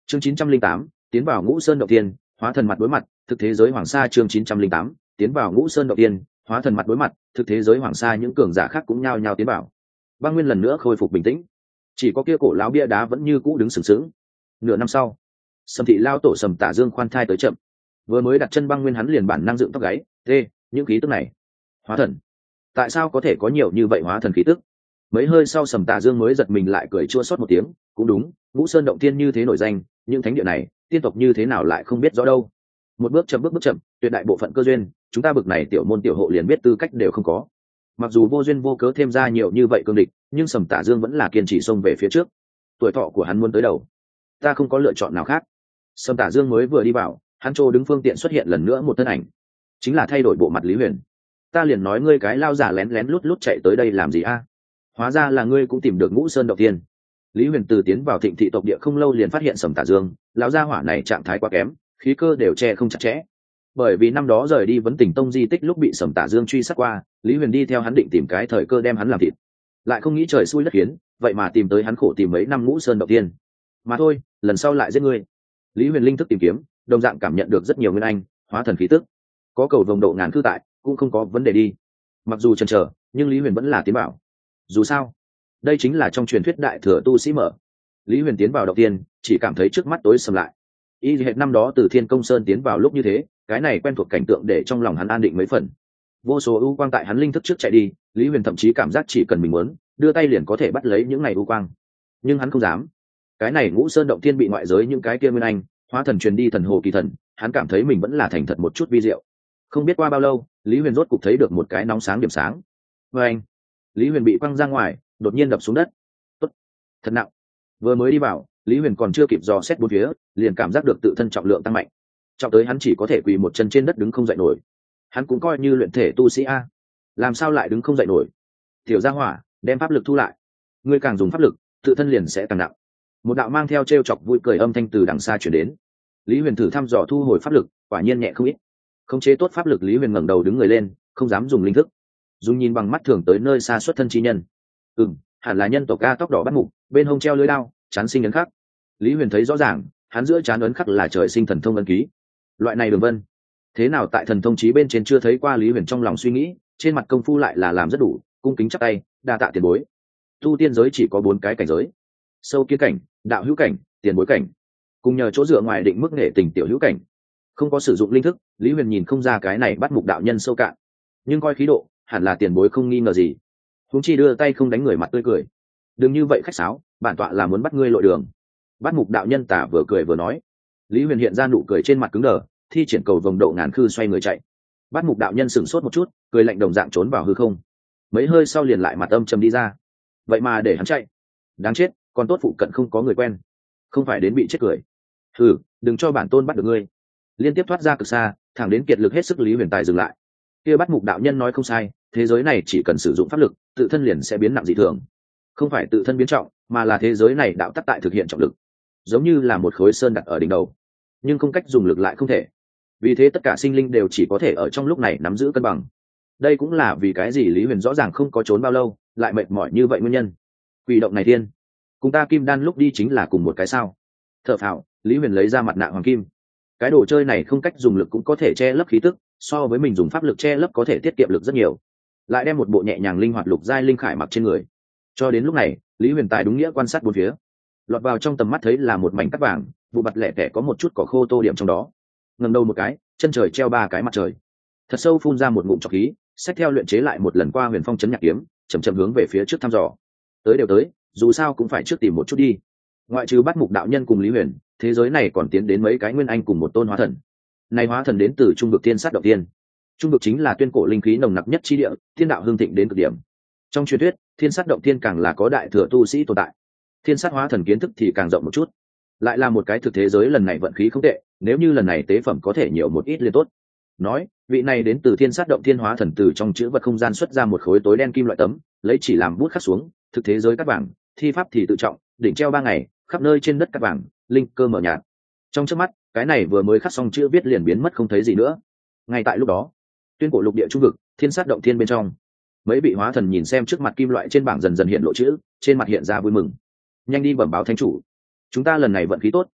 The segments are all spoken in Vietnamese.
Chương 908, tiến vào Ngũ Sơn động tiên, hóa thần mặt đối mặt, thực thế giới Hoàng Sa. Chương 908, tiến vào Ngũ Sơn động tiên, hóa thần mặt đối mặt, thực thế giới Hoàng Sa. Những cường giả khác cũng nhao nhao tiến vào. Băng Nguyên lần nữa khôi phục bình tĩnh, chỉ có kia cổ lão bia đá vẫn như cũ đứng sừng sững. Nửa năm sau, Sầm Thị lao tổ Sầm Tả Dương khoan thai tới chậm, vừa mới đặt chân Băng Nguyên hắn liền bản năng dựng tóc gáy. Những khí tức này, hóa thần, tại sao có thể có nhiều như vậy hóa thần khí tức? Mấy hơi sau Sầm Tả Dương mới giật mình lại cười chua xót một tiếng. Cũng đúng, Ngũ Sơn động tiên như thế nổi danh, những thánh địa này tiên tộc như thế nào lại không biết rõ đâu. Một bước chậm, tuyệt đại bộ phận cơ duyên chúng ta bực này tiểu môn tiểu hộ liền biết tư cách đều không có. Mặc dù vô duyên vô cớ thêm ra nhiều như vậy cương địch, nhưng Sầm Tả Dương vẫn là kiên trì xông về phía trước. Tuổi thọ của hắn muốn tới đầu, ta không có lựa chọn nào khác. Sầm Tả Dương mới vừa đi vào, hắn trô đứng phương tiện xuất hiện lần nữa một thân ảnh, chính là thay đổi bộ mặt Lý Huyền. Ta liền nói ngươi cái lao giả lén lén lút lút chạy tới đây làm gì a? Hóa ra là ngươi cũng tìm được Ngũ Sơn động tiên. Lý Huyền từ tiến vào Thịnh Thị tộc địa không lâu liền phát hiện Sầm Tả Dương, lão gia hỏa này trạng thái quá kém, khí cơ đều che không chặt chẽ. Bởi vì năm đó rời đi Vấn Tình Tông di tích lúc bị Sầm Tả Dương truy sát qua, Lý Huyền đi theo hắn định tìm cái thời cơ đem hắn làm thịt, lại không nghĩ trời xui đất khiến, vậy mà tìm tới hắn khổ tìm mấy năm Ngũ Sơn động tiên. Mà thôi, lần sau lại giết ngươi. Lý Huyền linh thức tìm kiếm, đồng dạng cảm nhận được rất nhiều nguyên anh hóa thần khí tức, có cầu vồng độ ngàn cư tại, cũng không có vấn đề đi. Mặc dù chần chờ, nhưng Lý Huyền vẫn là tiến bảo. Dù sao, đây chính là trong truyền thuyết đại thừa tu sĩ mở. Lý Huyền tiến vào động tiên, chỉ cảm thấy trước mắt tối sầm lại. Y hệt năm đó từ Thiên Công Sơn tiến vào lúc như thế, cái này quen thuộc cảnh tượng để trong lòng hắn an định mấy phần. Vô số ưu quang tại hắn linh thức trước chạy đi, Lý Huyền thậm chí cảm giác chỉ cần mình muốn, đưa tay liền có thể bắt lấy những này ưu quang. Nhưng hắn không dám. Cái này Ngũ Sơn động tiên bị ngoại giới những cái kia nguyên anh hóa thần truyền đi thần hồ kỳ thần, hắn cảm thấy mình vẫn là thành thật một chút vi diệu. Không biết qua bao lâu, Lý Huyền rốt cục thấy được một cái nóng sáng điểm sáng. Và anh, Lý Huyền bị quăng ra ngoài, đột nhiên đập xuống đất. Tốt, thật nặng. Vừa mới đi vào, Lý Huyền còn chưa kịp dò xét bốn phía, liền cảm giác được tự thân trọng lượng tăng mạnh, trọng tới hắn chỉ có thể quỳ một chân trên đất đứng không dậy nổi. Hắn cũng coi như luyện thể tu sĩ a, làm sao lại đứng không dậy nổi? Tiểu gia hỏa, đem pháp lực thu lại. Ngươi càng dùng pháp lực, tự thân liền sẽ càng nặng. Một đạo mang theo trêu chọc vui cười âm thanh từ đằng xa chuyển đến. Lý Huyền thử thăm dò thu hồi pháp lực, quả nhiên nhẹ không ít. Khống chế tốt pháp lực, Lý Huyền ngẩng đầu đứng người lên, không dám dùng linh thức, dùng nhìn bằng mắt thường tới nơi xa xuất thân chi nhân. Hẳn là nhân tộc ca tóc đỏ bắt mục, bên hông treo lưới đao, chán sinh ấn khắc. Lý Huyền thấy rõ ràng, hắn giữa chán ấn khắc là trời sinh thần thông ấn ký. Loại này đường vân, thế nào tại thần thông chí bên trên chưa thấy qua. Lý Huyền trong lòng suy nghĩ, trên mặt công phu lại là làm rất đủ, cung kính chắp tay, đa tạ tiền bối. Tu tiên giới chỉ có 4 cái cảnh giới: sâu kiến cảnh, đạo hữu cảnh, tiền bối cảnh, cùng nhờ chỗ dựa ngoài định mức nghệ tình tiểu hữu cảnh. Không có sử dụng linh thức, Lý Huyền nhìn không ra cái này bắt mục đạo nhân sâu cạn, nhưng coi khí độ, hẳn là tiền bối không nghi ngờ gì. Huống chi đưa tay không đánh người mặt tươi cười. Đừng như vậy khách sáo, bản tọa là muốn bắt ngươi lội đường. Bắt mục đạo nhân tả vừa cười vừa nói. Lý Huyền hiện ra nụ cười trên mặt cứng đờ, thi triển cầu vồng độ ngàn khư xoay người chạy. Bắt mục đạo nhân sửng sốt một chút, cười lạnh đồng dạng trốn vào hư không. Mấy hơi sau liền lại mặt âm trầm đi ra. Vậy mà để hắn chạy, đáng chết, còn tốt phụ cận không có người quen, không phải đến bị chết cười. Đừng cho bản tôn bắt được ngươi. Liên tiếp thoát ra cực xa, thẳng đến kiệt lực hết sức, Lý Huyền tài dừng lại. Kia bắt mục đạo nhân nói không sai, thế giới này chỉ cần sử dụng pháp lực, tự thân liền sẽ biến nặng dị thường. Không phải tự thân biến trọng, mà là thế giới này đạo tắc tại thực hiện trọng lực, giống như là một khối sơn đặt ở đỉnh đầu, nhưng không cách dùng lực lại không thể. Vì thế tất cả sinh linh đều chỉ có thể ở trong lúc này nắm giữ cân bằng. Đây cũng là vì cái gì Lý Huyền rõ ràng không có trốn bao lâu, lại mệt mỏi như vậy nguyên nhân. Quỷ động này thiên, cùng ta kim đan lúc đi chính là cùng một cái sao? Thở phào, Lý Huyền lấy ra mặt nạ hoàng kim. Cái đồ chơi này không cách dùng lực cũng có thể che lấp khí tức, so với mình dùng pháp lực che lấp có thể tiết kiệm lực rất nhiều. Lại đem một bộ nhẹ nhàng linh hoạt lục giai linh khải mặc trên người. Cho đến lúc này, Lý Huyền tài đúng nghĩa quan sát bốn phía. Lọt vào trong tầm mắt thấy là một mảnh cát vàng, vụ mặt lẻ tẻ có một chút cỏ khô tô điểm trong đó. Ngẩng đầu một cái, chân trời treo 3 cái mặt trời. Thật sâu phun ra một ngụm trọc khí, xách theo luyện chế lại một lần qua Huyền Phong chấn nhạc kiếm, chậm chậm hướng về phía trước thăm dò. Tới đều tới, dù sao cũng phải trước tìm một chút đi. Ngoại trừ bắt mục đạo nhân cùng Lý Huyền, thế giới này còn tiến đến mấy cái nguyên anh cùng một tôn hóa thần. Này hóa thần đến từ trung vực thiên sát động tiên. Trung vực chính là tuyên cổ linh khí nồng nặc nhất chi địa, thiên đạo hương thịnh đến cực điểm. Trong truyền thuyết, thiên sát động tiên càng là có đại thừa tu sĩ tồn tại. Thiên sát hóa thần kiến thức thì càng rộng một chút. Lại là một cái thực thế giới lần này vận khí không tệ, nếu như lần này tế phẩm có thể nhiều một ít liền tốt. Nói, vị này đến từ thiên sát động thiên hóa thần từ trong chữ vật không gian xuất ra một khối tối đen kim loại tấm, lấy chỉ làm bút khắc xuống, thực thế giới cát vàng, thi pháp thì tự trọng, đỉnh treo 3 ngày, khắp nơi trên đất cát vàng, linh cơ mở nhạt. Trong chớp mắt, cái này vừa mới khắc xong chữ viết liền biến mất không thấy gì nữa. Ngay tại lúc đó, tuyên cổ lục địa trung vực, thiên sát động thiên bên trong, mấy vị hóa thần nhìn xem trước mặt kim loại trên bảng dần dần hiện lộ chữ, trên mặt hiện ra vui mừng. Nhanh đi bẩm báo thánh chủ, chúng ta lần này vận khí tốt,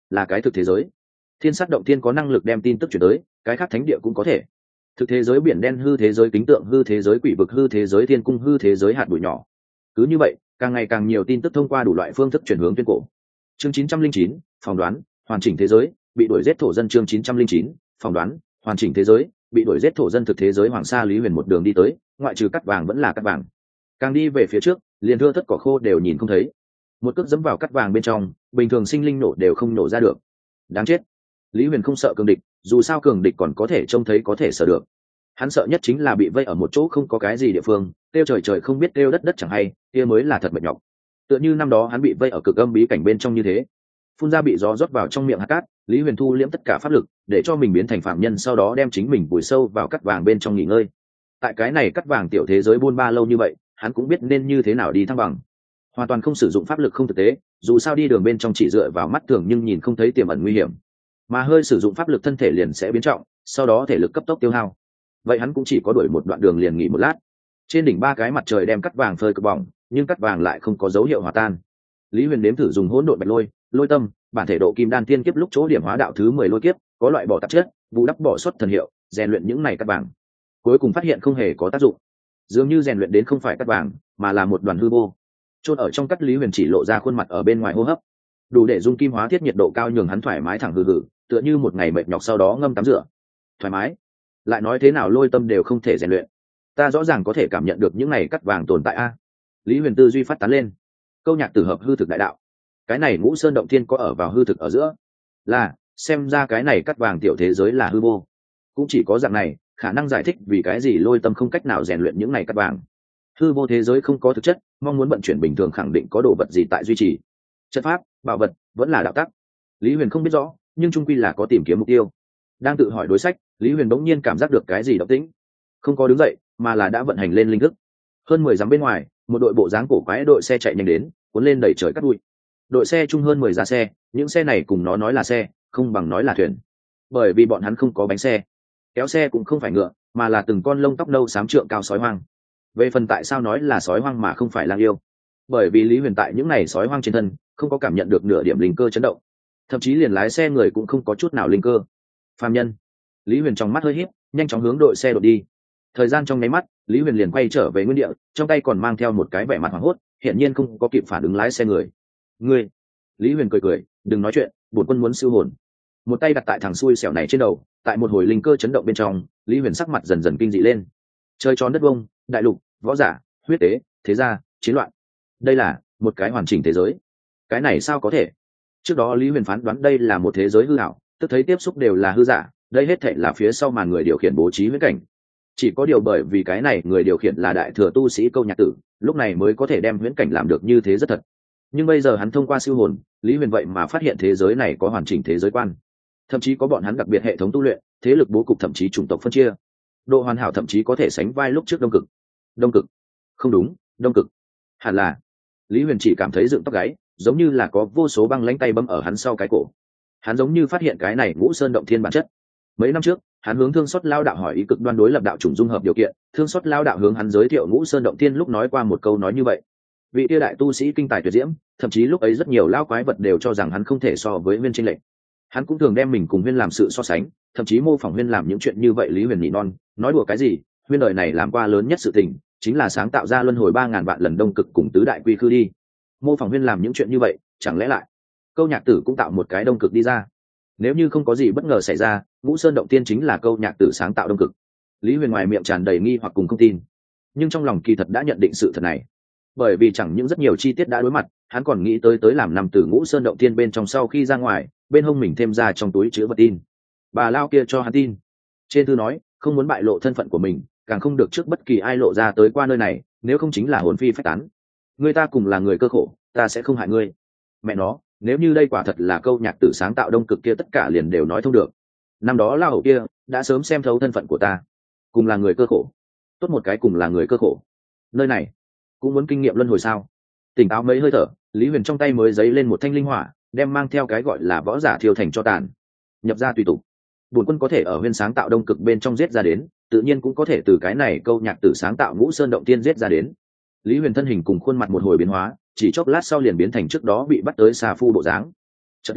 là cái thực thế giới. Thiên sát động thiên có năng lực đem tin tức chuyển tới, cái khác thánh địa cũng có thể. Thực thế giới biển đen hư thế giới kính tượng hư thế giới quỷ vực hư thế giới thiên cung hư thế giới hạt bụi nhỏ. Cứ như vậy, càng ngày càng nhiều tin tức thông qua đủ loại phương thức chuyển hướng tuyên cổ. Chương 909, phỏng đoán, hoàn chỉnh thế giới, bị đuổi giết thổ dân chương 909, phỏng đoán, hoàn chỉnh thế giới, bị đuổi giết thổ dân thực thế giới Hoàng Sa Lý Huyền một đường đi tới, ngoại trừ cắt vàng vẫn là cắt vàng. Càng đi về phía trước, liền thưa thất cỏ khô đều nhìn không thấy. Một cước dẫm vào cắt vàng bên trong, bình thường sinh linh nổ đều không nổ ra được. Đáng chết. Lý Huyền không sợ cường địch, dù sao cường địch còn có thể trông thấy có thể sợ được. Hắn sợ nhất chính là bị vây ở một chỗ không có cái gì địa phương, kêu trời trời không biết kêu đất đất chẳng hay, kia mới là thật mệt nhọc. Tựa như năm đó hắn bị vây ở cực âm bí cảnh bên trong như thế. Phun ra bị gió rót vào trong miệng hạt cát, Lý Huyền thu liễm tất cả pháp lực, để cho mình biến thành phạm nhân, sau đó đem chính mình vùi sâu vào cắt vàng bên trong nghỉ ngơi. Tại cái này cắt vàng tiểu thế giới buôn ba lâu như vậy, hắn cũng biết nên như thế nào đi thăng bằng. Hoàn toàn không sử dụng pháp lực không thực tế, dù sao đi đường bên trong chỉ dựa vào mắt thường nhưng nhìn không thấy tiềm ẩn nguy hiểm, mà hơi sử dụng pháp lực thân thể liền sẽ biến trọng, sau đó thể lực cấp tốc tiêu hao. Vậy hắn cũng chỉ có đuổi một đoạn đường liền nghỉ một lát. Trên đỉnh ba cái mặt trời đem cắt vàng phơi cực bỏng, nhưng cắt vàng lại không có dấu hiệu hòa tan. Lý Huyền nếm thử dùng hỗn độn bạch lôi, lôi tâm, bản thể độ kim đan tiên kiếp lúc chỗ điểm hóa đạo thứ 10 lôi kiếp, có loại bỏ tạp chất, bù đắp bỏ xuất thần hiệu, rèn luyện những này cắt vàng. Cuối cùng phát hiện không hề có tác dụng. Dường như rèn luyện đến không phải cắt vàng, mà là một đoàn hư vô. Chôn ở trong cắt Lý Huyền chỉ lộ ra khuôn mặt ở bên ngoài hô hấp, đủ để dung kim hóa thiết, nhiệt độ cao nhường hắn thoải mái thẳng hừ hừ, tựa như một ngày mệt nhọc sau đó ngâm tắm rửa. Thoải mái. Lại nói thế nào lôi tâm đều không thể rèn luyện. Ta rõ ràng có thể cảm nhận được những này cắt vàng tồn tại a. Lý Huyền tư duy phát tán lên. Câu nhạc tử hợp hư thực đại đạo. Cái này Ngũ Sơn động thiên có ở vào hư thực ở giữa. Là, xem ra cái này cắt vàng tiểu thế giới là hư vô. Cũng chỉ có dạng này, khả năng giải thích vì cái gì lôi tâm không cách nào rèn luyện những này cắt vàng. Hư vô thế giới không có thực chất, mong muốn vận chuyển bình thường khẳng định có đồ vật gì tại duy trì. Chất pháp, bảo vật, vẫn là đạo tắc. Lý Huyền không biết rõ, nhưng trung quy là có tìm kiếm mục tiêu. Đang tự hỏi đối sách, Lý Huyền bỗng nhiên cảm giác được cái gì động tĩnh, không có đứng dậy, mà là đã vận hành lên linh thức. Hơn 10 dặm bên ngoài, một đội bộ dáng cổ quái đội xe chạy nhanh đến, cuốn lên đẩy trời cắt bụi. Đội xe chung hơn 10 giá xe, những xe này cùng nó nói là xe, không bằng nói là thuyền, bởi vì bọn hắn không có bánh xe. Kéo xe cũng không phải ngựa, mà là từng con lông tóc nâu xám trượng cao sói hoang. Về phần tại sao nói là sói hoang mà không phải lang yêu, bởi vì Lý Huyền tại những này sói hoang trên thân không có cảm nhận được nửa điểm linh cơ chấn động, thậm chí liền lái xe người cũng không có chút nào linh cơ. Phàm nhân. Lý Huyền trong mắt hơi híp, nhanh chóng hướng đội xe đột đi. Thời gian trong nháy mắt, Lý Huyền liền quay trở về nguyên địa, trong tay còn mang theo một cái vẻ mặt hoảng hốt, hiển nhiên không có kịp phản ứng lái xe người. Ngươi. Lý Huyền cười cười, đừng nói chuyện, bổn quân muốn siêu hồn. Một tay đặt tại thằng xui xẻo này trên đầu, tại một hồi linh cơ chấn động bên trong, Lý Huyền sắc mặt dần dần kinh dị lên. Trời tròn đất vông, đại lục, võ giả, huyết tế, thế gia, chiến loạn. Đây là một cái hoàn chỉnh thế giới. Cái này sao có thể? Trước đó Lý Huyền phán đoán đây là một thế giới hư ảo, tức thấy tiếp xúc đều là hư giả, đây hết thảy là phía sau màn người điều khiển bố trí huyễn cảnh. Chỉ có điều bởi vì cái này người điều khiển là đại thừa tu sĩ Câu Nhạc Tử, lúc này mới có thể đem huyễn cảnh làm được như thế rất thật. Nhưng bây giờ hắn thông qua siêu hồn, Lý Huyền vậy mà phát hiện thế giới này có hoàn chỉnh thế giới quan, thậm chí có bọn hắn đặc biệt hệ thống tu luyện, thế lực bố cục, thậm chí chủng tộc phân chia, độ hoàn hảo thậm chí có thể sánh vai lúc trước Đông Cực. Đông Cực? Không đúng, Đông Cực. Hẳn là. Lý Huyền chỉ cảm thấy dựng tóc gáy, giống như là có vô số băng lãnh tay bấm ở hắn sau cái cổ. Hắn giống như phát hiện cái này Ngũ Sơn động thiên bản chất. Mấy năm trước, hắn hướng Thương Sót Lao đạo hỏi ý cực đoan đối lập đạo chủng dung hợp điều kiện, Thương Sót Lao đạo hướng hắn giới thiệu Ngũ Sơn động thiên lúc nói qua một câu nói như vậy. Vị kia đại tu sĩ kinh tài tuyệt diễm, thậm chí lúc ấy rất nhiều lao quái vật đều cho rằng hắn không thể so với Huyên chênh lệch. Hắn cũng thường đem mình cùng Huyên làm sự so sánh, thậm chí mô phỏng Huyên làm những chuyện như vậy. Lý Huyền nhị non, nói đùa cái gì, Huyên đời này làm qua lớn nhất sự tình, chính là sáng tạo ra luân hồi 3000 vạn lần Đông Cực cùng tứ đại quy khư đi. Mô phỏng Huyên làm những chuyện như vậy, chẳng lẽ lại Câu Nhạc Tử cũng tạo một cái Đông Cực đi ra? Nếu như không có gì bất ngờ xảy ra, Ngũ Sơn động tiên chính là Câu Nhạc Tử sáng tạo Đông Cực. Lý Huyền ngoài miệng tràn đầy nghi hoặc cùng không tin, nhưng trong lòng kỳ thật đã nhận định sự thật này, bởi vì chẳng những rất nhiều chi tiết đã đối mặt, hắn còn nghĩ tới làm nằm từ Ngũ Sơn động tiên bên trong sau khi ra ngoài, bên hông mình thêm ra trong túi chứa vật tin. Bà lao kia cho hắn tin, trên thư nói không muốn bại lộ thân phận của mình, càng không được trước bất kỳ ai lộ ra tới qua nơi này, nếu không chính là hồn phi phách tán. Người ta cùng là người cơ khổ, ta sẽ không hại ngươi. Mẹ nó, nếu như đây quả thật là Câu Nhạc Tử sáng tạo Đông Cực kia, tất cả liền đều nói thông được. Năm đó lao hậu kia đã sớm xem thấu thân phận của ta, cùng là người cơ khổ. Tốt một cái cùng là người cơ khổ, nơi này cũng muốn kinh nghiệm luân hồi sao? Tỉnh táo mấy hơi thở, Lý Huyền trong tay mới giấy lên một thanh linh hỏa, đem mang theo cái gọi là võ giả thiêu thành cho tàn, nhập ra tùy tục. Bổn quân có thể ở Huyên sáng tạo Đông Cực bên trong giết ra đến, tự nhiên cũng có thể từ cái này Câu Nhạc Tử sáng tạo Ngũ Sơn động tiên giết ra đến. Lý Huyền thân hình cùng khuôn mặt một hồi biến hóa, chỉ chốc lát sau liền biến thành trước đó bị bắt tới xà phu bộ dáng. Chợt lách người,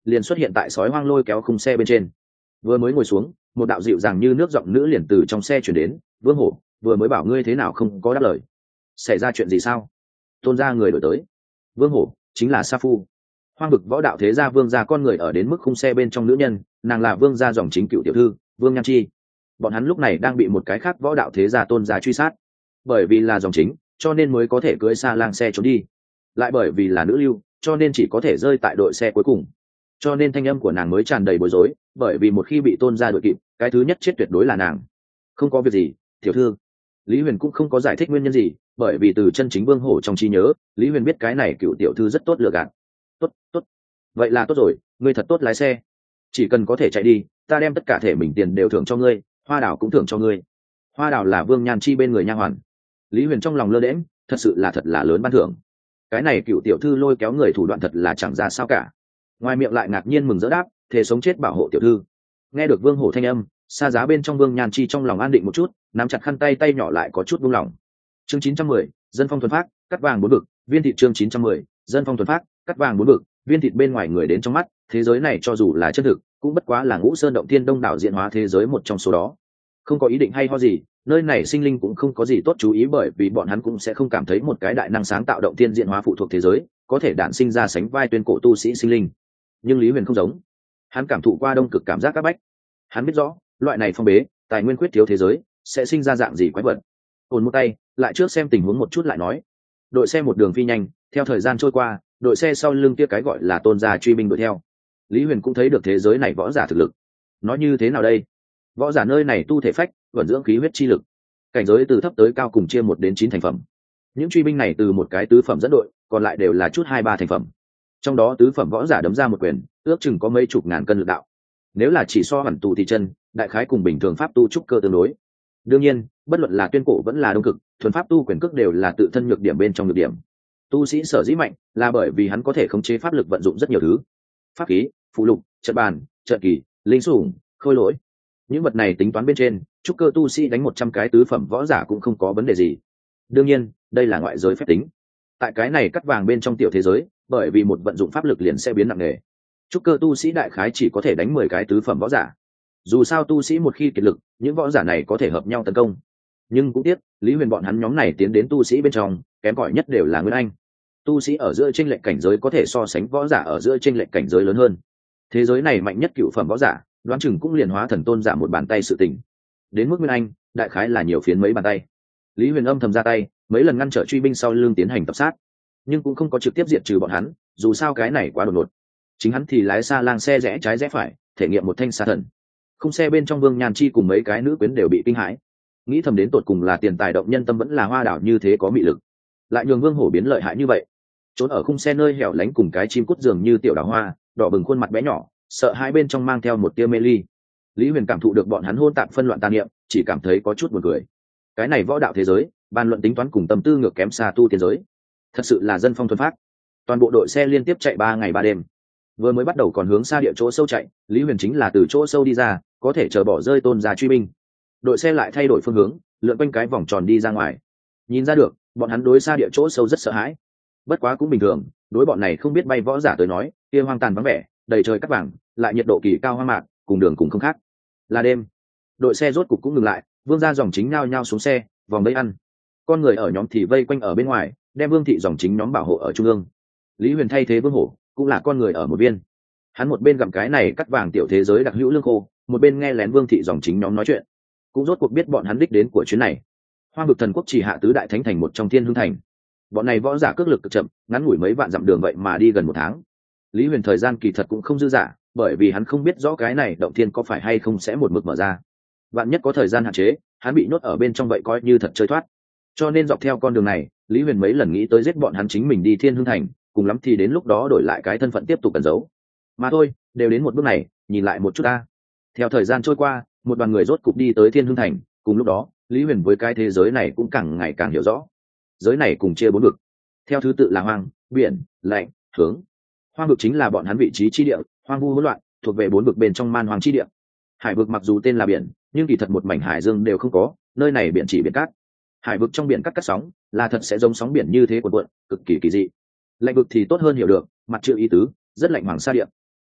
liền xuất hiện tại sói hoang lôi kéo khung xe bên trên. Vừa mới ngồi xuống, một đạo dịu dàng như nước giọng nữ liền từ trong xe chuyển đến. Vương Hổ, vừa mới bảo ngươi thế nào không có đáp lời, xảy ra chuyện gì sao? Tôn gia người đổi tới. Vương Hổ chính là Sa Phu, hoang vực võ đạo thế gia vương gia con người ở đến mức khung xe bên trong nữ nhân, nàng là vương gia dòng chính cựu tiểu thư Vương Nhan Chi. Bọn hắn lúc này đang bị một cái khác võ đạo thế gia Tôn gia truy sát, bởi vì là dòng chính cho nên mới có thể cưỡi xa lang xe trốn đi, lại bởi vì là nữ lưu cho nên chỉ có thể rơi tại đội xe cuối cùng, cho nên thanh âm của nàng mới tràn đầy bối rối, bởi vì một khi bị Tôn gia đội kịp, cái thứ nhất chết tuyệt đối là nàng. Không có việc gì, tiểu thư. Lý Huyền cũng không có giải thích nguyên nhân gì, bởi vì từ chân chính Vương Hổ trong trí nhớ, Lý Huyền biết cái này cựu tiểu thư rất tốt lừa gạt. Tốt, vậy là tốt rồi, ngươi thật tốt lái xe, chỉ cần có thể chạy đi, ta đem tất cả thể mình tiền đều thưởng cho ngươi, Hoa Đào cũng thưởng cho ngươi. Hoa Đào là Vương Nhan Chi bên người nha hoàn. Lý Huyền trong lòng lơ đễm, thật sự là thật là lớn ban thưởng. Cái này cựu tiểu thư lôi kéo người thủ đoạn thật là chẳng ra sao cả. Ngoài miệng lại ngạc nhiên mừng rỡ đáp, thề sống chết bảo hộ tiểu thư. Nghe được Vương Hổ thanh âm, xa giá bên trong Vương Nhan Chi trong lòng an định một chút, nắm chặt khăn tay, tay nhỏ lại có chút buông lỏng. Chương 910, dân phong thuần phát, cắt vàng bốn vực, viên thị. Chương 910, dân phong thuần phát, cắt vàng bốn vực, viên thịt. Bên ngoài người đến trong mắt, thế giới này cho dù là chân thực, cũng bất quá là Ngũ Sơn động thiên đông đảo diễn hóa thế giới một trong số đó. Không có ý định hay ho gì, nơi này sinh linh cũng không có gì tốt chú ý, bởi vì bọn hắn cũng sẽ không cảm thấy một cái đại năng sáng tạo động thiên diễn hóa phụ thuộc thế giới có thể đản sinh ra sánh vai tuyên cổ tu sĩ sinh linh. Nhưng Lý Huyền không giống, hắn cảm thụ qua đông cực cảm giác các bách, hắn biết rõ loại này phong bế, tài nguyên khuyết thiếu thế giới sẽ sinh ra dạng gì quái vật. Ổn một tay, lại trước xem tình huống một chút lại nói. Đội xe một đường phi nhanh, theo thời gian trôi qua, đội xe sau lưng kia cái gọi là Tôn gia truy binh đuổi theo. Lý Huyền cũng thấy được thế giới này võ giả thực lực. Nói như thế nào đây? Võ giả nơi này tu thể phách, vận dưỡng khí huyết chi lực, cảnh giới từ thấp tới cao cùng chia 1 đến 9 thành phẩm. Những truy binh này từ một cái tứ phẩm dẫn đội, còn lại đều là chút 2-3 thành phẩm. Trong đó tứ phẩm võ giả đấm ra một quyền, ước chừng có mấy chục ngàn cân lực đạo. Nếu là chỉ so hẳn tù thì chân, đại khái cùng bình thường pháp tu trúc cơ tương đối. Đương nhiên, bất luận là tuyên cổ vẫn là đông cực, thuần pháp tu quyền cước đều là tự thân nhược điểm bên trong nhược điểm. Tu sĩ sở dĩ mạnh là bởi vì hắn có thể khống chế pháp lực vận dụng rất nhiều thứ, pháp khí, phụ lục, trận bàn, trận kỳ, linh sủng, khôi lỗi. Những vật này tính toán bên trên, trúc cơ tu sĩ đánh 100 cái tứ phẩm võ giả cũng không có vấn đề gì. Đương nhiên, đây là ngoại giới phép tính. Tại cái này cắt vàng bên trong tiểu thế giới, bởi vì một vận dụng pháp lực liền sẽ biến nặng nề. Trúc cơ tu sĩ đại khái chỉ có thể đánh 10 cái tứ phẩm võ giả. Dù sao tu sĩ một khi kiệt lực, những võ giả này có thể hợp nhau tấn công. Nhưng cũng tiếc, Lý Huyền bọn hắn nhóm này tiến đến tu sĩ bên trong, kém cỏi nhất đều là Nguyên Anh. Tu sĩ ở giữa chênh lệch cảnh giới có thể so sánh võ giả ở giữa chênh lệch cảnh giới lớn hơn. Thế giới này mạnh nhất cựu phẩm võ giả, đoán chừng cũng liền hóa thần tôn giả một bàn tay sự tình. Đến mức Nguyên Anh, đại khái là nhiều phiến mấy bàn tay. Lý Huyền âm thầm ra tay, mấy lần ngăn trở truy binh sau lưng tiến hành tập sát, nhưng cũng không có trực tiếp diệt trừ bọn hắn, dù sao cái này quá đột ngột. Chính hắn thì lái xa lang xe rẽ trái rẽ phải, thể nghiệm một thanh xa thần. Khung xe bên trong Vương Nhan Chi cùng mấy cái nữ quyến đều bị kinh hãi, nghĩ thầm đến tột cùng là tiền tài động nhân tâm vẫn là Hoa Đảo như thế có mị lực, lại nhường Vương Hổ biến lợi hại như vậy. Trốn ở khung xe nơi hẻo lánh cùng cái chim cút dường như tiểu đào hoa, đỏ bừng khuôn mặt bé nhỏ, sợ hai bên trong mang theo một tia mê ly. Lý Huyền cảm thụ được bọn hắn hôn tạp phân loạn tàn niệm, chỉ cảm thấy có chút buồn cười. Cái này võ đạo thế giới, bàn luận tính toán cùng tâm tư ngược kém xa tu tiên giới, thật sự là dân phong thuần phát. Toàn bộ đội xe liên tiếp chạy 3 ngày 3 đêm, vừa mới bắt đầu còn hướng xa địa chỗ sâu chạy, Lý Huyền chính là từ chỗ sâu đi ra, có thể chờ bỏ rơi Tôn gia truy binh. Đội xe lại thay đổi phương hướng, lượn quanh cái vòng tròn đi ra ngoài. Nhìn ra được, bọn hắn đối xa địa chỗ sâu rất sợ hãi. Bất quá cũng bình thường, đối bọn này không biết bay võ giả tới nói, kia hoang tàn vắng vẻ, đầy trời cát vàng, lại nhiệt độ kỳ cao hoang mạc, cùng đường cùng không khác. Là đêm, đội xe rốt cục cũng ngừng lại, Vương gia dòng chính nhao nhao xuống xe, vòng đây ăn. Con người ở nhóm thì vây quanh ở bên ngoài, đem Vương thị dòng chính nhóm bảo hộ ở trung ương. Lý Huyền thay thế Vương Hổ, cũng là con người ở một bên. Hắn một bên gặm cái này cắt vàng tiểu thế giới đặc hữu lương khô, một bên nghe lén Vương thị dòng chính nhóm nói chuyện, cũng rốt cuộc biết bọn hắn đích đến của chuyến này. Hoang vực thần quốc chỉ hạ tứ đại thánh thành một trong Thiên Hương thành. Bọn này võ giả cước lực cực chậm, ngắn ngủi mấy vạn dặm đường vậy mà đi gần 1 tháng. Lý Huyền thời gian kỳ thật cũng không dư dả, bởi vì hắn không biết rõ cái này động thiên có phải hay không sẽ một mực mở ra. Vạn nhất có thời gian hạn chế, hắn bị nhốt ở bên trong vậy coi như thật chơi thoát. Cho nên dọc theo con đường này, Lý Huyền mấy lần nghĩ tới giết bọn hắn chính mình đi Thiên Hương thành, cùng lắm thì đến lúc đó đổi lại cái thân phận tiếp tục cẩn giấu. Mà thôi, đều đến một bước này, nhìn lại một chút ta. Theo thời gian trôi qua, một đoàn người rốt cục đi tới Thiên Hương thành, cùng lúc đó, Lý Huyền với cái thế giới này cũng càng ngày càng hiểu rõ. Giới này cùng chia 4 vực, theo thứ tự là hoang, biển, lạnh, hướng. Hoang vực chính là bọn hắn vị trí chi địa, hoang vu hỗn loạn, thuộc về 4 vực bên trong man hoang chi địa. Hải vực mặc dù tên là biển, nhưng kỳ thật một mảnh hải dương đều không có, nơi này biển chỉ biển cát. Hải vực trong biển cắt cắt sóng, là thật sẽ giống sóng biển như thế cuộn cuộn, cực kỳ kỳ dị. Lạnh vực thì tốt hơn hiểu được, mặt chữ ý tứ, rất lạnh hoàng sa địa.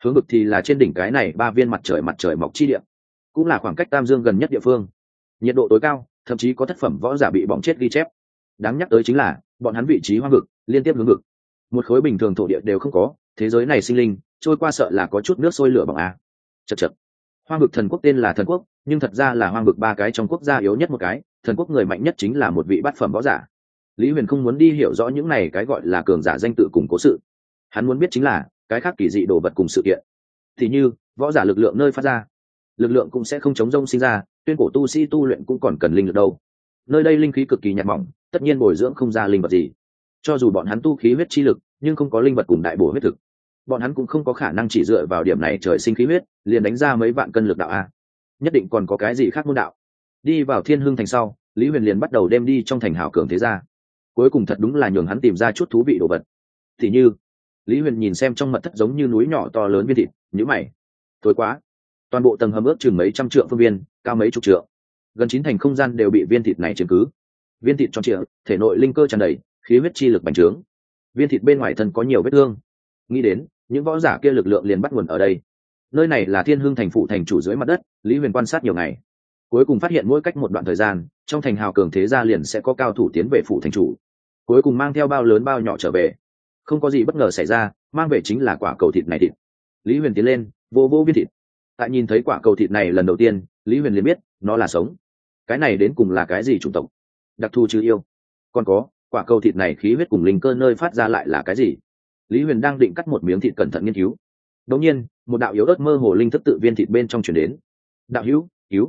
hướng vực thì là trên đỉnh cái này 3 viên mặt trời mọc chi địa, cũng là khoảng cách Tam Dương gần nhất địa phương. Nhiệt độ tối cao, thậm chí có thất phẩm võ giả bị bỏng chết ghi chép. Đáng nhắc tới chính là bọn hắn vị trí hoang vực liên tiếp hướng vực, một khối bình thường thổ địa đều không có. Thế giới này sinh linh trôi qua sợ là có chút nước sôi lửa bỏng a. Chật chật. Hoang vực thần quốc tên là thần quốc, nhưng thật ra là hoang vực 3 cái trong quốc gia yếu nhất một cái, thần quốc người mạnh nhất chính là một vị bát phẩm võ giả. Lý Huyền không muốn đi hiểu rõ những này cái gọi là cường giả danh tự cùng cố sự, hắn muốn biết chính là cái khác kỳ dị đồ vật cùng sự kiện. Thì như võ giả lực lượng nơi phát ra, lực lượng cũng sẽ không chống rông sinh ra, tuyên cổ tu sĩ tu luyện cũng còn cần linh lực đâu. Nơi đây linh khí cực kỳ nhạt mỏng, tất nhiên bồi dưỡng không ra linh vật gì. Cho dù bọn hắn tu khí huyết chi lực, nhưng không có linh vật cùng đại bổ huyết thực, bọn hắn cũng không có khả năng chỉ dựa vào điểm này trời sinh khí huyết liền đánh ra mấy vạn cân lực đạo a. Nhất định còn có cái gì khác môn đạo. Đi vào Thiên Hưng thành sau, Lý Huyền liền bắt đầu đem đi trong thành hảo cường thế gia. Cuối cùng thật đúng là nhường hắn tìm ra chút thú vị đồ vật. Thì như Lý Huyền nhìn xem trong mật thất giống như núi nhỏ to lớn viên thịt, nhíu mày. Thôi quá, toàn bộ tầng hầm ước chừng mấy trăm trượng phương viên, cao mấy chục trượng, gần 9 thành không gian đều bị viên thịt này chiếm cứ. Viên thịt tròn trịa, thể nội linh cơ tràn đầy, khí huyết chi lực bành trướng. Viên thịt bên ngoài thân có nhiều vết thương. Nghĩ đến những võ giả kia lực lượng liền bắt nguồn ở đây. Nơi này là Thiên Hưng thành phủ thành chủ dưới mặt đất. Lý Huyền quan sát nhiều ngày, cuối cùng phát hiện mỗi cách một đoạn thời gian, trong thành hào cường thế gia liền sẽ có cao thủ tiến về phủ thành chủ, cuối cùng mang theo bao lớn bao nhỏ trở về. Không có gì bất ngờ xảy ra, mang về chính là quả cầu thịt này thịt. Lý Huyền tiến lên vô vô viên thịt. Tại nhìn thấy quả cầu thịt này lần đầu tiên, Lý Huyền liền biết nó là sống. Cái này đến cùng là cái gì chủng tộc? Đặc thù chứ yêu? Còn có quả cầu thịt này khí huyết cùng linh cơ nơi phát ra lại là cái gì? Lý Huyền đang định cắt một miếng thịt cẩn thận nghiên cứu, đột nhiên một đạo yếu ớt mơ hồ linh thức tự viên thịt bên trong truyền đến. Đạo hữu,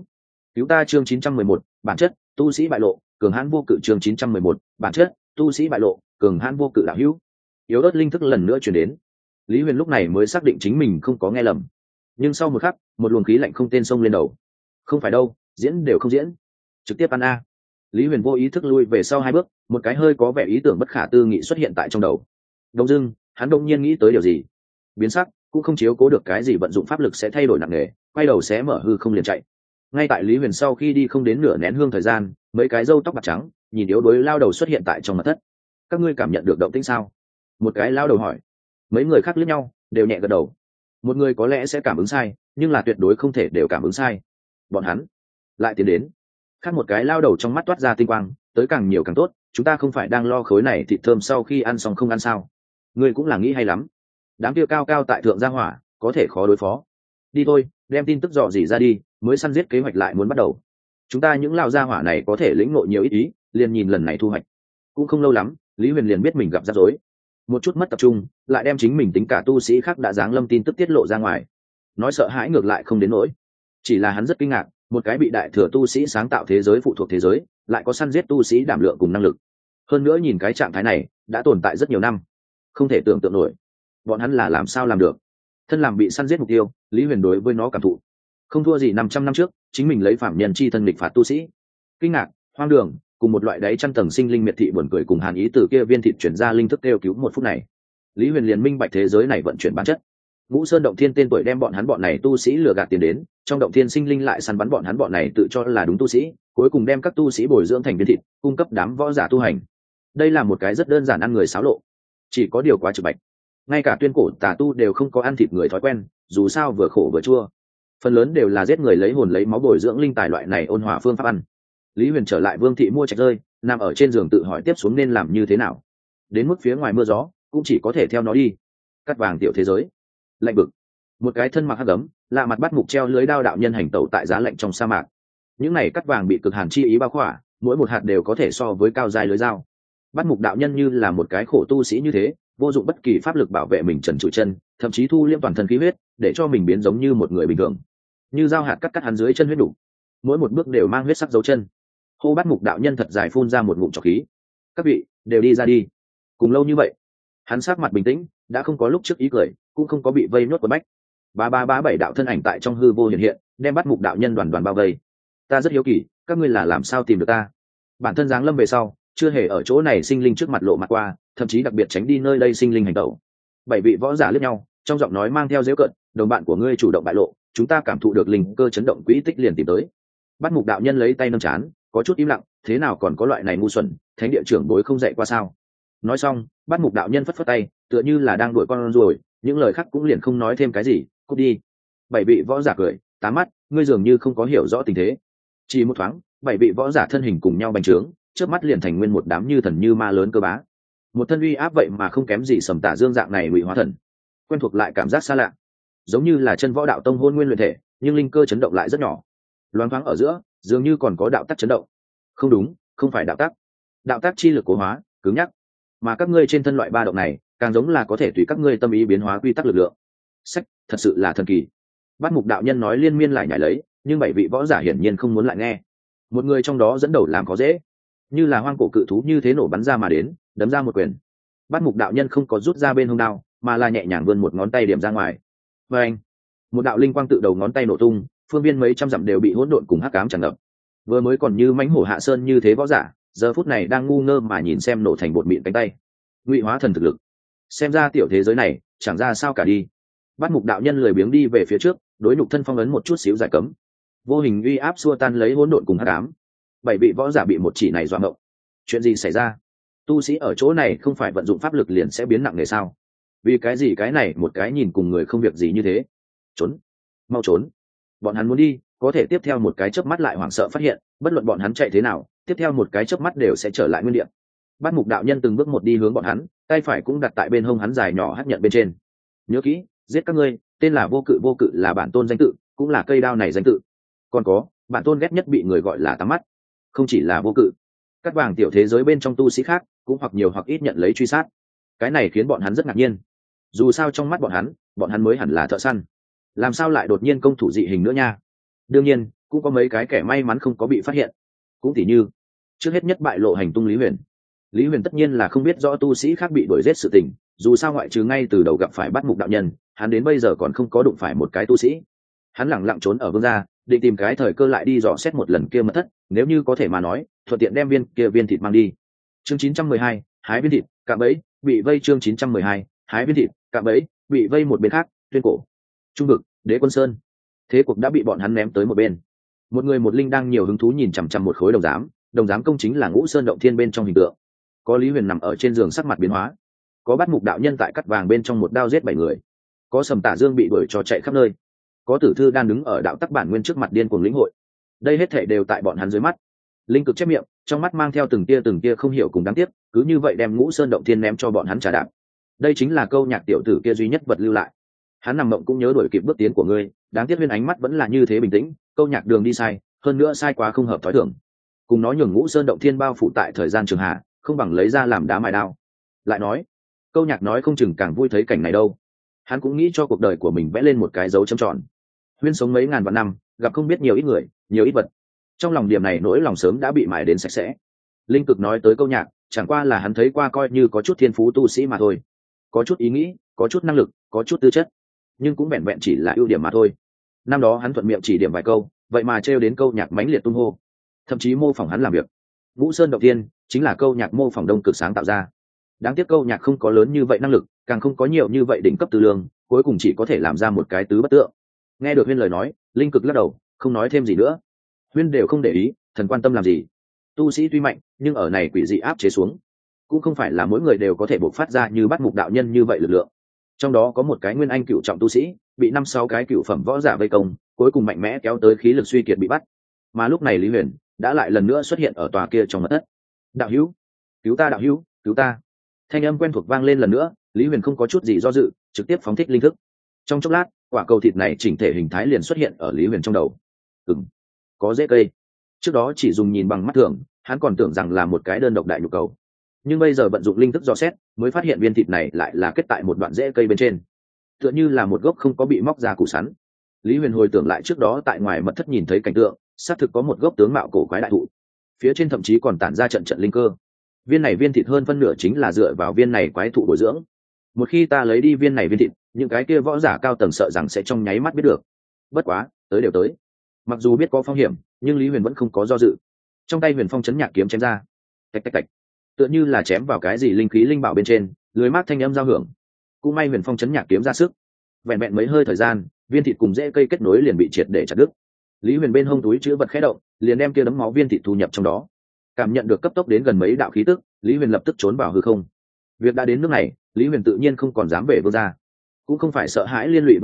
cứu ta. Chương 911, bản chất tu sĩ bại lộ, cường hãn vô cự. Chương 911, bản chất tu sĩ bại lộ, cường hãn vô cự. Đạo hữu. Yếu ớt linh thức lần nữa truyền đến. Lý Huyền lúc này mới xác định chính mình không có nghe lầm, nhưng sau một khắc một luồng khí lạnh không tên xông lên đầu. Không phải đâu, diễn đều không diễn, trực tiếp ăn a. Lý Huyền vô ý thức lui về sau 2 bước, một cái hơi có vẻ ý tưởng bất khả tư nghị xuất hiện tại trong đầu. Đông dưng hắn đông nhiên nghĩ tới điều gì, biến sắc, cũng không chiếu cố được cái gì vận dụng pháp lực sẽ thay đổi nặng nề, quay đầu xé mở hư không liền chạy. Ngay tại Lý Huyền sau khi đi không đến nửa nén hương thời gian, mấy cái râu tóc bạc trắng nhìn yếu đuối lao đầu xuất hiện tại trong mật thất. Các ngươi cảm nhận được động tĩnh sao? Một cái lao đầu hỏi. Mấy người khác liếc nhau đều nhẹ gật đầu. Một người có lẽ sẽ cảm ứng sai, nhưng là tuyệt đối không thể đều cảm ứng sai. Bọn hắn lại tiến đến. Khác một cái lao đầu trong mắt toát ra tinh quang, tới càng nhiều càng tốt, chúng ta không phải đang lo khối này thịt thơm sau khi ăn xong không ăn sao? Ngươi cũng là nghĩ hay lắm. Đám kia cao cao tại thượng gia hỏa có thể khó đối phó. Đi thôi, đem tin tức dò dỉ ra đi, mới săn giết kế hoạch lại muốn bắt đầu. Chúng ta những lão gia hỏa này có thể lĩnh ngộ nhiều ít ý, liền nhìn lần này thu hoạch. Cũng không lâu lắm, Lý Huyền liền biết mình gặp rắc rối. Một chút mất tập trung, lại đem chính mình tính cả tu sĩ khác đã giáng lâm tin tức tiết lộ ra ngoài. Nói sợ hãi ngược lại không đến nỗi, chỉ là hắn rất kinh ngạc, một cái bị đại thừa tu sĩ sáng tạo thế giới phụ thuộc thế giới, lại có săn giết tu sĩ đảm lượng cùng năng lực. Hơn nữa nhìn cái trạng thái này, đã tồn tại rất nhiều năm, không thể tưởng tượng nổi. Bọn hắn là làm sao làm được? Thân làm bị săn giết mục tiêu, Lý Huyền đối với nó cảm thụ không thua gì 500 năm trước chính mình lấy phạm nhân chi thân địch phạt tu sĩ. Kinh ngạc, hoang đường, cùng một loại đáy trăm tầng sinh linh miệt thị buồn cười cùng hàn ý từ kia viên thịt chuyển ra linh thức kêu cứu một phút này. Lý Huyền liền minh bạch thế giới này vận chuyển bản chất. Ngũ Sơn động thiên tên tuổi đem bọn hắn bọn này tu sĩ lừa gạt tiền đến, trong động thiên sinh linh lại săn bắn bọn hắn bọn này tự cho là đúng tu sĩ, cuối cùng đem các tu sĩ bồi dưỡng thành viên thịt, cung cấp đám võ giả tu hành. Đây là một cái rất đơn giản ăn người xáo lộ, chỉ có điều quá trực bạch. Ngay cả tuyên cổ tà tu đều không có ăn thịt người thói quen, dù sao vừa khổ vừa chua. Phần lớn đều là giết người lấy hồn lấy máu bồi dưỡng linh tài loại này ôn hòa phương pháp ăn. Lý Huyền trở lại Vương thị mua trạch rơi, nằm ở trên giường tự hỏi tiếp xuống nên làm như thế nào. Đến mức phía ngoài mưa gió, cũng chỉ có thể theo nó đi. Cắt vàng tiểu thế giới, lạnh bực. Một cái thân mặc hắc gấm, lạ mặt bắt mục treo lưới đao đạo nhân hành tẩu tại giá lạnh trong sa mạc. Những này cắt vàng bị cực hàn chi ý bao khỏa, mỗi một hạt đều có thể so với cao dài lưới dao. Bắt mục đạo nhân như là một cái khổ tu sĩ như thế, vô dụng bất kỳ pháp lực bảo vệ mình trần trụi chân, thậm chí thu liễm toàn thân khí huyết, để cho mình biến giống như một người bình thường. Như dao hạt cắt hắn dưới chân huyết đủ, mỗi một bước đều mang huyết sắc dấu chân. Hô Bắt mục đạo nhân thật dài phun ra một ngụm trọc khí. Các vị đều đi ra đi. Cùng lâu như vậy, hắn sắc mặt bình tĩnh, đã không có lúc trước ý cười, cũng không có bị vây nhốt quấn bách. Ba bảy đạo thân ảnh tại trong hư vô hiện hiện, đem Bắt mục đạo nhân đoàn đoàn bao vây. Ta rất hiếu kỳ, các ngươi là làm sao tìm được ta? Bản thân giáng lâm về sau, chưa hề ở chỗ này sinh linh trước mặt lộ mặt qua, thậm chí đặc biệt tránh đi nơi đây sinh linh hành tẩu. 7 vị võ giả liếc nhau, trong giọng nói mang theo giễu cợt, đồng bạn của ngươi chủ động bại lộ, chúng ta cảm thụ được linh cơ chấn động quỹ tích liền tìm tới. Bắt mục đạo nhân lấy tay nâng chán, có chút im lặng, thế nào còn có loại này ngu xuẩn, thánh địa trưởng bối không dạy qua sao? Nói xong, bắt mục đạo nhân phất phất tay, tựa như là đang đuổi con ruồi, những lời khác cũng liền không nói thêm cái gì, cút đi. Bảy vị võ giả cười, tá mắt, ngươi dường như không có hiểu rõ tình thế. Chỉ một thoáng, bảy vị võ giả thân hình cùng nhau bành trướng, trước mắt liền thành nguyên một đám như thần như ma lớn cơ bá. Một thân uy áp vậy mà không kém gì Sầm Tả Dương dạng này Ngụy Hóa Thần. Quen thuộc lại cảm giác xa lạ, giống như là chân võ đạo tông hôn nguyên luyện thể, nhưng linh cơ chấn động lại rất nhỏ. Loáng thoáng ở giữa, dường như còn có đạo tắc chấn động. Không đúng, không phải đạo tắc. Đạo tắc chi lực cố hóa, cứng nhắc. Mà các ngươi trên thân loại ba động này, càng giống là có thể tùy các ngươi tâm ý biến hóa quy tắc lực lượng. Sách, thật sự là thần kỳ. Bát Mục đạo nhân nói liên miên lại nhảy lấy, nhưng bảy vị võ giả hiển nhiên không muốn lại nghe. Một người trong đó dẫn đầu làm có dễ, như là hoang cổ cự thú như thế nổ bắn ra mà đến, đấm ra một quyền. Bát Mục đạo nhân không có rút ra bên hông đao, mà là nhẹ nhàng vươn một ngón tay điểm ra ngoài. Và anh, một đạo linh quang tự đầu ngón tay nổ tung, phương viên mấy trăm dặm đều bị hỗn độn cùng hắc ám tràn ngập. Vừa mới còn như mãnh hổ hạ sơn như thế võ giả, giờ phút này đang ngu ngơ mà nhìn xem nổ thành bột mịn cánh tay. Ngụy Hóa Thần thực lực, xem ra tiểu thế giới này chẳng ra sao cả đi. Bát Mục đạo nhân lười biếng đi về phía trước, đối nhục thân phong ấn một chút xíu giải cấm, vô hình uy áp xua tan lấy hỗn độn cùng hắc ám. Bảy vị võ giả bị một chỉ này dọa ngộng. Chuyện gì xảy ra? Tu sĩ ở chỗ này không phải vận dụng pháp lực liền sẽ biến nặng nề sao? Vì cái gì cái này một cái nhìn cùng người không việc gì như thế? Trốn, mau trốn! Bọn hắn muốn đi, có thể tiếp theo một cái chớp mắt lại hoảng sợ phát hiện, bất luận bọn hắn chạy thế nào, tiếp theo một cái chớp mắt đều sẽ trở lại nguyên địa. Bát Mục đạo nhân từng bước một đi hướng bọn hắn, tay phải cũng đặt tại bên hông hắn dài nhỏ hắc nhận bên trên. Nhớ kỹ, giết các ngươi, tên là Vô Cự, Vô Cự là bản tôn danh tự, cũng là cây đao này danh tự. Còn có, bản tôn ghét nhất bị người gọi là Tám Mắt. Không chỉ là Vô Cự, các vàng tiểu thế giới bên trong tu sĩ khác cũng hoặc nhiều hoặc ít nhận lấy truy sát. Cái này khiến bọn hắn rất ngạc nhiên. Dù sao trong mắt bọn hắn mới hẳn là thợ săn, làm sao lại đột nhiên công thủ dị hình nữa nha? Đương nhiên, cũng có mấy cái kẻ may mắn không có bị phát hiện. Cũng tỉ như, trước hết nhất bại lộ hành tung Lý Huyền. Lý Huyền tất nhiên là không biết rõ tu sĩ khác bị đuổi giết sự tình, dù sao ngoại trừ ngay từ đầu gặp phải Bát Mục đạo nhân, hắn đến bây giờ còn không có đụng phải một cái tu sĩ. Hắn lẳng lặng trốn ở vương gia, định tìm cái thời cơ lại đi dò xét một lần kia mật thất, nếu như có thể mà nói, thuận tiện đem viên thịt mang đi. Chương 912, hái viên thịt, cạm bẫy, bị vây. Chương 912, hái viên thịt, cạm bẫy, bị vây. Một bên khác, Tuyên Cổ, Trung vực, Đế Quân Sơn, thế cuộc đã bị bọn hắn ném tới một bên. Một người một linh đang nhiều hứng thú nhìn chằm chằm một khối đồng giám công chính là Ngũ Sơn động thiên bên trong hình tượng. Có Lý Huyền nằm ở trên giường sắc mặt biến hóa, có Bát Mục đạo nhân tại cắt vàng bên trong một đao giết 7 người, có Sầm Tả Dương bị đuổi cho chạy khắp nơi, có Tử Thư đang đứng ở đạo tắc bản nguyên trước mặt điên cuồng lĩnh hội. Đây hết thảy đều tại bọn hắn dưới mắt. Linh Cực chép miệng, trong mắt mang theo từng tia không hiểu cùng đáng tiếc, cứ như vậy đem Ngũ Sơn động thiên ném cho bọn hắn trả đạp. Đây chính là Câu Nhạc tiểu tử kia duy nhất vật lưu lại. Hắn nằm mộng cũng nhớ đuổi kịp bước tiến của ngươi, đáng tiếc Huyên ánh mắt vẫn là như thế bình tĩnh, Câu Nhạc đường đi sai, hơn nữa sai quá không hợp thói thường. Cùng nó nhường Ngũ Sơn động thiên bao phủ tại thời gian trường hạ, không bằng lấy ra làm đá mài đao. Lại nói, Câu Nhạc nói không chừng càng vui thấy cảnh này đâu. Hắn cũng nghĩ cho cuộc đời của mình vẽ lên một cái dấu chấm tròn. Huyên sống mấy ngàn vạn năm, gặp không biết nhiều ít người, nhiều ít vật. Trong lòng điểm này nỗi lòng sớm đã bị mài đến sạch sẽ. Linh Cực nói tới Câu Nhạc, chẳng qua là hắn thấy qua coi như có chút thiên phú tu sĩ mà thôi, có chút ý nghĩ, có chút năng lực, có chút tư chất, nhưng cũng vẹn vẹn chỉ là ưu điểm mà thôi. Năm đó hắn thuận miệng chỉ điểm vài câu, vậy mà trêu đến Câu Nhạc mãnh liệt tung hô, thậm chí mô phỏng hắn làm việc. Ngũ Sơn động thiên chính là Câu Nhạc mô phỏng Đông Cực sáng tạo ra. Đáng tiếc Câu Nhạc không có lớn như vậy năng lực, càng không có nhiều như vậy đỉnh cấp tư lương, cuối cùng chỉ có thể làm ra một cái tứ bất tượng. Nghe được Huyên lời nói, Linh Cực lắc đầu, không nói thêm gì nữa. Huyên đều không để ý, thần quan tâm làm gì? Tu sĩ tuy mạnh, nhưng ở này quỷ dị áp chế xuống, cũng không phải là mỗi người đều có thể bộc phát ra như Bát Mục đạo nhân như vậy lực lượng. Trong đó có một cái nguyên anh cựu trọng tu sĩ, bị 5-6 cái cựu phẩm võ giả vây công, cuối cùng mạnh mẽ kéo tới khí lực suy kiệt bị bắt. Mà lúc này Lý Huyền đã lại lần nữa xuất hiện ở tòa kia trong mật thất. Đạo hữu, cứu ta! Đạo hữu, cứu ta! Thanh âm quen thuộc vang lên lần nữa. Lý Huyền không có chút gì do dự, trực tiếp phóng thích linh thức. Trong chốc lát, quả cầu thịt này chỉnh thể hình thái liền xuất hiện ở Lý Huyền trong đầu. Có rễ cây. Trước đó chỉ dùng nhìn bằng mắt thường, hắn còn tưởng rằng là một cái đơn độc đại nhục cầu, nhưng bây giờ vận dụng linh thức dò xét, mới phát hiện viên thịt này lại là kết tại một đoạn rễ cây bên trên, tựa như là một gốc không có bị móc ra củ sắn. Lý Huyền hồi tưởng lại trước đó tại ngoài mật thất nhìn thấy cảnh tượng, xác thực có một gốc tướng mạo cổ quái đại thụ, phía trên thậm chí còn tản ra trận linh cơ. Viên thịt hơn phân nửa chính là dựa vào viên này quái thụ bồi dưỡng. Một khi ta lấy đi viên thịt, những cái kia võ giả cao tầng sợ rằng sẽ trong nháy mắt biết được. Bất quá, tới đều tới, mặc dù biết có phong hiểm, nhưng Lý Huyền vẫn không có do dự. Trong tay Huyền Phong chấn nhạc kiếm chém ra, tạch tạch tạch, tựa như là chém vào cái gì linh khí linh bảo bên trên, lưới mát thanh âm giao hưởng. Cũng may Huyền Phong chấn nhạc kiếm ra sức, vẹn vẹn mấy hơi thời gian, viên thịt cùng rễ cây kết nối liền bị triệt để chặt đứt. Lý Huyền bên hông túi chứa vật khẽ động, liền đem kia đấm máu viên thịt thu nhập trong đó. Cảm nhận được cấp tốc đến gần mấy đạo khí tức, Lý Huyền lập tức trốn vào hư không. Việc đã đến nước này, Lý Huyền tự nhiên không còn dám về vương gia, cũng không phải sợ hãi liên lụy vương gia,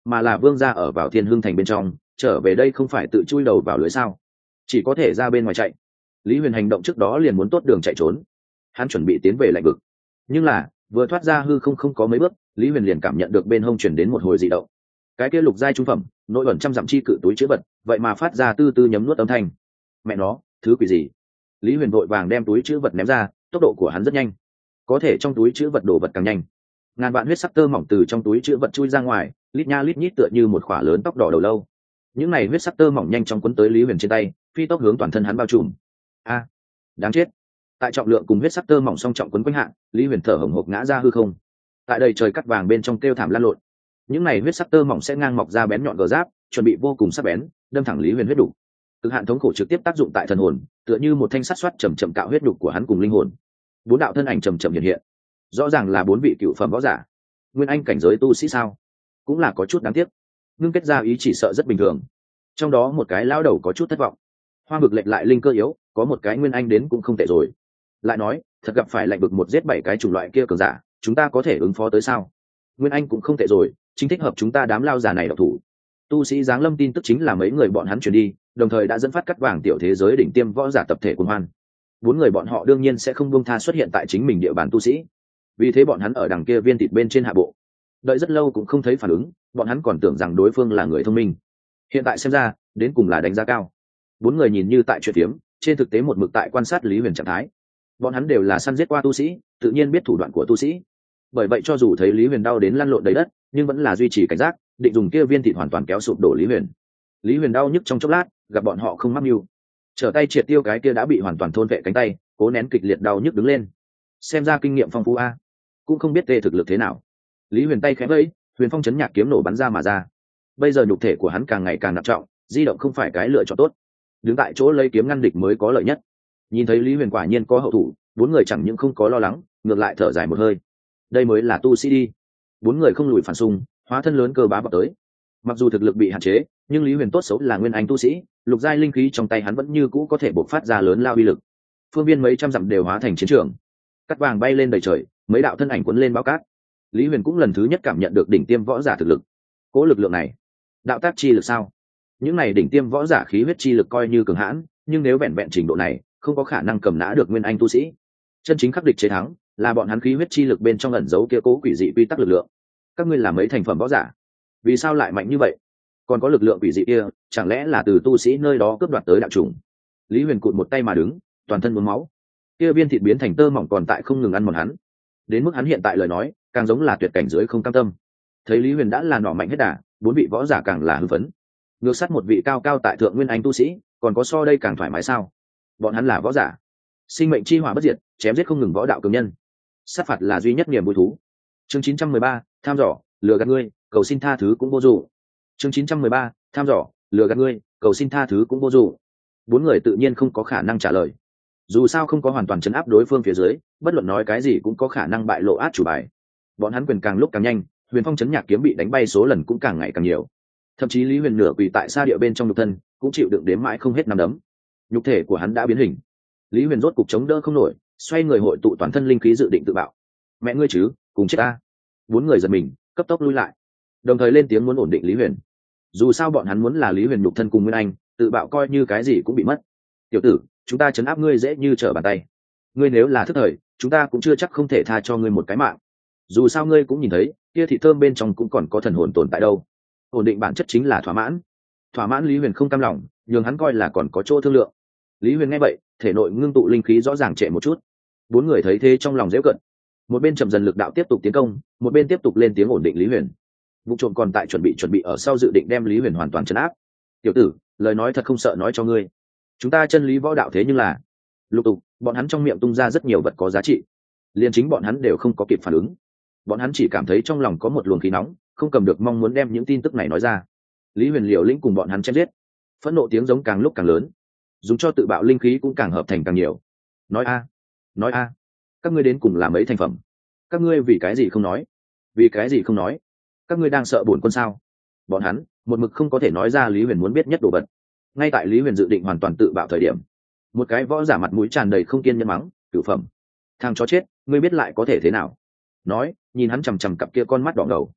mà là vương gia ở vào Thiên Hưng thành bên trong, trở về đây không phải tự chui đầu vào lưới sao? Chỉ có thể ra bên ngoài chạy. Lý Huyền hành động trước đó liền muốn tốt đường chạy trốn, hắn chuẩn bị tiến về Lạnh Vực, nhưng là vừa thoát ra hư không có mấy bước, Lý Huyền liền cảm nhận được bên hông chuyển đến một hồi dị động. Cái kia lục giai trung phẩm nội ẩn trăm dặm chi cự túi chữ vật, vậy mà phát ra tư tư nhấm nuốt âm thanh. Mẹ nó, thứ quỷ gì? Lý Huyền vội vàng đem túi chữ vật ném ra, tốc độ của hắn rất nhanh, có thể trong túi chữ vật đổ vật càng nhanh. Ngàn vạn huyết sắc tơ mỏng từ trong túi chữ vật chui ra ngoài, lít nha lít nhít tựa như một khỏa lớn tóc đỏ đầu lâu. Những này huyết sắc tơ mỏng nhanh chóng quấn tới Lý Huyền trên tay, phi tốc hướng toàn thân hắn bao trùm. A, đáng chết! Tại trọng lượng cùng huyết sắc tơ mỏng song trọng quấn quanh hạ, Lý Huyền thở hổn hộc ngã ra hư không. Tại đầy trời cắt vàng bên trong kêu thảm lan lộn. Những này huyết sắc tơ mỏng sẽ ngang mọc ra bén nhọn gờ giáp, chuẩn bị vô cùng sắc bén, đâm thẳng Lý Huyền huyết đủ. Cực hạn thống khổ trực tiếp tác dụng tại thần hồn, tựa như một thanh sắt xoát chậm chậm cạo huyết đục của hắn cùng linh hồn. Bốn đạo thân ảnh chậm chậm hiện hiện, rõ ràng là bốn vị cựu phẩm võ giả. Nguyên anh cảnh giới tu sĩ sao? Cũng là có chút đáng tiếc. Ngưng kết ra ý chỉ sợ rất bình thường. Trong đó một cái lão đầu có chút thất vọng. Hoa vực lệnh lại linh cơ yếu, có một cái nguyên anh đến cũng không tệ rồi. Lại nói, thật gặp phải lạnh vực một giết 7 cái chủng loại kia cường giả, chúng ta có thể ứng phó tới sao? Nguyên anh cũng không tệ rồi, chính thích hợp chúng ta đám lao giả này độc thủ. Tu sĩ giáng lâm tin tức chính là mấy người bọn hắn truyền đi, đồng thời đã dẫn phát cắt vàng tiểu thế giới đỉnh tiêm võ giả tập thể cuồng hoan. Bốn người bọn họ đương nhiên sẽ không buông tha xuất hiện tại chính mình địa bàn tu sĩ, vì thế bọn hắn ở đằng kia viên thịt bên trên hạ bộ, đợi rất lâu cũng không thấy phản ứng, bọn hắn còn tưởng rằng đối phương là người thông minh. Hiện tại xem ra, đến cùng là đánh giá cao. Bốn người nhìn như tại chuyện phiếm, trên thực tế một mực tại quan sát Lý Huyền trạng thái. Bọn hắn đều là săn giết qua tu sĩ, tự nhiên biết thủ đoạn của tu sĩ. Bởi vậy cho dù thấy Lý Huyền đau đến lăn lộn đầy đất, nhưng vẫn là duy trì cảnh giác, định dùng kia viên thịt hoàn toàn kéo sụp đổ Lý Huyền. Lý Huyền đau nhức trong chốc lát, gặp bọn họ không mắc mưu, trở tay triệt tiêu cái kia đã bị hoàn toàn thôn vệ cánh tay, cố nén kịch liệt đau nhức đứng lên. Xem ra kinh nghiệm phong phú a, cũng không biết tê thực lực thế nào. Lý Huyền tay khẽ vẫy, huyền phong chấn nhạc kiếm nổ bắn ra mà ra. Bây giờ nhục thể của hắn càng ngày càng nặng trọng, di động không phải cái lựa chọn tốt. Đứng tại chỗ lấy kiếm ngăn địch mới có lợi nhất. Nhìn thấy Lý Huyền quả nhiên có hậu thủ, bốn người chẳng những không có lo lắng, ngược lại thở dài một hơi. Đây mới là tu sĩ đi. Bốn người không lùi phản xung, hóa thân lớn cơ bá vào tới. Mặc dù thực lực bị hạn chế, nhưng Lý Huyền tốt xấu là nguyên anh tu sĩ, lục giai linh khí trong tay hắn vẫn như cũ có thể bộc phát ra lớn lao uy lực. Phương viên mấy trăm dặm đều hóa thành chiến trường, cắt vàng bay lên đầy trời, mấy đạo thân ảnh cuốn lên bao cát. Lý Huyền cũng lần thứ nhất cảm nhận được đỉnh tiêm võ giả thực lực. Cố lực lượng này, đạo tác chi lực sao? Những này đỉnh tiêm võ giả khí huyết chi lực coi như cường hãn, nhưng nếu vẹn vẹn trình độ này, không có khả năng cầm nã được nguyên anh tu sĩ. Chân chính khắc địch chế thắng, là bọn hắn khí huyết chi lực bên trong ẩn giấu kia cố quỷ dị quy tắc lực lượng. Các ngươi là mấy thành phẩm võ giả, vì sao lại mạnh như vậy? Còn có lực lượng quỷ dị kia, chẳng lẽ là từ tu sĩ nơi đó cướp đoạt tới đạo chủng? Lý Huyền cụt một tay mà đứng, toàn thân nhuốm máu. Kia viên thịt biến thành tơ mỏng còn tại không ngừng ăn mòn hắn. Đến mức hắn hiện tại lời nói, càng giống là tuyệt cảnh dưới không cam tâm. Thấy Lý Huyền đã là nỏ mạnh hết đà, bốn vị võ giả càng là hưng phấn. Ngược sát một vị cao cao tại thượng nguyên anh tu sĩ, còn có so đây càng thoải mái sao? Bọn hắn là võ giả, sinh mệnh chi hỏa bất diệt, chém giết không ngừng võ đạo cường nhân. Sát phạt là duy nhất niềm vui thú. Chương 913, tham dò, lừa gạt ngươi, cầu xin tha thứ cũng vô dụng. Chương 913, tham dò, lừa gạt ngươi, cầu xin tha thứ cũng vô dụng. Bốn người tự nhiên không có khả năng trả lời. Dù sao không có hoàn toàn chấn áp đối phương phía dưới, bất luận nói cái gì cũng có khả năng bại lộ át chủ bài. Bọn hắn quyền càng lúc càng nhanh, huyền phong chấn nhạc kiếm bị đánh bay số lần cũng càng ngày càng nhiều. Thậm chí Lý Huyền nửa quỳ tại xa địa bên trong nhục thân, cũng chịu đựng đếm mãi không hết năm đấm. Nhục thể của hắn đã biến hình. Lý Huyền rốt cục chống đỡ không nổi, xoay người hội tụ toàn thân linh khí dự định tự bạo. Mẹ ngươi chứ, cùng chết ta. Bốn người giật mình, cấp tốc lui lại, đồng thời lên tiếng muốn ổn định Lý Huyền. Dù sao bọn hắn muốn là Lý Huyền nhục thân cùng Nguyên Anh, tự bạo coi như cái gì cũng bị mất. Tiểu tử, chúng ta chấn áp ngươi dễ như trở bàn tay. Ngươi nếu là thức thời, chúng ta cũng chưa chắc không thể tha cho ngươi một cái mạng. Dù sao ngươi cũng nhìn thấy, kia thịt thơm bên trong cũng còn có thần hồn tồn tại đâu. Ổn định bản chất chính là thỏa mãn. Thỏa mãn Lý Huyền không cam lòng, nhường hắn coi là còn có chỗ thương lượng. Lý Huyền nghe vậy, thể nội ngưng tụ linh khí rõ ràng trệ một chút. Bốn người thấy thế trong lòng dễ cận. Một bên chậm dần lực đạo tiếp tục tiến công, một bên tiếp tục lên tiếng ổn định Lý Huyền. Vụ trộm còn tại chuẩn bị ở sau dự định đem Lý Huyền hoàn toàn trấn áp. Tiểu tử, lời nói thật không sợ nói cho ngươi. Chúng ta chân lý võ đạo thế nhưng là lục tục, bọn hắn trong miệng tung ra rất nhiều vật có giá trị. Liên chính bọn hắn đều không có kịp phản ứng. Bọn hắn chỉ cảm thấy trong lòng có một luồng khí nóng, không cầm được mong muốn đem những tin tức này nói ra. Lý Huyền liều lĩnh cùng bọn hắn chém giết, phẫn nộ tiếng giống càng lúc càng lớn, dùng cho tự bạo linh khí cũng càng hợp thành càng nhiều. Nói a, các ngươi đến cùng là mấy thành phẩm? Các ngươi vì cái gì không nói? Vì cái gì không nói? Các ngươi đang sợ bổn quân sao? Bọn hắn một mực không có thể nói ra Lý Huyền muốn biết nhất đồ vật. Ngay tại Lý Huyền dự định hoàn toàn tự bạo thời điểm, một cái võ giả mặt mũi tràn đầy không kiên nhẫn mắng, cửu phẩm, thằng chó chết, ngươi biết lại có thể thế nào? Nói, nhìn hắn chằm chằm cặp kia con mắt đỏ ngầu.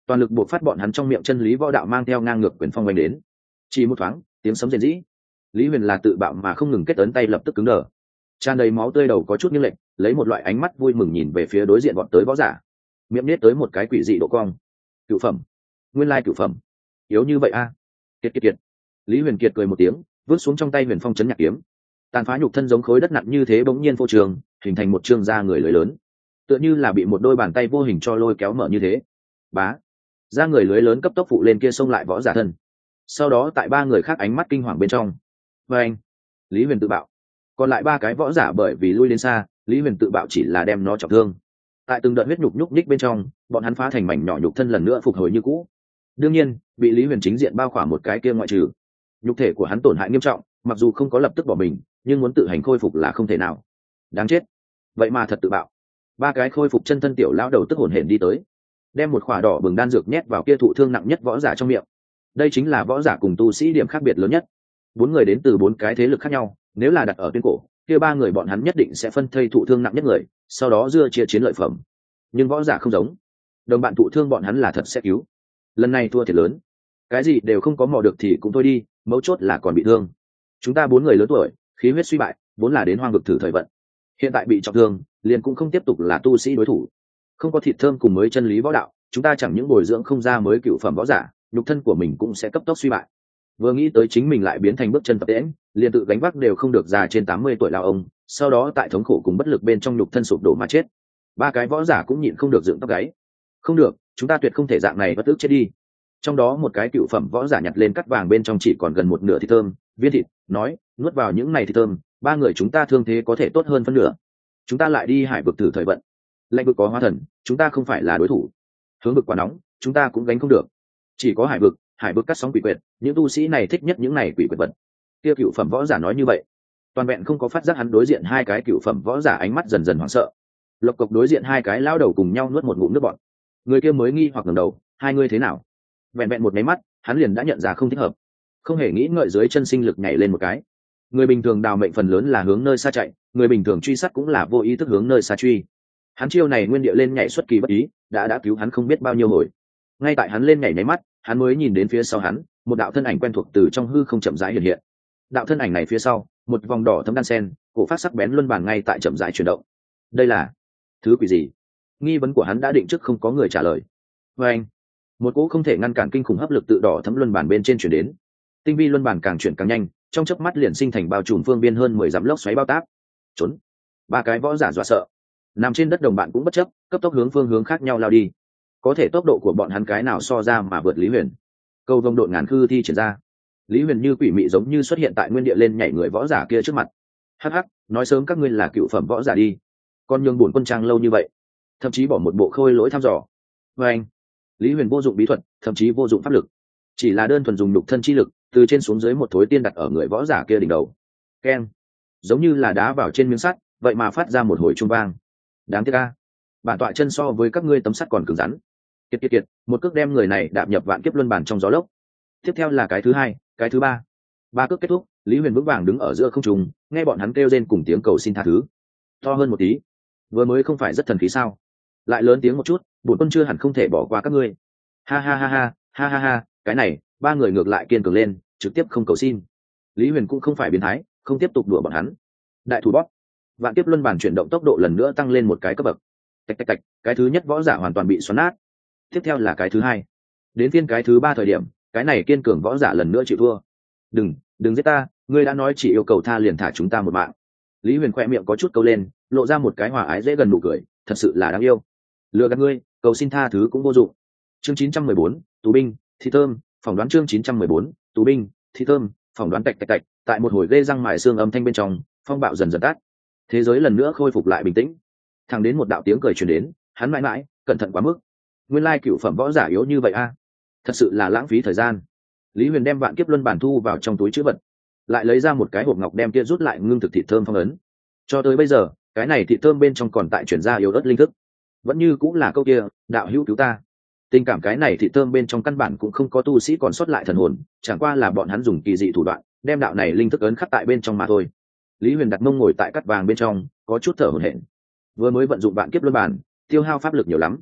toàn lực buộc phát bọn hắn trong miệng chân lý võ đạo mang theo ngang ngược quyền phong oanh đến. Chỉ một thoáng, tiếng sấm rền rĩ. Lý Huyền là tự bạo mà không ngừng kết ấn tay lập tức cứng đờ, tràn đầy máu tươi, đầu có chút nghiêng lệch, lấy một loại ánh mắt vui mừng nhìn về phía đối diện bọn tới võ giả, miệng nết tới một cái quỷ dị độ cong. Cửu phẩm, nguyên lai cửu phẩm, yếu như vậy a. Kiệt kiệt kiệt. Lý Huyền Kiệt cười một tiếng, vứt xuống trong tay Huyền Phong chấn nhạc kiếm, tàn phá nhục thân giống khối đất nặng như thế bỗng nhiên phô trường, hình thành một trương da người lưới lớn, tựa như là bị một đôi bàn tay vô hình cho lôi kéo mở như thế. Bá, da người lưới lớn cấp tốc phụ lên kia xông lại võ giả thân. Sau đó tại ba người khác ánh mắt kinh hoàng bên trong, và anh, Lý Huyền tự bạo. Còn lại ba cái võ giả bởi vì lui đến xa, Lý Huyền tự bạo chỉ là đem nó trọng thương. Tại từng đợt huyết nhục nhúc nhích bên trong, bọn hắn phá thành mảnh nhỏ nhục thân lần nữa phục hồi như cũ. Đương nhiên, bị Lý Huyền chính diện bao khỏa một cái kia ngoại trừ. Nhục thể của hắn tổn hại nghiêm trọng, mặc dù không có lập tức bỏ mình, nhưng muốn tự hành khôi phục là không thể nào. Đáng chết. Vậy mà thật tự bạo. Ba cái khôi phục chân thân tiểu lão đầu tức hổn hển đi tới, đem một khỏa đỏ bừng đan dược nhét vào kia thụ thương nặng nhất võ giả trong miệng. Đây chính là võ giả cùng tu sĩ điểm khác biệt lớn nhất. Bốn người đến từ bốn cái thế lực khác nhau, nếu là đặt ở tuyên cổ, kia ba người bọn hắn nhất định sẽ phân thây thụ thương nặng nhất người, sau đó dưa chia chiến lợi phẩm. Nhưng võ giả không giống, đồng bạn thụ thương bọn hắn là thật sẽ cứu. Lần này thua thiệt lớn, cái gì đều không có mò được thì cũng thôi đi, mấu chốt là còn bị thương. Chúng ta bốn người lớn tuổi, khí huyết suy bại, vốn là đến hoang vực thử thời vận, hiện tại bị trọng thương, liền cũng không tiếp tục là tu sĩ đối thủ. Không có thịt thơm cùng mới chân lý võ đạo, chúng ta chẳng những bồi dưỡng không ra mới cựu phẩm võ giả, nhục thân của mình cũng sẽ cấp tốc suy bại. Vừa nghĩ tới chính mình lại biến thành bước chân tập tễnh, liền tự gánh vác đều không được, già trên 80 tuổi lão ông, sau đó tại thống khổ cùng bất lực bên trong nhục thân sụp đổ mà chết. Ba cái võ giả cũng nhịn không được dựng tóc gáy. Không được, chúng ta tuyệt không thể dạng này bất tức chết đi. Trong đó một cái cựu phẩm võ giả nhặt lên cắt vàng bên trong chỉ còn gần một nửa thịt thơm, viên thịt, nói, nuốt vào những này thịt thơm, ba người chúng ta thương thế có thể tốt hơn phân nửa. Chúng ta lại đi hải vực thử thời vận. Lạnh vực có hóa thần, chúng ta không phải là đối thủ. Hướng vực quá nóng, chúng ta cũng gánh không được. Chỉ có hải vực cắt sóng quỷ quyệt, những tu sĩ này thích nhất những này quỷ quyệt vật. Kia cựu phẩm võ giả nói như vậy, toàn vẹn không có phát giác hắn đối diện hai cái cựu phẩm võ giả ánh mắt dần dần hoảng sợ. Lộc cộc đối diện hai cái lao đầu cùng nhau nuốt một ngụm nước bọt. Người kia mới nghi hoặc ngẩng đầu, hai ngươi thế nào? Vẹn vẹn một máy mắt, hắn liền đã nhận ra không thích hợp, không hề nghĩ ngợi dưới chân sinh lực nhảy lên một cái. Người bình thường đào mệnh phần lớn là hướng nơi xa chạy, người bình thường truy sát cũng là vô ý thức hướng nơi xa truy. Hắn chiêu này nguyên địa lên nhảy xuất kỳ bất ý, đã cứu hắn không biết bao nhiêu hồi. Ngay tại hắn lên nhảy nháy mắt, hắn mới nhìn đến phía sau hắn, một đạo thân ảnh quen thuộc từ trong hư không chậm rãi hiện hiện. Đạo thân ảnh này phía sau, một vòng đỏ thấm đan sen, cổ phát sắc bén luân bàn ngay tại chậm rãi chuyển động. Đây là thứ quỷ gì? Nghi vấn của hắn đã định trước không có người trả lời. Và anh, một cỗ không thể ngăn cản kinh khủng hấp lực tự đỏ thấm luân bàn bên trên chuyển đến. Tinh vi luân bàn càng chuyển càng nhanh, trong chớp mắt liền sinh thành bao trùm phương biên hơn 10 dặm lốc xoáy bao tác. Trốn! Ba cái võ giả dọa sợ, nằm trên đất đồng bạn cũng bất chấp, cấp tốc hướng phương hướng khác nhau lao đi. Có thể tốc độ của bọn hắn cái nào so ra mà vượt Lý Huyền. Câu vông độn ngàn khư thi triển ra, Lý Huyền như quỷ mị giống như xuất hiện tại nguyên địa lên nhảy người võ giả kia trước mặt. Hắc hắc, nói sớm các ngươi là cựu phẩm võ giả đi, con nhường buồn quân trang lâu như vậy, thậm chí bỏ một bộ khôi lỗi thăm dò. Và anh, Lý Huyền vô dụng bí thuật, thậm chí vô dụng pháp lực, chỉ là đơn thuần dùng nhục thân chi lực, từ trên xuống dưới một thối tiên đặt ở người võ giả kia đỉnh đầu. Keng, giống như là đá vào trên miếng sắt, vậy mà phát ra một hồi trung vang. Đáng tiếc a, bản tọa chân so với các ngươi tấm sắt còn cứng rắn. Kiệt kiệt kiệt, một cước đem người này đạp nhập vạn kiếp luân bản trong gió lốc. Tiếp theo là cái thứ hai, cái thứ ba. Ba cước kết thúc, Lý Huyền vững vàng đứng ở giữa không trung, nghe bọn hắn kêu rên cùng tiếng cầu xin tha thứ. To hơn một tí, vừa mới không phải rất thần khí sao? Lại lớn tiếng một chút, bổn quân chưa hẳn không thể bỏ qua các ngươi. Ha ha ha ha, ha ha ha, cái này, ba người ngược lại kiên cường lên, trực tiếp không cầu xin. Lý Huyền cũng không phải biến thái, không tiếp tục đùa bọn hắn. Đại thủ bóp, vạn kiếp luân bản chuyển động tốc độ lần nữa tăng lên một cái cấp bậc. Tạch tạch tạch, cái thứ nhất võ giả hoàn toàn bị xoắn nát. Tiếp theo là cái thứ hai, đến phiên cái thứ ba thời điểm, cái này kiên cường võ giả lần nữa chịu thua. Đừng giết ta, ngươi đã nói chỉ yêu cầu tha liền thả chúng ta một mạng. Lý Huyền khoe miệng có chút câu lên, lộ ra một cái hòa ái dễ gần nụ cười, thật sự là đáng yêu. Lừa gạt ngươi, cầu xin tha thứ cũng vô dụng. Chương 914, tù binh, thi thơm, phỏng đoán chương 914, tù binh, thi thơm, phỏng đoán tạch tạch tạch, tại một hồi ghê răng mài xương âm thanh bên trong, phong bạo dần dần tắt. Thế giới lần nữa khôi phục lại bình tĩnh. Thẳng đến một đạo tiếng cười truyền đến, hắn mãi mãi, cẩn thận quá mức. Nguyên lai cựu phẩm võ giả yếu như vậy a, thật sự là lãng phí thời gian. Lý Huyền đem vạn kiếp luân bản thu vào trong túi trữ vật, lại lấy ra một cái hộp ngọc đem kia rút lại ngưng thực thịt thơm phong ấn. Cho tới bây giờ, cái này thịt thơm bên trong còn tại chuyển ra yếu ớt linh thức, vẫn như cũng là câu kia, đạo hữu cứu ta. Tình cảm cái này thịt thơm bên trong căn bản cũng không có tu sĩ còn sót lại thần hồn, chẳng qua là bọn hắn dùng kỳ dị thủ đoạn đem đạo này linh thức ấn khắc tại bên trong mà thôi. Lý Huyền đặt mông ngồi tại cắt vàng bên trong, có chút thở hổn hển. Vừa mới vận dụng vạn kiếp luân bản, tiêu hao pháp lực nhiều lắm,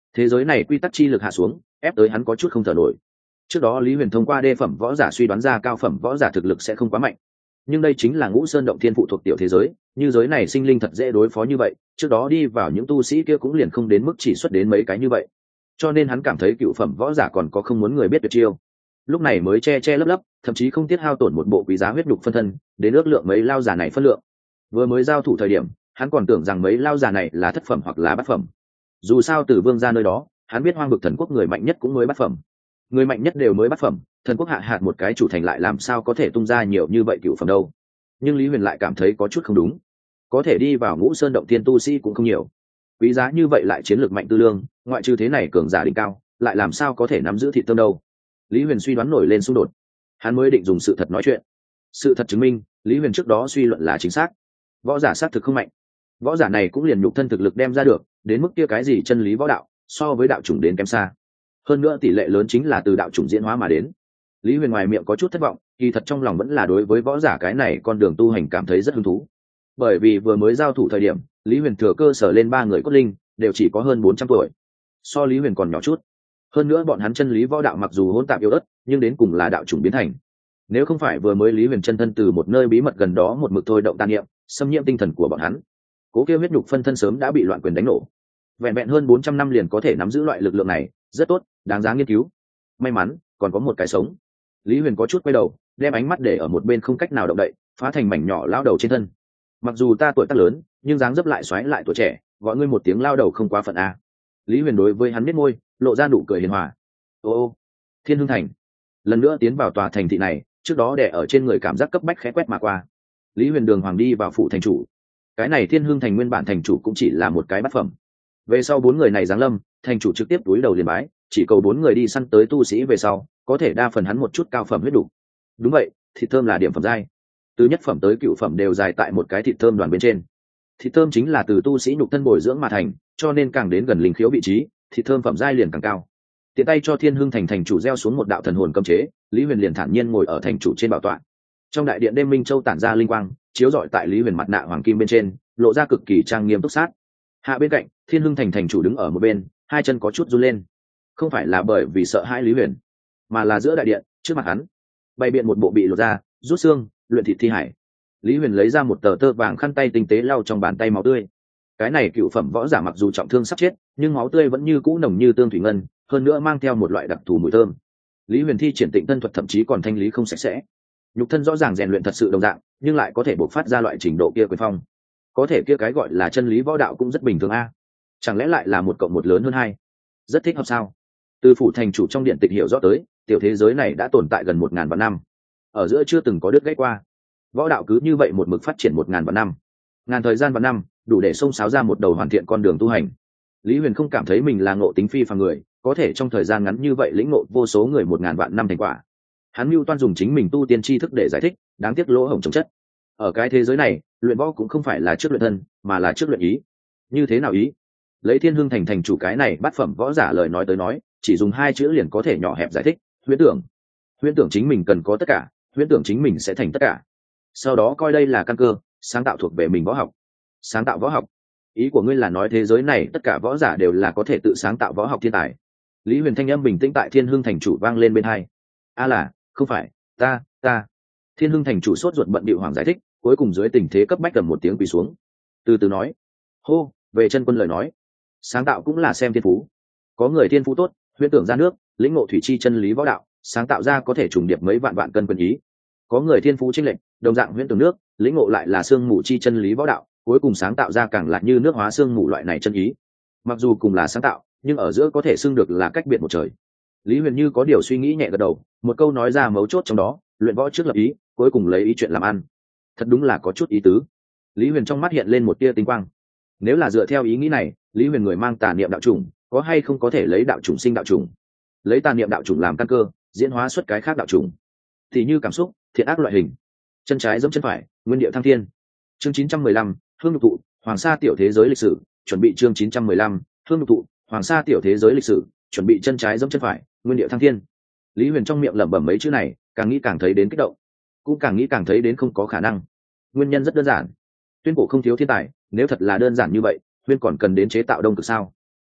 thế giới này quy tắc chi lực hạ xuống, ép tới hắn có chút không thở nổi. Trước đó Lý Huyền thông qua đê phẩm võ giả suy đoán ra cao phẩm võ giả thực lực sẽ không quá mạnh, nhưng đây chính là Ngũ Sơn động thiên phụ thuộc tiểu thế giới, như giới này sinh linh thật dễ đối phó như vậy, trước đó đi vào những tu sĩ kia cũng liền không đến mức chỉ xuất đến mấy cái như vậy, cho nên hắn cảm thấy cựu phẩm võ giả còn có không muốn người biết tuyệt chiêu, lúc này mới che che lấp lấp, thậm chí không tiết hao tổn một bộ quý giá huyết nhục phân thân đến ước lượng mấy lao giả này phân lượng. Vừa mới giao thủ thời điểm hắn còn tưởng rằng mấy lao giả này là thất phẩm hoặc là bát phẩm, dù sao từ vương gia nơi đó hắn biết Hoang vực thần quốc người mạnh nhất cũng mới bát phẩm, người mạnh nhất đều mới bát phẩm, thần quốc hạ hạt một cái chủ thành lại làm sao có thể tung ra nhiều như vậy cựu phẩm đâu. Nhưng Lý Huyền lại cảm thấy có chút không đúng, có thể đi vào Ngũ Sơn động thiên tu sĩ cũng không nhiều, quý giá như vậy lại chiến lược mạnh tư lương, ngoại trừ thế này cường giả đỉnh cao lại làm sao có thể nắm giữ thị tâm đâu. Lý Huyền suy đoán nổi lên xung đột, hắn mới định dùng sự thật nói chuyện. Sự thật chứng minh Lý Huyền trước đó suy luận là chính xác, võ giả xác thực không mạnh, võ giả này cũng liền nhục thân thực lực đem ra được, đến mức kia cái gì chân lý võ đạo so với đạo chủng đến kém xa, hơn nữa tỷ lệ lớn chính là từ đạo chủng diễn hóa mà đến. Lý Huyền ngoài miệng có chút thất vọng, kỳ thật trong lòng vẫn là đối với võ giả cái này con đường tu hành cảm thấy rất hứng thú, bởi vì vừa mới giao thủ thời điểm Lý Huyền thừa cơ sở lên 3 người cốt linh đều chỉ có hơn 400 tuổi, so Lý Huyền còn nhỏ chút. Hơn nữa bọn hắn chân lý võ đạo mặc dù hỗn tạp yếu ớt nhưng đến cùng là đạo chủng biến thành, nếu không phải vừa mới Lý Huyền chân thân từ một nơi bí mật gần đó một mực thôi động tàn niệm xâm nhiễm tinh thần của bọn hắn, cố kêu huyết nhục phân thân sớm đã bị loạn quyền đánh nổ. Vẹn vẹn hơn 400 năm liền có thể nắm giữ loại lực lượng này, rất tốt, đáng giá nghiên cứu. May mắn còn có một cái sống. Lý Huyền có chút quay đầu, đem ánh mắt để ở một bên không cách nào động đậy, phá thành mảnh nhỏ lao đầu trên thân. Mặc dù ta tuổi tác lớn nhưng dáng dấp lại xoáy lại tuổi trẻ, gọi ngươi một tiếng lao đầu không quá phận a. Lý Huyền đối với hắn biết môi, lộ ra nụ cười hiền hòa. Ô, Thiên Hưng Thành. Lần nữa tiến vào tòa thành thị này, trước đó đè ở trên người cảm giác cấp bách khẽ quét mà qua. Lý Huyền đường hoàng đi vào phủ thành chủ. Cái này Thiên Hưng Thành nguyên bản thành chủ cũng chỉ là một cái bát phẩm. Về sau 4 người này giáng lâm, thành chủ trực tiếp túi đầu liền bái, chỉ cầu 4 người đi săn tới tu sĩ về sau, có thể đa phần hắn một chút cao phẩm huyết đủ. Đúng vậy, thịt thơm là điểm phẩm giai. Từ nhất phẩm tới cựu phẩm đều dài tại một cái thịt thơm đoàn bên trên. Thịt thơm chính là từ tu sĩ nhục thân bồi dưỡng mà thành, cho nên càng đến gần linh khiếu vị trí, thịt thơm phẩm giai liền càng cao. Tiện tay cho Thiên Hưng Thành thành chủ gieo xuống một đạo thần hồn cấm chế, Lý Huyền liền thản nhiên ngồi ở thành chủ trên bảo tọa. Trong đại điện đêm minh châu tản ra linh quang, chiếu rọi tại Lý Huyền mặt nạ hoàng kim bên trên, lộ ra cực kỳ trang nghiêm túc sát. Hạ bên cạnh, Thiên Hưng Thành thành chủ đứng ở một bên, hai chân có chút run lên. Không phải là bởi vì sợ hãi Lý Huyền, mà là giữa đại điện, trước mặt hắn, bày biện một bộ bị lột ra, rút xương, luyện thịt thi hải. Lý Huyền lấy ra một tờ tơ vàng khăn tay tinh tế lau trong bàn tay máu tươi. Cái này cựu phẩm võ giả mặc dù trọng thương sắp chết, nhưng máu tươi vẫn như cũ nồng như tương thủy ngân, hơn nữa mang theo một loại đặc thù mùi thơm. Lý Huyền thi triển Tịnh thân thuật thậm chí còn thanh lý không sạch sẽ. Nhục thân rõ ràng rèn luyện thật sự đồng dạng, nhưng lại có thể bộc phát ra loại trình độ kia quyền phong. Có thể kia cái gọi là chân lý võ đạo cũng rất bình thường a. Chẳng lẽ lại là 1+1 lớn hơn 2? Rất thích hợp sao? Từ phủ thành chủ trong điện tịch hiểu rõ tới, tiểu thế giới này đã tồn tại gần 1000 vạn năm. Ở giữa chưa từng có đứt gãy qua. Võ đạo cứ như vậy một mực phát triển 1000 vạn năm. Ngàn thời gian vạn năm, đủ để xông xáo ra một đầu hoàn thiện con đường tu hành. Lý Huyền không cảm thấy mình là ngộ tính phi phàm người, có thể trong thời gian ngắn như vậy lĩnh ngộ vô số người 1000 vạn năm thành quả. Hắn mưu toan dùng chính mình tu tiên tri thức để giải thích, đáng tiếc lỗ hổng trồng chất. Ở cái thế giới này, luyện võ cũng không phải là trước luyện thân, mà là trước luyện ý. Như thế nào ý? Lấy Thiên Hưng Thành thành chủ cái này bát phẩm võ giả lời nói tới nói, chỉ dùng 2 chữ liền có thể nhỏ hẹp giải thích, huyễn tưởng. Huyễn tưởng chính mình cần có tất cả, huyễn tưởng chính mình sẽ thành tất cả. Sau đó coi đây là căn cơ, sáng tạo thuộc về mình võ học. Sáng tạo võ học? Ý của ngươi là nói thế giới này tất cả võ giả đều là có thể tự sáng tạo võ học thiên tài? Lý Huyền thanh âm bình tĩnh tại Thiên Hưng thành chủ vang lên bên hai. A là, không phải, ta. Thiên Hưng thành chủ sốt ruột bận bịu hoàng giải thích, cuối cùng dưới tình thế cấp bách cầm một tiếng quỳ xuống. Từ từ nói. Hô, về chân quân lời nói. Sáng tạo cũng là xem thiên phú. Có người thiên phú tốt, huyễn tưởng ra nước, lĩnh ngộ thủy chi chân lý võ đạo, sáng tạo ra có thể trùng điệp mấy vạn vạn cân quân ý. Có người thiên phú chênh lệch, đồng dạng huyễn tưởng nước, lĩnh ngộ lại là xương mù chi chân lý võ đạo, cuối cùng sáng tạo ra càng là như nước hóa xương mù loại này chân ý. Mặc dù cùng là sáng tạo, nhưng ở giữa có thể xưng được là cách biệt một trời. Lý Huyền như có điều suy nghĩ nhẹ gật đầu, một câu nói ra mấu chốt trong đó, luyện võ trước lập ý, cuối cùng lấy ý chuyện làm ăn. Thật đúng là có chút ý tứ. Lý Huyền trong mắt hiện lên một tia tinh quang. Nếu là dựa theo ý nghĩ này, Lý Huyền người mang tà niệm đạo chủng, có hay không có thể lấy đạo chủng sinh đạo chủng, lấy tà niệm đạo chủng làm căn cơ, diễn hóa xuất cái khác đạo chủng, thì như cảm xúc, thiện ác loại hình. Chân trái giẫm chân phải, nguyên điệu thăng thiên. Chương 915, hương nhục thụ, Hoàng Sa tiểu thế giới lịch sử, chuẩn bị chương 915, hương nhục thụ, Hoàng Sa tiểu thế giới lịch sử, chuẩn bị chân trái giẫm chân phải, nguyên điệu thăng thiên. Lý Huyền trong miệng lẩm bẩm mấy chữ này, càng nghĩ càng thấy đến kích động, cũng càng nghĩ càng thấy đến không có khả năng. Nguyên nhân rất đơn giản, tuyên cổ không thiếu thiên tài, nếu thật là đơn giản như vậy, Huyên còn cần đến chế tạo đông cực sao?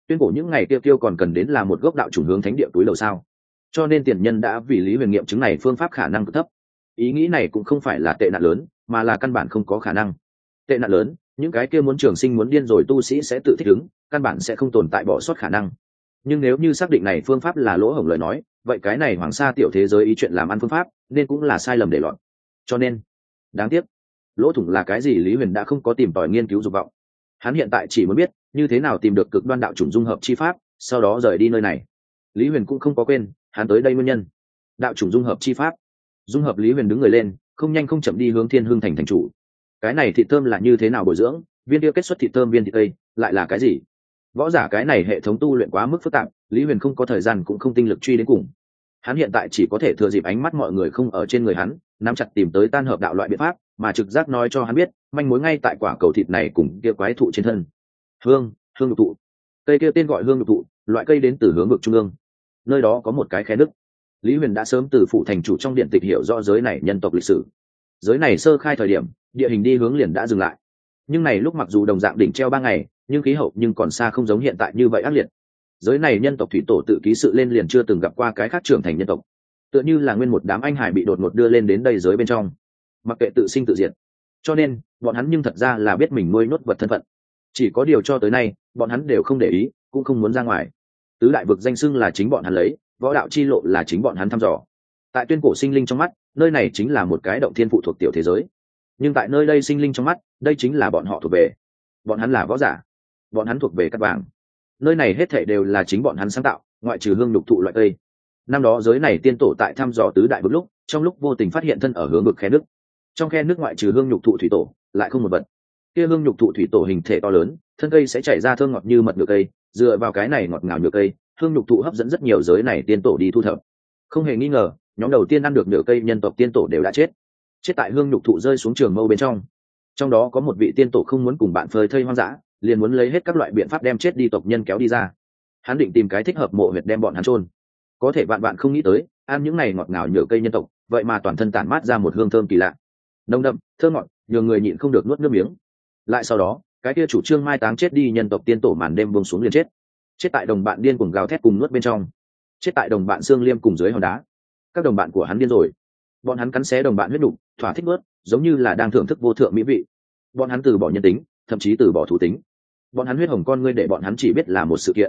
Tuyên cổ những ngày tiêu còn cần đến là một gốc đạo chủng hướng thánh địa túi đầu sao? Cho nên tiền nhân đã vì Lý Huyền nghiệm chứng này phương pháp khả năng cực thấp. Ý nghĩ này cũng không phải là tệ nạn lớn, mà là căn bản không có khả năng. Tệ nạn lớn, những cái kia muốn trường sinh muốn điên rồi tu sĩ sẽ tự thích ứng, căn bản sẽ không tồn tại bỏ sót khả năng. Nhưng nếu như xác định này phương pháp là lỗ hổng lời nói, vậy cái này hoàng sa tiểu thế giới ý chuyện làm ăn phương pháp nên cũng là sai lầm để loạn. Cho nên đáng tiếc, lỗ thủng là cái gì Lý Huyền đã không có tìm tòi nghiên cứu dục vọng. Hắn hiện tại chỉ muốn biết như thế nào tìm được cực đoan đạo chủng dung hợp chi pháp, sau đó rời đi nơi này. Lý Huyền cũng không có quên hắn tới đây nguyên nhân. Đạo chủng dung hợp chi pháp. Dung hợp, Lý Huyền đứng người lên, không nhanh không chậm đi hướng Thiên Hương thành thành chủ. Cái này thịt thơm là như thế nào bồi dưỡng, viên kia kết xuất thịt thơm viên thịt tây lại là cái gì? Võ giả cái này hệ thống tu luyện quá mức phức tạp, Lý Huyền không có thời gian cũng không tinh lực truy đến cùng. Hắn hiện tại chỉ có thể thừa dịp ánh mắt mọi người không ở trên người hắn, nắm chặt tìm tới tan hợp đạo loại biện pháp, mà trực giác nói cho hắn biết manh mối ngay tại quả cầu thịt này cùng kia quái thụ trên thân. Hương nhục thụ. Cây kia tên gọi hương nhục thụ, loại cây đến từ hướng vực trung ương. Nơi đó có một cái khe nứt. Lý Huyền đã sớm từ phủ thành chủ trong điện tịch hiểu rõ giới này nhân tộc lịch sử. Giới này sơ khai thời điểm, địa hình đi hướng liền đã dừng lại. Nhưng này lúc mặc dù đồng dạng đỉnh treo 3 ngày, nhưng khí hậu nhưng còn xa không giống hiện tại như vậy ác liệt. Giới này nhân tộc thủy tổ tự ký sự lên liền chưa từng gặp qua cái khác trưởng thành nhân tộc, tựa như là nguyên một đám anh hải bị đột ngột đưa lên đến đây giới bên trong, mặc kệ tự sinh tự diệt. Cho nên bọn hắn nhưng thật ra là biết mình nuôi nốt vật thân phận, chỉ có điều cho tới nay bọn hắn đều không để ý, cũng không muốn ra ngoài. Tứ đại vực danh xưng là chính bọn hắn lấy, võ đạo chi lộ là chính bọn hắn thăm dò. Tại tuyên cổ sinh linh trong mắt, nơi này chính là một cái động thiên phụ thuộc tiểu thế giới, nhưng tại nơi đây sinh linh trong mắt, đây chính là bọn họ thuộc về. Bọn hắn là võ giả, bọn hắn thuộc về cát vàng. Nơi này hết thảy đều là chính bọn hắn sáng tạo, ngoại trừ hương nhục thụ loại cây. Năm đó giới này tiên tổ tại thăm dò tứ đại vực lúc, trong lúc vô tình phát hiện thân ở hướng vực khe nước. Trong khe nước ngoại trừ hương nhục thụ thủy tổ, lại không một vật. Kia hương nhục thụ thủy tổ hình thể to lớn, thân cây sẽ chảy ra thơm ngọt như mật nhựa cây, dựa vào cái này ngọt ngào nhựa cây, hương nhục thụ hấp dẫn rất nhiều giới này tiên tổ đi thu thập. Không hề nghi ngờ, nhóm đầu tiên ăn được nhựa cây nhân tộc tiên tổ đều đã chết. Chết tại hương nhục thụ rơi xuống trường mâu bên trong. Trong đó có một vị tiên tổ không muốn cùng bạn phơi thây hoang dã, liền muốn lấy hết các loại biện pháp đem chết đi tộc nhân kéo đi ra. Hắn định tìm cái thích hợp mộ huyệt đem bọn hắn chôn. Có thể vạn bạn không nghĩ tới, ăn những này ngọt ngào nhựa cây nhân tộc, vậy mà toàn thân tản mát ra một hương thơm kỳ lạ, nồng đậm, thơm ngọt, nhiều người nhịn không được nuốt nước miếng. Lại sau đó, cái kia chủ trương mai táng chết đi nhân tộc tiên tổ màn đêm buông xuống liền chết. Chết tại đồng bạn điên cuồng gào thét cùng nuốt bên trong. Chết tại đồng bạn xương liêm cùng dưới hòn đá. Các đồng bạn của hắn điên rồi. Bọn hắn cắn xé đồng bạn huyết nục, thỏa thích nuốt, giống như là đang thưởng thức vô thượng mỹ vị. Bọn hắn từ bỏ nhân tính, thậm chí từ bỏ thú tính. Bọn hắn huyết hồng con ngươi để bọn hắn chỉ biết là một sự kiện,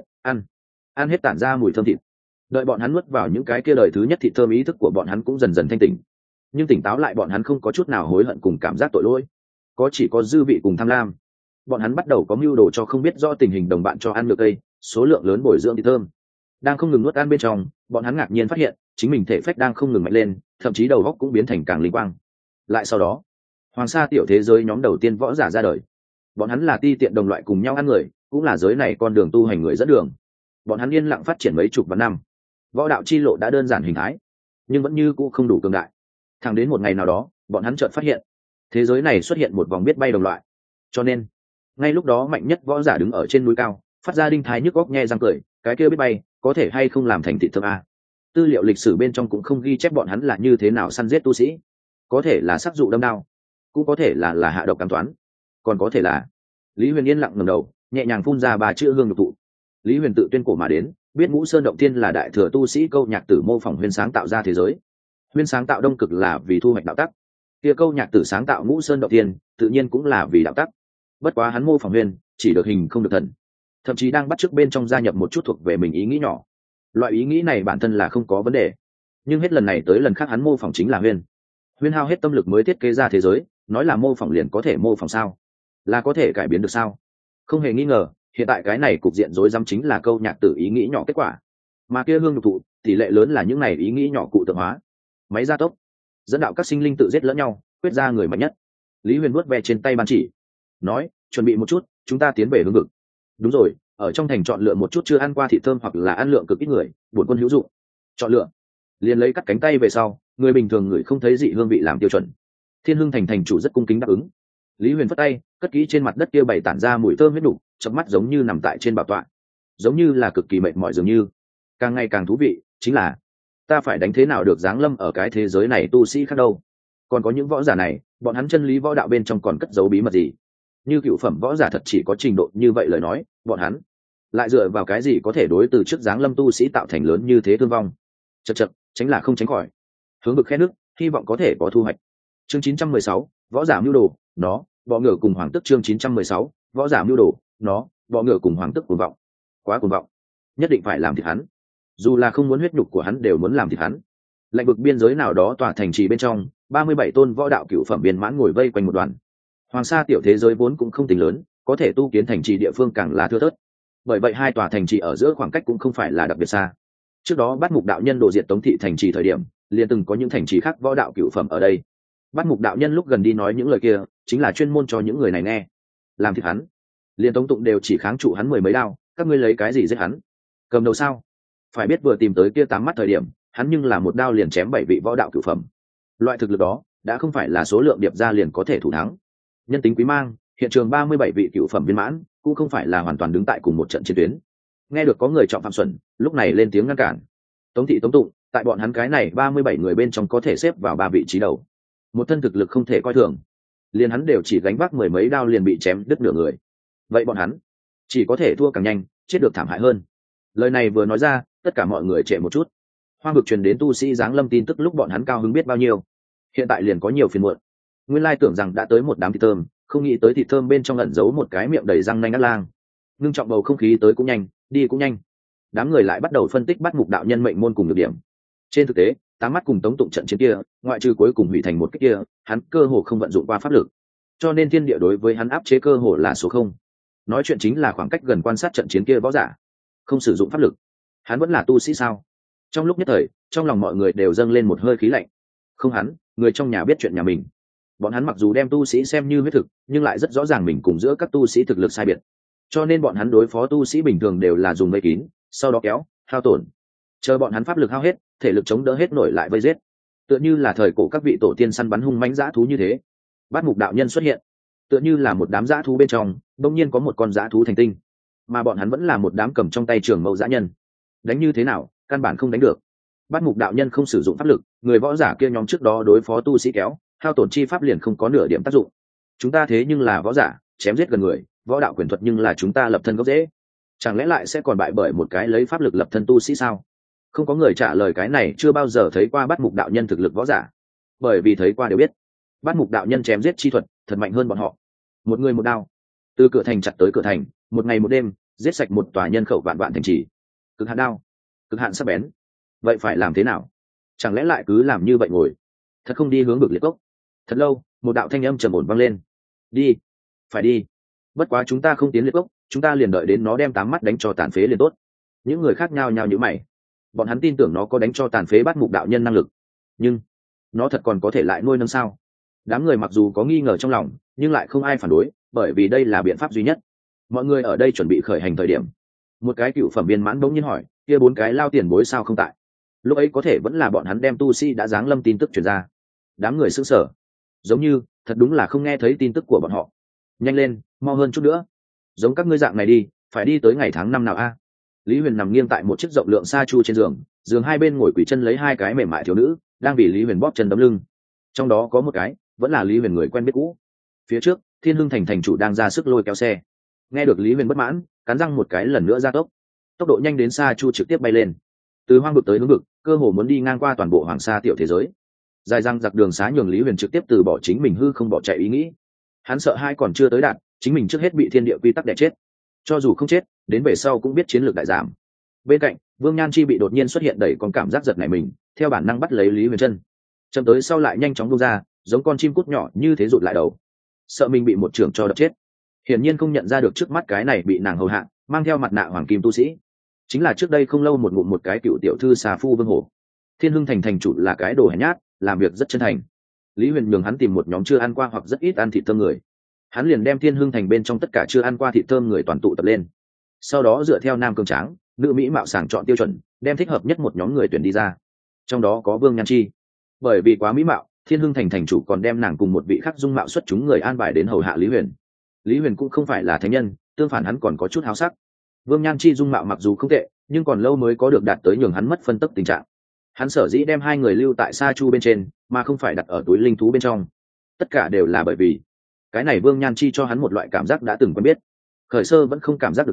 ăn hết tản ra mùi thơm thịt. Đợi bọn hắn nuốt vào những cái kia đời thứ nhất thịt thơm, ý thức của bọn hắn cũng dần dần thanh tỉnh. Nhưng tỉnh táo lại bọn hắn không có chút nào hối hận cùng cảm giác tội lỗi, chỉ có dư vị cùng tham lam. Bọn hắn bắt đầu có mưu đồ cho không biết do tình hình đồng bạn cho ăn được cây, số lượng lớn bồi dưỡng thịt thơm. Đang không ngừng nuốt ăn bên trong, bọn hắn ngạc nhiên phát hiện chính mình thể phách đang không ngừng mạnh lên, thậm chí đầu óc cũng biến thành càng linh quang. Lại sau đó, hoàng sa tiểu thế giới nhóm đầu tiên võ giả ra đời. Bọn hắn là ti tiện đồng loại cùng nhau ăn người, cũng là giới này con đường tu hành người dẫn đường. Bọn hắn yên lặng phát triển mấy chục vạn năm, võ đạo chi lộ đã đơn giản hình thái, nhưng vẫn như cũ không đủ cường đại. Thẳng đến một ngày nào đó, bọn hắn chợt phát hiện thế giới này xuất hiện một vòng biết bay đồng loại. Cho nên ngay lúc đó mạnh nhất võ giả đứng ở trên núi cao, phát ra đinh thái nhức góc nhe răng cười, cái kia biết bay có thể hay không làm thành thị thơm a. Tư liệu lịch sử bên trong cũng không ghi chép bọn hắn là như thế nào săn giết tu sĩ, có thể là sắc dụ đâm đao, cũng có thể là hạ độc cám toán, còn có thể là... Lý Huyền yên lặng ngẩng đầu, nhẹ nhàng phun ra 3 chữ hương nhục thụ. Lý Huyền tự tuyên cổ mà đến, biết Ngũ Sơn động tiên là đại thừa tu sĩ câu nhạc tử mô phỏng Huyền sáng tạo ra thế giới. Huyền sáng tạo đông cực là vì thu hoạch đạo tắc, kia câu nhạc tử sáng tạo Ngũ Sơn động tiên tự nhiên cũng là vì đạo tắc. Bất quá hắn mô phỏng Huyền chỉ được hình không được thần, thậm chí đang bắt chước bên trong gia nhập một chút thuộc về mình ý nghĩ nhỏ. Loại ý nghĩ này bản thân là không có vấn đề, nhưng hết lần này tới lần khác hắn mô phỏng chính là Huyền hao hết tâm lực mới thiết kế ra thế giới, nói là mô phỏng liền có thể mô phỏng sao? Là có thể cải biến được sao? Không hề nghi ngờ, hiện tại cái này cục diện rối rắm chính là câu nhạc tử ý nghĩ nhỏ kết quả, mà kia hương nhục thụ tỷ lệ lớn là những này ý nghĩ nhỏ cụ tượng hóa. Máy gia tốc dẫn đạo các sinh linh tự giết lẫn nhau, quyết ra người mạnh nhất. Lý Huyền vuốt ve trên tay ban chỉ, nói: chuẩn bị một chút, chúng ta tiến về hướng vực. Đúng rồi, ở trong thành chọn lựa một chút chưa ăn qua thịt thơm hoặc là ăn lượng cực ít người, bổn quân hữu dụng. Chọn lựa, liền lấy cắt cánh tay về sau, người bình thường người không thấy dị hương vị làm tiêu chuẩn. Thiên Hưng thành thành chủ rất cung kính đáp ứng. Lý Huyền phất tay, cất kỹ trên mặt đất kia bày tản ra mùi thơm huyết đủ, chớp mắt giống như nằm tại trên bảo tọa, giống như là cực kỳ mệt mỏi dường như. Càng ngày càng thú vị, chính là ta phải đánh thế nào được giáng lâm ở cái thế giới này tu sĩ khác đâu? Còn có những võ giả này, bọn hắn chân lý võ đạo bên trong còn cất giấu bí mật gì? Như cựu phẩm võ giả thật chỉ có trình độ như vậy lời nói, bọn hắn lại dựa vào cái gì có thể đối từ trước giáng lâm tu sĩ tạo thành lớn như thế thương vong. Chật chật, tránh là không tránh khỏi. Hướng vực khe nước, hy vọng có thể có thu hoạch. Chương 916, võ giả mưu đồ, nó, bọ ngựa cùng hoàng tức. Chương 916, võ giả mưu đồ, nó, bọ ngựa cùng hoàng tức. Cuồng vọng, quá cuồng vọng, nhất định phải làm thịt hắn. Dù là không muốn huyết nhục của hắn đều muốn làm thịt hắn. Lạnh vực biên giới nào đó tòa thành trì bên trong, 37 tôn võ đạo cửu phẩm viên mãn ngồi vây quanh một đoàn. Hoàng sa tiểu thế giới vốn cũng không tính lớn, có thể tu kiến thành trì địa phương càng là thưa thớt. Bởi vậy hai tòa thành trì ở giữa khoảng cách cũng không phải là đặc biệt xa. Trước đó Bát Mục đạo nhân đổ diệt Tống thị thành trì thời điểm, liền từng có những thành trì khác võ đạo cửu phẩm ở đây. Bát Mục đạo nhân lúc gần đi nói những lời kia, chính là chuyên môn cho những người này nghe. Làm thịt hắn, liền Tống Tụng đều chỉ kháng trụ hắn mười mấy đao, các ngươi lấy cái gì giết hắn? Cầm đầu sao? Phải biết vừa tìm tới kia 8 mắt thời điểm, hắn nhưng là một đao liền chém 7 vị võ đạo cửu phẩm. Loại thực lực đó, đã không phải là số lượng điệp ra liền có thể thủ thắng. Nhân tính quý mang, hiện trường 37 vị cửu phẩm viên mãn, cũng không phải là hoàn toàn đứng tại cùng một trận chiến tuyến. Nghe được có người trọng phạm xuẩn, lúc này lên tiếng ngăn cản. Tống thị Tống Tụng, tại bọn hắn cái này 37 người bên trong có thể xếp vào 3 vị trí đầu. Một thân thực lực không thể coi thường. Liền hắn đều chỉ gánh vác mười mấy đao liền bị chém đứt nửa người. Vậy bọn hắn chỉ có thể thua càng nhanh, chết được thảm hại hơn. Lời này vừa nói ra, tất cả mọi người trệ một chút. Hoang vực truyền đến tu sĩ giáng lâm tin tức lúc bọn hắn cao hứng biết bao nhiêu. Hiện tại liền có nhiều phiền muộn. Nguyên lai tưởng rằng đã tới một đám thịt thơm, không nghĩ tới thịt thơm bên trong ẩn giấu một cái miệng đầy răng nanh ác lang. Ngưng trọng bầu không khí tới cũng nhanh, đi cũng nhanh. Đám người lại bắt đầu phân tích Bát Mục đạo nhân mệnh môn cùng nhược điểm. Trên thực tế, 8 mắt cùng Tống Tụng trận chiến kia, ngoại trừ cuối cùng hủy thành một cái kia, hắn cơ hồ không vận dụng qua pháp lực. Cho nên thiên địa đối với hắn áp chế cơ hồ là số 0. Nói chuyện chính là khoảng cách gần quan sát trận chiến kia võ giả, không sử dụng pháp lực. Hắn vẫn là tu sĩ sao? Trong lúc nhất thời, trong lòng mọi người đều dâng lên một hơi khí lạnh. Không hắn, người trong nhà biết chuyện nhà mình. Bọn hắn mặc dù đem tu sĩ xem như huyết thực, nhưng lại rất rõ ràng mình cùng giữa các tu sĩ thực lực sai biệt. Cho nên bọn hắn đối phó tu sĩ bình thường đều là dùng vây kín, sau đó kéo, hao tổn. Chờ bọn hắn pháp lực hao hết, thể lực chống đỡ hết nổi lại vây giết. Tựa như là thời cổ các vị tổ tiên săn bắn hung mãnh dã thú như thế. Bát Mục đạo nhân xuất hiện, tựa như là một đám dã thú bên trong, đột nhiên có một con dã thú thành tinh, mà bọn hắn vẫn là một đám cầm trong tay trường mâu dã nhân. Đánh như thế nào, căn bản không đánh được. Bát Mục đạo nhân không sử dụng pháp lực, người võ giả kia nhóm trước đó đối phó tu sĩ kéo, hao tổn chi pháp liền không có nửa điểm tác dụng. Chúng ta thế nhưng là võ giả, chém giết gần người, võ đạo quyền thuật nhưng là chúng ta lập thân gốc rễ. Chẳng lẽ lại sẽ còn bại bởi một cái lấy pháp lực lập thân tu sĩ sao? Không có người trả lời cái này, chưa bao giờ thấy qua Bát Mục đạo nhân thực lực võ giả. Bởi vì thấy qua đều biết, Bát Mục đạo nhân chém giết chi thuật thật mạnh hơn bọn họ. Một người một đao, từ cửa thành chặt tới cửa thành, một ngày một đêm, giết sạch một tòa nhân khẩu vạn vạn thành trì. Cực hạn đao, cực hạn sắc bén. Vậy phải làm thế nào? Chẳng lẽ lại cứ làm như vậy ngồi? Thật không đi hướng vực liệt cốc? Thật lâu, một đạo thanh âm trầm ổn vang lên. Đi, phải đi. Bất quá chúng ta không tiến liệt cốc, chúng ta liền đợi đến nó đem 8 mắt đánh cho tàn phế liền tốt. Những người khác nhao nhao nhíu mày. Bọn hắn tin tưởng nó có đánh cho tàn phế Bát Mục đạo nhân năng lực, nhưng nó thật còn có thể lại nuôi nâng sao? Đám người mặc dù có nghi ngờ trong lòng, nhưng lại không ai phản đối, bởi vì đây là biện pháp duy nhất. Mọi người ở đây chuẩn bị khởi hành thời điểm, một cái cựu phẩm viên mãn bỗng nhiên hỏi, kia 4 cái lao tiền bối sao không tại? Lúc ấy có thể vẫn là bọn hắn đem tu sĩ đã giáng lâm tin tức truyền ra. Đám người sững sờ, giống như thật đúng là không nghe thấy tin tức của bọn họ. Nhanh lên, mau hơn chút nữa. Giống các ngươi dạng này đi, phải đi tới ngày tháng năm nào a? Lý Huyền nằm nghiêng tại một chiếc rộng lượng sa chu trên giường, giường hai bên ngồi quỳ chân lấy 2 cái mềm mại thiếu nữ, đang vì Lý Huyền bóp chân đấm lưng. Trong đó có một cái, vẫn là Lý Huyền người quen biết cũ. Phía trước, Thiên Hưng thành thành chủ đang ra sức lôi kéo xe. Nghe được Lý Huyền bất mãn, cắn răng một cái lần nữa gia tốc. Tốc độ nhanh đến sa chu trực tiếp bay lên. Từ hoang vực tới hướng vực, cơ hồ muốn đi ngang qua toàn bộ hoàng sa tiểu thế giới. Dài răng giặc đường xá nhường Lý Huyền trực tiếp từ bỏ chính mình hư không bỏ chạy ý nghĩ. Hắn sợ hai còn chưa tới đạt, chính mình trước hết bị thiên địa quy tắc đè chết. Cho dù không chết, đến về sau cũng biết chiến lược đại giảm. Bên cạnh, Vương Nhan Chi bị đột nhiên xuất hiện đẩy con cảm giác giật nảy mình, theo bản năng bắt lấy Lý Huyền chân. Chậm tới sau lại nhanh chóng buông ra, giống con chim cút nhỏ như thế rụt lại đầu. Sợ mình bị một trưởng cho đập chết. Hiển nhiên không nhận ra được trước mắt cái này bị nàng hầu hạ, mang theo mặt nạ hoàng kim tu sĩ. Chính là trước đây không lâu một ngụm một cái cựu tiểu thư xà phu Vương Hổ. Thiên Hưng thành thành chủ là cái đồ hèn nhát, làm việc rất chân thành. Lý Huyền nhường hắn tìm một nhóm chưa ăn qua hoặc rất ít ăn thịt thơm người. Hắn liền đem Thiên Hưng thành bên trong tất cả chưa ăn qua thịt thơm người toàn tụ tập lên. Sau đó dựa theo nam cường tráng, nữ mỹ mạo sàng chọn tiêu chuẩn, đem thích hợp nhất một nhóm người tuyển đi ra. Trong đó có Vương Nhan Chi. Bởi vì quá mỹ mạo, Thiên Hưng thành thành chủ còn đem nàng cùng một vị khác dung mạo xuất chúng người an bài đến hầu hạ Lý Huyền. Lý Huyền cũng không phải là thánh nhân, tương phản hắn còn có chút háo sắc. Vương Nhan Chi dung mạo mặc dù không tệ, nhưng còn lâu mới có được đạt tới nhường hắn mất phân tốc tình trạng. Hắn sở dĩ đem 2 người lưu tại sa chu bên trên, mà không phải đặt ở túi linh thú bên trong. Tất cả đều là bởi vì cái này Vương Nhan Chi cho hắn một loại cảm giác đã từng quen biết. Khởi sơ vẫn không cảm giác được đến,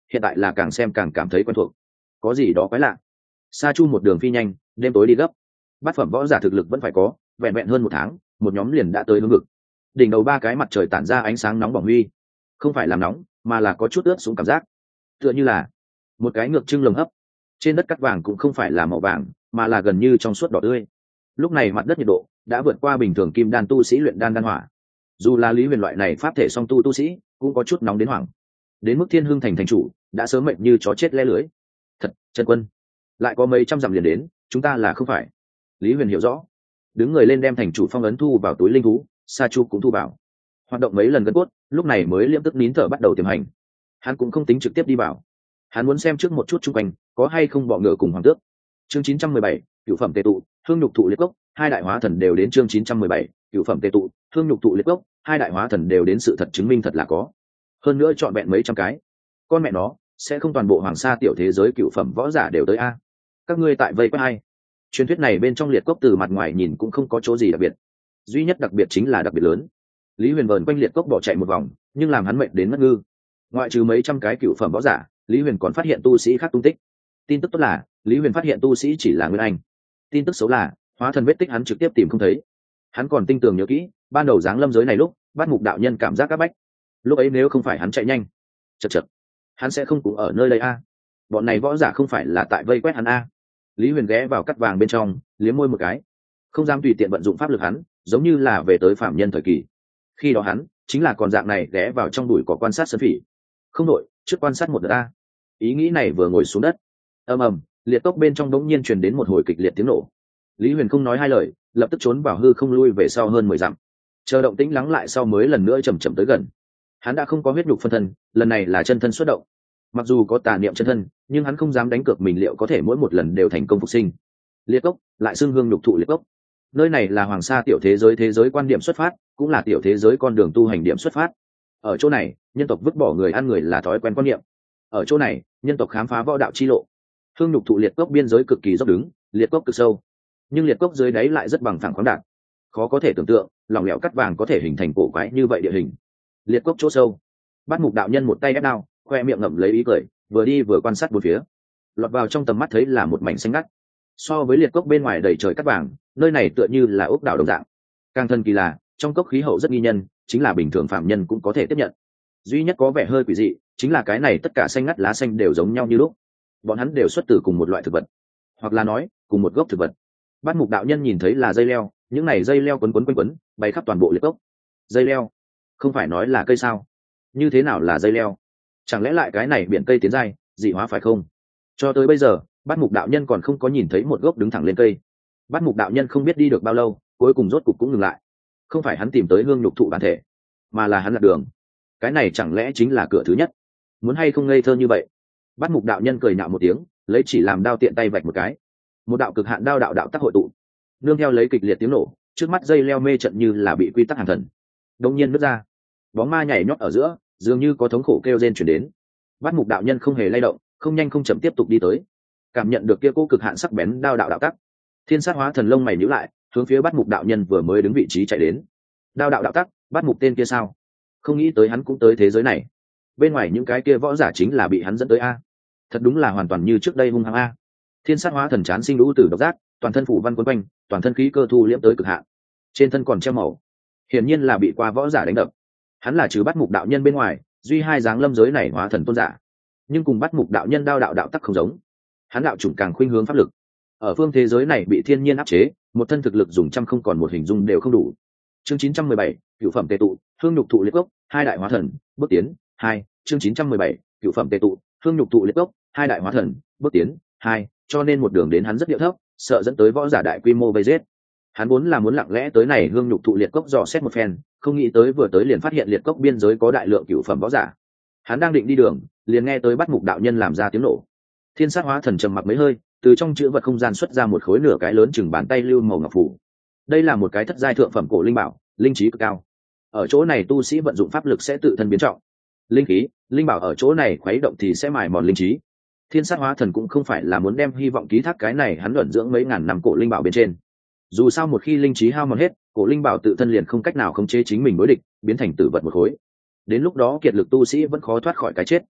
hiện tại là càng xem càng cảm thấy quen thuộc, có gì đó quái lạ. Sa Chu một đường phi nhanh, đêm tối đi gấp. Bát phẩm võ giả thực lực vẫn phải có, vẹn vẹn hơn một tháng, một nhóm liền đã tới hướng ngực. Đỉnh đầu ba cái mặt trời tản ra ánh sáng nóng bỏng huy, không phải làm nóng, mà là có chút ướt xuống cảm giác, tựa như là một cái ngược trưng lồng hấp. Trên đất cắt vàng cũng không phải là màu vàng, mà là gần như trong suốt đỏ tươi. Lúc này mặt đất nhiệt độ đã vượt qua bình thường kim đan tu sĩ luyện đan hỏa. Dù là Lý Huyền loại này pháp thể song tu sĩ, cũng có chút nóng đến hoảng. Đến mức Thiên Hưng thành thành chủ đã sớm mệt như chó chết le lưới. Thật, Trần Quân, lại có mấy trăm dặm liền đến, chúng ta là không phải. Lý Huyền hiểu rõ, đứng người lên đem thành chủ phong ấn thu vào túi linh thú, Sa Chu cũng thu vào. Hoạt động mấy lần gân cốt, lúc này mới liễm tức nín thở bắt đầu tiềm hành. Hắn cũng không tính trực tiếp đi vào, hắn muốn xem trước một chút chung quanh có hay không bọ ngựa cùng hoàng tước. Chương 917, cửu phẩm tề tụ, hương nhục thụ liệt cốc, hai đại hóa thần đều đến. Chương 917, cửu phẩm tề tụ, hương nhục thụ liệt cốc, hai đại hóa thần đều đến. Sự thật chứng minh thật là có, hơn nữa chọn vẹn mấy trăm cái. Con mẹ nó, sẽ không toàn bộ hoàng sa tiểu thế giới cửu phẩm võ giả đều tới a? Các ngươi tại vây quét hay? Truyền thuyết này bên trong liệt cốc từ mặt ngoài nhìn cũng không có chỗ gì đặc biệt, duy nhất đặc biệt chính là đặc biệt lớn. Lý Huyền vờn quanh liệt cốc bỏ chạy một vòng, nhưng làm hắn mệt đến mất ngư. Ngoại trừ mấy trăm cái cửu phẩm võ giả, Lý Huyền còn phát hiện tu sĩ khác tung tích. Tin tức tốt là Lý Huyền phát hiện tu sĩ chỉ là Nguyên Anh. Tin tức xấu là hóa thần vết tích hắn trực tiếp tìm không thấy. Hắn còn tinh tường nhớ kỹ ban đầu giáng lâm giới này lúc Bát Mục đạo nhân cảm giác áp bách, lúc ấy nếu không phải hắn chạy nhanh, chật chật, hắn sẽ không cũng ở nơi đây a. Bọn này võ giả không phải là tại vây quét hắn a. Lý Huyền ghé vào cắt vàng bên trong, liếm môi một cái, không dám tùy tiện vận dụng pháp lực. Hắn giống như là về tới phạm nhân thời kỳ. Khi đó hắn chính là còn dạng này ghé vào trong bụi cỏ quan sát sơn phỉ. Không đội, trước quan sát một đợt a. Ý nghĩ này vừa ngồi xuống đất, ầm ầm, liệt cốc bên trong đống nhiên truyền đến một hồi kịch liệt tiếng nổ. Lý Huyền không nói hai lời, lập tức trốn vào hư không lui về sau hơn 10 dặm. Chờ động tĩnh lắng lại sau mới lần nữa chậm chậm tới gần. Hắn đã không có huyết nhục phân thân, lần này là chân thân xuất động. Mặc dù có tà niệm chân thân, nhưng hắn không dám đánh cược mình liệu có thể mỗi một lần đều thành công phục sinh. Liệt cốc, lại xưng hương nhục thụ liệt cốc. Nơi này là hoàng sa tiểu thế giới quan điểm xuất phát, cũng là tiểu thế giới con đường tu hành điểm xuất phát. Ở chỗ này, nhân tộc vứt bỏ người ăn người là thói quen quan niệm. Ở chỗ này, nhân tộc khám phá võ đạo chi lộ. Hương nhục thụ liệt cốc biên giới cực kỳ dốc đứng, liệt cốc cực sâu, nhưng liệt cốc dưới đáy lại rất bằng phẳng khoáng đạt, khó có thể tưởng tượng lỏng lẻo cắt vàng có thể hình thành cổ quái như vậy địa hình. Liệt cốc chỗ sâu, Bát Mục đạo nhân một tay ép đao, khoe miệng ngậm lấy ý cười, vừa đi vừa quan sát bốn phía. Lọt vào trong tầm mắt thấy là một mảnh xanh ngắt. So với liệt cốc bên ngoài đầy trời cắt vàng, nơi này tựa như là ốc đảo đồng dạng. Càng thần kỳ là trong cốc khí hậu rất nghi nhân, chính là bình thường phạm nhân cũng có thể tiếp nhận. Duy nhất có vẻ hơi quỷ dị chính là cái này tất cả xanh ngắt lá xanh đều giống nhau như lúc. Bọn hắn đều xuất từ cùng một loại thực vật, hoặc là nói cùng một gốc thực vật. Bát Mục đạo nhân nhìn thấy là dây leo, những này dây leo quấn quấn quanh quấn bay khắp toàn bộ liệt cốc. Dây leo, không phải nói là cây sao? Như thế nào là dây leo? Chẳng lẽ lại cái này biển cây tiến giai dị hóa phải không? Cho tới bây giờ Bát Mục đạo nhân còn không có nhìn thấy một gốc đứng thẳng lên cây. Bát Mục đạo nhân không biết đi được bao lâu, cuối cùng rốt cục cũng ngừng lại. Không phải hắn tìm tới hương nhục thụ bản thể, mà là hắn lạc đường. Cái này chẳng lẽ chính là cửa thứ nhất? Muốn hay không ngây thơ như vậy? Bát Mục đạo nhân cười nhạo một tiếng, lấy chỉ làm đao tiện tay vạch một cái, một đạo cực hạn đao đạo tác hội tụ, nương theo lấy kịch liệt tiếng nổ, trước mắt dây leo mê trận như là bị quy tắc hàng thần, đông nhiên nứt ra, bóng ma nhảy nhót ở giữa, dường như có thống khổ kêu rên chuyển đến. Bát Mục đạo nhân không hề lay động, không nhanh không chậm tiếp tục đi tới, cảm nhận được kia cố cực hạn sắc bén đao đạo tác, thiên sát hóa thần lông mày nhíu lại, hướng phía Bát Mục đạo nhân vừa mới đứng vị trí chạy đến. Đao đạo tác, Bát Mục tên kia sao? Không nghĩ tới hắn cũng tới thế giới này. Bên ngoài những cái kia võ giả chính là bị hắn dẫn tới a. Thật đúng là hoàn toàn như trước đây hung hăng a. Thiên sát hóa thần chán sinh lũ tử độc giác, toàn thân phủ văn quấn quanh, toàn thân khí cơ thu liễm tới cực hạn, trên thân còn treo màu, hiển nhiên là bị qua võ giả đánh đập. Hắn là trừ Bát Mục đạo nhân bên ngoài duy hai dáng lâm giới này hóa thần tôn giả, nhưng cùng Bát Mục đạo nhân đao đạo tắc không giống. Hắn đạo chủng càng khuynh hướng pháp lực, ở phương thế giới này bị thiên nhiên áp chế, một thân thực lực dùng trăm không còn một hình dung đều không đủ. Chương 917, cửu phẩm tề tụ, hương nhục thụ liệt cốc, hai đại hóa thần, bước tiến 2. Chương 917, cửu phẩm tề tụ, hương nhục thụ liệt cốc, hai đại hóa thần, bước tiến 2. Cho nên một đường đến hắn rất điệu thấp, sợ dẫn tới võ giả đại quy mô vây giết. Hắn vốn là muốn lặng lẽ tới này hương nhục thụ liệt cốc dò xét một phen, không nghĩ tới vừa tới liền phát hiện liệt cốc biên giới có đại lượng cửu phẩm võ giả. Hắn đang định đi đường, liền nghe tới Bát Mục đạo nhân làm ra tiếng nổ. Thiên sát hóa thần trầm mặc mấy hơi, từ trong chữ vật không gian xuất ra một khối nửa cái lớn chừng bàn tay lưu màu ngọc phủ. Đây là một cái thất giai thượng phẩm cổ linh bảo, linh trí cực cao. Ở chỗ này tu sĩ vận dụng pháp lực sẽ tự thân biến trọng, linh khí, linh bảo ở chỗ này khuấy động thì sẽ mài mòn linh trí. Thiên sát hóa thần cũng không phải là muốn đem hy vọng ký thác cái này hắn luận dưỡng mấy ngàn năm cổ linh bảo bên trên. Dù sao một khi linh trí hao mòn hết, cổ linh bảo tự thân liền không cách nào khống chế chính mình đối địch, biến thành tử vật một khối. Đến lúc đó kiệt lực tu sĩ vẫn khó thoát khỏi cái chết.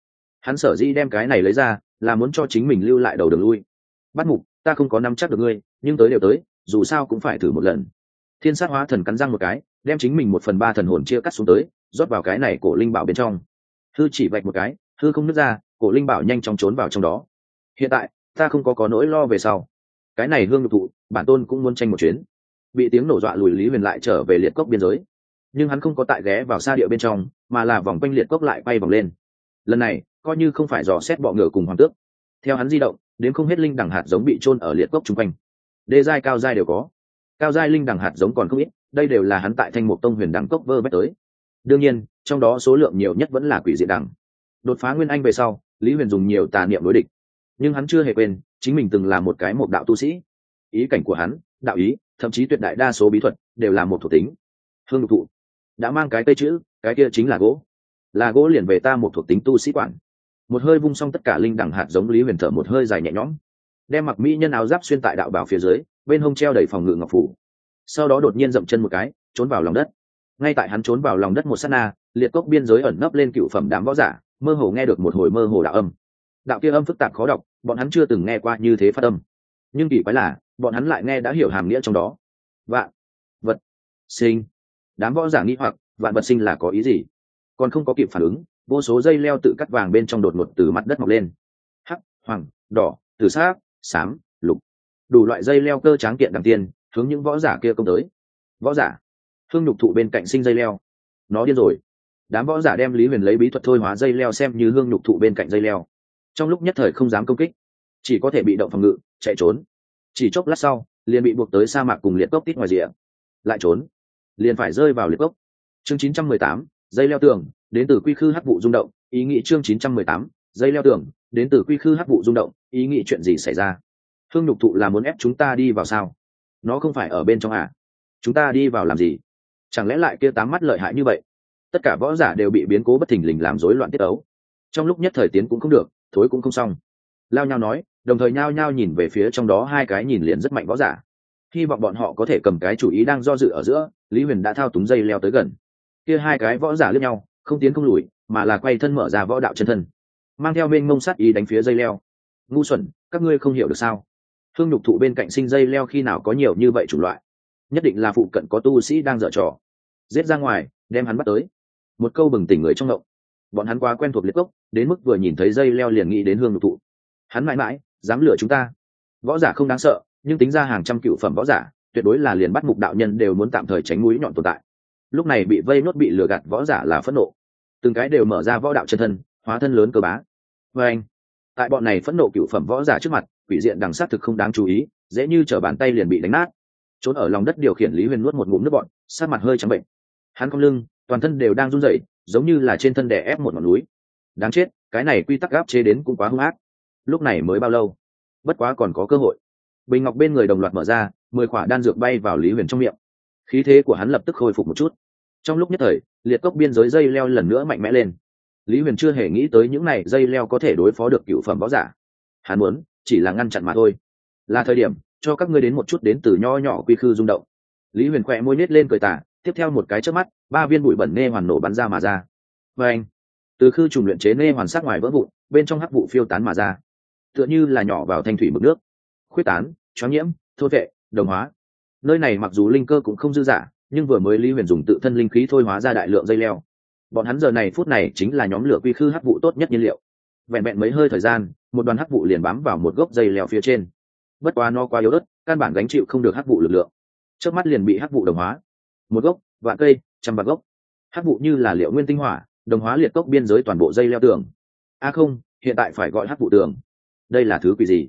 Hắn sở dĩ đem cái này lấy ra là muốn cho chính mình lưu lại đầu đường lui. Bắt mục, ta không có nắm chắc được ngươi, nhưng tới đều tới, dù sao cũng phải thử một lần. Thiên sát hóa thần cắn răng một cái, đem chính mình 1/3 thần hồn chia cắt xuống tới, rót vào cái này cổ linh bảo bên trong. Hư chỉ vạch một cái, hư không nứt ra, cổ linh bảo nhanh chóng trốn vào trong đó. Hiện tại ta không có nỗi lo về sau. Cái này hương nhục thụ, bản tôn cũng muốn tranh một chuyến. Bị tiếng nổ dọa lùi Lý Huyền lại trở về liệt cốc biên giới, nhưng hắn không có tại ghé vào xa địa bên trong, mà là vòng quanh liệt cốc lại bay vòng lên. Lần này coi như không phải dò xét bọ ngựa cùng hoàng tước. Theo hắn di động, đến không hết linh đẳng hạt giống bị chôn ở liệt cốc chung quanh. Đê giai cao giai đều có, cao giai linh đẳng hạt giống còn không ít, đây đều là hắn tại Thanh Mục Tông Huyền Đẳng Cốc vơ vét tới. Đương nhiên, trong đó số lượng nhiều nhất vẫn là quỷ diện đẳng. Đột phá nguyên anh về sau, Lý Huyền dùng nhiều tà niệm đối địch, nhưng hắn chưa hề quên chính mình từng là một cái mộc đạo tu sĩ. Ý cảnh của hắn, đạo ý, thậm chí tuyệt đại đa số bí thuật đều là một thuộc tính. Hương nhục thụ đã mang cái tây chữ, cái kia chính là gỗ. Là gỗ liền về ta một thuộc tính tu sĩ quản. Một hơi vung xong tất cả linh đẳng hạt giống, Lý Huyền thở một hơi dài nhẹ nhõm, đem mặc mỹ nhân áo giáp xuyên tại đạo bảo phía dưới, bên hông treo đầy phòng ngự ngọc phủ. Sau đó đột nhiên dậm chân một cái, trốn vào lòng đất. Ngay tại hắn trốn vào lòng đất một sát na, liệt cốc biên giới ẩn nấp lên cựu phẩm đám võ giả, mơ hồ nghe được một hồi mơ hồ đạo âm. Đạo kia âm phức tạp khó đọc, bọn hắn chưa từng nghe qua như thế phát âm. Nhưng kỳ quái là, bọn hắn lại nghe đã hiểu hàm nghĩa trong đó. Vạn vật sinh. Đám võ giả nghi hoặc, vạn vật sinh là có ý gì? Còn không có kịp phản ứng, vô số dây leo tự cắt vàng bên trong đột ngột từ mặt đất mọc lên. Hắc, hoàng, đỏ, tử sắc, xám, lục, đủ loại dây leo cơ tráng kiện đằng tiên hướng những võ giả kia công tới. Võ giả, hương nhục thụ bên cạnh sinh dây leo, nó điên rồi. Đám võ giả đem Lý Huyền lấy bí thuật thôi hóa dây leo xem như hương nhục thụ bên cạnh dây leo, trong lúc nhất thời không dám công kích, chỉ có thể bị động phòng ngự chạy trốn. Chỉ chốc lát sau liền bị buộc tới sa mạc cùng liệt cốc tít ngoài rìa, lại trốn liền phải rơi vào liệt cốc. Chương 918, dây leo tường, đến từ quy khư hắc vụ rung động. Ý nghĩ chương 918, dây leo tường, đến từ quy khư hắc vụ rung động. Ý nghĩ chuyện gì xảy ra? Hương nhục thụ là muốn ép chúng ta đi vào sao? Nó không phải ở bên trong à? Chúng ta đi vào làm gì? Chẳng lẽ lại kia tám mắt lợi hại như vậy? Tất cả võ giả đều bị biến cố bất thình lình làm rối loạn tiết ấu, trong lúc nhất thời tiến cũng không được, thối cũng không xong. Lao nhau nói, đồng thời nhao nhao nhìn về phía trong đó hai cái nhìn liền rất mạnh võ giả, hy vọng bọn họ có thể cầm cái chủ ý. Đang do dự ở giữa, Lý Huyền đã thao túng dây leo tới gần. Kia hai cái võ giả liếc nhau, không tiến không lùi, mà là quay thân mở ra võ đạo chân thân, mang theo mênh mông sát ý đánh phía dây leo. Ngu xuẩn, các ngươi không hiểu được sao? Hương nhục thụ bên cạnh sinh dây leo khi nào có nhiều như vậy chủng loại? Nhất định là phụ cận có tu sĩ đang dở trò. Giết ra ngoài, đem hắn bắt tới. Một câu bừng tỉnh người trong ngộng. Bọn hắn quá quen thuộc liệt cốc, đến mức vừa nhìn thấy dây leo liền nghĩ đến hương nhục thụ. Hắn mãi mãi dám lừa chúng ta. Võ giả không đáng sợ, nhưng tính ra hàng trăm cựu phẩm võ giả, tuyệt đối là liền bắt mục đạo nhân đều muốn tạm thời tránh mũi nhọn tồn tại. Lúc này bị vây nốt bị lừa gạt võ giả là phẫn nộ, từng cái đều mở ra võ đạo chân thân, hóa thân lớn cơ bá. Và anh, tại bọn này phẫn nộ cựu phẩm võ giả trước mặt, quỷ diện đằng sát thực không đáng chú ý, dễ như trở bàn tay liền bị đánh nát. Trốn ở lòng đất điều khiển Lý Huyền nuốt một ngụm nước bọt, sát mặt hơi trắng bệnh. Hắn cong lưng, toàn thân đều đang run rẩy, giống như là trên thân đè ép một ngọn núi. Đáng chết, cái này quy tắc áp chế đến cũng quá hung ác. Lúc này mới bao lâu? Bất quá còn có cơ hội. Bình ngọc bên người đồng loạt mở ra, 10 quả đan dược bay vào Lý Huyền trong miệng. Khí thế của hắn lập tức khôi phục một chút. Trong lúc nhất thời, liệt cốc biên giới dây leo lần nữa mạnh mẽ lên. Lý Huyền chưa hề nghĩ tới những này dây leo có thể đối phó được cựu phẩm võ giả. Hắn muốn chỉ là ngăn chặn mà thôi. Là thời điểm cho các ngươi đến một chút đến từ nho nhỏ quy khư rung động. Lý Huyền khỏe môi nết lên cười tà, tiếp theo một cái chớp mắt, 3 viên bụi bẩn nê hoàn nổ bắn ra mà ra. Và anh, từ khư trùng luyện chế nê hoàn sát ngoài vỡ vụn, bên trong hắc vụ phiêu tán mà ra, tựa như là nhỏ vào thanh thủy mực nước, khuyết tán, choáng nhiễm, thôn vệ, đồng hóa. Nơi này mặc dù linh cơ cũng không dư dả, nhưng vừa mới Lý Huyền dùng tự thân linh khí thôi hóa ra đại lượng dây leo. Bọn hắn giờ này phút này chính là nhóm lửa quy khư hắc vụ tốt nhất nhiên liệu. Vẹn vẹn mấy hơi thời gian, một đoàn hắc vụ liền bám vào một gốc dây leo phía trên. Bất quá nó quá yếu ớt, căn bản gánh chịu không được hắc vụ lực lượng. Chớp mắt liền bị hắc vụ đồng hóa. Một gốc, vạn cây, trăm vạn gốc. Hắc vụ như là liệu nguyên tinh hỏa, đồng hóa liệt cốc biên giới toàn bộ dây leo tường. Không, hiện tại phải gọi hắc vụ tường. Đây là thứ quỷ gì?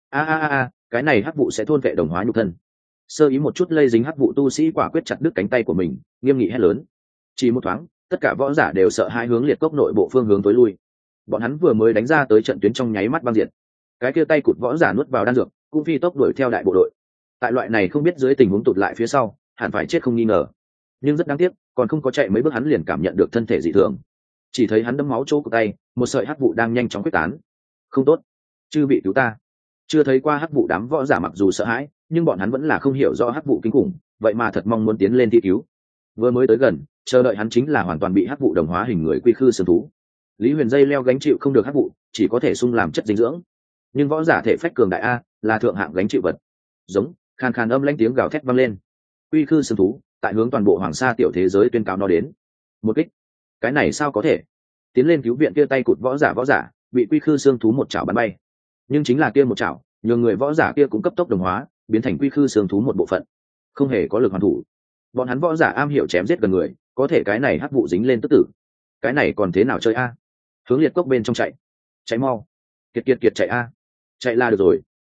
Cái này hắc vụ sẽ thôn vệ đồng hóa nhục thân. Sơ ý một chút lây dính hắc vụ tu sĩ quả quyết chặt đứt cánh tay của mình, nghiêm nghị hét lớn. Chỉ một thoáng, tất cả võ giả đều sợ hai hướng liệt cốc nội bộ phương hướng tối lui. Bọn hắn vừa mới đánh ra tới trận tuyến trong nháy mắt băng diệt. Cái kia tay cụt võ giả nuốt vào đan dược, cũng phi tốc đuổi theo đại bộ đội. Tại loại này không biết dưới tình huống tụt lại phía sau, hẳn phải chết không nghi ngờ. Nhưng rất đáng tiếc, còn không có chạy mấy bước hắn liền cảm nhận được thân thể dị thường. Chỉ thấy hắn đấm máu chỗ của tay, một sợi hắc vụ đang nhanh chóng quyết tán. Không tốt, chư vị cứu ta! Chưa thấy qua hắc vụ đám võ giả mặc dù sợ hãi, nhưng bọn hắn vẫn là không hiểu rõ hắc vụ kinh khủng, vậy mà thật mong muốn tiến lên thi cứu. Vừa mới tới gần, chờ đợi hắn chính là hoàn toàn bị hắc vụ đồng hóa hình người quy khư sơn thú. Lý Huyền dây leo gánh chịu không được hắc vụ, chỉ có thể sung làm chất dinh dưỡng. Nhưng võ giả thể phách cường đại a, là thượng hạng gánh chịu vật. Giống, khàn khàn âm lãnh tiếng gào thét vang lên. Quy khư sương thú, tại hướng toàn bộ hoàng sa tiểu thế giới tuyên cáo nó đến. Một kích. Cái này sao có thể? Tiến lên cứu viện kia tay cụt võ giả bị quy khư sương thú một chảo bắn bay. Nhưng chính là kia một chảo, nhường người võ giả kia cũng cấp tốc đồng hóa, biến thành quy khư sương thú một bộ phận, không hề có lực hoàn thủ. Bọn hắn võ giả am hiểu chém giết gần người, có thể cái này hắc vụ dính lên tức tử. Cái này còn thế nào chơi a? Hướng liệt cốc bên trong chạy, chạy mau, kiệt chạy a, chạy là được rồi.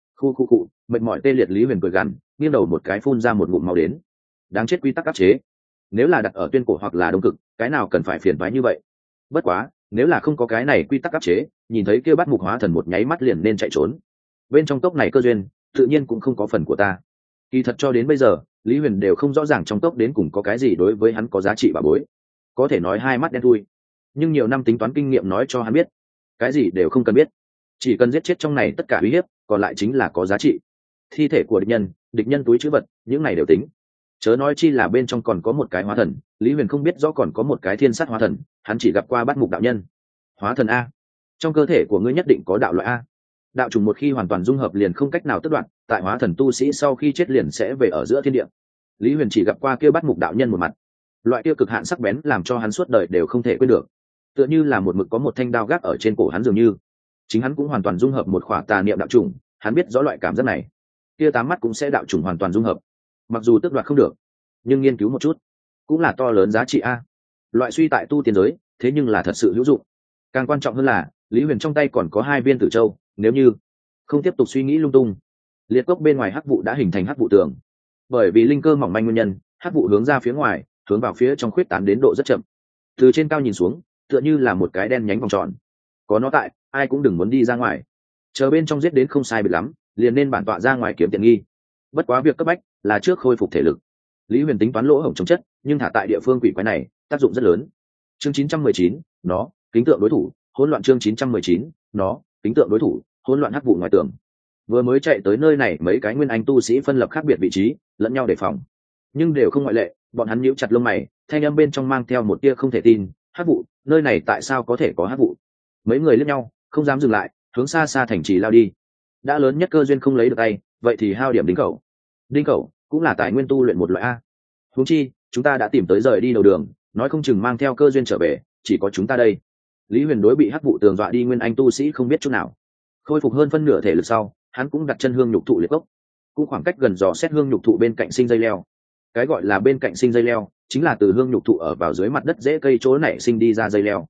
Khu mệt mỏi tê liệt Lý Huyền cười gằn, nghiêng đầu một cái phun ra một ngụm máu đến. Đáng chết quy tắc áp chế. Nếu là đặt ở tuyên cổ hoặc là đông cực, cái nào cần phải phiền toái như vậy? Bất quá, nếu là không có cái này quy tắc áp chế, nhìn thấy kia bắt mục hóa thần một nháy mắt liền nên chạy trốn. Bên trong cốc này cơ duyên, tự nhiên cũng không có phần của ta. Kỳ thật cho đến bây giờ, Lý Huyền đều không rõ ràng trong cốc đến cùng có cái gì đối với hắn có giá trị bà bối. Có thể nói hai mắt đen thui, nhưng nhiều năm tính toán kinh nghiệm nói cho hắn biết, cái gì đều không cần biết, chỉ cần giết chết trong này tất cả uy hiếp, còn lại chính là có giá trị. Thi thể của địch nhân túi trữ vật, những này đều tính. Chớ nói chi là bên trong còn có một cái hóa thần, Lý Huyền không biết rõ còn có một cái thiên sát hóa thần, hắn chỉ gặp qua bắt mục đạo nhân. Hóa thần a, trong cơ thể của ngươi nhất định có đạo loại a. Đạo trùng một khi hoàn toàn dung hợp liền không cách nào tước đoạn, tại hóa thần tu sĩ sau khi chết liền sẽ về ở giữa thiên địa. Lý Huyền chỉ gặp qua kia bắt mục đạo nhân một mặt, loại kia cực hạn sắc bén làm cho hắn suốt đời đều không thể quên được, tựa như là một mực có một thanh đao gác ở trên cổ hắn dường như. Chính hắn cũng hoàn toàn dung hợp một khỏa tà niệm đạo trùng, hắn biết rõ loại cảm giác này. Kia tám mắt cũng sẽ đạo trùng hoàn toàn dung hợp, mặc dù tước đoạt không được, nhưng nghiên cứu một chút cũng là to lớn giá trị a. Loại suy tại tu tiên giới, thế nhưng là thật sự hữu dụng. Càng quan trọng hơn là Lý Huyền trong tay còn có 2 viên tử châu, nếu như không tiếp tục suy nghĩ lung tung. Liệt cốc bên ngoài hắc vụ đã hình thành hắc vụ tường, bởi vì linh cơ mỏng manh nguyên nhân, hắc vụ hướng ra phía ngoài, hướng vào phía trong khuyết tán đến độ rất chậm. Từ trên cao nhìn xuống, tựa như là một cái đen nhánh vòng tròn. Có nó tại, ai cũng đừng muốn đi ra ngoài. Chờ bên trong giết đến không sai biệt lắm, liền nên bản tọa ra ngoài kiếm tiện nghi. Bất quá việc cấp bách là trước khôi phục thể lực. Lý Huyền tính toán lỗ hổng chống chất, nhưng thả tại địa phương quỷ quái này, tác dụng rất lớn. Chương 919, nó, kính tượng đối thủ, hỗn loạn. Chương 919, nó, kính tượng đối thủ, hỗn loạn hắc vụ ngoài tường. Vừa mới chạy tới nơi này, mấy cái nguyên anh tu sĩ phân lập khác biệt vị trí, lẫn nhau đề phòng, nhưng đều không ngoại lệ. Bọn hắn nhíu chặt lông mày, thanh âm bên trong mang theo một tia không thể tin. Hắc vụ, nơi này tại sao có thể có hắc vụ? Mấy người liếc nhau, không dám dừng lại, hướng xa xa thành trì lao đi. Đã lớn nhất cơ duyên không lấy được tay, vậy thì hao điểm đinh khẩu. Đinh khẩu cũng là tài nguyên tu luyện một loại a. Huống chi, chúng ta đã tìm tới rời đi đầu đường, nói không chừng mang theo cơ duyên trở về, chỉ có chúng ta đây. Lý Huyền đối bị hắc vụ tường dọa đi nguyên anh tu sĩ không biết chút nào. Khôi phục hơn phân nửa thể lực sau, hắn cũng đặt chân hương nhục thụ liệt gốc, cũng khoảng cách gần dò xét hương nhục thụ bên cạnh sinh dây leo. Cái gọi là bên cạnh sinh dây leo, chính là từ hương nhục thụ ở vào dưới mặt đất rễ cây chỗ nảy sinh đi ra dây leo.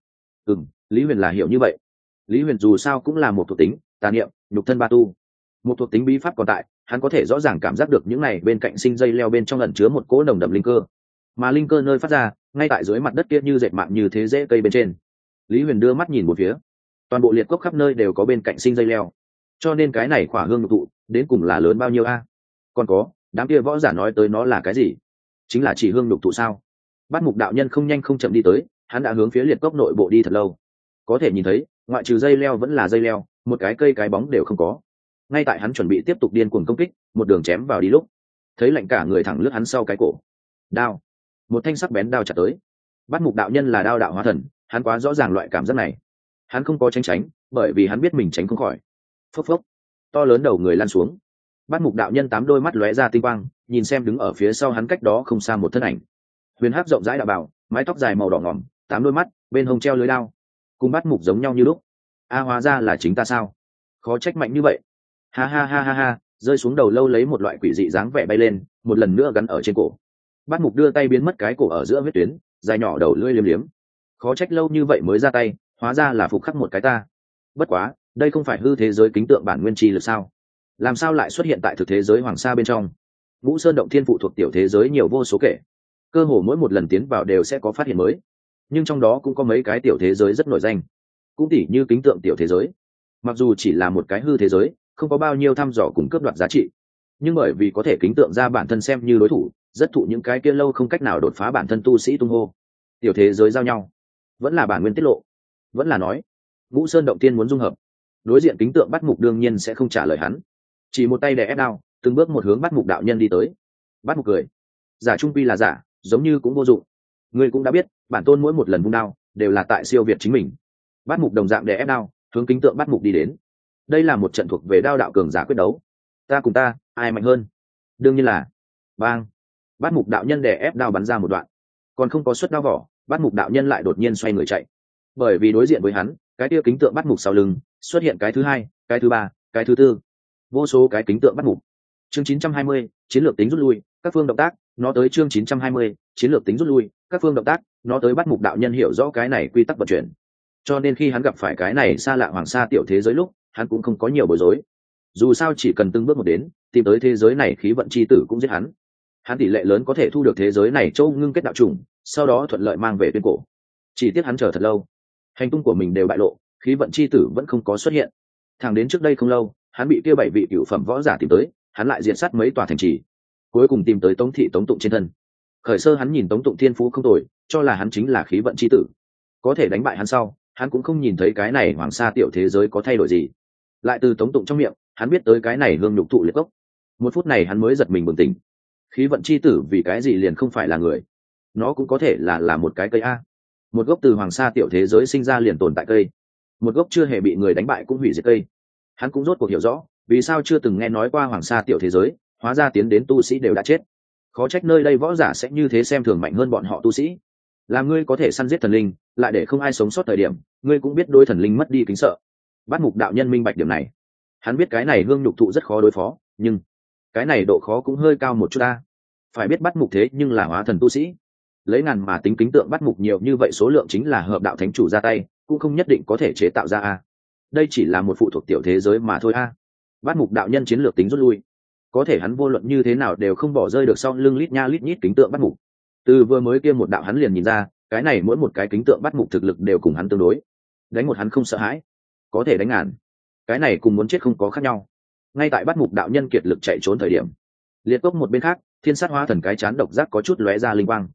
Lý Huyền là hiểu như vậy. Lý Huyền dù sao cũng là một thuộc tính, tà niệm, nhục thân ba tu. Một thuộc tính bí pháp còn tại, hắn có thể rõ ràng cảm giác được những này bên cạnh sinh dây leo bên trong ẩn chứa một cỗ nồng đậm linh cơ, mà linh cơ nơi phát ra ngay tại dưới mặt đất kia như dệt mạng như thế rễ cây bên trên. Lý Huyền đưa mắt nhìn một phía, toàn bộ liệt cốc khắp nơi đều có bên cạnh sinh dây leo, cho nên cái này khỏa hương nhục thụ đến cùng là lớn bao nhiêu a? Còn có, đám kia võ giả nói tới nó là cái gì? Chính là chỉ hương nhục thụ sao? Bát Mục đạo nhân không nhanh không chậm đi tới, hắn đã hướng phía liệt cốc nội bộ đi thật lâu. Có thể nhìn thấy, ngoại trừ dây leo vẫn là dây leo, một cái cây cái bóng đều không có. Ngay tại hắn chuẩn bị tiếp tục điên cuồng công kích, một đường chém vào đi lúc, thấy lạnh cả người thẳng lướt hắn sau cái cổ. Đao, một thanh sắc bén đao chặt tới. Bát Mục đạo nhân là đao đạo hóa thần, hắn quá rõ ràng loại cảm giác này. Hắn không có tránh, bởi vì hắn biết mình tránh không khỏi. Phốc phốc, to lớn đầu người lăn xuống. Bát Mục đạo nhân 8 đôi mắt lóe ra tinh quang, nhìn xem đứng ở phía sau hắn cách đó không xa một thân ảnh. Huyền hắc rộng rãi đạo bào, mái tóc dài màu đỏ ngỏm, 8 đôi mắt, bên hông treo lưới đao, cùng Bát Mục giống nhau như lúc. Hóa ra là chính ta sao? Khó trách mạnh như vậy. Ha ha ha ha ha, rơi xuống đầu lâu lấy một loại quỷ dị dáng vẻ bay lên, một lần nữa gắn ở trên cổ. Bát Mục đưa tay biến mất cái cổ ở giữa huyết tuyến, dài nhỏ đầu lưỡi liếm liếm. Khó trách lâu như vậy mới ra tay, hóa ra là phục khắc một cái ta. Bất quá, đây không phải hư thế giới kính tượng bản nguyên chi lực sao? Làm sao lại xuất hiện tại thực thế giới hoàng sa bên trong? Ngũ Sơn động thiên phụ thuộc tiểu thế giới nhiều vô số kể, cơ hồ mỗi một lần tiến vào đều sẽ có phát hiện mới, nhưng trong đó cũng có mấy cái tiểu thế giới rất nổi danh, cũng tỉ như kính tượng tiểu thế giới. Mặc dù chỉ là một cái hư thế giới, không có bao nhiêu thăm dò cùng cướp đoạt giá trị, nhưng bởi vì có thể kính tượng ra bản thân xem như đối thủ, rất thụ những cái kia lâu không cách nào đột phá bản thân tu sĩ tung hô. Tiểu thế giới giao nhau, vẫn là bản nguyên tiết lộ, vẫn là nói Ngũ Sơn động tiên muốn dung hợp. Đối diện kính tượng Bát Mục đương nhiên sẽ không trả lời hắn, chỉ một tay đè ép đao, từng bước một hướng Bát Mục đạo nhân đi tới. Bát Mục cười, giả trung quy là giả, giống như cũng vô dụng. Ngươi cũng đã biết, bản tôn mỗi một lần vung đao đều là tại siêu việt chính mình. Bát mục đồng dạng đè ép đao hướng kính tượng bát mục đi đến. Đây là một trận thuộc về đao đạo cường giả quyết đấu, ta cùng ta ai mạnh hơn? Đương nhiên là bang. Bát mục đạo nhân đè ép đao bắn ra một đoạn, còn không có xuất đao vỏ, bát mục đạo nhân lại đột nhiên xoay người chạy. Bởi vì đối diện với hắn, cái kia kính tượng bát mục sau lưng xuất hiện cái thứ hai, cái thứ ba, cái thứ tư, vô số cái kính tượng bát mục. Chương 920, chiến lược tính rút lui, các phương động tác, nó tới chương 920, chiến lược tính rút lui, các phương động tác, nó tới. Bát mục đạo nhân hiểu rõ cái này quy tắc vận chuyển, cho nên khi hắn gặp phải cái này xa lạ hoàng sa tiểu thế giới lúc, hắn cũng không có nhiều bối rối. Dù sao chỉ cần từng bước một đến, tìm tới thế giới này khí vận chi tử cũng giết hắn. Hắn tỷ lệ lớn có thể thu được thế giới này châu ngưng kết đạo trùng, sau đó thuận lợi mang về tuyên cổ. Chỉ tiếc hắn chờ thật lâu, hành tung của mình đều bại lộ, khí vận chi tử vẫn không có xuất hiện. Thẳng đến trước đây không lâu, hắn bị kia 7 vị cựu phẩm võ giả tìm tới, hắn lại diện sát mấy tòa thành trì, cuối cùng tìm tới Tống thị Tống Tụng trên thân. Khởi sơ hắn nhìn Tống Tụng thiên phú không tồi, cho là hắn chính là khí vận chi tử. Có thể đánh bại hắn sau, hắn cũng không nhìn thấy cái này hoàng sa tiểu thế giới có thay đổi gì. Lại từ Tống Tụng trong miệng, hắn biết tới cái này hương nhục thụ liệt gốc. Một phút này hắn mới giật mình bừng tỉnh. Khí vận chi tử vì cái gì liền không phải là người? Nó cũng có thể là một cái cây a. Một gốc từ hoàng sa tiểu thế giới sinh ra liền tồn tại cây, một gốc chưa hề bị người đánh bại cũng hủy diệt cây. Hắn cũng rốt cuộc hiểu rõ vì sao chưa từng nghe nói qua hoàng sa tiểu thế giới, hóa ra tiến đến tu sĩ đều đã chết. Khó trách nơi đây võ giả sẽ như thế xem thường mạnh hơn bọn họ tu sĩ. Là ngươi có thể săn giết thần linh, lại để không ai sống sót thời điểm, ngươi cũng biết đối thần linh mất đi kính sợ. Bát mục đạo nhân minh bạch điểm này. Hắn biết cái này hương nhục thụ rất khó đối phó, nhưng cái này độ khó cũng hơi cao một chút ta. Phải biết bát mục thế nhưng là hóa thần tu sĩ, lấy ngàn mà tính kính tượng bát mục nhiều như vậy, số lượng chính là hợp đạo thánh chủ ra tay cũng không nhất định có thể chế tạo ra a. Đây chỉ là một phụ thuộc tiểu thế giới mà thôi a. Bát mục đạo nhân chiến lược tính rút lui, có thể hắn vô luận như thế nào đều không bỏ rơi được sau lưng lít nha lít nhít kính tượng bát mục. Từ vừa mới kia một đạo hắn liền nhìn ra, cái này mỗi một cái kính tượng bát mục thực lực đều cùng hắn tương đối. Đánh một hắn không sợ hãi, có thể đánh ngàn, cái này cùng muốn chết không có khác nhau. Ngay tại bát mục đạo nhân kiệt lực chạy trốn thời điểm, liệt cốc một bên khác, thiên sát hóa thần cái chán độc giác có chút lóe ra linh quang.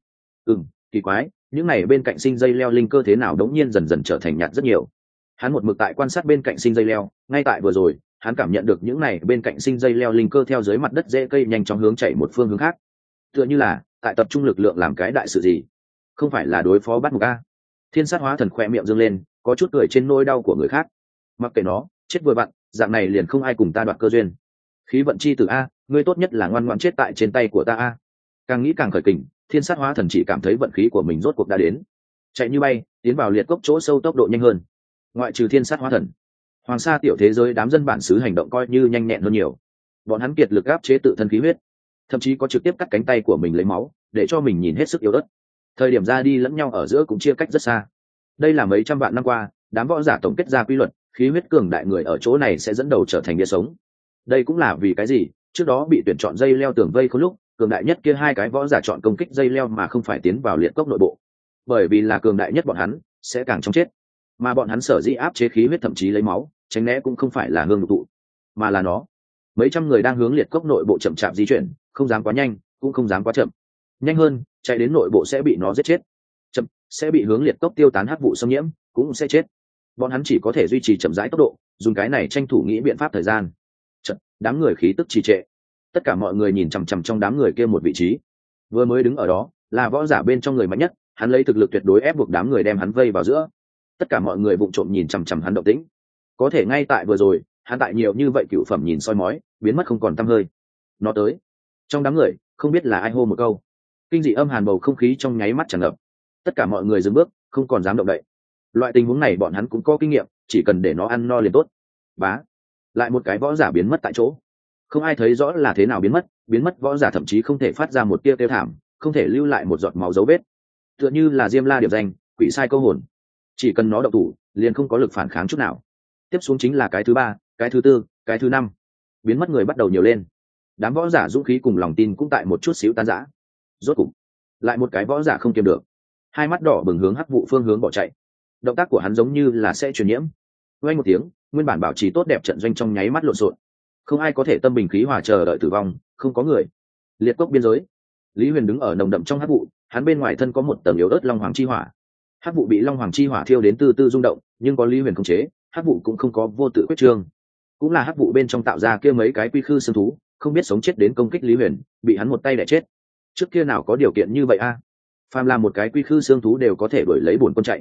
Kỳ quái, những này bên cạnh sinh dây leo linh cơ thế nào đống nhiên dần dần trở thành nhạt rất nhiều. Hắn một mực tại quan sát bên cạnh sinh dây leo, ngay tại vừa rồi hắn cảm nhận được những này bên cạnh sinh dây leo linh cơ theo dưới mặt đất rễ cây nhanh chóng hướng chạy một phương hướng khác, tựa như là tại tập trung lực lượng làm cái đại sự gì. Không phải là đối phó bắt mục a? Thiên sát hóa thần khoe miệng dương lên, có chút cười trên nỗi đau của người khác. Mặc kệ nó, chết vừa vặn, dạng này liền không ai cùng ta đoạt cơ duyên. Khí vận chi tử a, ngươi tốt nhất là ngoan ngoãn chết tại trên tay của ta a. Càng nghĩ càng khởi kình, thiên sát hóa thần chỉ cảm thấy vận khí của mình rốt cuộc đã đến, chạy như bay tiến vào liệt cốc chỗ sâu tốc độ nhanh hơn. Ngoại trừ thiên sát hóa thần, hoàng sa tiểu thế giới đám dân bản xứ hành động coi như nhanh nhẹn hơn nhiều. Bọn hắn kiệt lực áp chế tự thân khí huyết, thậm chí có trực tiếp cắt cánh tay của mình lấy máu để cho mình nhìn hết sức yếu ớt. Thời điểm ra đi lẫn nhau ở giữa cũng chia cách rất xa. Đây là mấy trăm vạn năm qua đám võ giả tổng kết ra quy luật, khí huyết cường đại người ở chỗ này sẽ dẫn đầu trở thành bia sống. Đây cũng là vì cái gì trước đó bị tuyển chọn dây leo tường vây có lúc cường đại nhất kia hai cái võ giả chọn công kích dây leo mà không phải tiến vào liệt cốc nội bộ, bởi vì là cường đại nhất bọn hắn sẽ càng trong chết, mà bọn hắn sở dĩ áp chế khí huyết thậm chí lấy máu tránh né cũng không phải là hương tụ, mà là nó. Mấy trăm người đang hướng liệt cốc nội bộ chậm chạp di chuyển, không dám quá nhanh cũng không dám quá chậm. Nhanh hơn chạy đến nội bộ sẽ bị nó giết chết, chậm sẽ bị hướng liệt cốc tiêu tán hắc vụ xâm nhiễm cũng sẽ chết. Bọn hắn chỉ có thể duy trì chậm rãi tốc độ, dùng cái này tranh thủ nghĩ biện pháp thời gian. Chậm, đám người khí tức trì trệ, tất cả mọi người nhìn chằm chằm trong đám người kia một vị trí. Vừa mới đứng ở đó là võ giả bên trong người mạnh nhất, hắn lấy thực lực tuyệt đối ép buộc đám người đem hắn vây vào giữa. Tất cả mọi người vụng trộm nhìn chằm chằm hắn động tĩnh, có thể ngay tại vừa rồi hắn tại nhiều như vậy cựu phẩm nhìn soi mói biến mất không còn tăm hơi. Nó tới. Trong đám người không biết là ai hô một câu, kinh dị âm hàn bầu không khí trong nháy mắt tràn ngập. Tất cả mọi người dừng bước, không còn dám động đậy. Loại tình huống này bọn hắn cũng có kinh nghiệm, chỉ cần để nó ăn no liền tốt. Bá, lại một cái võ giả biến mất tại chỗ. Không ai thấy rõ là thế nào biến mất võ giả thậm chí không thể phát ra một tia kêu thảm, không thể lưu lại một giọt máu dấu vết, tựa như là Diêm La điệp danh, quỷ sai câu hồn. Chỉ cần nó động thủ liền không có lực phản kháng chút nào. Tiếp xuống chính là cái thứ ba, cái thứ tư, cái thứ năm. Biến mất người bắt đầu nhiều lên, đám võ giả dũng khí cùng lòng tin cũng tại một chút xíu tan rã. Rốt cục lại một cái võ giả không kiềm được, hai mắt đỏ bừng hướng hắc vụ phương hướng bỏ chạy. Động tác của hắn giống như là sẽ truyền nhiễm. Vang một tiếng, nguyên bản bảo trì tốt đẹp trận doanh trong nháy mắt lộn xộn. Không ai có thể tâm bình khí hòa chờ đợi tử vong, không có người. Liệt cốc biên giới, Lý Huyền đứng ở nồng đậm trong hắc vụ, hắn bên ngoài thân có một tầng yếu ớt long hoàng chi hỏa. Hắc vụ bị long hoàng chi hỏa thiêu đến từ từ rung động, nhưng có Lý Huyền khống chế, hắc vụ cũng không có vô tự quyết trương. Cũng là hắc vụ bên trong tạo ra kia mấy cái quy khư xương thú, không biết sống chết đến công kích Lý Huyền, bị hắn một tay đè chết. Trước kia nào có điều kiện như vậy a? Phàm là một cái quy khư xương thú đều có thể đuổi lấy bổn quân chạy.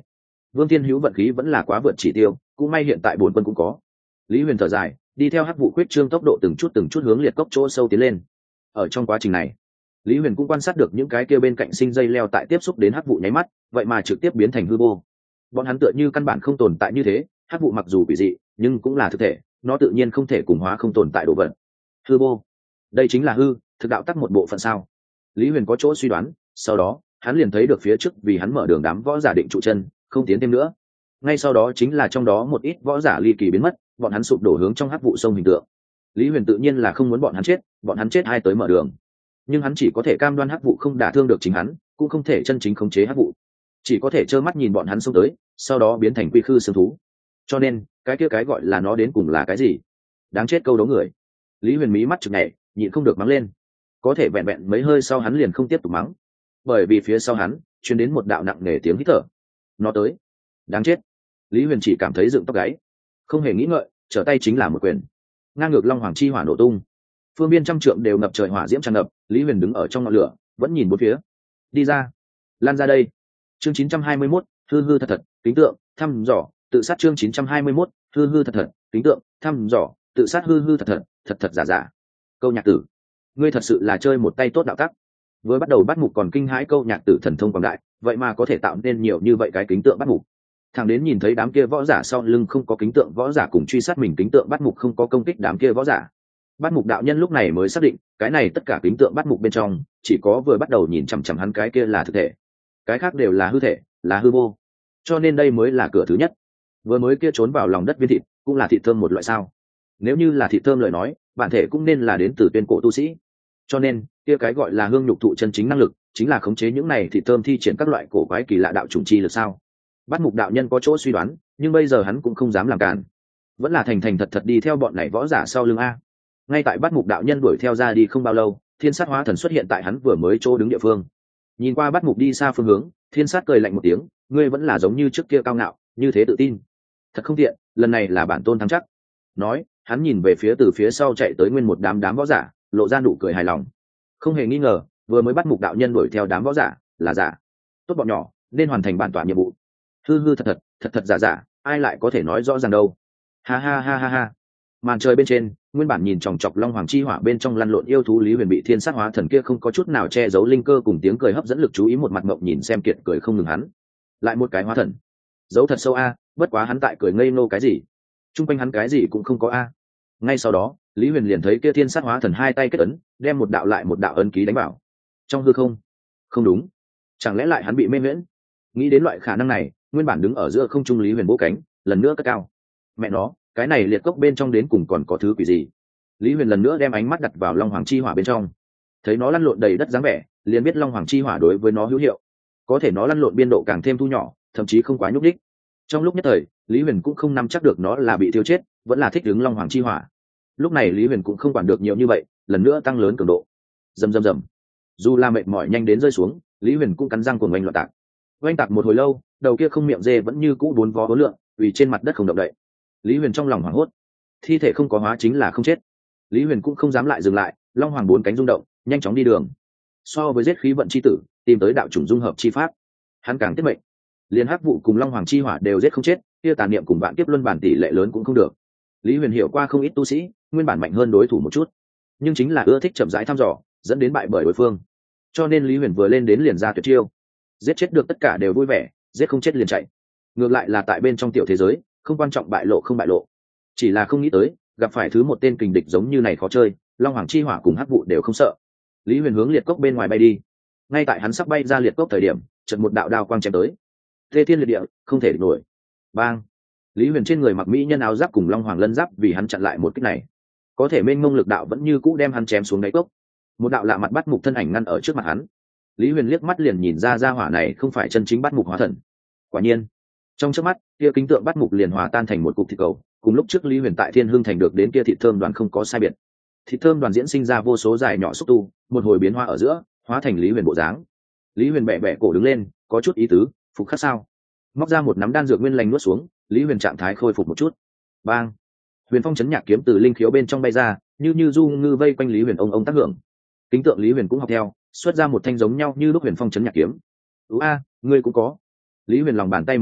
Vương Thiên Hữu vận khí vẫn là quá vượt chỉ tiêu, cũng may hiện tại bổn quân cũng có. Lý Huyền thở dài, đi theo hắc vụ khuyết trương tốc độ từng chút hướng liệt cốc chỗ sâu tiến lên. Ở trong quá trình này, Lý Huyền cũng quan sát được những cái kia bên cạnh sinh dây leo tại tiếp xúc đến hắc vụ nháy mắt, vậy mà trực tiếp biến thành hư vô. Bọn hắn tựa như căn bản không tồn tại như thế, hắc vụ mặc dù quỷ dị, nhưng cũng là thực thể, nó tự nhiên không thể cùng hóa không tồn tại đồ vật. Hư vô, đây chính là hư, thực đạo tắc một bộ phận sao? Lý Huyền có chỗ suy đoán, sau đó, hắn liền thấy được phía trước vì hắn mở đường đám võ giả định trụ chân, không tiến thêm nữa. Ngay sau đó chính là trong đó một ít võ giả ly kỳ biến mất, bọn hắn sụp đổ hướng trong hắc vụ sông hình tượng. Lý Huyền tự nhiên là không muốn bọn hắn chết ai tới mở đường. Nhưng hắn chỉ có thể cam đoan hắc vụ không đả thương được chính hắn, cũng không thể chân chính khống chế hắc vụ. Chỉ có thể trơ mắt nhìn bọn hắn xông tới, sau đó biến thành quy khư xương thú. Cho nên, cái kia cái gọi là nó đến cùng là cái gì? Đáng chết câu đấu người. Lý Huyền mí mắt chực nhảy, nhịn không được mắng lên. Có thể vẹn vẹn mấy hơi sau hắn liền không tiếp tục mắng, bởi vì phía sau hắn truyền đến một đạo nặng nề tiếng hít thở. Nó tới. Đáng chết. Lý Huyền chỉ cảm thấy dựng tóc gáy, không hề nghĩ ngợi, trở tay chính là một quyền. Ngang ngược long hoàng chi hỏa nổ tung, phương biên trăm trượng đều ngập trời hỏa diễm tràn ngập. Lý Huyền đứng ở trong ngọn lửa, vẫn nhìn bốn phía. Đi ra, lan ra đây. Chương 921, hư hư thật thật, kính tượng, thăm dò, tự sát. Chương 921, hư hư thật thật, kính tượng, thăm dò, tự sát. Hư hư thật thật, thật thật giả giả. Câu nhạc tử, ngươi thật sự là chơi một tay tốt đạo tắc. Vừa bắt đầu bắt mục còn kinh hãi câu nhạc tử thần thông quảng đại, vậy mà có thể tạo nên nhiều như vậy cái kính tượng bắt mục. Thằng đến nhìn thấy đám kia võ giả sau lưng không có kính tượng võ giả cùng truy sát mình, kính tượng bắt mục không có công kích đám kia võ giả. Bắt mục đạo nhân lúc này mới xác định, cái này tất cả kính tượng bắt mục bên trong, chỉ có vừa bắt đầu nhìn chằm chằm hắn cái kia là thực thể, cái khác đều là hư thể, là hư vô. Cho nên đây mới là cửa thứ nhất. Vừa mới kia trốn vào lòng đất viên thịt, cũng là thịt thơm một loại sao? Nếu như là thịt thơm lời nói, bản thể cũng nên là đến từ tuyên cổ tu sĩ. Cho nên, kia cái gọi là hương nhục thụ chân chính năng lực, chính là khống chế những này thịt thơm thi triển các loại cổ quái kỳ lạ đạo chủng chi lực sao? Bắt mục đạo nhân có chỗ suy đoán, nhưng bây giờ hắn cũng không dám làm cản, vẫn là thành thành thật thật đi theo bọn này võ giả sau lưng a. Ngay tại bắt mục đạo nhân đuổi theo ra đi không bao lâu, thiên sát hóa thần xuất hiện tại hắn vừa mới chỗ đứng địa phương. Nhìn qua bắt mục đi xa phương hướng, thiên sát cười lạnh một tiếng, ngươi vẫn là giống như trước kia cao ngạo, như thế tự tin, thật không tiện, lần này là bản tôn thắng chắc. Nói, hắn nhìn về phía từ phía sau chạy tới nguyên một đám võ giả, lộ ra nụ cười hài lòng. Không hề nghi ngờ, vừa mới bắt mục đạo nhân đuổi theo đám võ giả là giả. Tốt bọn nhỏ, nên hoàn thành bản tọa nhiệm vụ. Hư hư thật thật, thật thật giả giả, ai lại có thể nói rõ ràng đâu. Ha ha ha ha ha. Màn trời bên trên, nguyên bản nhìn chòng chọc long hoàng chi hỏa bên trong lăn lộn yêu thú Lý Huyền bị thiên sát hóa thần kia không có chút nào che giấu linh cơ cùng tiếng cười hấp dẫn lực chú ý, một mặt ngậm nhìn xem kiệt cười không ngừng hắn. Lại một cái hóa thần, giấu thật sâu a, bất quá hắn tại cười ngây ngô cái gì, chung quanh hắn cái gì cũng không có a. Ngay sau đó, Lý Huyền liền thấy kia thiên sát hóa thần hai tay kết ấn, đem một đạo lại một đạo ấn ký đánh vào trong hư không. Không đúng, chẳng lẽ lại hắn bị mê miễn? Nghĩ đến loại khả năng này, nguyên bản đứng ở giữa không trung Lý Huyền vỗ cánh, lần nữa cất cao. Mẹ nó, cái này liệt cốc bên trong đến cùng còn có thứ quỷ gì? Lý Huyền lần nữa đem ánh mắt đặt vào long hoàng chi hỏa bên trong, thấy nó lăn lộn đầy đất dáng vẻ, liền biết long hoàng chi hỏa đối với nó hữu hiệu. Có thể nó lăn lộn biên độ càng thêm thu nhỏ, thậm chí không quá nhúc đích. Trong lúc nhất thời, Lý Huyền cũng không nắm chắc được nó là bị tiêu chết, vẫn là thích ứng long hoàng chi hỏa. Lúc này Lý Huyền cũng không quản được nhiều như vậy, lần nữa tăng lớn cường độ. Rầm rầm rầm. Dù là mệt mỏi nhanh đến rơi xuống, Lý Huyền cũng cắn răng cuồng oanh loạn tạc. Oanh tạc một hồi lâu, đầu kia không miệng dê vẫn như cũ bốn vó bốn lượn, vì trên mặt đất không động đậy. Lý Huyền trong lòng hoảng hốt, thi thể không có hóa chính là không chết. Lý Huyền cũng không dám lại dừng lại, long hoàng bốn cánh rung động, nhanh chóng đi đường. So với giết khí vận chi tử, tìm tới đạo chủng dung hợp chi pháp, hắn càng tiết mệnh. Liên hắc vụ cùng long hoàng chi hỏa đều giết không chết, kia tà niệm cùng vạn kiếp luân bản tỷ lệ lớn cũng không được. Lý Huyền hiểu qua không ít tu sĩ, nguyên bản mạnh hơn đối thủ một chút, nhưng chính là ưa thích chậm rãi thăm dò, dẫn đến bại bởi đối phương. Cho nên Lý Huyền vừa lên đến liền ra tuyệt chiêu, giết chết được tất cả đều vui vẻ, giết không chết liền chạy. Ngược lại là tại bên trong tiểu thế giới, không quan trọng bại lộ không bại lộ, chỉ là không nghĩ tới gặp phải thứ một tên kình địch giống như này khó chơi, long hoàng chi hỏa cùng hắc vụ đều không sợ. Lý Huyền hướng liệt cốc bên ngoài bay đi, ngay tại hắn sắp bay ra liệt cốc thời điểm, chợt một đạo đao quang chém tới, thê thiên liệt địa, không thể địch nổi. Bang! Lý Huyền trên người mặc mỹ nhân áo giáp cùng long hoàng lân giáp vì hắn chặn lại một kích này, có thể mênh mông lực đạo vẫn như cũ đem hắn chém xuống đáy cốc. Một đạo lạ mặt bắt mục thân ảnh ngăn ở trước mặt hắn. Lý Huyền liếc mắt liền nhìn ra hỏa này không phải chân chính bắt mục hóa thần. Quả nhiên, trong chớp mắt, kia kính tượng bắt mục liền hòa tan thành một cục thịt cầu, cùng lúc trước Lý Huyền tại Thiên Hương thành được đến kia thịt thơm đoàn không có sai biệt. Thịt thơm đoàn diễn sinh ra vô số dài nhỏ xúc tu, một hồi biến hóa ở giữa, hóa thành Lý Huyền bộ dáng. Lý Huyền bẻ bẻ cổ đứng lên, có chút ý tứ, phục khắc sao? Móc ra một nắm đan dược nguyên lành nuốt xuống, Lý Huyền trạng thái khôi phục một chút. Bang! Huyền phong chấn nhạc kiếm từ linh khiếu bên trong bay ra, như du ngư vây quanh Lý Huyền ông tác hưởng. Kính tượng Lý Huyền cũng học theo, xuất ra một thanh giống nhau như lúc huyền phong chấn nhạc kiếm. A, ngươi cũng có. Lý Huyền lòng bàn tay một nắm,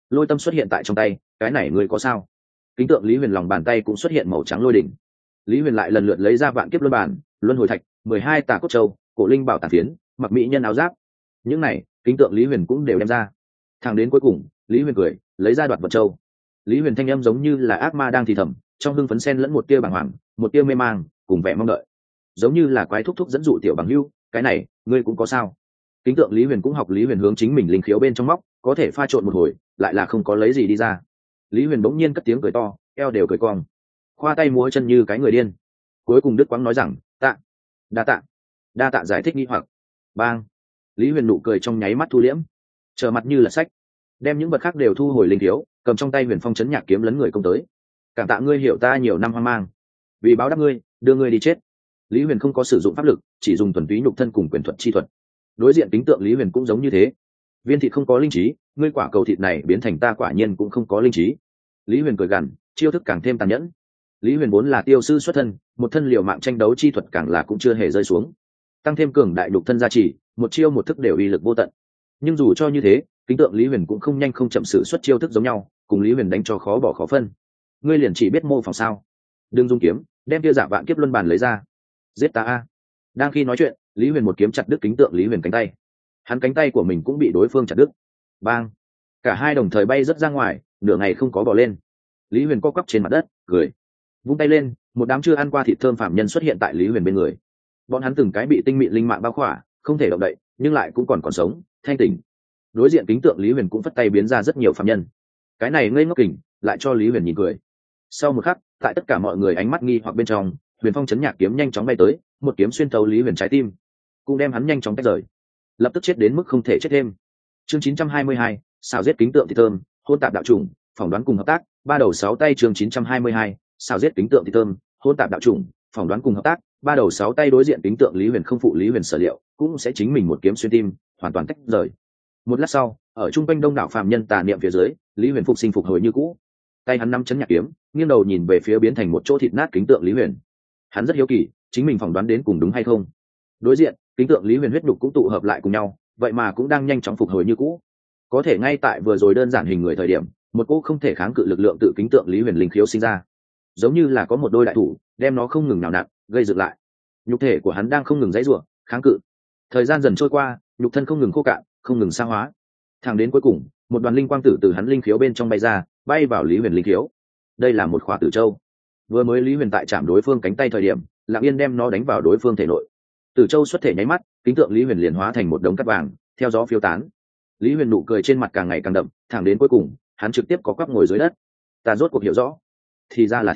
lôi tâm xuất hiện tại trong tay, cái này ngươi có sao? Kính tượng Lý Huyền lòng bàn tay cũng xuất hiện màu trắng lôi đỉnh. Lý Huyền lại lần lượt lấy ra vạn kiếp luân bản, luân hồi thạch, 12 tà cốt châu, cổ linh bảo tản phiến, mặc mỹ nhân áo giáp. Những này, kính tượng Lý Huyền cũng đều đem ra. Thẳng đến cuối cùng, Lý Huyền cười, lấy ra đoạt vật châu. Lý Huyền thanh âm giống như là ác ma đang thì thầm, trong hưng phấn xen lẫn một tia bàng hoàng, một tia mê mang, cùng vẻ mong đợi. Giống như là quái thúc thúc dẫn dụ tiểu bằng hưu, cái này, ngươi cũng có sao? Kính tượng Lý Huyền cũng học Lý Huyền hướng chính mình linh khiếu bên trong móc, có thể pha trộn một hồi, lại là không có lấy gì đi ra. Lý Huyền bỗng nhiên cất tiếng cười to, eo đều cười cong, khoa tay múa chân như cái người điên. Cuối cùng Đức Quang nói rằng, tạ, đa tạ giải thích nghi hoặc. Bang. Lý Huyền nụ cười trong nháy mắt thu liễm, trở mặt như là sách, đem những vật khác đều thu hồi linh thiếu, cầm trong tay Huyền Phong chấn nhạc kiếm lấn người công tới. Cảm tạ ngươi hiểu ta nhiều năm hoang mang, vì báo đáp ngươi, đưa ngươi đi chết. Lý Huyền không có sử dụng pháp lực, chỉ dùng thuần túy nhục thân cùng quyền thuật chi thuật. Đối diện kính tượng Lý Huyền cũng giống như thế. Viên thịt không có linh trí, ngươi quả cầu thịt này biến thành ta quả nhiên cũng không có linh trí. Lý Huyền cười gằn, chiêu thức càng thêm tàn nhẫn. Lý Huyền vốn là tiêu sư xuất thân, một thân liều mạng tranh đấu chi thuật càng là cũng chưa hề rơi xuống, tăng thêm cường đại nhục thân gia trì, một chiêu một thức đều uy lực vô tận. Nhưng dù cho như thế, kính tượng Lý Huyền cũng không nhanh không chậm sử xuất chiêu thức giống nhau, cùng Lý Huyền đánh cho khó bỏ khó phân. Ngươi liền chỉ biết mô phỏng sao? Đừng dung kiếm, đem kia giả vạn kiếp luân bàn lấy ra. Giết ta a! Đang khi nói chuyện, Lý Huyền một kiếm chặt đứt kính tượng Lý Huyền cánh tay. Hắn cánh tay của mình cũng bị đối phương chặt đứt. Bang! Cả hai đồng thời bay rất ra ngoài, nửa ngày không có bò lên. Lý Huyền co quắp trên mặt đất, cười, vung tay lên, một đám chưa ăn qua thịt thơm phạm nhân xuất hiện tại Lý Huyền bên người. Bọn hắn từng cái bị tinh mịn linh mạng bao khỏa, không thể động đậy, nhưng lại cũng còn sống, thanh tỉnh. Đối diện kính tượng Lý Huyền cũng phất tay biến ra rất nhiều phạm nhân. Cái này ngây ngốc kình, lại cho Lý Huyền nhìn cười. Sau một khắc, tại tất cả mọi người ánh mắt nghi hoặc bên trong, Huyền Phong chấn nhạc kiếm nhanh chóng bay tới, một kiếm xuyên thấu Lý Huyền trái tim, cũng đem hắn nhanh chóng tách rời, lập tức chết đến mức không thể chết thêm. Chương 922, xào giết kính tượng thì thơm, hôn tạp đạo chủng, phỏng đoán cùng hợp tác, ba đầu sáu tay. Chương 922, xào giết kính tượng thì thơm, hôn tạp đạo chủng, phỏng đoán cùng hợp tác, ba đầu sáu tay. Đối diện kính tượng Lý Huyền không phụ Lý Huyền sở liệu, cũng sẽ chính mình một kiếm xuyên tim, hoàn toàn tách rời. Một lát sau, ở trung quanh đông đảo phàm nhân tà niệm phía dưới, Lý Huyền phục sinh phục hồi như cũ. Tay hắn nắm chấn nhạc kiếm, nghiêng đầu nhìn về phía biến thành một chỗ thịt nát kính tượng Lý Huyền. Hắn rất hiếu kỳ, chính mình phỏng đoán đến cùng đúng hay không. Đối diện, kính tượng Lý Huyền huyết đục cũng tụ hợp lại cùng nhau, vậy mà cũng đang nhanh chóng phục hồi như cũ. Có thể ngay tại vừa rồi đơn giản hình người thời điểm, một cô không thể kháng cự lực lượng tự kính tượng Lý Huyền linh khiếu sinh ra, giống như là có một đôi đại thủ đem nó không ngừng nào nặn, gây dựng lại. Nhục thể của hắn đang không ngừng dãy rủa, kháng cự. Thời gian dần trôi qua, nhục thân không ngừng khô cạn, không ngừng sa hóa. Thẳng đến cuối cùng, một đoàn linh quang tử từ hắn linh khiếu bên trong bay ra, bay vào Lý Huyền linh khiếu. Đây là một khóa tử châu. Vừa mới Lý Huyền tại chạm đối phương cánh tay thời điểm, lặng yên đem nó đánh vào đối phương thể nội. Tử châu xuất thể nháy mắt, kính tượng Lý Huyền liền hóa thành một đống cát vàng, theo gió phiêu tán. Lý Huyền nụ cười trên mặt càng ngày càng đậm, thẳng đến cuối cùng, hắn trực tiếp có quắp ngồi dưới đất. Ta rốt cuộc hiểu rõ, thì ra là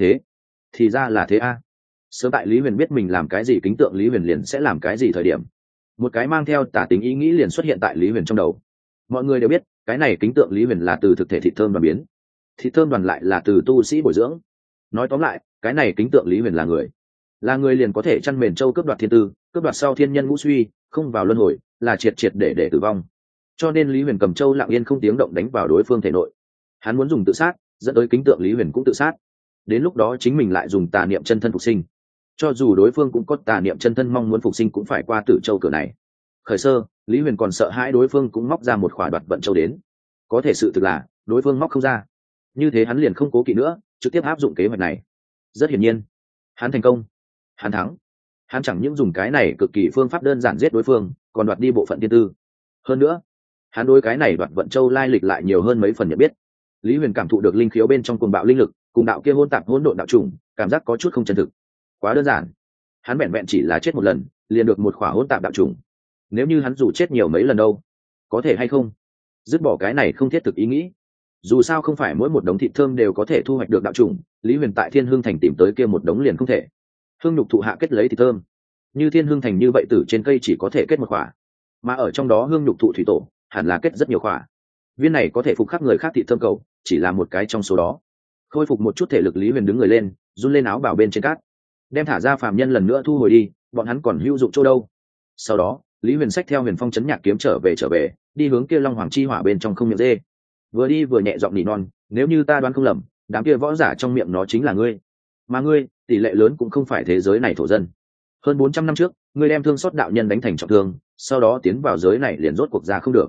thế a. Sớm tại Lý Huyền biết mình làm cái gì, kính tượng Lý Huyền liền sẽ làm cái gì thời điểm, một cái mang theo tả tính ý nghĩ liền xuất hiện tại Lý Huyền trong đầu. Mọi người đều biết, cái này kính tượng Lý Huyền là từ thực thể thịt thơm đoàn biến, thịt thơm đoàn lại là từ tu sĩ bồi dưỡng. Nói tóm lại, cái này kính tượng Lý Huyền là người liền có thể chăn mền châu cướp đoạt thiên tư, cướp đoạt sau thiên nhân ngũ suy, không vào luân hồi, là triệt để tử vong. Cho nên Lý Huyền cầm châu lặng yên không tiếng động đánh vào đối phương thể nội. Hắn muốn dùng tự sát, dẫn tới kính tượng Lý Huyền cũng tự sát. Đến lúc đó chính mình lại dùng tà niệm chân thân phục sinh. Cho dù đối phương cũng có tà niệm chân thân mong muốn phục sinh cũng phải qua Tử Châu cửa này. Khởi sơ, Lý Huyền còn sợ hãi đối phương cũng móc ra một khỏa đoạt vận châu đến. Có thể sự thực là, đối phương móc không ra. Như thế hắn liền không cố kỵ nữa, trực tiếp áp dụng kế hoạch này. Rất hiển nhiên, hắn thành công. Hắn thắng. Hắn chẳng những dùng cái này cực kỳ phương pháp đơn giản giết đối phương, còn đoạt đi bộ phận tiên tư. Hơn nữa, hắn đối cái này đoạt vận châu lai lịch lại nhiều hơn mấy phần nhận biết. Lý Huyền cảm thụ được linh khiếu bên trong cuồng bạo linh lực, cùng đạo kia hỗn tạp hỗn độn đạo trùng, cảm giác có chút không chân thực. Quá đơn giản. Hắn vẹn vẹn chỉ là chết một lần, liền được một khỏa hỗn tạp đạo trùng. Nếu như hắn dù chết nhiều mấy lần đâu, có thể hay không? Dứt bỏ cái này không thiết thực ý nghĩ. Dù sao không phải mỗi một đống thịt thơm đều có thể thu hoạch được đạo trùng, Lý Huyền tại Thiên Hương Thành tìm tới kia một đống liền không thể. Hương nhục thụ hạ kết lấy thịt thơm. Như Thiên Hương Thành như vậy tử trên cây chỉ có thể kết một khỏa, mà ở trong đó hương nhục thụ thủy tổ hẳn là kết rất nhiều khỏa. Viên này có thể phục khắc người khác thịt thơm cầu, chỉ là một cái trong số đó. Khôi phục một chút thể lực, Lý Huyền đứng người lên, run lên áo bào bên trên cát, đem thả ra phàm nhân lần nữa thu hồi đi, bọn hắn còn hữu dụng chỗ đâu. Sau đó, Lý Huyền xách theo Huyền Phong chấn nhạc kiếm trở về, đi hướng kia Long Hoàng chi hỏa bên trong không miệng dê. Vừa đi vừa nhẹ giọng nỉ non, nếu như ta đoán không lầm, đám kia võ giả trong miệng nó chính là ngươi. Mà ngươi, tỷ lệ lớn cũng không phải thế giới này thổ dân. Hơn 400 năm trước, ngươi đem thương xót đạo nhân đánh thành trọng thương, sau đó tiến vào giới này liền rốt cuộc ra không được.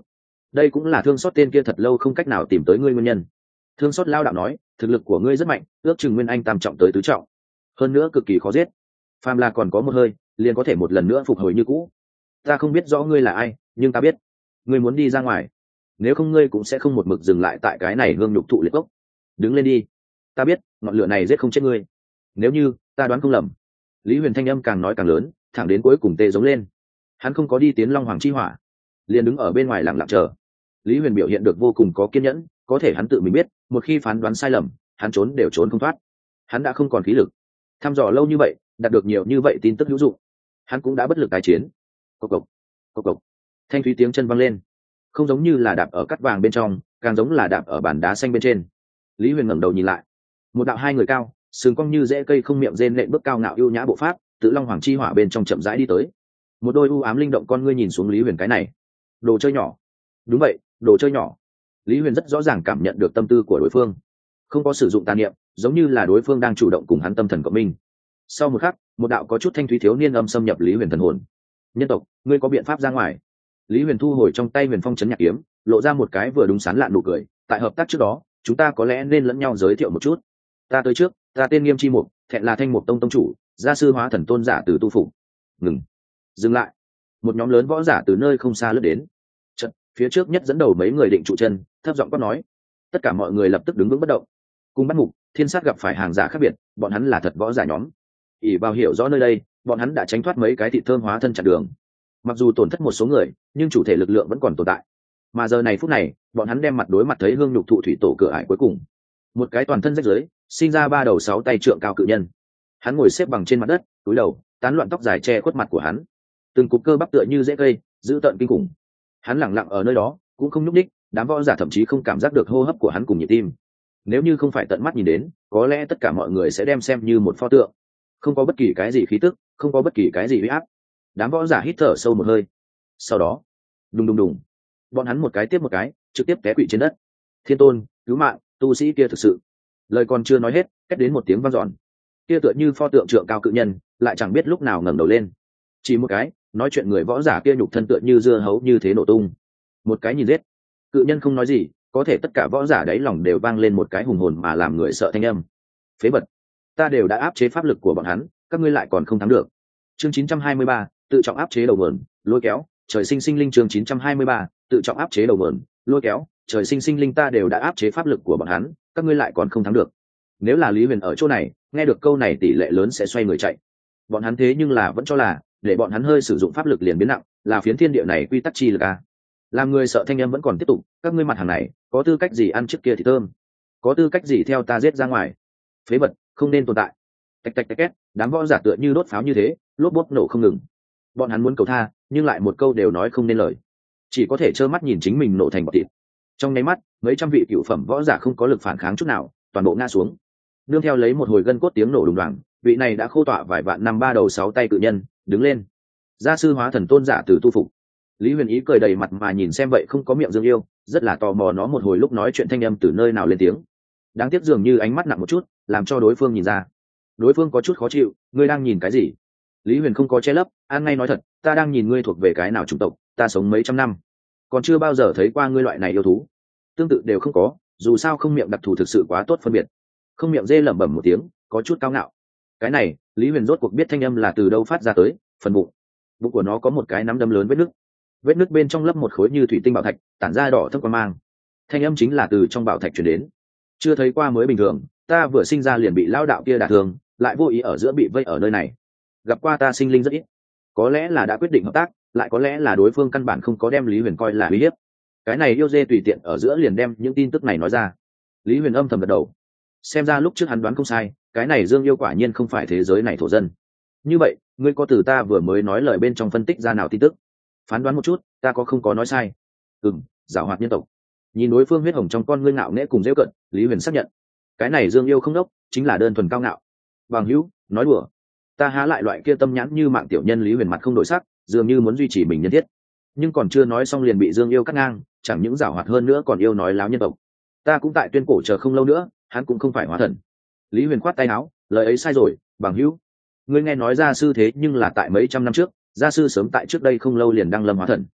đây cũng là thương xót tên kia thật lâu không cách nào tìm tới ngươi nguyên nhân. Thương xót lao đạo nói, thực lực của ngươi rất mạnh, ước chừng nguyên anh tam trọng tới tứ trọng, hơn nữa cực kỳ khó giết, phàm là còn có một hơi liền có thể một lần nữa phục hồi như cũ. Ta không biết rõ ngươi là ai, nhưng ta biết ngươi muốn đi ra ngoài, nếu không ngươi cũng sẽ không một mực dừng lại tại cái này hương nhục thụ liệt gốc. Đứng lên đi, ta biết ngọn lửa này giết không chết ngươi, nếu như ta đoán không lầm. Lý Huyền thanh âm càng nói càng lớn, thẳng đến cuối cùng tê giống lên. Hắn không có đi tiến Long Hoàng chi hỏa, liền đứng ở bên ngoài lặng lặng chờ. Lý Huyền biểu hiện được vô cùng có kiên nhẫn, có thể hắn tự mình biết, một khi phán đoán sai lầm, hắn trốn đều trốn không thoát. Hắn đã không còn khí lực. Thăm dò lâu như vậy, đạt được nhiều như vậy tin tức hữu dụng, hắn cũng đã bất lực tái chiến. Cộc cộc, cộc cộc. Thanh thúy tiếng chân vang lên, không giống như là đạp ở cắt vàng bên trong, càng giống là đạp ở bàn đá xanh bên trên. Lý Huyền ngẩng đầu nhìn lại, một đạo hai người cao, sừng cong như rễ cây không miệng rên nện bước cao ngạo ưu nhã bộ pháp, tự Long Hoàng chi hỏa bên trong chậm rãi đi tới. Một đôi u ám linh động con ngươi nhìn xuống Lý Huyền, cái này đồ chơi nhỏ. Đúng vậy, đồ chơi nhỏ. Lý Huyền rất rõ ràng cảm nhận được tâm tư của đối phương, không có sử dụng tà niệm, giống như là đối phương đang chủ động cùng hắn tâm thần cộng minh. Sau một khắc, một đạo có chút thanh thúy thiếu niên âm xâm nhập Lý Huyền thần hồn. Nhân tộc, ngươi có biện pháp ra ngoài? Lý Huyền thu hồi trong tay Huyền Phong chấn nhạc kiếm, lộ ra một cái vừa đúng sán lạn nụ cười. Tại hợp tác trước đó, chúng ta có lẽ nên lẫn nhau giới thiệu một chút. Ta tới trước, ta tên Nghiêm Chi Mục, thẹn là Thanh Mục Tông tông chủ, gia sư Hóa Thần tôn giả từ tu phủ. Ngừng, dừng lại. Một nhóm lớn võ giả từ nơi không xa lướt đến. Chợt, phía trước nhất dẫn đầu mấy người định trụ chân, thấp giọng quát nói. Tất cả mọi người lập tức đứng vững bất động. Cùng Bắt Mục, Thiên Sát gặp phải hàng giả khác biệt, bọn hắn là thật võ giả nhóm. ỷ vào hiểu rõ nơi đây, bọn hắn đã tránh thoát mấy cái thịt thơm hóa thân chặn đường. Mặc dù tổn thất một số người, nhưng chủ thể lực lượng vẫn còn tồn tại. Mà giờ này phút này, bọn hắn đem mặt đối mặt thấy hương nhục thụ thủy tổ cửa ải cuối cùng. Một cái toàn thân rách rưới, sinh ra ba đầu sáu tay trượng cao cự nhân. Hắn ngồi xếp bằng trên mặt đất, cúi đầu, tán loạn tóc dài che khuất mặt của hắn. Từng cục cơ bắp tựa như rễ cây, dữ tợn kinh khủng. Hắn lẳng lặng ở nơi đó, cũng không nhúc nhích, đám võ giả thậm chí không cảm giác được hô hấp của hắn cùng nhịp tim. Nếu như không phải tận mắt nhìn đến, có lẽ tất cả mọi người sẽ đem xem như một pho tượng, không có bất kỳ cái gì khí tức, không có bất kỳ cái gì uy áp. Đám võ giả hít thở sâu một hơi, sau đó, đùng đùng đùng, bọn hắn một cái tiếp một cái, trực tiếp té quỵ trên đất. Thiên tôn, cứu mạng, tu sĩ kia thực sự. Lời còn chưa nói hết, kết đến một tiếng vang dọn. Kia tựa như pho tượng trượng cao cự nhân, lại chẳng biết lúc nào ngẩng đầu lên. Chỉ một cái, nói chuyện người võ giả kia nhục thân tựa như dưa hấu như thế nổ tung. Một cái nhìn giết. Cự nhân không nói gì, có thể tất cả võ giả đáy lòng đều vang lên một cái hùng hồn mà làm người sợ thanh âm. Phế vật, ta đều đã áp chế pháp lực của bọn hắn, các ngươi lại còn không thắng được. Chương 923, tự trọng áp chế đầu nguồn, lôi kéo, trời sinh sinh linh. Chương 923, tự trọng áp chế đầu nguồn, lôi kéo, trời sinh sinh linh, ta đều đã áp chế pháp lực của bọn hắn, các ngươi lại còn không thắng được. Nếu là Lý Huyền ở chỗ này, nghe được câu này tỷ lệ lớn sẽ xoay người chạy. Bọn hắn thế nhưng là vẫn cho là, để bọn hắn hơi sử dụng pháp lực liền biến nặng, là phiến thiên địa này quy tắc chi lực à. Làm người sợ thanh âm vẫn còn tiếp tục, các ngươi mặt hàng này, có tư cách gì ăn trước kia thì thơm, có tư cách gì theo ta giết ra ngoài. Phế vật, không nên tồn tại. Tạch tạch tạch két, đám võ giả tựa như đốt pháo như thế, lốp bốp nổ không ngừng. Bọn hắn muốn cầu tha, nhưng lại một câu đều nói không nên lời, chỉ có thể trơ mắt nhìn chính mình nổ thành bọt thịt. Trong nháy mắt, mấy trăm vị cựu phẩm võ giả không có lực phản kháng chút nào, toàn bộ ngã xuống. Nương theo lấy một hồi gân cốt tiếng nổ đùng đoàng, vị này đã khô tọa vài vạn năm ba đầu sáu tay cự nhân đứng lên. Gia sư Hóa Thần tôn giả từ tu phục. Lý Huyền ý cười đầy mặt mà nhìn xem vậy không có miệng Dương Yêu, rất là tò mò nó một hồi lúc nói chuyện thanh âm từ nơi nào lên tiếng. Đáng tiếc dường như ánh mắt nặng một chút, làm cho đối phương nhìn ra. Đối phương có chút khó chịu, ngươi đang nhìn cái gì? Lý Huyền không có che lấp, an ngay nói thật, ta đang nhìn ngươi thuộc về cái nào chủng tộc, ta sống mấy trăm năm, còn chưa bao giờ thấy qua ngươi loại này yêu thú. Tương tự đều không có, dù sao không miệng đặc thù thực sự quá tốt phân biệt. Không miệng dê lẩm bẩm một tiếng, có chút cao ngạo. Cái này, Lý Huyền rốt cuộc biết thanh âm là từ đâu phát ra tới, phần bụng. Bụng của nó có một cái nắm đấm lớn vết nứt bên trong lấp một khối như thủy tinh bảo thạch, tản ra đỏ thâm quang mang. Thanh âm chính là từ trong bảo thạch truyền đến. Chưa thấy qua mới bình thường, ta vừa sinh ra liền bị lao đạo kia đả thương, lại vô ý ở giữa bị vây ở nơi này. Gặp qua ta sinh linh rất ít, có lẽ là đã quyết định hợp tác, lại có lẽ là đối phương căn bản không có đem Lý Huyền coi là uy hiếp. Cái này yêu dê tùy tiện ở giữa liền đem những tin tức này nói ra. Lý Huyền âm thầm gật đầu, xem ra lúc trước hắn đoán không sai, cái này Dương Yêu quả nhiên không phải thế giới này thổ dân. Như vậy, ngươi có từ ta vừa mới nói lời bên trong phân tích ra nào tin tức? Phán đoán một chút, ta có không có nói sai? Giảo hoạt nhân tộc. Nhìn đối phương huyết hồng trong con ngươi ngạo nghễ cùng dễ cận, Lý Huyền xác nhận, cái này Dương Yêu không đốc, chính là đơn thuần cao ngạo. Bằng hữu, nói đùa. Ta há lại loại kia tâm nhãn như mạng tiểu nhân. Lý Huyền mặt không đổi sắc, dường như muốn duy trì mình nhân thiết, nhưng còn chưa nói xong liền bị Dương Yêu cắt ngang, chẳng những giảo hoạt hơn nữa còn yêu nói láo nhân tộc. Ta cũng tại tuyên cổ chờ không lâu nữa, hắn cũng không phải hóa thần. Lý Huyền khoát tay áo, lời ấy sai rồi, bằng hữu. Ngươi nghe nói gia sư thế nhưng là tại mấy trăm năm trước, gia sư sớm tại trước đây không lâu liền đăng lâm hóa thần.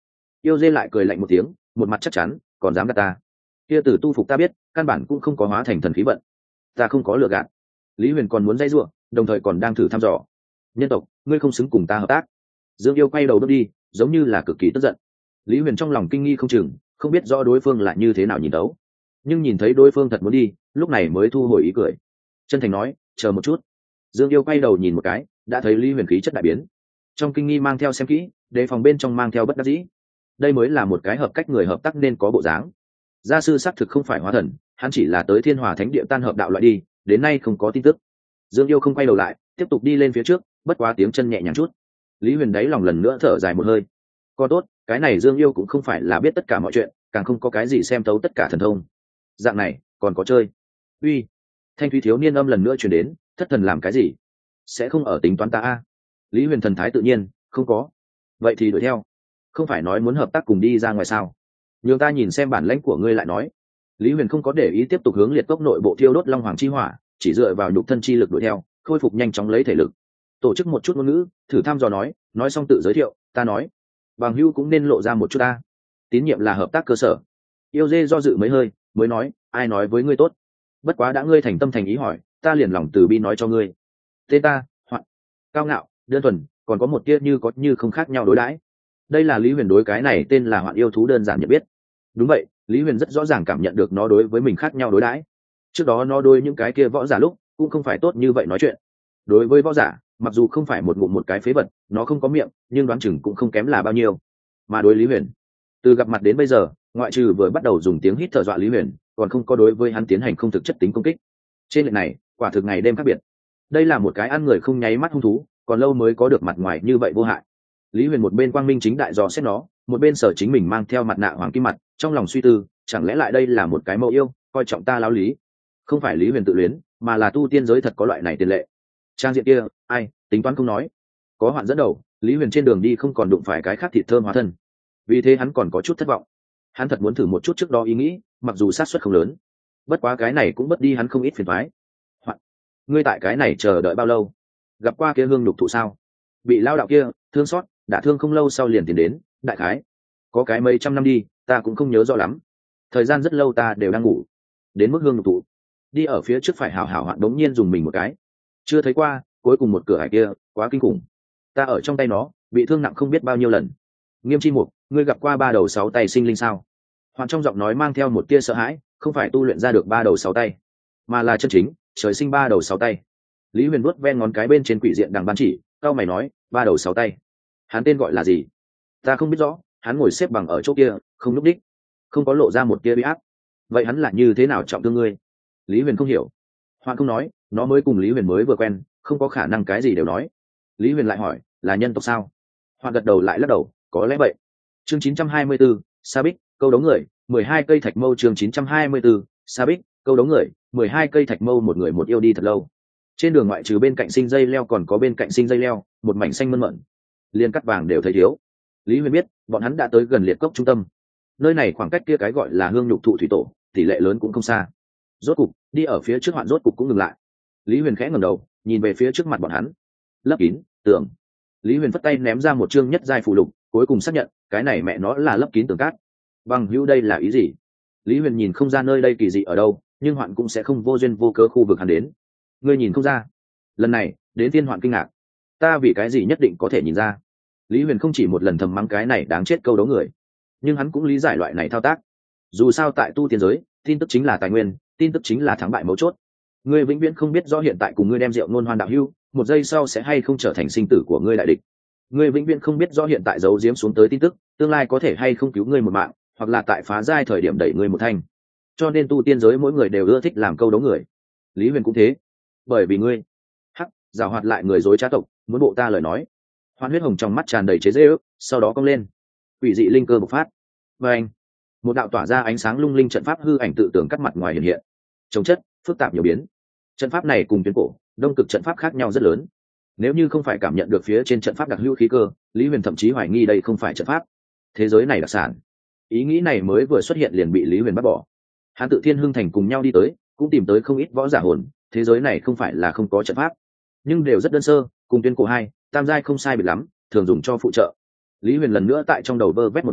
Yêu dê lại cười lạnh một tiếng, một mặt chắc chắn, còn dám gạt ta. Kia từ tu phục ta biết, căn bản cũng không có hóa thành thần khí vận. Ta không có lừa gạt. Lý Huyền còn muốn dây giụa, đồng thời còn đang thử thăm dò. Nhân tộc, ngươi không xứng cùng ta hợp tác. Dương Yêu quay đầu bước đi, giống như là cực kỳ tức giận. Lý Huyền trong lòng kinh nghi không chừng, không biết rõ đối phương là như thế nào nhìn đấu. Nhưng nhìn thấy đối phương thật muốn đi, lúc này mới thu hồi ý cười. Chân thành nói, chờ một chút. Dương Yêu quay đầu nhìn một cái, đã thấy Lý Huyền khí chất đại biến. Trong kinh nghi mang theo xem kỹ, đề phòng bên trong mang theo bất đắc dĩ. Đây mới là một cái hợp cách người hợp tác nên có bộ dáng. Gia sư xác thực không phải hóa thần, hắn chỉ là tới Thiên Hòa Thánh Địa tan hợp đạo loại đi, đến nay không có tin tức. Dương Yêu không quay đầu lại, tiếp tục đi lên phía trước, bất quá tiếng chân nhẹ nhàng chút. Lý Huyền đáy lòng lần nữa thở dài một hơi. Có tốt, cái này Dương Yêu cũng không phải là biết tất cả mọi chuyện, càng không có cái gì xem thấu tất cả thần thông. Dạng này, còn có chơi. Uy, thanh thúy thiếu niên âm lần nữa truyền đến, thất thần làm cái gì? Sẽ không ở tính toán ta a? Lý Huyền thần thái tự nhiên, không có. Vậy thì đuổi theo. Không phải nói muốn hợp tác cùng đi ra ngoài sao? Nhường ta nhìn xem bản lãnh của ngươi lại nói. Lý Huyền không có để ý tiếp tục hướng liệt cốc nội bộ thiêu đốt long hoàng chi hỏa, chỉ dựa vào nhục thân chi lực đuổi theo, khôi phục nhanh chóng lấy thể lực. Tổ chức một chút ngôn ngữ, thử thăm dò nói xong tự giới thiệu, ta nói, bằng hữu cũng nên lộ ra một chút ta. Tín nhiệm là hợp tác cơ sở. Yêu dê do dự mấy hơi, mới nói, ai nói với ngươi tốt? Bất quá đã ngươi thành tâm thành ý hỏi, ta liền lòng từ bi nói cho ngươi. Tên ta, Hoạn. Cao ngạo, đơn thuần, còn có một tia như có như không khác nhau đối đãi. Đây là Lý Huyền đối cái này tên là Hoạn yêu thú đơn giản nhận biết. Đúng vậy, Lý Huyền rất rõ ràng cảm nhận được nó đối với mình khác nhau đối đãi. Trước đó nó đối những cái kia võ giả lúc cũng không phải tốt như vậy nói chuyện. Đối với võ giả, mặc dù không phải một ngụm một cái phế vật, nó không có miệng, nhưng đoán chừng cũng không kém là bao nhiêu. Mà đối Lý Huyền, từ gặp mặt đến bây giờ, ngoại trừ vừa bắt đầu dùng tiếng hít thở dọa Lý Huyền, còn không có đối với hắn tiến hành không thực chất tính công kích. Trên lệch này, quả thực ngày đêm khác biệt. Đây là một cái ăn người không nháy mắt hung thú, còn lâu mới có được mặt ngoài như vậy vô hại. Lý Huyền một bên quang minh chính đại dò xét nó, một bên sở chính mình mang theo mặt nạ hoàng kim mặt, trong lòng suy tư, chẳng lẽ lại đây là một cái mẫu yêu, coi trọng ta lão lý. Không phải Lý Huyền tự luyến, mà là tu tiên giới thật có loại này tiền lệ. Trang diện kia, ai tính toán không nói. Có Hoạn dẫn đầu, Lý Huyền trên đường đi không còn đụng phải cái khác thịt thơm hóa thân. Vì thế hắn còn có chút thất vọng. Hắn thật muốn thử một chút trước đó ý nghĩ, mặc dù xác suất không lớn. Bất quá cái này cũng bất đi hắn không ít phiền toái. Hoạn, ngươi tại cái này chờ đợi bao lâu? Gặp qua kia hương nhục thụ sao? Bị lao đạo kia thương xót, đã thương không lâu sau liền tiến đến, đại khái có cái mấy trăm năm đi, ta cũng không nhớ rõ lắm. Thời gian rất lâu ta đều đang ngủ. Đến mức hương nhục thụ, đi ở phía trước phải hảo hảo Hoạn đống nhiên dùng mình một cái. Chưa thấy qua, cuối cùng một cửa ải kia, quá kinh khủng. Ta ở trong tay nó, bị thương nặng không biết bao nhiêu lần. Nghiêm Chi Mục, ngươi gặp qua ba đầu sáu tay sinh linh sao? Hoạn trong giọng nói mang theo một tia sợ hãi, không phải tu luyện ra được ba đầu sáu tay, mà là chân chính trời sinh ba đầu sáu tay. Lý Huyền vuốt ven ngón cái bên trên quỷ diện đằng ban chỉ, cao mày nói, ba đầu sáu tay. Hắn tên gọi là gì? Ta không biết rõ. Hắn ngồi xếp bằng ở chỗ kia, không lúc đích, không có lộ ra một tia uy áp. Vậy hắn là như thế nào trọng thương ngươi? Lý Huyền không hiểu. Hoạn không nói, nó mới cùng Lý Huyền mới vừa quen, không có khả năng cái gì đều nói. Lý Huyền lại hỏi, là nhân tộc sao? Hoạn gật đầu lại lắc đầu, có lẽ vậy. Chương 924, Sa Bích, câu đấu người, 12 cây thạch mâu. Chương 924, Sa Bích, câu đấu người, 12 cây thạch mâu. Một người một yêu đi thật lâu. Trên đường ngoại trừ bên cạnh sinh dây leo còn có bên cạnh sinh dây leo, một mảnh xanh mơn mởn, liên cắt vàng đều thấy thiếu. Lý Huyền biết, bọn hắn đã tới gần liệt cốc trung tâm. Nơi này khoảng cách kia cái gọi là hương nhục thụ thủy tổ, tỷ lệ lớn cũng không xa. Rốt cục, đi ở phía trước Hoạn rốt cục cũng ngừng lại. Lý Huyền khẽ ngẩng đầu, nhìn về phía trước mặt bọn hắn. Lấp kín, tường. Lý Huyền phất tay ném ra một chương nhất giai phù lục, cuối cùng xác nhận, cái này mẹ nó là lấp kín tường cát. Bằng hữu đây là ý gì? Lý Huyền nhìn không ra nơi đây kỳ dị ở đâu, nhưng Hoạn cũng sẽ không vô duyên vô cớ khu vực hắn đến. Ngươi nhìn không ra? Lần này, đến Thiên Hoạn kinh ngạc. Ta vì cái gì nhất định có thể nhìn ra? Lý Huyền không chỉ một lần thầm mắng cái này đáng chết câu đấu người, nhưng hắn cũng lý giải loại này thao tác. Dù sao tại tu tiên giới, tin tức chính là tài nguyên, tin tức chính là thắng bại mấu chốt. Ngươi vĩnh viễn không biết rõ hiện tại cùng ngươi đem rượu nôn hoan đạo hưu, một giây sau sẽ hay không trở thành sinh tử của ngươi đại địch. Ngươi vĩnh viễn không biết rõ hiện tại giấu giếm xuống tới tin tức, tương lai có thể hay không cứu ngươi một mạng, hoặc là tại phá giai thời điểm đẩy ngươi một thanh. Cho nên tu tiên giới mỗi người đều ưa thích làm câu đấu người. Lý Huyền cũng thế. Bởi vì ngươi, giảo hoạt lại người dối trá tộc, muốn bộ ta lời nói. Hoạn huyết hồng trong mắt tràn đầy chế giễu, sau đó cong lên. Quỷ dị linh cơ bộc phát. Và anh, một đạo tỏa ra ánh sáng lung linh trận pháp hư ảnh tự tưởng cắt mặt ngoài hiện hiện. Chống chất, phức tạp nhiều biến. Trận pháp này cùng tuyến cổ, đông cực trận pháp khác nhau rất lớn. Nếu như không phải cảm nhận được phía trên trận pháp đặc hữu khí cơ, Lý Huyền thậm chí hoài nghi đây không phải trận pháp. Thế giới này đặc sản. Ý nghĩ này mới vừa xuất hiện liền bị Lý Huyền bắt bỏ. Hắn tự Thiên Hưng Thành cùng nhau đi tới, cũng tìm tới không ít võ giả hồn. Thế giới này không phải là không có trận pháp, nhưng đều rất đơn sơ, cùng tuyên cổ 2, tam giai không sai biệt lắm, thường dùng cho phụ trợ. Lý Huyền lần nữa tại trong đầu vơ vét một lần,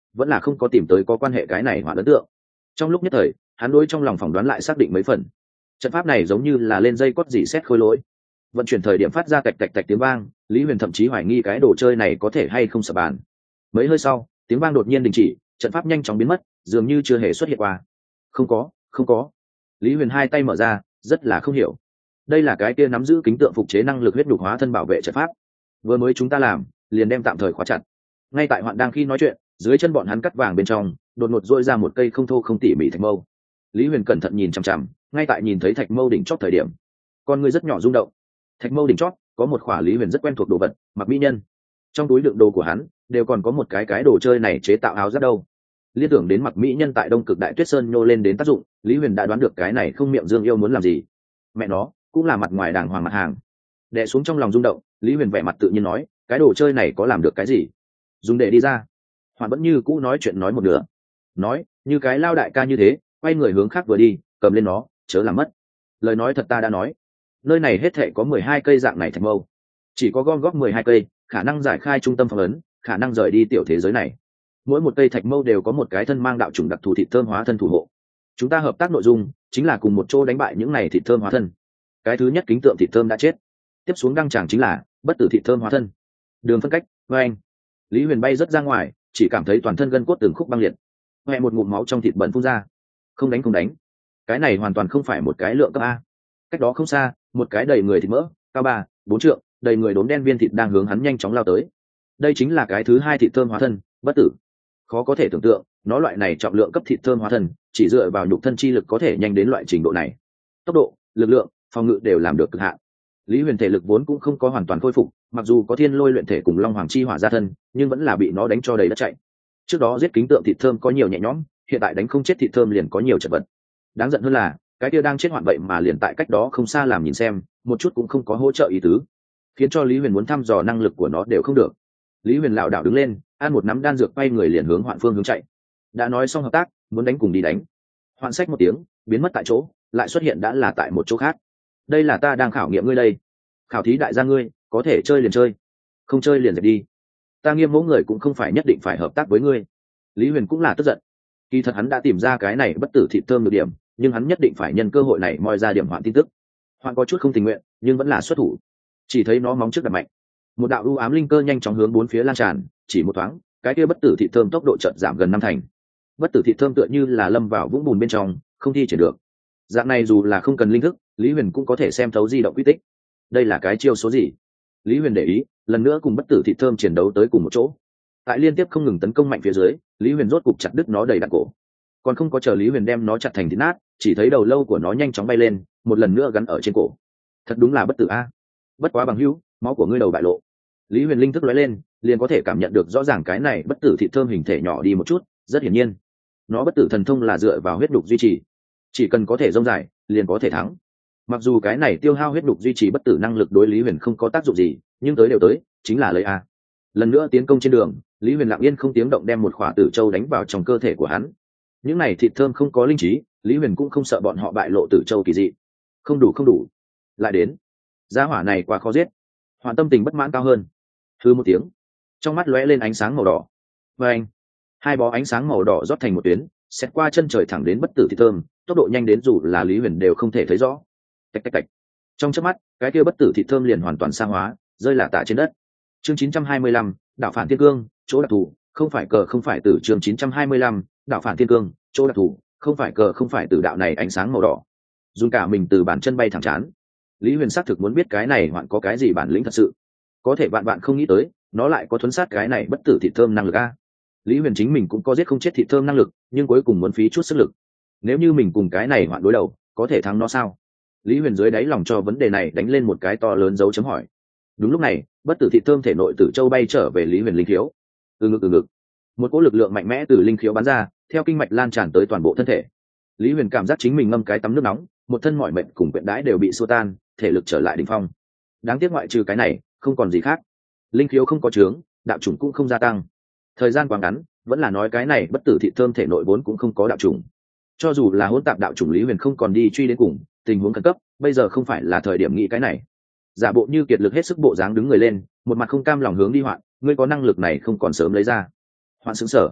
vẫn là không có tìm tới có quan hệ cái này hoạn ấn tượng. Trong lúc nhất thời hắn đối trong lòng phỏng đoán lại xác định mấy phần. Trận pháp này giống như là lên dây cót dỉ xét khôi lỗi, vận chuyển thời điểm phát ra tạch tạch tạch tiếng vang. Lý Huyền thậm chí hoài nghi cái đồ chơi này có thể hay không sập bàn. Mấy hơi sau tiếng vang đột nhiên đình chỉ, trận pháp nhanh chóng biến mất, dường như chưa hề xuất hiện qua. Không có. Lý Huyền hai tay mở ra, rất là không hiểu. Đây là cái kia nắm giữ kính tượng phục chế năng lực huyết nhục hóa thân bảo vệ trận pháp. Vừa mới chúng ta làm, liền đem tạm thời khóa chặt. Ngay tại hoạn đang khi nói chuyện, dưới chân bọn hắn cắt vàng bên trong, đột ngột rỗi ra một cây không thô không tỉ mỉ thạch mâu. Lý Huyền cẩn thận nhìn chằm chằm, ngay tại nhìn thấy thạch mâu đỉnh chót thời điểm, con người rất nhỏ rung động. Thạch mâu đỉnh chót có một khỏa Lý Huyền rất quen thuộc đồ vật, Mặc Mỹ Nhân. Trong túi đựng đồ của hắn đều còn có một cái đồ chơi này chế tạo áo giáp đâu. Liên tưởng đến Mặc Mỹ Nhân tại Đông Cực Đại Tuyết Sơn nhô lên đến tác dụng, Lý Huyền đã đoán được cái này không miệng dương yêu muốn làm gì. Mẹ nó, cũng là mặt ngoài đàng hoàng mặt hàng. Đè xuống trong lòng rung động, Lý Huyền vẻ mặt tự nhiên nói, cái đồ chơi này có làm được cái gì? Dùng để đi ra. Hoàn vẫn như cũ nói chuyện nói một nửa. Nói, như cái lao đại ca như thế, quay người hướng khác vừa đi, cầm lên nó, chớ làm mất. Lời nói thật ta đã nói. Nơi này hết thệ có 12 cây dạng này thạch mâu. Chỉ có gom góp 12 cây, khả năng giải khai trung tâm phong ấn, khả năng rời đi tiểu thế giới này. Mỗi một cây thạch mâu đều có một cái thân mang đạo chủng đặc thù thịt thơm hóa thân thủ hộ. Chúng ta hợp tác nội dung chính là cùng một chỗ đánh bại những này thịt thơm hóa thân. Cái thứ nhất kính tượng thịt thơm đã chết, tiếp xuống đăng tràng chính là bất tử thịt thơm hóa thân. Đường phân cách với anh. Lý Huyền bay rất ra ngoài, chỉ cảm thấy toàn thân gân cốt từng khúc băng liệt. Mẹ một ngụm máu trong thịt bẩn phun ra. Không đánh, cái này hoàn toàn không phải một cái lượng cấp A. Cách đó không xa, một cái đầy người thịt mỡ, cao 3-4 trượng, đầy người đốm đen viên thịt đang hướng hắn nhanh chóng lao tới. Đây chính là cái thứ hai thịt thơm hóa thân, bất tử. Khó có thể tưởng tượng, nó loại này trọng lượng cấp thịt thơm hóa thân, chỉ dựa vào nhục thân chi lực có thể nhanh đến loại trình độ này. Tốc độ, lực lượng, phòng ngự đều làm được cực hạn. Lý Huyền thể lực vốn cũng không có hoàn toàn khôi phục, mặc dù có thiên lôi luyện thể cùng long hoàng chi hỏa gia thân, nhưng vẫn là bị nó đánh cho đầy đất chạy. Trước đó giết kính tượng thịt thơm có nhiều nhẹ nhõm, hiện tại đánh không chết thịt thơm liền có nhiều chật vật. Đáng giận hơn là cái kia đang chết hoạn vậy mà liền tại cách đó không xa làm nhìn xem, một chút cũng không có hỗ trợ ý tứ, khiến cho Lý Huyền muốn thăm dò năng lực của nó đều không được. Lý Huyền lảo đảo đứng lên, ăn một nắm đan dược, quay người liền hướng hoạn phương hướng chạy. Đã nói xong hợp tác, muốn đánh cùng đi đánh. Hoạn sách một tiếng, biến mất tại chỗ, lại xuất hiện đã là tại một chỗ khác. Đây là ta đang khảo nghiệm ngươi đây, khảo thí đại gia ngươi, có thể chơi liền chơi, không chơi liền dẹp đi. Ta Nghiêm mẫu người cũng không phải nhất định phải hợp tác với ngươi. Lý Huyền cũng là tức giận. Kỳ thật hắn đã tìm ra cái này bất tử thịt thơm được điểm, nhưng hắn nhất định phải nhân cơ hội này moi ra điểm hoạn tin tức. Hoạn có chút không tình nguyện, nhưng vẫn là xuất thủ. Chỉ thấy nó móng trước đập mạnh, một đạo u ám linh cơ nhanh chóng hướng bốn phía lan tràn, chỉ một thoáng, cái kia bất tử thịt thơm tốc độ chợt giảm gần 5 thành. Bất tử thịt thơm tựa như là lâm vào vũng bùn bên trong, không thi triển được. Dạng này dù là không cần linh thức, Lý Huyền cũng có thể xem thấu di động quy tích. Đây là cái chiêu số gì? Lý Huyền để ý, lần nữa cùng bất tử thịt thơm chiến đấu tới cùng một chỗ. Tại liên tiếp không ngừng tấn công mạnh phía dưới, Lý Huyền rốt cục chặt đứt nó đầy đặn cổ. Còn không có chờ Lý Huyền đem nó chặt thành thịt nát, chỉ thấy đầu lâu của nó nhanh chóng bay lên, một lần nữa gắn ở trên cổ. Thật đúng là bất tử a. Bất quá bằng hữu, máu của ngươi đầu bại lộ. Lý Huyền linh thức lóe lên, liền có thể cảm nhận được rõ ràng cái này bất tử thịt thơm hình thể nhỏ đi một chút, rất hiển nhiên. Nó bất tử thần thông là dựa vào huyết đục duy trì, chỉ cần có thể rông dài, liền có thể thắng. Mặc dù cái này tiêu hao huyết đục duy trì bất tử năng lực đối Lý Huyền không có tác dụng gì, nhưng tới đều tới, chính là lấy a. Lần nữa tiến công trên đường, Lý Huyền lặng yên không tiếng động đem một khỏa tử châu đánh vào trong cơ thể của hắn. Những này thịt thơm không có linh trí, Lý Huyền cũng không sợ bọn họ bại lộ tử châu kỳ dị. Không đủ, lại đến. Gia hỏa này quá khó giết. Hoạn tâm tình bất mãn cao hơn. Hư một tiếng, trong mắt lóe lên ánh sáng màu đỏ. Và anh, hai bó ánh sáng màu đỏ rót thành một tuyến, xẹt qua chân trời thẳng đến bất tử thịt thơm, tốc độ nhanh đến dù là Lý Huyền đều không thể thấy rõ. Tạch tạch tạch. Trong chớp mắt, cái kia bất tử thịt thơm liền hoàn toàn sa hóa, rơi lả tả trên đất. Chương 925, đạo phản thiên cương, chỗ đặc thù, không phải cờ không phải tử. Chương 925, đạo phản thiên cương, chỗ đặc thù, không phải cờ không phải tử. Đạo này ánh sáng màu đỏ, dùng cả mình từ bàn chân bay thẳng chán. Lý Huyền xác thực muốn biết cái này hoạn có cái gì bản lĩnh thật sự, có thể bạn không nghĩ tới, nó lại có thuấn sát cái này bất tử thịt thơm năng lực a. Lý Huyền chính mình cũng có giết không chết thịt thơm năng lực, nhưng cuối cùng muốn phí chút sức lực. Nếu như mình cùng cái này hoạn đối đầu, có thể thắng nó sao? Lý Huyền dưới đáy lòng cho vấn đề này đánh lên một cái to lớn dấu chấm hỏi. Đúng lúc này, bất tử thịt thơm thể nội tử châu bay trở về Lý Huyền linh khiếu. Từ ngực, một cỗ lực lượng mạnh mẽ từ linh khiếu bắn ra, theo kinh mạch lan tràn tới toàn bộ thân thể. Lý Huyền cảm giác chính mình ngâm cái tắm nước nóng, một thân mỏi mệt cùng quyện đái đều bị xua tan, thể lực trở lại đỉnh phong. Đáng tiếc ngoại trừ cái này, không còn gì khác. Linh khiếu không có trướng, đạo chủng cũng không gia tăng. Thời gian quá ngắn, vẫn là nói cái này bất tử thịt thơm thể nội vốn cũng không có đạo chủng. Cho dù là hỗn tạp đạo chủng, Lý Huyền không còn đi truy đến cùng, tình huống khẩn cấp, bây giờ không phải là thời điểm nghĩ cái này. Giả bộ như kiệt lực hết sức bộ dáng đứng người lên, một mặt không cam lòng hướng đi Hoạn, ngươi có năng lực này không còn sớm lấy ra. Hoạn sững sờ,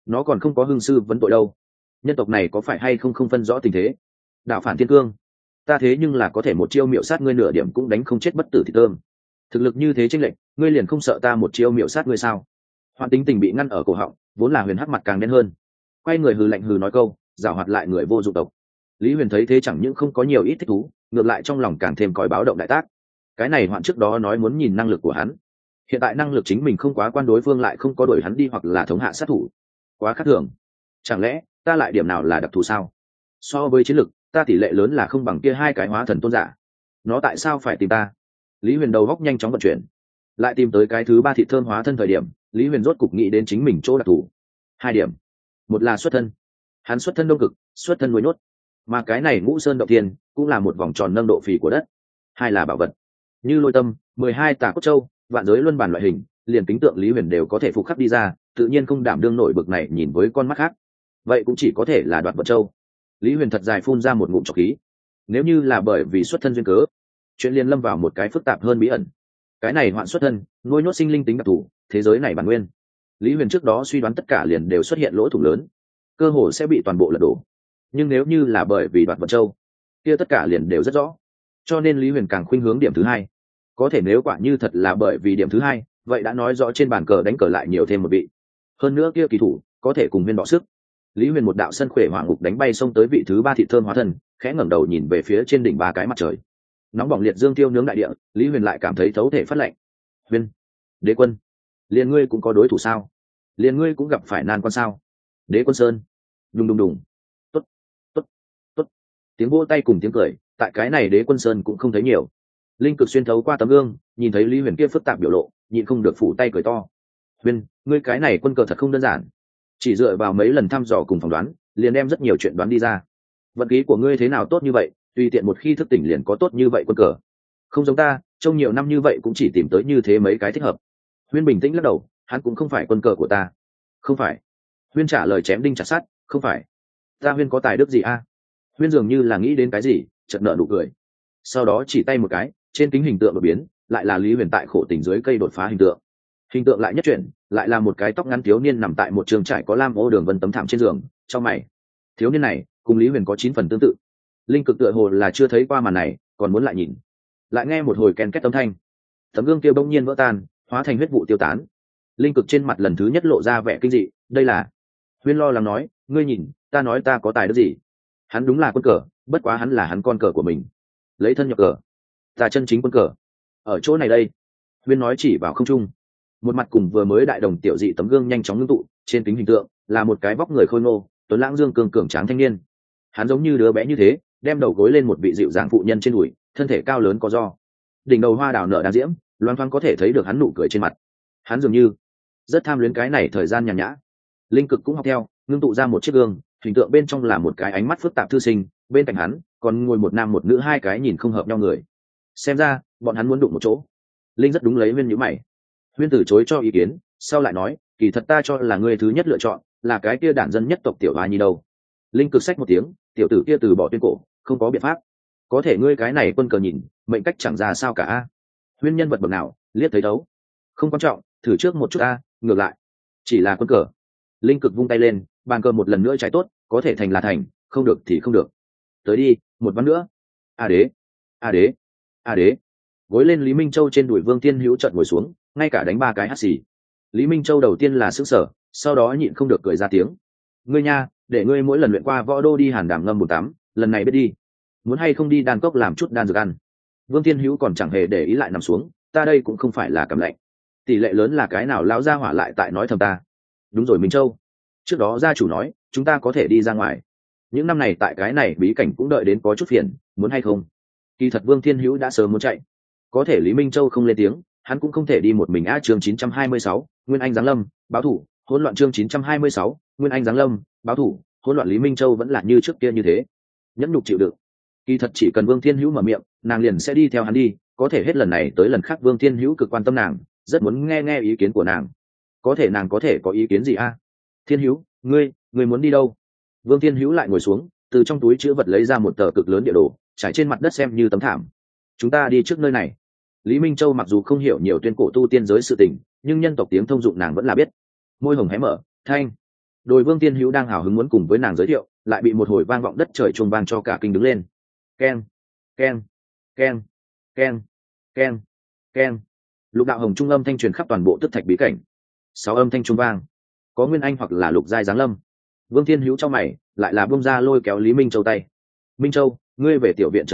nó còn không có hương sư vấn tội đâu. Nhân tộc này có phải hay không không phân rõ tình thế. Đạo phản thiên cương, ta thế nhưng là có thể một chiêu miệu sát ngươi nửa điểm cũng đánh không chết bất tử thì tơm. Thực lực như thế chênh lệch, ngươi liền không sợ ta một chiêu miệu sát ngươi sao? Hoạn Tính Tình bị ngăn ở cổ họng, vốn là Huyền hắc mặt càng đen hơn, quay người hừ lạnh hừ nói câu, giảo hoạt lại người vô dụng tộc. Lý Huyền thấy thế chẳng những không có nhiều ít thích thú, ngược lại trong lòng càng thêm còi báo động đại tác. Cái này Hoạn trước đó nói muốn nhìn năng lực của hắn, hiện tại năng lực chính mình không quá quan, đối phương lại không có đuổi hắn đi hoặc là thống hạ sát thủ, quá khác thường. Chẳng lẽ ta lại điểm nào là đặc thù sao? So với chiến lực, ta tỷ lệ lớn là không bằng kia hai cái hóa thần tôn giả. Nó tại sao phải tìm ta? Lý Huyền đầu góc nhanh chóng vận chuyển, lại tìm tới cái thứ ba thị thơm hóa thân thời điểm, Lý Huyền rốt cục nghĩ đến chính mình chỗ đặc thù. Hai điểm, một là xuất thân, hắn xuất thân đông cực, xuất thân núi nhốt, mà cái này Ngũ Sơn Động Thiên cũng là một vòng tròn nâng độ phì của đất. Hai là bảo vật, như Lôi Tâm, 12 Tà Cốt Châu, Vạn Giới Luân Bản loại hình, liền tính tượng Lý Huyền đều có thể phục khắc đi ra, tự nhiên không đảm đương nổi bực này nhìn với con mắt khác. Vậy cũng chỉ có thể là Đoạt Vật Châu. Lý Huyền thật dài phun ra một ngụm trọc khí. Nếu như là bởi vì xuất thân duyên cớ, chuyện liền lâm vào một cái phức tạp hơn bí ẩn. Cái này Hoạn xuất thân, nuôi nhốt sinh linh tính đặc thù, thế giới này bản nguyên. Lý Huyền trước đó suy đoán tất cả liền đều xuất hiện lỗ thủng lớn, cơ hồ sẽ bị toàn bộ lật đổ. Nhưng nếu như là bởi vì Đoạt Vật Châu, kia tất cả liền đều rất rõ. Cho nên Lý Huyền càng khuynh hướng điểm thứ hai. Có thể nếu quả như thật là bởi vì điểm thứ hai, vậy đã nói rõ trên bàn cờ đánh cờ lại nhiều thêm một vị. Hơn nữa kia kỳ thủ có thể cùng Huyền đọ sức. Lý Huyền một đạo sân khỏe hỏa ngục đánh bay xông tới vị thứ ba thị thơm hóa thân, khẽ ngẩng đầu nhìn về phía trên đỉnh ba cái mặt trời. Nóng bỏng liệt dương tiêu nướng đại địa, Lý Huyền lại cảm thấy thấu thể phát lạnh. Huyền, Đế Quân, liền ngươi cũng có đối thủ sao? Liền ngươi cũng gặp phải nan quan sao? Đế Quân Sơn, đùng đùng đùng, tốt, tốt, tốt. Tiếng vỗ tay cùng tiếng cười, tại cái này Đế Quân Sơn cũng không thấy nhiều. Linh cực xuyên thấu qua tấm gương, nhìn thấy Lý Huyền kia phức tạp biểu lộ, nhịn không được phủ tay cười to. Huyền, ngươi cái này quân cờ thật không đơn giản. Chỉ dựa vào mấy lần thăm dò cùng phỏng đoán, liền đem rất nhiều chuyện đoán đi ra. Vận khí của ngươi thế nào tốt như vậy, tùy tiện một khi thức tỉnh liền có tốt như vậy quân cờ. Không giống ta, trong nhiều năm như vậy cũng chỉ tìm tới như thế mấy cái thích hợp. Huyên bình tĩnh lắc đầu, hắn cũng không phải quân cờ của ta. Không phải. Huyên trả lời chém đinh chặt sắt, không phải. Ta Huyên có tài đức gì a? Huyên dường như là nghĩ đến cái gì, chợt nở nụ cười. Sau đó chỉ tay một cái, trên kính hình tượng đột biến, lại là Lý Huyền tại khổ tình dưới cây đột phá hình tượng. Hình tượng lại nhất chuyển, lại là một cái tóc ngắn thiếu niên nằm tại một trường trải có lam ô đường vân tấm thảm trên giường, trong mày. Thiếu niên này cùng Lý Huyền có 9 phần tương tự. Linh cực tựa hồ là chưa thấy qua màn này, còn muốn lại nhìn. Lại nghe một hồi ken két âm thanh, tấm gương kia bỗng nhiên vỡ tan, hóa thành huyết vụ tiêu tán. Linh cực trên mặt lần thứ nhất lộ ra vẻ kinh dị, đây là. Huyên lo lắng nói, ngươi nhìn, ta nói ta có tài đức gì? Hắn đúng là quân cờ, bất quá hắn là hắn con cờ của mình. Lấy thân nhập cờ, ta chân chính quân cờ. Ở chỗ này đây. Huyên nói chỉ vào không trung. Một mặt cùng vừa mới đại đồng tiểu dị tấm gương nhanh chóng ngưng tụ, trên kính hình tượng là một cái vóc người khôi ngô, tuấn lãng dương cường cường tráng thanh niên. Hắn giống như đứa bé như thế, đem đầu gối lên một vị dịu dàng phụ nhân trên đùi, thân thể cao lớn có do, đỉnh đầu hoa đào nở đang diễm, loan thoáng có thể thấy được hắn nụ cười trên mặt. Hắn dường như rất tham luyến cái này thời gian nhàn nhã. Linh cực cũng học theo, ngưng tụ ra một chiếc gương, hình tượng bên trong là một cái ánh mắt phức tạp thư sinh, bên cạnh hắn còn ngồi một nam một nữ, hai cái nhìn không hợp nhau người. Xem ra bọn hắn muốn đụng một chỗ. Linh rất đúng lấy Huyên nhíu mày. Huyên từ chối cho ý kiến, sau lại nói, kỳ thật ta cho là người thứ nhất lựa chọn là cái kia đản dân nhất tộc tiểu hoa nhi đâu. Linh cực xách một tiếng, tiểu tử kia từ bỏ tuyên cổ, không có biện pháp. Có thể ngươi cái này quân cờ nhìn, mệnh cách chẳng ra sao cả a. Huyên nhân vật bậc nào, liếc thấy đấu. Không quan trọng, thử trước một chút a, ngược lại chỉ là quân cờ. Linh cực vung tay lên, bàn cờ một lần nữa trái tốt, có thể thành là thành, không được thì không được. Tới đi, một ván nữa. A đế, a đế, a đế. Gối lên Lý Minh Châu trên đùi Vương Thiên Hữu chợt ngồi xuống, ngay cả đánh 3 cái hắt xì. Lý Minh Châu đầu tiên là sững sờ, sau đó nhịn không được cười ra tiếng. Ngươi nha, để ngươi mỗi lần luyện qua võ đô đi Hàn Đàm ngâm 18, lần này biết đi. Muốn hay không đi đan cốc làm chút đan dược ăn. Vương Thiên Hữu còn chẳng hề để ý lại nằm xuống, ta đây cũng không phải là cảm lạnh. Tỷ lệ lớn là cái nào lão gia hỏa lại tại nói thầm ta. Đúng rồi Minh Châu, trước đó gia chủ nói chúng ta có thể đi ra ngoài. Những năm này tại cái này bí cảnh cũng đợi đến có chút phiền, muốn hay không? Kỳ thật Vương Thiên Hữu đã sớm muốn chạy, có thể Lý Minh Châu không lên tiếng, hắn cũng không thể đi một mình. Chương 926, Nguyên Anh giáng lâm, báo thủ, hỗn loạn. Chương 926, Nguyên Anh giáng lâm, báo thủ, hỗn loạn. Lý Minh Châu vẫn là như trước kia như thế, nhẫn nhục chịu đựng. Kỳ thật chỉ cần Vương Thiên Hữu mở miệng, nàng liền sẽ đi theo hắn đi, có thể hết lần này tới lần khác Vương Thiên Hữu cực quan tâm nàng, rất muốn nghe ý kiến của nàng. Có thể nàng có thể có ý kiến gì a? Thiên Hữu, ngươi muốn đi đâu? Vương Thiên Hữu lại ngồi xuống, từ trong túi chữ vật lấy ra một tờ cực lớn địa đồ, trải trên mặt đất xem như tấm thảm. Chúng ta đi trước nơi này. Lý Minh Châu mặc dù không hiểu nhiều tuyên cổ tu tiên giới sự tình, nhưng nhân tộc tiếng thông dụng nàng vẫn là biết. Môi hồng hé mở, thanh. Đôi Vương Tiên Hữu đang hào hứng muốn cùng với nàng giới thiệu, lại bị một hồi vang vọng đất trời chuông vang cho cả kinh đứng lên. Keng, keng, keng, keng, keng, keng. Lục đạo hồng trung âm thanh truyền khắp toàn bộ Tức Thạch bí cảnh. 6 âm thanh trung vang, có nguyên anh hoặc là lục giai giáng lâm. Vương Thiên Hữu trong mày lại là bung ra lôi kéo Lý Minh Châu tay. Minh Châu, ngươi về tiểu viện chờ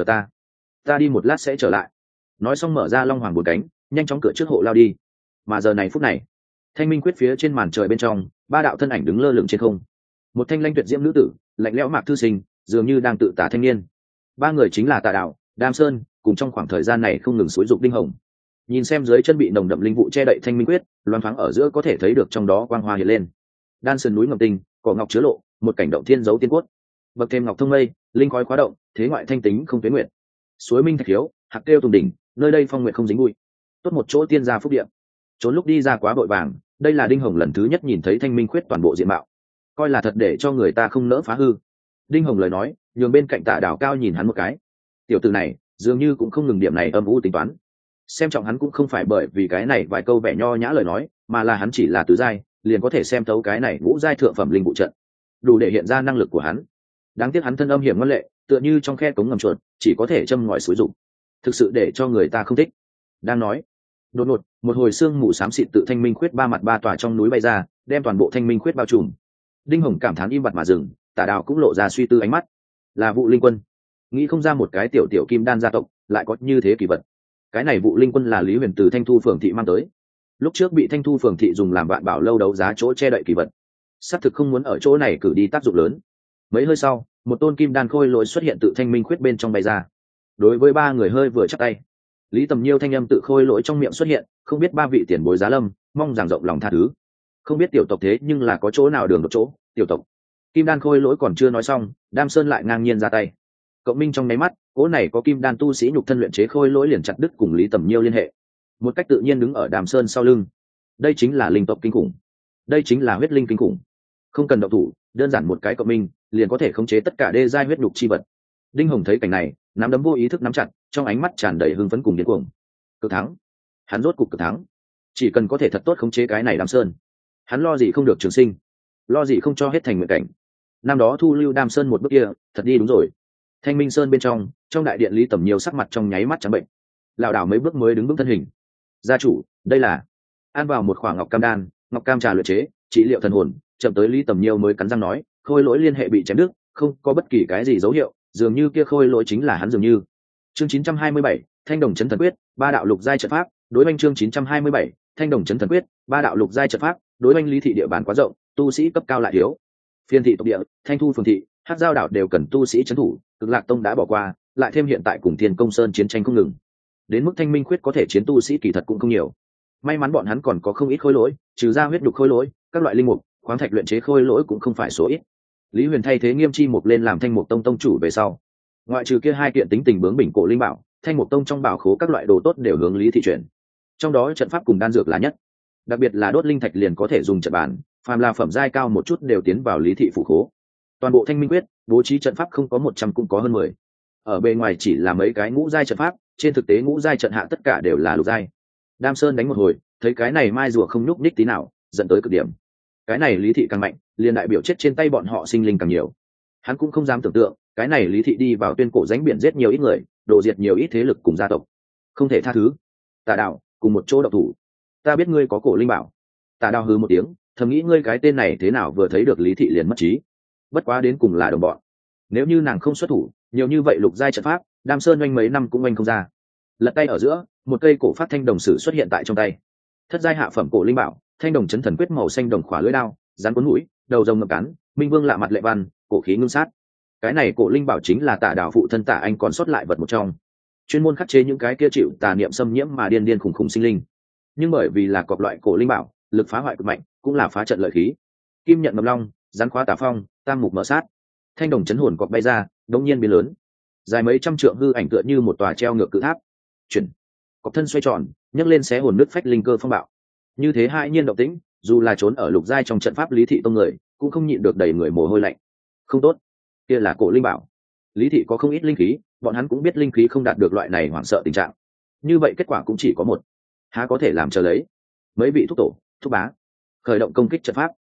ta đi một lát sẽ trở lại. Nói xong mở ra long hoàng bốn cánh, nhanh chóng cửa trước hộ lao đi. Mà giờ này phút này, thanh minh quyết phía trên màn trời bên trong, 3 đạo thân ảnh đứng lơ lửng trên không. Một thanh lãnh tuyệt diễm nữ tử, lạnh lẽo mạc thư sinh, dường như đang tự tả thanh niên. 3 người chính là Tà Đạo, Đam Sơn, cùng trong khoảng thời gian này không ngừng xúi dục Đinh Hồng. Nhìn xem dưới chân bị nồng đậm linh vụ che đậy thanh minh quyết, loáng thoáng ở giữa có thể thấy được trong đó quang hoa hiện lên. Đan sơn núi ngọc tinh, cỏ ngọc chứa lộ, một cảnh động thiên dấu tiên cốt. Bậc thêm ngọc thông mây, linh khói khóa động, thế ngoại thanh tính không tuyến nguyện. Suối minh thạch thiếu, hạc kêu tùng đỉnh, nơi đây phong nguyện không dính bụi. Tốt một chỗ tiên gia phúc địa. Trốn lúc đi ra quá vội vàng, đây là Đinh Hồng lần thứ nhất nhìn thấy thanh minh quyết toàn bộ diện mạo, coi là thật để cho người ta không nỡ phá hư. Đinh Hồng lời nói nhường bên cạnh Tạ Đảo cao nhìn hắn một cái. Tiểu tử này dường như cũng không ngừng điểm này âm u tính toán. Xem trọng hắn cũng không phải bởi vì cái này vài câu vẻ nho nhã lời nói, mà là hắn chỉ là tứ giai, liền có thể xem thấu cái này ngũ giai thượng phẩm linh vụ trận, đủ để hiện ra năng lực của hắn. Đáng tiếc hắn thân âm hiểm ngoan lệ, tựa như trong khe cống ngầm chuột, chỉ có thể châm ngòi xúi dụng, thực sự để cho người ta không thích. Đang nói, đột ngột một hồi xương mù xám xịt tự thanh minh khuyết ba mặt ba tòa trong núi bay ra, đem toàn bộ thanh minh khuyết bao trùm. Đinh Hồng cảm thán im bặt mà dừng, Tả Đào cũng lộ ra suy tư ánh mắt. Là Vụ Linh Quân, nghĩ không ra một cái tiểu tiểu kim đan gia tộc lại có như thế kỳ vật. Cái này Vụ Linh Quân là Lý Huyền từ Thanh Thu phường thị mang tới, lúc trước bị Thanh Thu phường thị dùng làm vạn bảo lâu đấu giá chỗ che đậy kỳ vật, xác thực không muốn ở chỗ này cử đi tác dụng lớn. Mấy hơi sau, một tôn kim đan khôi lỗi xuất hiện tự thanh minh khuyết bên trong bay ra. Đối với 3 người hơi vừa chắc tay, Lý Tầm Nhiêu thanh âm tự khôi lỗi trong miệng xuất hiện, không biết 3 vị tiền bối giá lâm, mong rằng rộng lòng tha thứ. Không biết tiểu tộc thế nhưng là có chỗ nào đường đột chỗ, tiểu tộc. Kim đan khôi lỗi còn chưa nói xong, Đam Sơn lại ngang nhiên ra tay. Cộng minh trong nháy mắt, cỗ này có kim đan tu sĩ nhục thân luyện chế khôi lỗi liền chặt đứt cùng Lý Tầm Nhiêu liên hệ, một cách tự nhiên đứng ở Đàm Sơn sau lưng. Đây chính là linh tộc kinh khủng, đây chính là huyết linh kinh khủng. Không cần động thủ, đơn giản một cái cộng minh liền có thể khống chế tất cả đê giai huyết nhục chi vật. Đinh Hồng thấy cảnh này, nắm đấm vô ý thức nắm chặt, trong ánh mắt tràn đầy hưng phấn cùng điên cuồng. Cực thắng, hắn rốt cục cực thắng. Chỉ cần có thể thật tốt khống chế cái này Đàm Sơn, hắn lo gì không được trường sinh, lo gì không cho hết thành nguyện cảnh. Năm đó thu lưu Đàm Sơn một bước kia, thật đi đúng rồi. Thanh Minh Sơn bên trong đại điện Lý Tầm Nhiêu sắc mặt trong nháy mắt trắng bệnh, lảo đảo mấy bước mới đứng vững thân hình. Gia chủ, đây là ăn vào một khoảng ngọc cam đan, ngọc cam trà luyện chế, trị liệu thần hồn. Chậm tới Lý Tầm Nhiêu mới cắn răng nói, khôi lỗi liên hệ bị chém đứt, không có bất kỳ cái gì dấu hiệu, dường như kia khôi lỗi chính là hắn dường như. Chương 927, Thanh Đồng Chấn Thần Quyết, 3 đạo lục giai trận pháp, đối oanh chương 927, Thanh Đồng Chấn Thần Quyết, 3 đạo lục giai trận pháp, đối oanh Lý thị địa bàn quá rộng, tu sĩ cấp cao lại thiếu. Phiên thị tộc địa, Thanh Thu phường thị, Hắc Giao đảo đều cần tu sĩ trấn thủ, Cực Lạc Tông đã bỏ qua, lại thêm hiện tại cùng Thiên Công Sơn chiến tranh không ngừng. Đến mức Thanh Minh Khuyết có thể chiến tu sĩ kỳ thật cũng không nhiều. May mắn bọn hắn còn có không ít khôi lỗi, trừ ra huyết đục khôi lỗi, các loại linh mục, khoáng thạch luyện chế khôi lỗi cũng không phải số ít. Lý Huyền thay thế Nghiêm Chi Mục lên làm Thanh Mục Tông tông chủ về sau, ngoại trừ kia 2 kiện tính tình bướng bỉnh cổ linh bảo, Thanh Mục Tông trong bảo khố các loại đồ tốt đều hướng Lý thị chuyển. Trong đó trận pháp cùng đan dược là nhất, đặc biệt là đốt linh thạch liền có thể dùng trận bàn, phàm là phẩm giai cao một chút đều tiến vào Lý thị phủ khố. Toàn bộ Thanh Minh Quyết bố trí trận pháp không có 100 cũng có hơn 10. Ở bề ngoài chỉ là mấy cái ngũ giai trận pháp, trên thực tế ngũ giai trận hạ tất cả đều là lục giai. Đam Sơn đánh một hồi, thấy cái này mai rùa không nhúc nhích tí nào, dẫn tới cực điểm. Cái này Lý thị càng mạnh, liền đại biểu chết trên tay bọn họ sinh linh càng nhiều. Hắn cũng không dám tưởng tượng, cái này Lý thị đi vào tuyên cổ rãnh biển giết nhiều ít người, đổ diệt nhiều ít thế lực cùng gia tộc, không thể tha thứ. Tà Đạo, cùng một chỗ độc thủ. Ta biết ngươi có cổ linh bảo. Tà Đạo hừ một tiếng, thầm nghĩ ngươi cái tên này thế nào vừa thấy được Lý thị liền mất trí. Bất quá đến cùng là đồng bọn. Nếu như nàng không xuất thủ, nhiều như vậy lục giai trận pháp, Đam Sơn oanh mấy năm cũng oanh không ra. Lật tay ở giữa, một cây cổ phát thanh đồng sử xuất hiện tại trong tay. Thất giai hạ phẩm cổ linh bảo, Thanh Đồng Chấn Thần Quyết màu xanh đồng khỏa lưỡi đao, rắn cuốn mũi, đầu rồng ngập cắn, minh vương lạ mặt lệ văn, cổ khí ngưng sát. Cái này cổ linh bảo chính là Tả Đạo phụ thân Tả Anh còn sót lại vật một trong, chuyên môn khắc chế những cái kia chịu tà niệm xâm nhiễm mà điên điên khủng khủng sinh linh. Nhưng bởi vì là cọp loại cổ linh bảo, lực phá hoại cực mạnh, cũng là phá trận lợi khí. Kim nhận ngầm long, rắn khóa tà phong, tam mục mở sát. Thanh đồng chấn hồn cọp bay ra, đột nhiên biến lớn, dài mấy trăm trượng hư ảnh tựa như một tòa treo ngược cự tháp. Chuyển, cọp thân xoay tròn, nhấc lên xé hồn nứt phách linh cơ phong bạo. Như thế hai nhiên động tĩnh, dù là trốn ở lục giai trong trận pháp Lý thị tông người, cũng không nhịn được đầy người mồ hôi lạnh. Không tốt, kia là cổ linh bảo. Lý thị có không ít linh khí, bọn hắn cũng biết linh khí không đạt được loại này hoảng sợ tình trạng. Như vậy kết quả cũng chỉ có một, há có thể làm chờ lấy. Mấy vị thúc tổ, thúc bá, khởi động công kích trận pháp.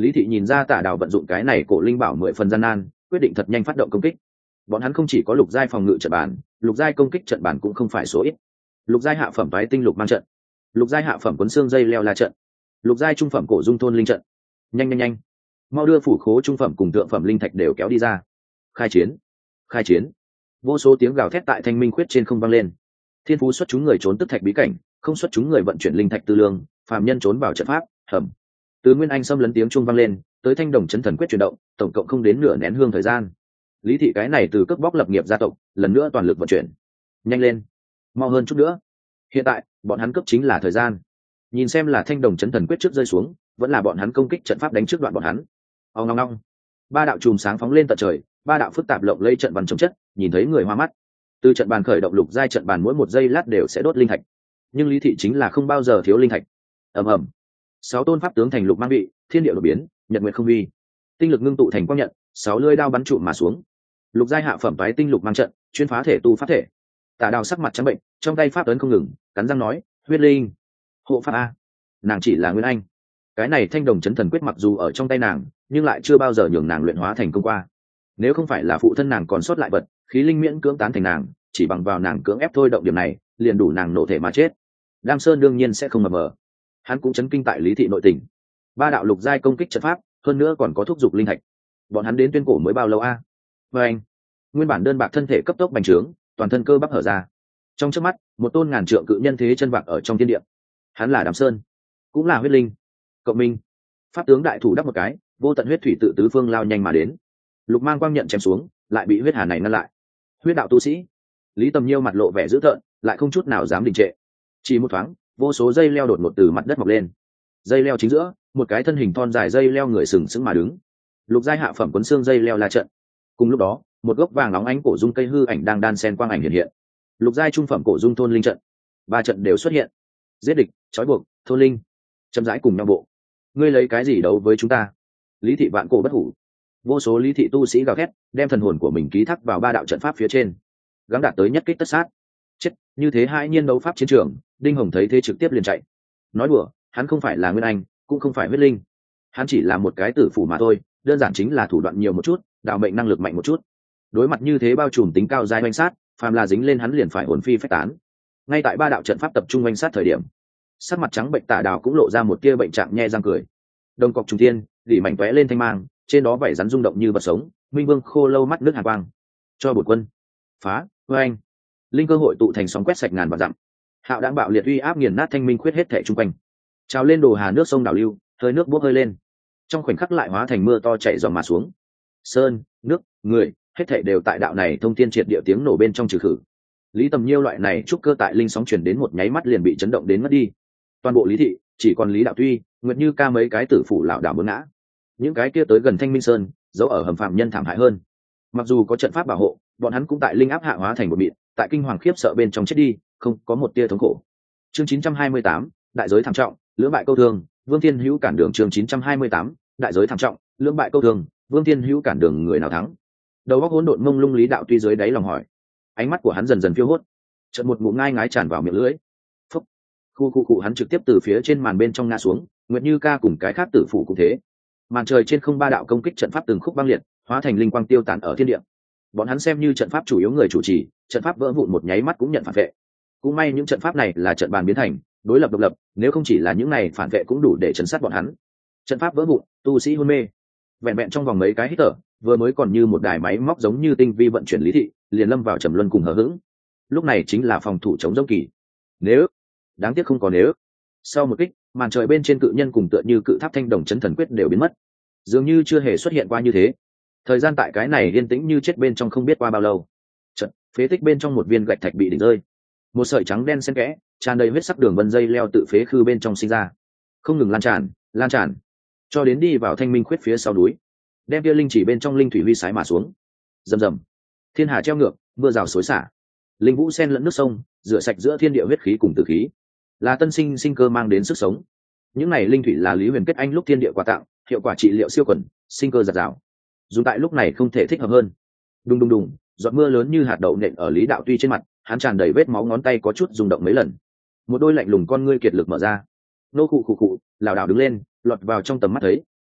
Lý thị nhìn ra Tả Đào vận dụng cái này cổ linh bảo 10 phần gian nan, quyết định thật nhanh phát động công kích. Bọn hắn không chỉ có lục giai phòng ngự trận bản, lục giai công kích trận bản cũng không phải số ít. Lục giai hạ phẩm toái tinh lục mang trận, lục giai hạ phẩm cuốn xương dây leo la trận, lục giai trung phẩm cổ dung thôn linh trận. Nhanh nhanh nhanh, mau đưa phủ khố trung phẩm cùng thượng phẩm linh thạch đều kéo đi ra. Khai chiến, khai chiến. Vô số tiếng gào thét tại thanh minh khuyết trên không vang lên. Thiên phú xuất chúng người trốn tức thạch bí cảnh, không xuất chúng người vận chuyển linh thạch tư lương, phàm nhân trốn vào trận pháp hầm. Từ Nguyên Anh xâm lấn tiếng chuông vang lên, tới thanh đồng chấn thần quyết chuyển động, tổng cộng không đến nửa nén hương thời gian. Lý thị cái này từ cướp bóc lập nghiệp gia tộc, lần nữa toàn lực vận chuyển. Nhanh lên, mau hơn chút nữa. Hiện tại, bọn hắn cấp chính là thời gian. Nhìn xem là thanh đồng chấn thần quyết trước rơi xuống, vẫn là bọn hắn công kích trận pháp đánh trước đoạn bọn hắn. Ong ong ong. Ba đạo chùm sáng phóng lên tận trời, ba đạo phức tạp lộng lẫy trận bàn chống chất, nhìn thấy người hoa mắt. Từ trận bàn khởi động lục giai trận bàn mỗi một giây lát đều sẽ đốt linh thạch. Nhưng Lý thị chính là không bao giờ thiếu linh thạch. Ầm ầm. 6 tôn pháp tướng thành lục mang bị, thiên địa đột biến, nhật nguyệt không vi. Tinh lực ngưng tụ thành quang nhận, 6 lưỡi đao bắn trụm mà xuống. Lục giai hạ phẩm toái tinh lục mang trận, chuyên phá thể tu pháp thể. Tả Đào sắc mặt trắng bệnh, trong tay pháp ấn không ngừng, cắn răng nói, "Huyết linh, hộ pháp a." Nàng chỉ là Nguyên Anh. Cái này thanh đồng chấn thần quyết mặc dù ở trong tay nàng, nhưng lại chưa bao giờ nhường nàng luyện hóa thành công qua. Nếu không phải là phụ thân nàng còn sót lại vật, khí linh miễn cưỡng tán thành nàng, chỉ bằng vào nàng cưỡng ép thôi động điểm này, liền đủ nàng nổ thể mà chết. Đam Sơn đương nhiên sẽ không mờ mờ. Hắn cũng chấn kinh tại Lý thị nội tình. Ba đạo lục giai công kích trận pháp, hơn nữa còn có thúc dục linh thạch. Bọn hắn đến tuyên cổ mới bao lâu a? Và anh, nguyên bản đơn bạc thân thể cấp tốc bành trướng, toàn thân cơ bắp hở ra. Trong chớp mắt, một tôn ngàn trượng cự nhân thế chân vạc ở trong thiên địa. Hắn là Đàm Sơn, cũng là huyết linh. Cộng minh, pháp tướng đại thủ đắp một cái, vô tận huyết thủy tự tứ phương lao nhanh mà đến. Lục mang quang nhận chém xuống, lại bị huyết hà này ngăn lại. Huyết đạo tu sĩ, Lý Tầm Nhiêu mặt lộ vẻ dữ tợn, lại không chút nào dám đình trệ. Chỉ một thoáng, vô số dây leo đột ngột từ mặt đất mọc lên. Dây leo chính giữa, một cái thân hình thon dài dây leo người sừng sững mà đứng. Lục giai hạ phẩm cuốn xương dây leo la trận. Cùng lúc đó, một gốc vàng óng ánh cổ dung cây hư ảnh đang đan sen quang ảnh hiện hiện. Lục giai trung phẩm cổ dung thôn linh trận. Ba trận đều xuất hiện. Giết địch, trói buộc, thôn linh, chậm rãi cùng nhau bộ. Ngươi lấy cái gì đấu với chúng ta? Lý thị vạn cổ bất hủ. Vô số lý thị tu sĩ gào thét, đem thần hồn của mình ký thác vào ba đạo trận pháp phía trên, gắng đạt tới nhất kích tất sát. Chết, như thế hai nhiên đấu pháp chiến trường, Đinh Hồng thấy thế trực tiếp liền chạy. Nói đùa, hắn không phải là Nguyên Anh, cũng không phải huyết linh, hắn chỉ là một cái tử phủ mà thôi, đơn giản chính là thủ đoạn nhiều một chút, đạo mệnh năng lực mạnh một chút. Đối mặt như thế bao trùm tính cao giai oanh sát, phàm là dính lên hắn liền phải hồn phi phách tán. Ngay tại ba đạo trận pháp tập trung oanh sát thời điểm, sắc mặt trắng bệnh Tả Đào cũng lộ ra một tia bệnh trạng nhe răng cười. Đồng cọc trùng thiên, gỉ mảnh tóe lên thanh mang, trên đó vảy rắn rung động như vật sống. Minh Vương khô lâu mắt nước hàn quang, cho bột quân phá oanh, linh cơ hội tụ thành sóng quét sạch ngàn vạn dặm. Hạo đãng bạo liệt uy áp nghiền nát thanh minh khuyết hết thể chung quanh, trào lên đồ hà nước sông đảo lưu, hơi nước bốc hơi lên, trong khoảnh khắc lại hóa thành mưa to chảy dòng mà xuống. Sơn, nước, người, hết thể đều tại đạo này thông thiên triệt địa tiếng nổ bên trong trừ khử. Lý Tầm Nhiêu loại này trúc cơ tại linh sóng chuyển đến một nháy mắt liền bị chấn động đến mất đi. Toàn bộ Lý thị chỉ còn Lý Đạo Tuy, Nguyệt Như Ca mấy cái tử phủ lão đạo muốn ngã. Những cái kia tới gần Thanh Minh Sơn, giấu ở hầm phạm nhân thảm hại hơn. Mặc dù có trận pháp bảo hộ, bọn hắn cũng tại linh áp hạ hóa thành một mịn, tại kinh hoàng khiếp sợ bên trong chết đi, không có một tia thống khổ. Chương 928, đại giới thảm trọng, lưỡng bại câu thương, Vương Thiên Hữu cản đường. Chương 928, đại giới thảm trọng, lưỡng bại câu thương, Vương Thiên Hữu cản đường, người nào thắng? Đầu óc hỗn độn mông lung Lý Đạo Tuy dưới đáy lòng hỏi. Ánh mắt của hắn dần dần phiêu hốt, chợt một ngụm ngai ngái tràn vào miệng lưỡi. Phúc, khu hắn trực tiếp từ phía trên màn bên trong ngã xuống. Nguyệt Như Ca cùng cái khác tử phủ cũng thế. Màn trời trên không ba đạo công kích trận pháp từng khúc băng liệt, hóa thành linh quang tiêu tán ở thiên địa. Bọn hắn xem như trận pháp chủ yếu người chủ trì, trận pháp vỡ vụn một nháy mắt cũng nhận phản vệ. Cũng may những trận pháp này là trận bàn biến thành, đối lập độc lập, nếu không chỉ là những này phản vệ cũng đủ để chấn sát bọn hắn. Trận pháp vỡ vụn, tu sĩ hôn mê. Vẹn vẹn trong vòng mấy cái hít thở, vừa mới còn như một đài máy móc giống như tinh vi vận chuyển Lý thị, liền lâm vào trầm luân cùng hờ hững. Lúc này chính là phòng thủ chống dông kỳ. Nếu, đáng tiếc không có nếu. Sau một kích, màn trời bên trên cự nhân cùng tựa như cự tháp thanh đồng chấn thần quyết đều biến mất, dường như chưa hề xuất hiện qua như thế. Thời gian tại cái này yên tĩnh như chết bên trong không biết qua bao lâu. Chợt, phế tích bên trong một viên gạch thạch bị đỉnh rơi, một sợi trắng đen xen kẽ, tràn đầy huyết sắc đường vân dây leo tự phế khư bên trong sinh ra, không ngừng lan tràn, cho đến đi vào thanh minh khuyết phía sau núi, đem kia linh chỉ bên trong linh thủy huy sái mà xuống. Rầm rầm, thiên hà treo ngược, mưa rào xối xả, linh vũ sen lẫn nước sông, rửa sạch giữa thiên địa huyết khí cùng tử khí, là tân sinh sinh cơ mang đến sức sống. Những này linh thủy là Lý Huyền kết anh lúc thiên địa quà tặng, hiệu quả trị liệu siêu quần, sinh cơ giạt rào. Dùng tại lúc này không thể thích hợp hơn. Đùng đùng đùng, giọt mưa lớn như hạt đậu nện ở Lý Đạo Tuy trên mặt, hắn tràn đầy vết máu, ngón tay có chút rung động mấy lần. Một đôi lạnh lùng con ngươi kiệt lực mở ra. Nô khụ khụ khụ, lảo đảo đứng lên, lọt vào trong tầm mắt thấy,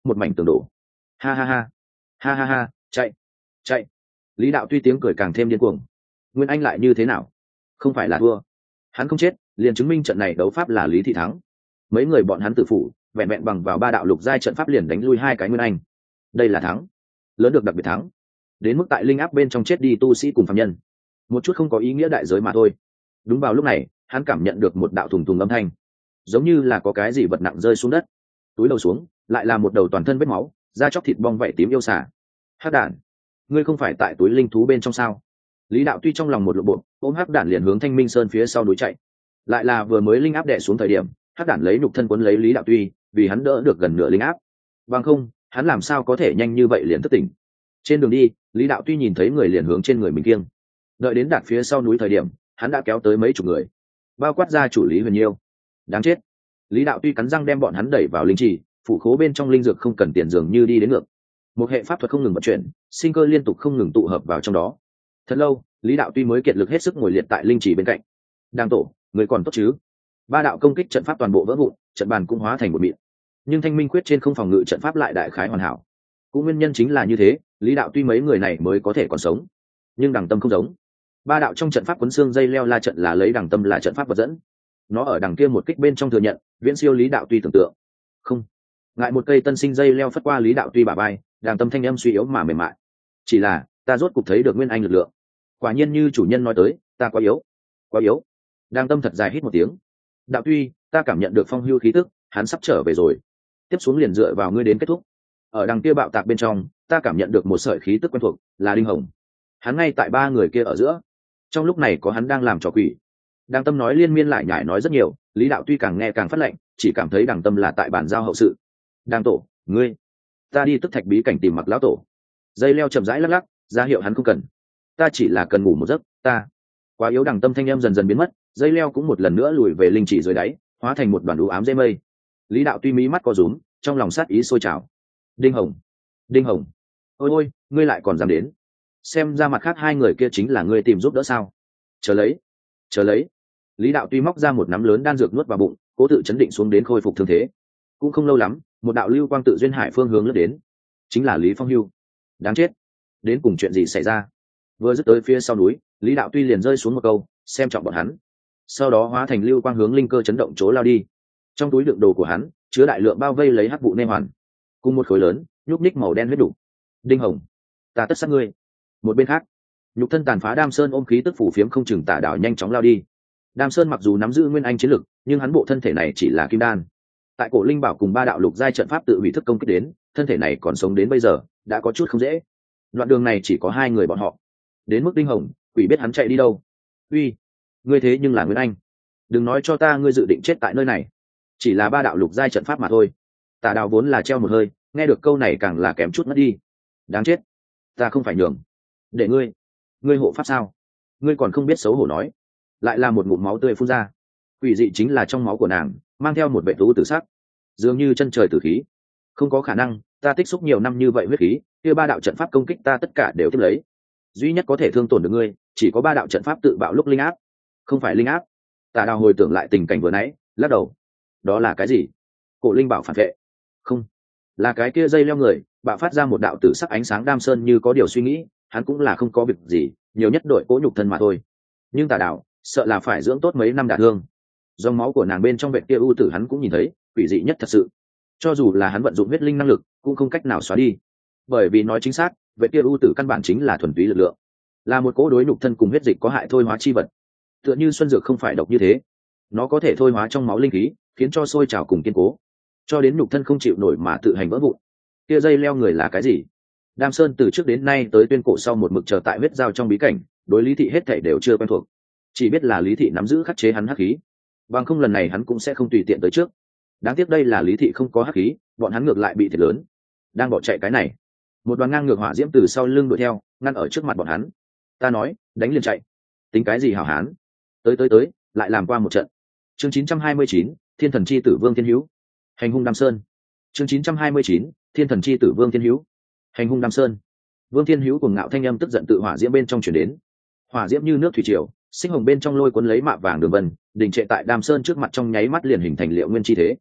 một mảnh tường đổ. Ha ha ha, ha ha ha, chạy, chạy. Lý đạo tuy tiếng cười càng thêm điên cuồng. Nguyên Anh lại như thế nào? Không phải là thua, hắn không chết liền chứng minh trận này đấu pháp là Lý thị thắng. Mấy người bọn hắn tự phủ vẹn vẹn bằng vào 3 đạo lục giai trận pháp liền đánh lui 2 cái Nguyên Anh. Đây là thắng lớn được đặc biệt thắng, đến mức tại linh áp bên trong chết đi tu sĩ cùng phàm nhân, một chút không có ý nghĩa đại giới mà thôi. Đúng vào lúc này hắn cảm nhận được một đạo thùng thùng âm thanh, giống như là có cái gì vật nặng rơi xuống đất. Túi đầu xuống lại là một đầu toàn thân vết máu, da chóc thịt bong vảy tím yêu xà. Hắc đản, ngươi không phải tại túi linh thú bên trong sao? Lý đạo tuy trong lòng một lộ bộ, ôm hắc đản liền hướng Thanh Minh Sơn phía sau núi chạy. Lại là vừa mới linh áp đè xuống thời điểm, hắc đản lấy nhục thân cuốn lấy Lý đạo tuy, vì hắn đỡ được gần nửa linh áp. Bằng không hắn làm sao có thể nhanh như vậy liền thức tỉnh. Trên đường đi Lý đạo tuy nhìn thấy người liền hướng trên người mình kiêng. Đợi đến đạt phía sau núi thời điểm, hắn đã kéo tới mấy chục người, bao quát ra chủ Lý Huyền Nhiêu. Đáng chết. Lý đạo tuy cắn răng đem bọn hắn đẩy vào linh trì, phủ khố bên trong linh dược không cần tiền dường như đi đến ngược. Một hệ pháp thuật không ngừng vận chuyển, sinh cơ liên tục không ngừng tụ hợp vào trong đó. Thật lâu Lý đạo tuy mới kiệt lực hết sức ngồi liệt tại linh trì bên cạnh. Đang tổ, người còn tốt chứ? 3 đạo công kích trận pháp toàn bộ vỡ vụn, trận bàn cũng hóa thành một mịn. Nhưng Thanh Minh Quyết trên không phòng ngự trận pháp lại đại khái hoàn hảo. Cũng nguyên nhân chính là như thế, Lý đạo tuy mấy người này mới có thể còn sống. Nhưng Đằng Tâm không giống. 3 đạo trong trận pháp cuốn xương dây leo la trận là lấy Đằng Tâm là trận pháp vật dẫn. Nó ở đằng kia một kích bên trong thừa nhận, viễn siêu Lý đạo tuy tưởng tượng. Không, ngại một cây tân sinh dây leo phất qua Lý đạo tuy bả vai, Đằng Tâm thanh âm suy yếu mà mềm mại. Chỉ là ta rốt cục thấy được nguyên anh lực lượng. Quả nhiên như chủ nhân nói tới, ta quá yếu, quá yếu. Đằng Tâm thật dài hít một tiếng. Đạo tuy, ta cảm nhận được phong hưu khí tức, hắn sắp trở về rồi. Tiếp xuống liền dựa vào ngươi đến kết thúc. Ở đằng kia bạo tạc bên trong, ta cảm nhận được một sợi khí tức quen thuộc, là Đinh Hồng. Hắn ngay tại 3 người kia ở giữa. Trong lúc này có hắn đang làm trò quỷ. Đằng Tâm nói liên miên lại nhải nói rất nhiều, Lý đạo tuy càng nghe càng phát lệnh, chỉ cảm thấy Đằng Tâm là tại bàn giao hậu sự. Đằng tổ, ngươi, ta đi tức thạch bí cảnh tìm Mặc lão tổ. Dây leo chậm rãi lắc lắc, ra hiệu hắn không cần. Ta chỉ là cần ngủ một giấc, ta quá yếu. Đằng Tâm thanh em dần dần biến mất, dây leo cũng một lần nữa lùi về linh chỉ dưới đáy, hóa thành một đoàn u ám dây mây. Lý đạo tuy mí mắt co rúm, trong lòng sát ý sôi trào. Đinh Hồng, Đinh Hồng, ôi ôi, ngươi lại còn dám đến? Xem ra mặt khác 2 người kia chính là ngươi tìm giúp đỡ sao? Chờ lấy, chờ lấy. Lý đạo tuy móc ra một nắm lớn đan dược nuốt vào bụng, cố tự chấn định xuống đến khôi phục thương thế. Cũng không lâu lắm, một đạo lưu quang tự duyên hải phương hướng lướt đến, chính là Lý Phong Hưu. Đáng chết, đến cùng chuyện gì xảy ra? Vừa dứt tới phía sau núi, Lý đạo tuy liền rơi xuống một câu, xem trọng bọn hắn. Sau đó hóa thành lưu quang hướng linh cơ chấn động chỗ lao đi. Trong túi đựng đồ của hắn chứa đại lượng bao vây lấy hắc vụ nê hoàn, cùng một khối lớn nhúc ních màu đen huyết đủ. Đinh Hồng, ta tất sát ngươi. Một bên khác, nhục thân tàn phá Đam Sơn ôm khí tức phủ phiếm không chừng tả đảo nhanh chóng lao đi. Đam Sơn mặc dù nắm giữ nguyên anh chiến lực, nhưng hắn bộ thân thể này chỉ là kim đan. Tại cổ linh bảo cùng 3 đạo lục giai trận pháp tự hủy thức công kích đến, thân thể này còn sống đến bây giờ đã có chút không dễ. Đoạn đường này chỉ có 2 người bọn họ. Đến mức Đinh Hồng, quỷ biết hắn chạy đi đâu. Uy, ngươi thế nhưng là nguyên anh, đừng nói cho ta ngươi dự định chết tại nơi này. Chỉ là 3 đạo lục giai trận pháp mà thôi. Tả đào vốn là treo một hơi, nghe được câu này càng là kém chút mất đi. Đáng chết, ta không phải nhường để ngươi hộ pháp sao? Ngươi còn không biết xấu hổ nói. Lại là một ngụm máu tươi phun ra. Quỷ dị chính là trong máu của nàng mang theo một vệ thú tử sắc, dường như chân trời tử khí. Không có khả năng, ta tích xúc nhiều năm như vậy huyết khí, kia 3 đạo trận pháp công kích ta tất cả đều tiếp lấy, duy nhất có thể thương tổn được ngươi chỉ có 3 đạo trận pháp tự bạo lúc linh áp. Không phải linh áp. Tả đào hồi tưởng lại tình cảnh vừa nãy, lắc đầu. Đó là cái gì? Cổ linh bảo phản vệ? Không, là cái kia dây leo người bạo phát ra một đạo tử sắc ánh sáng. Đam Sơn như có điều suy nghĩ, hắn cũng là không có việc gì, nhiều nhất đội cỗ nhục thân mà thôi. Nhưng Tả đào sợ là phải dưỡng tốt mấy năm đả thương. Dòng máu của nàng bên trong vệt kia u tử hắn cũng nhìn thấy, quỷ dị nhất thật sự. Cho dù là hắn vận dụng huyết linh năng lực cũng không cách nào xóa đi, bởi vì nói chính xác, vệt kia u tử căn bản chính là thuần túy lực lượng, là một cỗ đối nhục thân cùng huyết dịch có hại thôi hóa chi vật. Tựa như xuân dược không phải độc như thế, nó có thể thôi hóa trong máu linh khí, khiến cho sôi trào cùng kiên cố, cho đến nhục thân không chịu nổi mà tự hành vỡ vụn. Kia dây leo người là cái gì? Đam Sơn từ trước đến nay tới tuyên cổ sau một mực chờ tại huyết giao trong bí cảnh, đối Lý thị hết thảy đều chưa quen thuộc, chỉ biết là Lý thị nắm giữ khắc chế hắn hắc khí, bằng không lần này hắn cũng sẽ không tùy tiện tới trước. Đáng tiếc đây là Lý thị không có hắc khí, bọn hắn ngược lại bị thiệt lớn. Đang bỏ chạy cái này, một đoàn ngang ngược hỏa diễm từ sau lưng đuổi theo, ngăn ở trước mặt bọn hắn. Ta nói, đánh liền chạy, tính cái gì hảo hán? Tới, lại làm qua một trận. Chương 929, Thiên thần chi tử Vương Thiên Hữu, hành hung Đam Sơn. Chương 929, Thiên thần chi tử Vương Thiên Hữu, hành hung Đam Sơn. Vương Thiên Hữu cùng ngạo thanh âm tức giận tự hỏa diễm bên trong truyền đến. Hỏa diễm như nước thủy triều, sinh hồng bên trong lôi cuốn lấy mạ vàng đường vân, đình trệ tại Đam Sơn trước mặt trong nháy mắt liền hình thành liệu nguyên chi thế.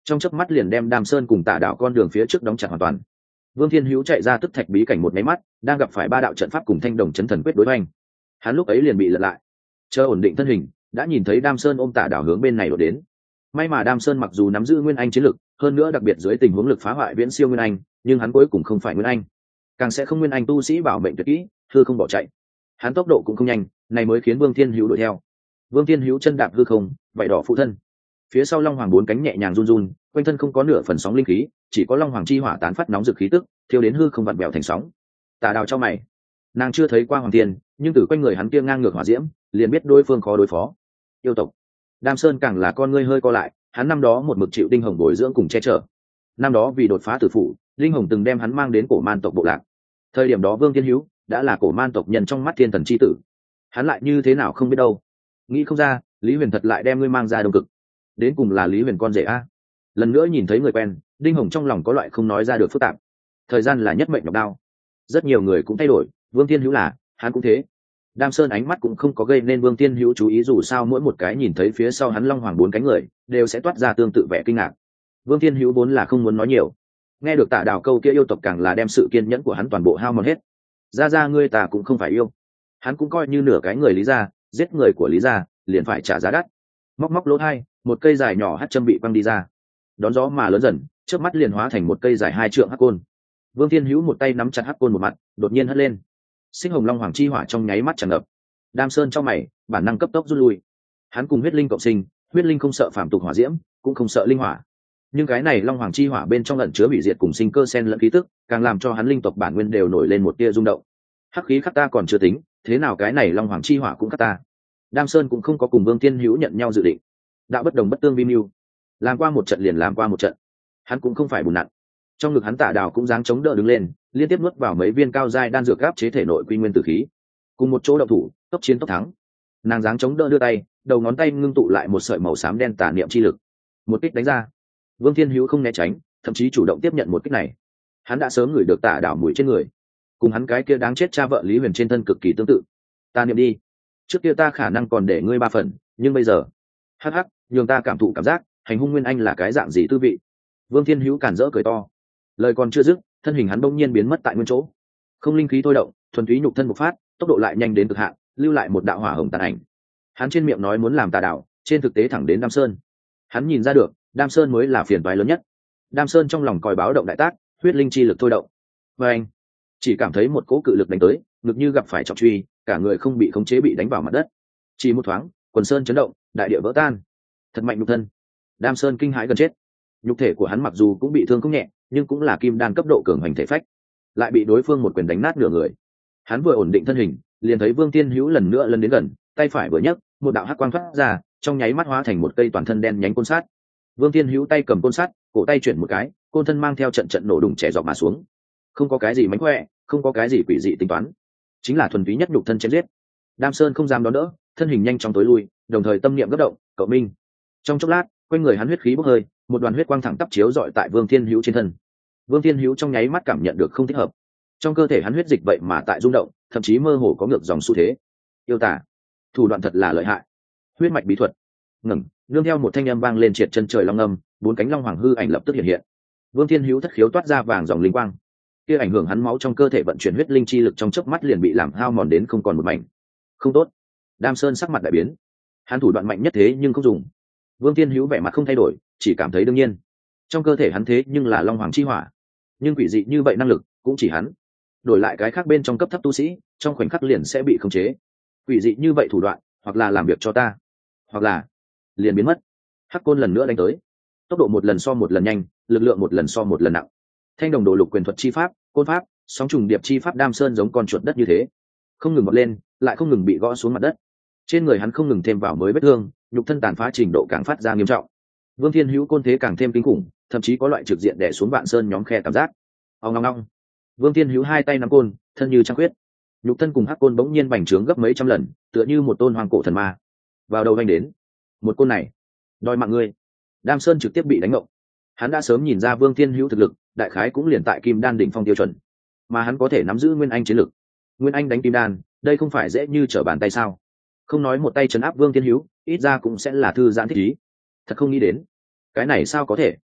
trong chớp mắt liền đem Đam Sơn cùng Tả Đạo con đường phía trước đóng chặt hoàn toàn. Vương Thiên Hữu chạy ra tức thạch bí cảnh một máy mắt, đang gặp phải ba đạo trận pháp cùng thanh đồng chấn thần quyết đối hoành. Hắn lúc ấy liền bị lật lại, chờ ổn định thân hình, đã nhìn thấy Đam Sơn ôm Tả Đạo hướng bên này đổ đến. May mà Đam Sơn mặc dù nắm giữ Nguyên Anh chiến lực, hơn nữa đặc biệt dưới tình huống lực phá hoại viễn siêu Nguyên Anh, nhưng hắn cuối cùng không phải Nguyên Anh, càng sẽ không Nguyên Anh tu sĩ bảo mệnh tuyệt kỹ, hư không bỏ chạy. Hắn tốc độ cũng không nhanh, này mới khiến Vương Thiên Hữu đuổi theo. Vương Thiên Hữu chân đạp hư không, vảy đỏ phụ thân. Phía sau Long Hoàng bốn cánh nhẹ nhàng run run, quanh thân không có nửa phần sóng linh khí, chỉ có Long Hoàng chi hỏa tán phát nóng rực khí tức, thiêu đến hư không vặn vẹo thành sóng. Tả Đào cho mày, nàng chưa thấy qua Hoàng Tiên, nhưng từ quanh người hắn kia ngang ngược hỏa diễm, liền biết đối phương khó đối phó. Yêu tộc. Đam Sơn càng là con ngươi hơi co lại, hắn năm đó một mực chịu Đinh Hồng bồi dưỡng cùng che chở. Năm đó vì đột phá tử phụ, Đinh Hồng từng đem hắn mang đến cổ man tộc bộ lạc. Thời điểm đó Vương Thiên Hữu đã là cổ man tộc nhân trong mắt thiên thần chi tử. Hắn lại như thế nào không biết đâu. Nghĩ không ra, Lý Huyền thật lại đem ngươi mang ra Đông Cực. Đến cùng là Lý Huyền con rể a. Lần nữa nhìn thấy người quen, Đinh Hồng trong lòng có loại không nói ra được phức tạp. Thời gian là nhất mệnh nhọc đao, rất nhiều người cũng thay đổi, Vương Thiên Hữu là, hắn cũng thế. Đam Sơn ánh mắt cũng không có gây nên Vương Thiên Hữu chú ý, dù sao mỗi một cái nhìn thấy phía sau hắn Long Hoàng bốn cánh người, đều sẽ toát ra tương tự vẻ kinh ngạc. Vương Thiên Hữu vốn là không muốn nói nhiều, nghe được Tả Đào câu kia yêu tộc càng là đem sự kiên nhẫn của hắn toàn bộ hao mòn hết. Ra ngươi ta cũng không phải yêu, hắn cũng coi như nửa cái người Lý gia, giết người của Lý gia liền phải trả giá đắt. Móc lỗ hai, một cây dài nhỏ hắt châm bị quăng đi ra, đón gió mà lớn dần, trước mắt liền hóa thành một cây dài 2 trượng hắc côn. Vương Thiên Hữu một tay nắm chặt hắc côn một mặt, đột nhiên hất lên, sinh hồng long hoàng chi hỏa trong nháy mắt tràn ngập. Đam Sơn trong mày, bản năng cấp tốc rút lui. Hắn cùng huyết linh cộng sinh, huyết linh không sợ phạm tục hỏa diễm, cũng không sợ linh hỏa, nhưng cái này long hoàng chi hỏa bên trong lẫn chứa hủy diệt cùng sinh cơ xen lẫn khí tức, càng làm cho hắn linh tộc bản nguyên đều nổi lên một tia rung động. Hắc khí khắc ta còn chưa tính, thế nào cái này long hoàng chi hỏa cũng khắc ta? Đam Sơn cũng không có cùng Vương Thiên Hữu nhận nhau dự định, đạo bất đồng bất tương vi mưu, làm qua một trận liền làm qua một trận. Hắn cũng không phải bùn nặn, trong ngực hắn Tả Đào cũng dáng chống đỡ đứng lên, liên tiếp nuốt vào mấy viên cao giai đan dược áp chế thể nội quy nguyên tử khí, cùng một chỗ động thủ, tốc chiến tốc thắng. Nàng dáng chống đỡ đưa tay, đầu ngón tay ngưng tụ lại một sợi màu xám đen tà niệm chi lực, một kích đánh ra. Vương Thiên Hữu không né tránh, thậm chí chủ động tiếp nhận một kích này. Hắn đã sớm ngửi được Tả Đào mùi trên người, cùng hắn cái kia đáng chết cha vợ Lý Huyền trên thân cực kỳ tương tự. Ta niệm đi, trước kia ta khả năng còn để ngươi 3 phần, nhưng bây giờ, hắc, nhường ta cảm thụ cảm giác hành hung Nguyên Anh là cái dạng gì tư vị. Vương Thiên Hữu cản rỡ cười to, lời còn chưa dứt, thân hình hắn bỗng nhiên biến mất tại nguyên chỗ, không linh khí thôi động, thuần túy nhục thân bộc phát, tốc độ lại nhanh đến cực hạn, lưu lại một đạo hỏa hồng tàn ảnh. Hắn trên miệng nói muốn làm Tà Đạo, trên thực tế thẳng đến Đam Sơn. Hắn nhìn ra được, Đam Sơn mới là phiền toái lớn nhất. Đam Sơn trong lòng còi báo động đại tác, huyết linh chi lực thôi động. Và anh chỉ cảm thấy một cỗ cự lực đánh tới, ngực như gặp phải trọng truy, cả người không bị khống chế bị đánh vào mặt đất. Chỉ một thoáng, quần sơn chấn động, đại địa vỡ tan. Thật mạnh nhục thân. Đam Sơn kinh hãi gần chết. Nhục thể của hắn mặc dù cũng bị thương không nhẹ, nhưng cũng là kim đan cấp độ cường hành thể phách, lại bị đối phương một quyền đánh nát nửa người. Hắn vừa ổn định thân hình, liền thấy Vương Thiên Hữu lần nữa lấn đến gần, tay phải vừa nhấc, một đạo hắc quang thoát ra, trong nháy mắt hóa thành một cây toàn thân đen nhánh côn sắt. Vương Thiên Hữu tay cầm côn sắt, cổ tay chuyển một cái, côn thân mang theo trận trận nổ đùng chẻ dọc mà xuống. Không có cái gì mánh khỏe, không có cái gì quỷ dị tính toán, chính là thuần túy nhất nhục thân chém giết. Đam Sơn không dám đón đỡ, thân hình nhanh chóng tối lui, đồng thời tâm niệm gấp động, cậu minh. Trong chốc lát, quanh người hắn huyết khí bốc hơi, một đoàn huyết quang thẳng tắp chiếu rọi tại Vương Thiên Hữu trên thân. Vương Thiên Hữu trong nháy mắt cảm nhận được không thích hợp, trong cơ thể hắn huyết dịch vậy mà tại rung động, thậm chí mơ hồ có ngược dòng xu thế. Yêu tả, thủ đoạn thật là lợi hại. Huyết mạch bí thuật. Ngẩng, nương theo một thanh âm vang lên triệt chân trời long âm, 4 cánh long hoàng hư ảnh lập tức hiện hiện. Vương Thiên Hữu thất khiếu toát ra vàng dòng linh quang, kia ảnh hưởng hắn máu trong cơ thể vận chuyển huyết linh chi lực trong chớp mắt liền bị làm hao mòn đến không còn một mảnh. Không tốt. Đam Sơn sắc mặt đại biến. Hắn thủ đoạn mạnh nhất thế nhưng không dùng. Vương Thiên Hữu vẻ mặt không thay đổi, chỉ cảm thấy đương nhiên. Trong cơ thể hắn thế nhưng là long hoàng chi hỏa, nhưng quỷ dị như vậy năng lực cũng chỉ hắn. Đổi lại cái khác bên trong cấp thấp tu sĩ, trong khoảnh khắc liền sẽ bị khống chế. Quỷ dị như vậy thủ đoạn, hoặc là làm việc cho ta, hoặc là liền biến mất. Hắc côn lần nữa đánh tới, tốc độ một lần so một lần nhanh, lực lượng một lần so một lần nặng. Thanh đồng đồ lục quyền thuật chi pháp, côn pháp, sóng trùng điệp chi pháp, Đam Sơn giống con chuột đất như thế, không ngừng bật lên, lại không ngừng bị gõ xuống mặt đất. Trên người hắn không ngừng thêm vào mới vết thương, nhục thân tàn phá trình độ càng phát ra nghiêm trọng. Vương Thiên Hữu côn thế càng thêm kinh khủng, thậm chí có loại trực diện đè xuống Vạn Sơn nhóm khe cảm giác. Ong ong ong. Vương Thiên Hữu hai tay nắm côn, thân như trăng khuyết, nhục thân cùng hắc côn bỗng nhiên bành trướng gấp mấy trăm lần, tựa như một tôn hoàng cổ thần ma vào đầu vanh đến. Một côn này, đòi mạng ngươi. Đam Sơn trực tiếp bị đánh ngộng. Hắn đã sớm nhìn ra Vương Thiên Hữu thực lực, đại khái cũng liền tại Kim Đan đỉnh phong tiêu chuẩn, mà hắn có thể nắm giữ Nguyên Anh chiến lực. Nguyên Anh đánh Kim Đan, đây không phải dễ như trở bàn tay sao? Không nói một tay trấn áp Vương Thiên Hữu, ít ra cũng sẽ là thư giãn thích ý. Thật không nghĩ đến, cái này sao có thể?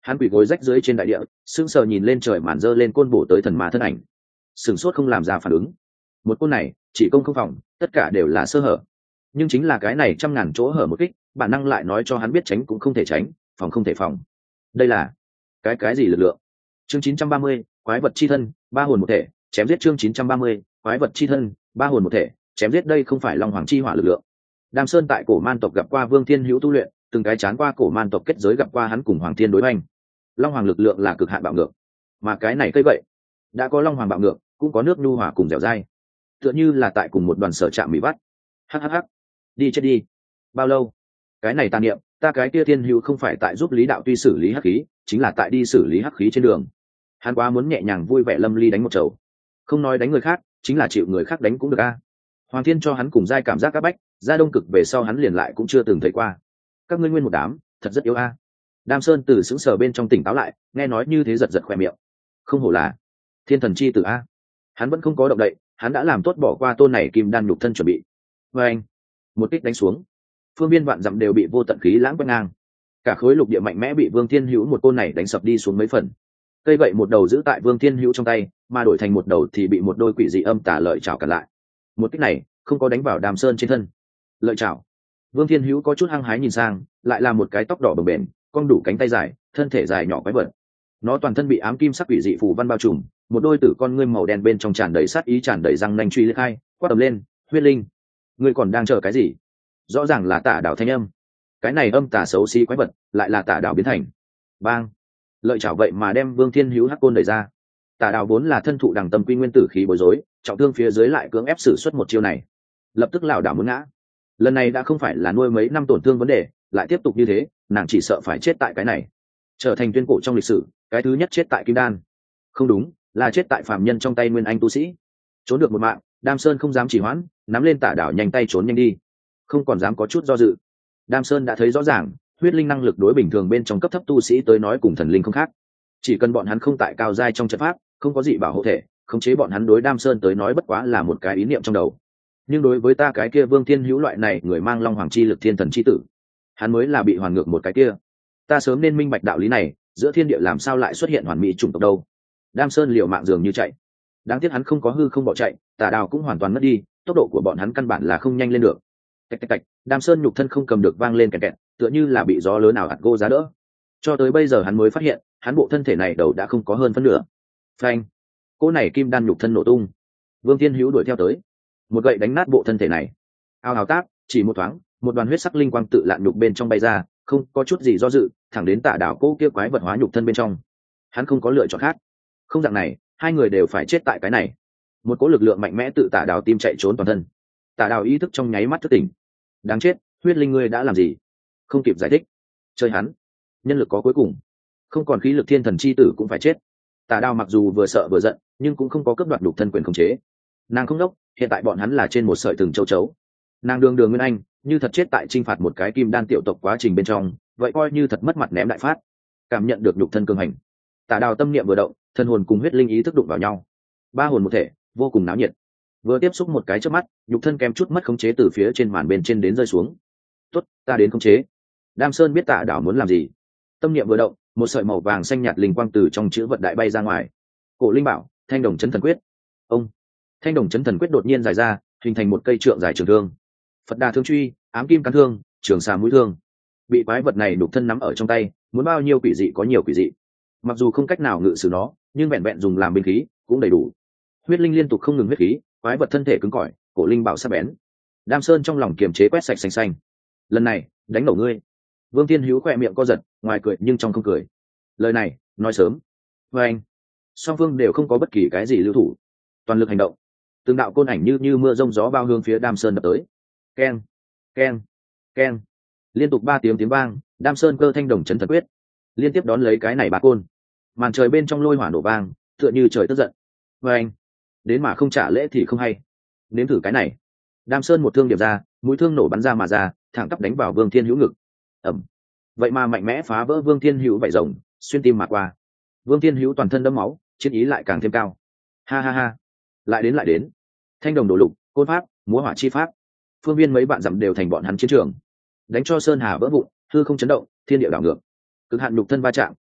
Hắn quỳ gối rách dưới trên đại địa, sững sờ nhìn lên trời màn dơ lên côn bổ tới thần ma thân ảnh, sửng sốt không làm ra phản ứng. Một côn này chỉ công không phòng, tất cả đều là sơ hở, nhưng chính là cái này trăm ngàn chỗ hở một kích, bản năng lại nói cho hắn biết tránh cũng không thể tránh, phòng không thể phòng. Đây là cái gì lực lượng? Chương 930, quái vật chi thân, ba hồn một thể, chém giết. Chương 930, quái vật chi thân, ba hồn một thể, chém giết. Đây không phải long hoàng chi hỏa lực lượng. Đam Sơn tại cổ man tộc gặp qua Vương Thiên Hữu tu luyện, từng cái chán qua cổ man tộc kết giới gặp qua hắn cùng Hoàng Thiên đối hoành. Long hoàng lực lượng là cực hạn bạo ngược, mà cái này cây vậy, đã có long hoàng bạo ngược, cũng có nước nhu hòa cùng dẻo dai, tựa như là tại cùng một đoàn sở trạm bị bắt. Hhh, đi chết đi. Bao lâu? Cái này tà niệm, ta cái kia Thiên Hữu không phải tại giúp Lý đạo tuy xử lý hắc khí, chính là tại đi xử lý hắc khí trên đường. Hắn quá muốn nhẹ nhàng vui vẻ lâm ly đánh một chầu, không nói đánh người khác, chính là chịu người khác đánh cũng được a. Hoàng Thiên cho hắn cùng giai cảm giác các bách, ra đông cực về sau hắn liền lại cũng chưa từng thấy qua. Các ngươi nguyên một đám, thật rất yếu a. Đam Sơn từ sững sờ bên trong tỉnh táo lại, nghe nói như thế giật giật khoe miệng. Không hổ là thiên thần chi tử a. Hắn vẫn không có động đậy, hắn đã làm tốt bỏ qua tôn này kim đan nhục thân chuẩn bị. Và anh, một kích đánh xuống, phương biên vạn dặm đều bị vô tận khí lãng quét ngang, cả khối lục địa mạnh mẽ bị Vương Thiên Hữu một côn này đánh sập đi xuống mấy phần. Cây gậy một đầu giữ tại Vương Thiên Hữu trong tay, mà đổi thành một đầu thì bị một đôi quỷ dị âm tà lợi chảo cản lại. Một kích này không có đánh vào Đàm Sơn trên thân. Lợi chảo. Vương Thiên Hữu có chút hăng hái nhìn sang, lại là một cái tóc đỏ bồng bềnh, cong đủ cánh tay dài, thân thể dài nhỏ quái vật. Nó toàn thân bị ám kim sắc quỷ dị phù văn bao trùm, một đôi tử con ngươi màu đen bên trong tràn đầy sát ý, tràn đầy răng nanh truy liệt hai, quát tầm lên, "Huyết linh, ngươi còn đang chờ cái gì?" Rõ ràng là Tả Đảo thanh âm. Cái này âm tà xấu xí quái vật, lại là Tả Đảo biến thành. Bang! Lợi chảo vậy mà đem Vương Thiên Hữu hắc côn đẩy ra. Tả Đảo vốn là thân thụ đằng tâm quy nguyên tử khí bối rối, trọng thương phía dưới lại cưỡng ép sử xuất một chiêu này, lập tức lảo đảo muốn ngã. Lần này đã không phải là nuôi mấy năm tổn thương vấn đề, lại tiếp tục như thế, nàng chỉ sợ phải chết tại cái này, trở thành tuyên cổ trong lịch sử cái thứ nhất chết tại kim đan. Không đúng, là chết tại phàm nhân trong tay nguyên anh tu sĩ. Trốn được một mạng, Đam Sơn không dám trì hoãn, nắm lên Tả Đảo nhanh tay trốn nhanh đi, không còn dám có chút do dự. Đam Sơn đã thấy rõ ràng, huyết linh năng lực đối bình thường bên trong cấp thấp tu sĩ tới nói cùng thần linh không khác, chỉ cần bọn hắn không tại cao giai trong trận pháp, không có gì bảo hộ thể, khống chế bọn hắn đối Đam Sơn tới nói bất quá là một cái ý niệm trong đầu. Nhưng đối với ta cái kia Vương Thiên Hữu loại này người mang long hoàng chi lực thiên thần chi tử, hắn mới là bị hoàn ngược một cái kia. Ta sớm nên minh bạch đạo lý này, giữa thiên địa làm sao lại xuất hiện hoàn mỹ chủng tộc đâu. Đam Sơn liều mạng dường như chạy, đáng tiếc hắn không có hư không bỏ chạy, Tả Đào cũng hoàn toàn mất đi, tốc độ của bọn hắn căn bản là không nhanh lên được. Tạch tạch tạch, Đam Sơn nhục thân không cầm được vang lên kẹt kẹt, tựa như là bị gió lớn nào ạt gô giá đỡ. Cho tới bây giờ hắn mới phát hiện, hắn bộ thân thể này đầu đã không có hơn phân nửa. Phanh, cỗ này kim đan nhục thân nổ tung. Vương Thiên Hữu đuổi theo tới, một gậy đánh nát bộ thân thể này. Ao hào táp, chỉ một thoáng, một đoàn huyết sắc linh quang tự lạn nhục bên trong bay ra, không có chút gì do dự, thẳng đến Tả Đảo cỗ kia quái vật hóa nhục thân bên trong. Hắn không có lựa chọn khác, không dạng này, hai người đều phải chết tại cái này. Một cỗ lực lượng mạnh mẽ tự Tả Đảo tim chạy trốn toàn thân. Tả Đảo ý thức trong nháy mắt thức tỉnh. Đáng chết, huyết linh ngươi đã làm gì? Không kịp giải thích, chơi hắn, nhân lực có cuối cùng, không còn khí lực thiên thần chi tử cũng phải chết. Tả Đào mặc dù vừa sợ vừa giận, nhưng cũng không có cướp đoạt đục thân quyền khống chế. Nàng không đốc, hiện tại bọn hắn là trên một sợi từng châu chấu. Nàng đường đường nguyên anh, như thật chết tại chinh phạt một cái kim đan tiểu tộc quá trình bên trong, vậy coi như thật mất mặt ném đại phát. Cảm nhận được đục thân cường hành, Tả Đào tâm niệm vừa động, thân hồn cùng huyết linh ý thức đụng vào nhau, ba hồn một thể, vô cùng náo nhiệt. Vừa tiếp xúc một cái chớp mắt, nhục thân kém chút mất khống chế từ phía trên màn bên trên đến rơi xuống. Tốt, ta đến khống chế. Đam Sơn biết Tả Đảo muốn làm gì, tâm niệm vừa động, một sợi màu vàng xanh nhạt linh quang từ trong chữ vật đại bay ra ngoài. Cổ linh bảo, Thanh Đồng Chấn Thần Quyết. Ông, Thanh Đồng Chấn Thần Quyết đột nhiên dài ra, hình thành một cây trượng dài trường thương. Phật Đà thương truy, ám kim cán thương, trường xà mũi thương. Bị quái vật này đục thân nắm ở trong tay, muốn bao nhiêu quỷ dị có nhiều quỷ dị. Mặc dù không cách nào ngự sử nó, nhưng vẹn vẹn dùng làm binh khí cũng đầy đủ. Huyết linh liên tục không ngừng huyết khí, quái vật thân thể cứng cỏi, cổ linh bảo sắc bén. Đam Sơn trong lòng kiềm chế quét sạch xanh xanh. Lần này, đánh nổ ngươi. Vương Thiên Hữu khỏe miệng co giật, ngoài cười nhưng trong không cười. Lời này, nói sớm. Và anh, song phương đều không có bất kỳ cái gì lưu thủ, toàn lực hành động. Từng đạo côn ảnh như mưa rông gió bao hướng phía Đam Sơn đập tới. Keng, keng, keng. Liên tục 3 tiếng vang, Đam Sơn cơ Thanh Đồng Chấn Thần Quyết liên tiếp đón lấy cái này 3 côn. Màn trời bên trong lôi hỏa nổ vang, tựa như trời tức giận. Và anh, đến mà không trả lễ thì không hay. Nếm thử cái này. Đam Sơn một thương điểm ra, mũi thương nổ bắn ra mà ra, thẳng tắp đánh vào Vương Thiên Hữu ngực. Ầm. Vậy mà mạnh mẽ phá vỡ Vương Thiên Hữu vảy rồng, xuyên tim mà qua. Vương Thiên Hữu toàn thân đẫm máu, chiến ý lại càng thêm cao. Ha ha ha, lại đến. Thanh đồng đổ lục, côn pháp, múa hỏa chi pháp. Phương viên mấy bạn dặm đều thành bọn hắn chiến trường. Đánh cho sơn hà vỡ vụn, hư không chấn động, thiên địa đảo ngược. Cực hạn nhục thân va chạm,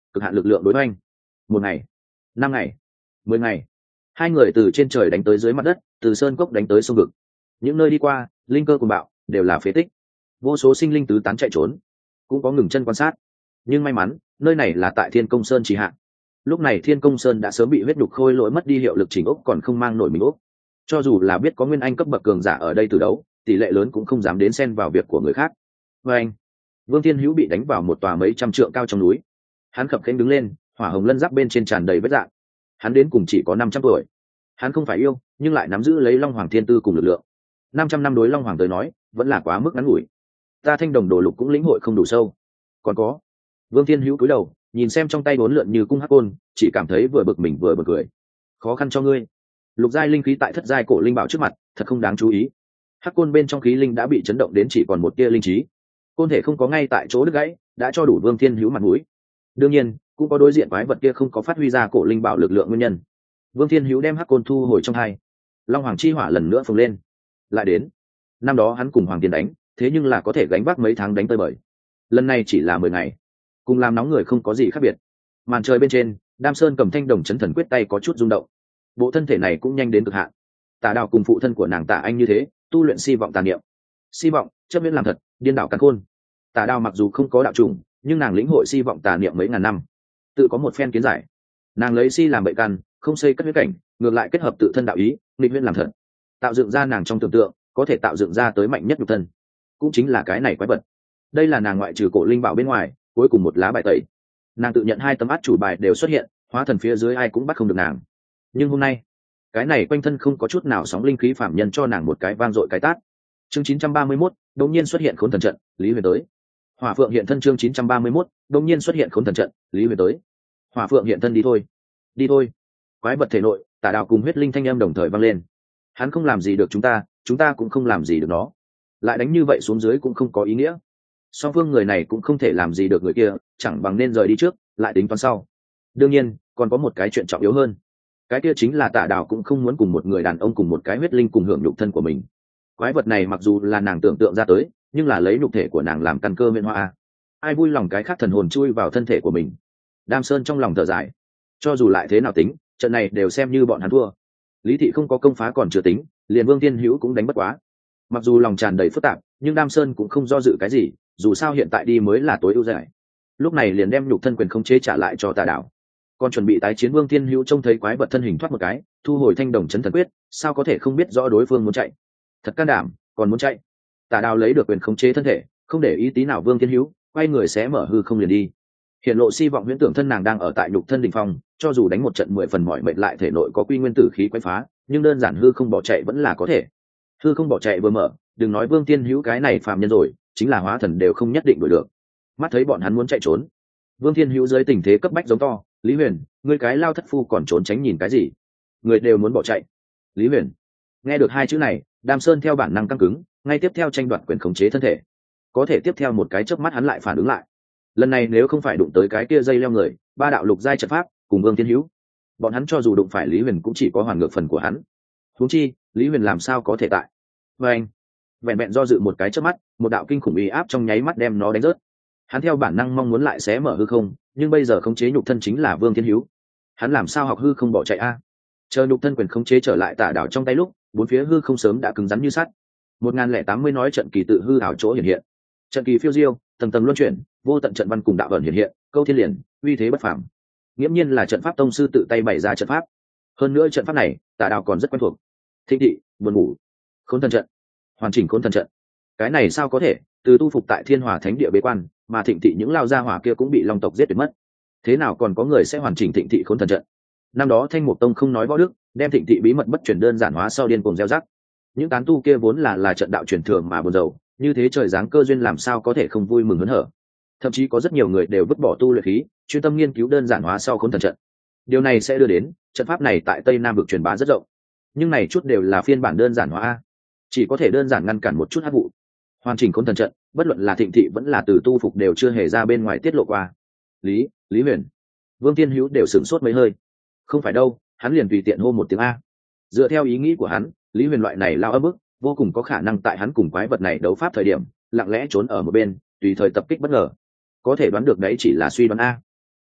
cực hạn lực lượng đối oanh. 1 ngày, 5 ngày, 10 ngày, hai người từ trên trời đánh tới dưới mặt đất, từ sơn cốc đánh tới sông vực. Những nơi đi qua, linh cơ cuồng bạo, đều là phế tích. Vô số sinh linh tứ tán chạy trốn, cũng có ngừng chân quan sát. Nhưng may mắn, nơi này là tại Thiên Công Sơn trì hạ. Lúc này Thiên Công Sơn đã sớm bị huyết nhục khôi lỗi mất đi hiệu lực chỉnh ốc, còn không mang nổi mình ốc. Cho dù là biết có nguyên anh cấp bậc cường giả ở đây từ đấu, tỷ lệ lớn cũng không dám đến xen vào việc của người khác. Và anh, Vương Thiên Hữu bị đánh vào một tòa mấy trăm trượng cao trong núi. Hắn khập khiễng đứng lên, hỏa hồng lân giáp bên trên tràn đầy vết rạn. Hắn đến cùng chỉ có 500 tuổi. Hắn không phải yêu, nhưng lại nắm giữ lấy Long Hoàng Thiên Tư cùng lực lượng. 500 năm đối Long Hoàng tới nói, vẫn là quá mức ngắn ngủi. Ta Thanh Đồng Đồ Lục cũng lĩnh hội không đủ sâu. Còn có, Vương Thiên Hữu cúi đầu, nhìn xem trong tay uốn lượn như cung hắc côn, chỉ cảm thấy vừa bực mình vừa bực cười. Khó khăn cho ngươi. Lục giai linh khí tại thất giai cổ linh bảo trước mặt, thật không đáng chú ý. Hắc côn bên trong khí linh đã bị chấn động đến chỉ còn một tia linh trí. Côn thể không có ngay tại chỗ đứt gãy, đã cho đủ Vương Thiên Hữu mặt mũi. Đương nhiên, cũng có đối diện quái vật kia không có phát huy ra cổ linh bảo lực lượng nguyên nhân. Vương Thiên Hữu đem hắc côn thu hồi trong hai. Long Hoàng chi hỏa lần nữa phồng lên. Lại đến. Năm đó hắn cùng Hoàng Tiên đánh, thế nhưng là có thể gánh vác mấy tháng đánh tơi bời. Lần này chỉ là 10 ngày, cùng làm nóng người không có gì khác biệt. Màn trời bên trên, Đam Sơn cầm thanh đồng chấn thần quyết tay có chút rung động. Bộ thân thể này cũng nhanh đến cực hạn. Tả Đào cùng phụ thân của nàng Tả Anh như thế, tu luyện si vọng tà niệm. Si vọng, chấp miễn làm thật, điên đảo càn khôn. Tả Đào mặc dù không có đạo trùng, nhưng nàng lĩnh hội si vọng tà niệm mấy ngàn năm, tự có một phen kiến giải. Nàng lấy si làm bậy căn, không xây cất huyết cảnh, ngược lại kết hợp tự thân đạo ý, nghịch huyễn làm thật, tạo dựng ra nàng trong tưởng tượng, có thể tạo dựng ra tới mạnh nhất nhục thân, cũng chính là cái này quái vật. Đây là nàng ngoại trừ cổ linh bảo bên ngoài cuối cùng một lá bài tẩy. Nàng tự nhận 2 tấm át chủ bài đều xuất hiện, hóa thần phía dưới ai cũng bắt không được nàng. Nhưng hôm nay, cái này quanh thân không có chút nào sóng linh khí phạm nhân cho nàng một cái vang dội cái tát. Chương 931, đột nhiên xuất hiện Khốn Thần trận, Lý Huyền tới. Hỏa Phượng hiện thân chương 931, đột nhiên xuất hiện Khốn Thần trận, Lý Huyền tới. Hỏa Phượng hiện thân, đi thôi. Đi thôi. Quái vật thể nội, Tả Đào cùng huyết linh thanh âm đồng thời vang lên. Hắn không làm gì được chúng ta cũng không làm gì được nó. Lại đánh như vậy xuống dưới cũng không có ý nghĩa. Song phương người này cũng không thể làm gì được người kia, chẳng bằng nên rời đi trước, lại tính toán sau. Đương nhiên, còn có một cái chuyện trọng yếu hơn. Cái kia chính là Tả Đào cũng không muốn cùng một người đàn ông cùng một cái huyết linh cùng hưởng nhục thân của mình. Quái vật này mặc dù là nàng tưởng tượng ra tới, nhưng là lấy nhục thể của nàng làm căn cơ nguyên hoa. Ai vui lòng cái khác thần hồn chui vào thân thể của mình. Đam Sơn trong lòng thở dài. Cho dù lại thế nào tính, trận này đều xem như bọn hắn thua. Lý thị không có công phá còn chưa tính, liền Vương Thiên Hữu cũng đánh bất quá. Mặc dù lòng tràn đầy phức tạp, nhưng Đam Sơn cũng không do dự cái gì, dù sao hiện tại đi mới là tối ưu giải. Lúc này liền đem nhục thân quyền khống chế trả lại cho Tả Đào. Còn chuẩn bị tái chiến Vương Thiên Hữu trông thấy quái vật thân hình thoát một cái, thu hồi thanh đồng chấn thần quyết, sao có thể không biết rõ đối phương muốn chạy. Thật can đảm, còn muốn chạy. Tả Đào lấy được quyền khống chế thân thể, không để ý tí nào Vương Thiên Hữu, quay người sẽ mở hư không liền đi. Hiện lộ si vọng huyễn tưởng thân nàng đang ở tại nhục thân đỉnh phong, cho dù đánh một trận 10 phần mỏi mệt lại thể nội có quy nguyên tử khí quấy phá, nhưng đơn giản hư không bỏ chạy vẫn là có thể. Hư không bỏ chạy vừa mở, đừng nói Vương Thiên Hữu cái này phàm nhân rồi, chính là hóa thần đều không nhất định đuổi được. Mắt thấy bọn hắn muốn chạy trốn, Vương Thiên Hữu dưới tình thế cấp bách giống to, Lý Huyền, ngươi cái lao thất phu còn trốn tránh nhìn cái gì? Người đều muốn bỏ chạy. Lý Huyền nghe được 2 chữ này, Đam Sơn theo bản năng căng cứng, ngay tiếp theo tranh đoạt quyền khống chế thân thể. Có thể tiếp theo một cái chớp mắt hắn lại phản ứng lại. Lần này nếu không phải đụng tới cái kia dây leo người, 3 đạo lục giai trận pháp cùng Vương Thiên Hữu, bọn hắn cho dù đụng phải Lý Huyền cũng chỉ có hoàn ngược phần của hắn. Huống chi, Lý Huyền làm sao có thể tại? Vâng, vẹn vẹn do dự một cái chớp mắt, một đạo kinh khủng uy áp trong nháy mắt đem nó đánh rớt. Hắn theo bản năng mong muốn lại xé mở hư không, nhưng bây giờ khống chế nhục thân chính là Vương Thiên Hữu. Hắn làm sao học hư không bỏ chạy a? Chờ nhục thân quyền khống chế trở lại Tả Đào trong tay lúc, bốn phía hư không sớm đã cứng rắn như sắt. 1080 nói trận kỳ tự hư ảo chỗ hiện hiện. Trận kỳ phiêu diêu, tầng tầng luân chuyển, vô tận trận văn cùng đạo ẩn hiện hiện, câu thiên liền, uy thế bất phàm. Nghiễm nhiên là trận pháp tông sư tự tay bày ra trận pháp. Hơn nữa trận pháp này, Tả Đào còn rất quen thuộc. Thịnh thị, buồn ngủ, Khốn Thần trận, hoàn chỉnh Khốn Thần trận. Cái này sao có thể? Từ tu phục tại Thiên Hòa Thánh địa bế quan, mà Thịnh thị những lao gia hỏa kia cũng bị Long tộc giết tuyệt mất. Thế nào còn có người sẽ hoàn chỉnh Thịnh thị Khốn Thần trận? Năm đó Thanh Mục Tông không nói võ đức, đem Thịnh thị bí mật bất chuyển đơn giản hóa sau điên cuồng gieo rắc. Những tán tu kia vốn là trận đạo truyền thừa mà buồn rầu, như thế trời giáng cơ duyên làm sao có thể không vui mừng hớn hở. Thậm chí có rất nhiều người đều vứt bỏ tu luyện khí, chuyên tâm nghiên cứu đơn giản hóa sau Khốn Thần trận. Điều này sẽ đưa đến trận pháp này tại Tây Nam vực truyền bá rất rộng. Nhưng này chút đều là phiên bản đơn giản hóa, chỉ có thể đơn giản ngăn cản một chút hắc vụ. Hoàn chỉnh Khốn Thần trận, bất luận là Thịnh thị vẫn là từ tu phục đều chưa hề ra bên ngoài tiết lộ qua. Lý Huyền, Vương Thiên Hữu đều sửng sốt mấy hơi. Không phải đâu, hắn liền tùy tiện hô một tiếng a. Dựa theo ý nghĩ của hắn, Lý Huyền loại này lao ấm ức, vô cùng có khả năng tại hắn cùng quái vật này đấu pháp thời điểm, lặng lẽ trốn ở một bên, tùy thời tập kích bất ngờ. Có thể đoán được đấy chỉ là suy đoán a.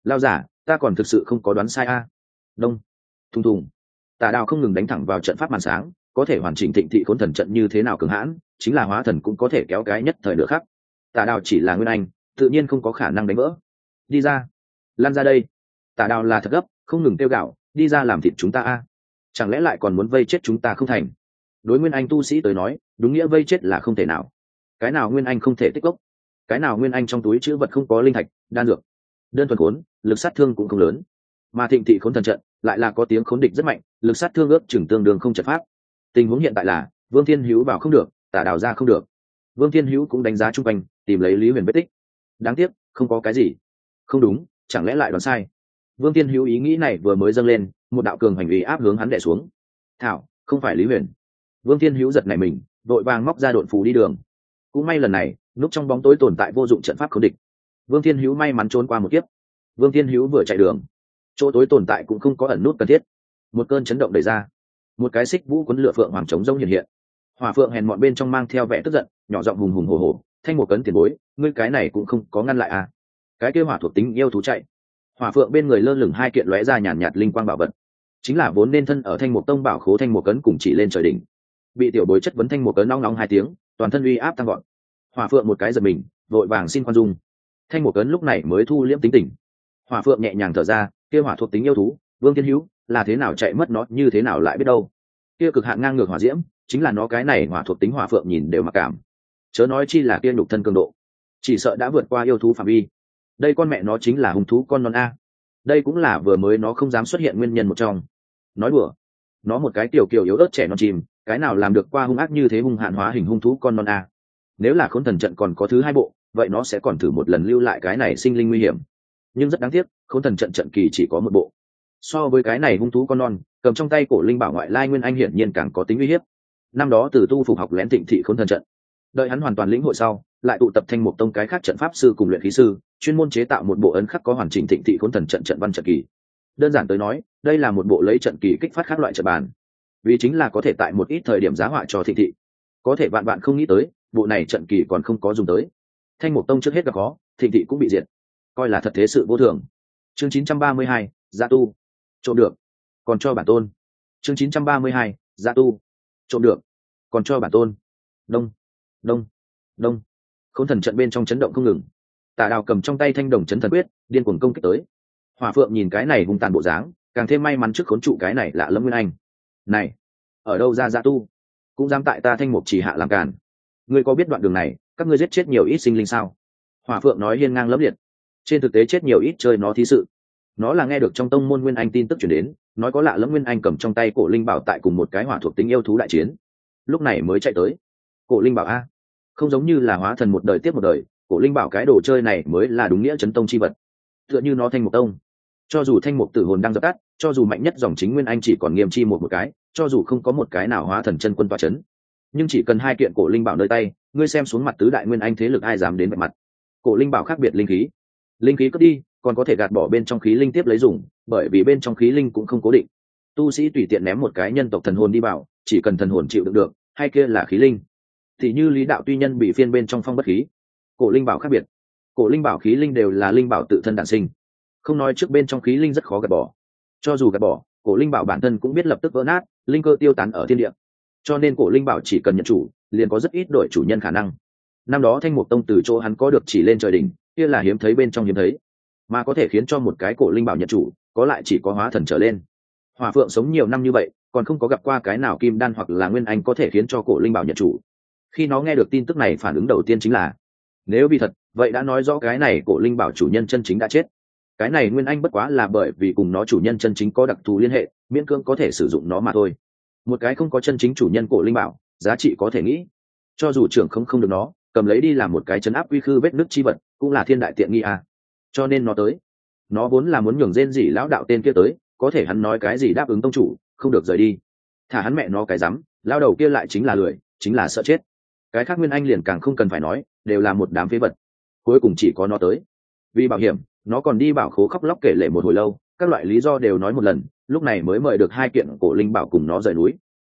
Lao giả, ta còn thực sự không có đoán sai a. Đông, thùng thùng. Tà Đào không ngừng đánh thẳng vào trận pháp màn sáng, có thể hoàn chỉnh thịnh thị khốn thần trận như thế nào cường hãn, chính là hóa thần cũng có thể kéo cái nhất thời nửa khắc. Tà Đào chỉ là nguyên anh, tự nhiên không có khả năng đánh vỡ. Đi ra, lan ra đây. Tà Đào là thật gấp, không ngừng kêu gào, đi ra làm thịt chúng ta a. Chẳng lẽ lại còn muốn vây chết chúng ta không thành? Đối nguyên anh tu sĩ tới nói, đúng nghĩa vây chết là không thể nào. Cái nào nguyên anh không thể tích gốc, cái nào nguyên anh trong túi chữ vật không có linh thạch, đan dược, đơn thuần khốn, lực sát thương cũng không lớn. Mà thịnh thị khốn thần trận lại là có tiếng khốn địch rất mạnh, lực sát thương ước chừng tương đương không trận pháp. Tình huống hiện tại là Vương Thiên Hữu bảo không được, Tả Đào ra không được. Vương Thiên Hữu cũng đánh giá chung quanh, tìm lấy Lý Huyền vết tích. Đáng tiếc, không có cái gì. Không đúng, chẳng lẽ lại đoán sai? Vương Thiên Hữu ý nghĩ này vừa mới dâng lên, một đạo cường hành uy áp hướng hắn đè xuống. Thảo, không phải Lý Huyền. Vương Thiên Hữu giật nảy mình, vội vàng móc ra độn phù đi đường. Cũng may lần này, núp trong bóng tối tồn tại vô dụng trận pháp khốn địch. Vương Thiên Hữu may mắn trốn qua một kiếp. Vương Thiên Hữu vừa chạy đường, chỗ tối tồn tại cũng không có ẩn nút cần thiết. Một cơn chấn động đẩy ra, một cái xích vũ cuốn lửa phượng hoàng trống rông hiện hiện. Hỏa phượng hèn mọn bên trong mang theo vẻ tức giận, nhỏ giọng hùng hùng hổ hổ, thanh một cấn tiền bối, ngươi cái này cũng không có ngăn lại à? Cái kia hỏa thuộc tính yêu thú chạy. Hỏa phượng bên người lơ lửng hai kiện lóe ra nhàn nhạt linh quang bảo vật, chính là vốn nên thân ở thanh một tông bảo khố thanh một cấn cùng chỉ lên trời đỉnh. Bị tiểu bối chất vấn thanh một cấn nóng nóng hai tiếng, toàn thân uy áp tăng gọn. Hỏa phượng một cái giật mình, vội vàng xin khoan dung. Thanh một cấn lúc này mới thu liễm tính tình. Hỏa phượng nhẹ nhàng thở ra, kia hỏa thuộc tính yêu thú, Vương Thiên Hữu là thế nào chạy mất nó như thế nào lại biết đâu. Kia cực hạn ngang ngược hỏa diễm, chính là nó cái này hỏa thuộc tính hỏa phượng nhìn đều mặc cảm. Chớ nói chi là kia nhục thân cường độ, chỉ sợ đã vượt qua yêu thú phạm vi. Đây con mẹ nó chính là hung thú con non a. Đây cũng là vừa mới nó không dám xuất hiện nguyên nhân một trong. Nói đùa, nó một cái tiểu kiều yếu ớt trẻ non chìm, cái nào làm được qua hung ác như thế hung hạn hóa hình hung thú con non a. Nếu là khốn thần trận còn có thứ hai bộ, vậy nó sẽ còn thử một lần lưu lại cái này sinh linh nguy hiểm. Nhưng rất đáng tiếc, khốn thần trận trận kỳ chỉ có một bộ. So với cái này hung thú con non, cầm trong tay cổ linh bảo ngoại lai nguyên anh hiển nhiên càng có tính uy hiếp. Năm đó từ tu phục học lén thịnh thị khốn thần trận, đợi hắn hoàn toàn lĩnh hội sau, lại tụ tập thành một tông cái khác trận pháp sư cùng luyện khí sư, chuyên môn chế tạo một bộ ấn khắc có hoàn chỉnh thịnh thị khốn thần trận trận văn trận kỳ. Đơn giản tới nói, đây là một bộ lấy trận kỳ kích phát các loại trận bàn, vì chính là có thể tại một ít thời điểm giá họa cho thịnh thị. Có thể bạn không nghĩ tới, bộ này trận kỳ còn không có dùng tới. Thanh Mục Tông trước hết gặp khó, thịnh thị cũng bị diệt, coi là thật thế sự vô thường. Chương 932, Dạ tu. Trộm được, còn cho bản tôn. Chương 932, Dạ tu. Trộm được, còn cho bản tôn. Đông, đông, đông. Khốn thần trận bên trong chấn động không ngừng. Tả Đào cầm trong tay thanh đồng chấn thần quyết, điên cuồng công kích tới. Hỏa Phượng nhìn cái này hung tàn bộ dáng, càng thêm may mắn trước khốn trụ cái này lạ lẫm nguyên anh. Này, ở đâu ra Dạ tu, cũng dám tại ta Thanh Mục Chỉ hạ làm càn. Ngươi có biết đoạn đường này, các ngươi giết chết nhiều ít sinh linh sao? Hỏa Phượng nói hiên ngang lẫm liệt. Trên thực tế chết nhiều ít chơi nó thí sự. Nó là nghe được trong tông môn nguyên anh tin tức chuyển đến, nói có lạ lẫm nguyên anh cầm trong tay cổ linh bảo tại cùng một cái hỏa thuộc tính yêu thú đại chiến, lúc này mới chạy tới. Cổ linh bảo a, không giống như là hóa thần một đời tiếp một đời, cổ linh bảo cái đồ chơi này mới là đúng nghĩa chấn tông chi vật. Tựa như nó Thanh Mục Tông, cho dù Thanh Mục tử hồn đang dập tắt, cho dù mạnh nhất dòng chính nguyên anh chỉ còn Nghiêm Chi một cái, cho dù không có một cái nào hóa thần chân quân tọa chấn, nhưng chỉ cần hai kiện cổ linh bảo nơi tay, ngươi xem xuống mặt tứ đại nguyên anh thế lực ai dám đến vạch mặt. Cổ linh bảo khác biệt linh khí cất đi còn có thể gạt bỏ bên trong khí linh tiếp lấy dùng, bởi vì bên trong khí linh cũng không cố định. Tu sĩ tùy tiện ném một cái nhân tộc thần hồn đi bảo, chỉ cần thần hồn chịu đựng được, hay kia là khí linh. Thì như Lý Đạo tuy nhân bị phiên bên trong phong bất khí, cổ linh bảo khác biệt. Cổ linh bảo khí linh đều là linh bảo tự thân đản sinh, không nói trước bên trong khí linh rất khó gạt bỏ. Cho dù gạt bỏ, cổ linh bảo bản thân cũng biết lập tức vỡ nát, linh cơ tiêu tán ở thiên địa. Cho nên cổ linh bảo chỉ cần nhận chủ, liền có rất ít đổi chủ nhân khả năng. Năm đó Thanh Mục Tông từ chỗ hắn có được chỉ lên trời đỉnh, kia là hiếm thấy bên trong hiếm thấy, mà có thể khiến cho một cái cổ linh bảo nhận chủ, có lại chỉ có hóa thần trở lên. Hỏa Phượng sống nhiều năm như vậy, còn không có gặp qua cái nào kim đan hoặc là nguyên anh có thể khiến cho cổ linh bảo nhận chủ. Khi nó nghe được tin tức này, phản ứng đầu tiên chính là, nếu vì thật, vậy đã nói rõ cái này cổ linh bảo chủ nhân chân chính đã chết. Cái này nguyên anh bất quá là bởi vì cùng nó chủ nhân chân chính có đặc thù liên hệ, miễn cưỡng có thể sử dụng nó mà thôi. Một cái không có chân chính chủ nhân cổ linh bảo, giá trị có thể nghĩ, cho dù trưởng không được nó, cầm lấy đi làm một cái chấn áp quy khư vết nứt chi vật, cũng là thiên đại tiện nghi à. Cho nên nó tới, nó vốn là muốn nhường rên rỉ lão đạo tên kia tới, có thể hắn nói cái gì đáp ứng tông chủ, không được rời đi. Thả hắn mẹ nó cái rắm, lao đầu kia lại chính là lười, chính là sợ chết. Cái khác nguyên anh liền càng không cần phải nói, đều là một đám phế vật. Cuối cùng chỉ có nó tới, vì bảo hiểm, nó còn đi bảo khố khóc lóc kể lể một hồi lâu, các loại lý do đều nói một lần, lúc này mới mời được hai kiện cổ linh bảo cùng nó rời núi.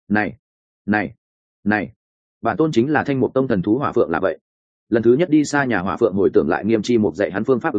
Này, bản tôn chính là Thanh Mục Tông thần thú Hỏa Phượng là vậy. Lần thứ nhất đi xa nhà Hỏa Phượng hồi tưởng lại Nghiêm Chi Mục dạy hắn phương pháp ứng đối,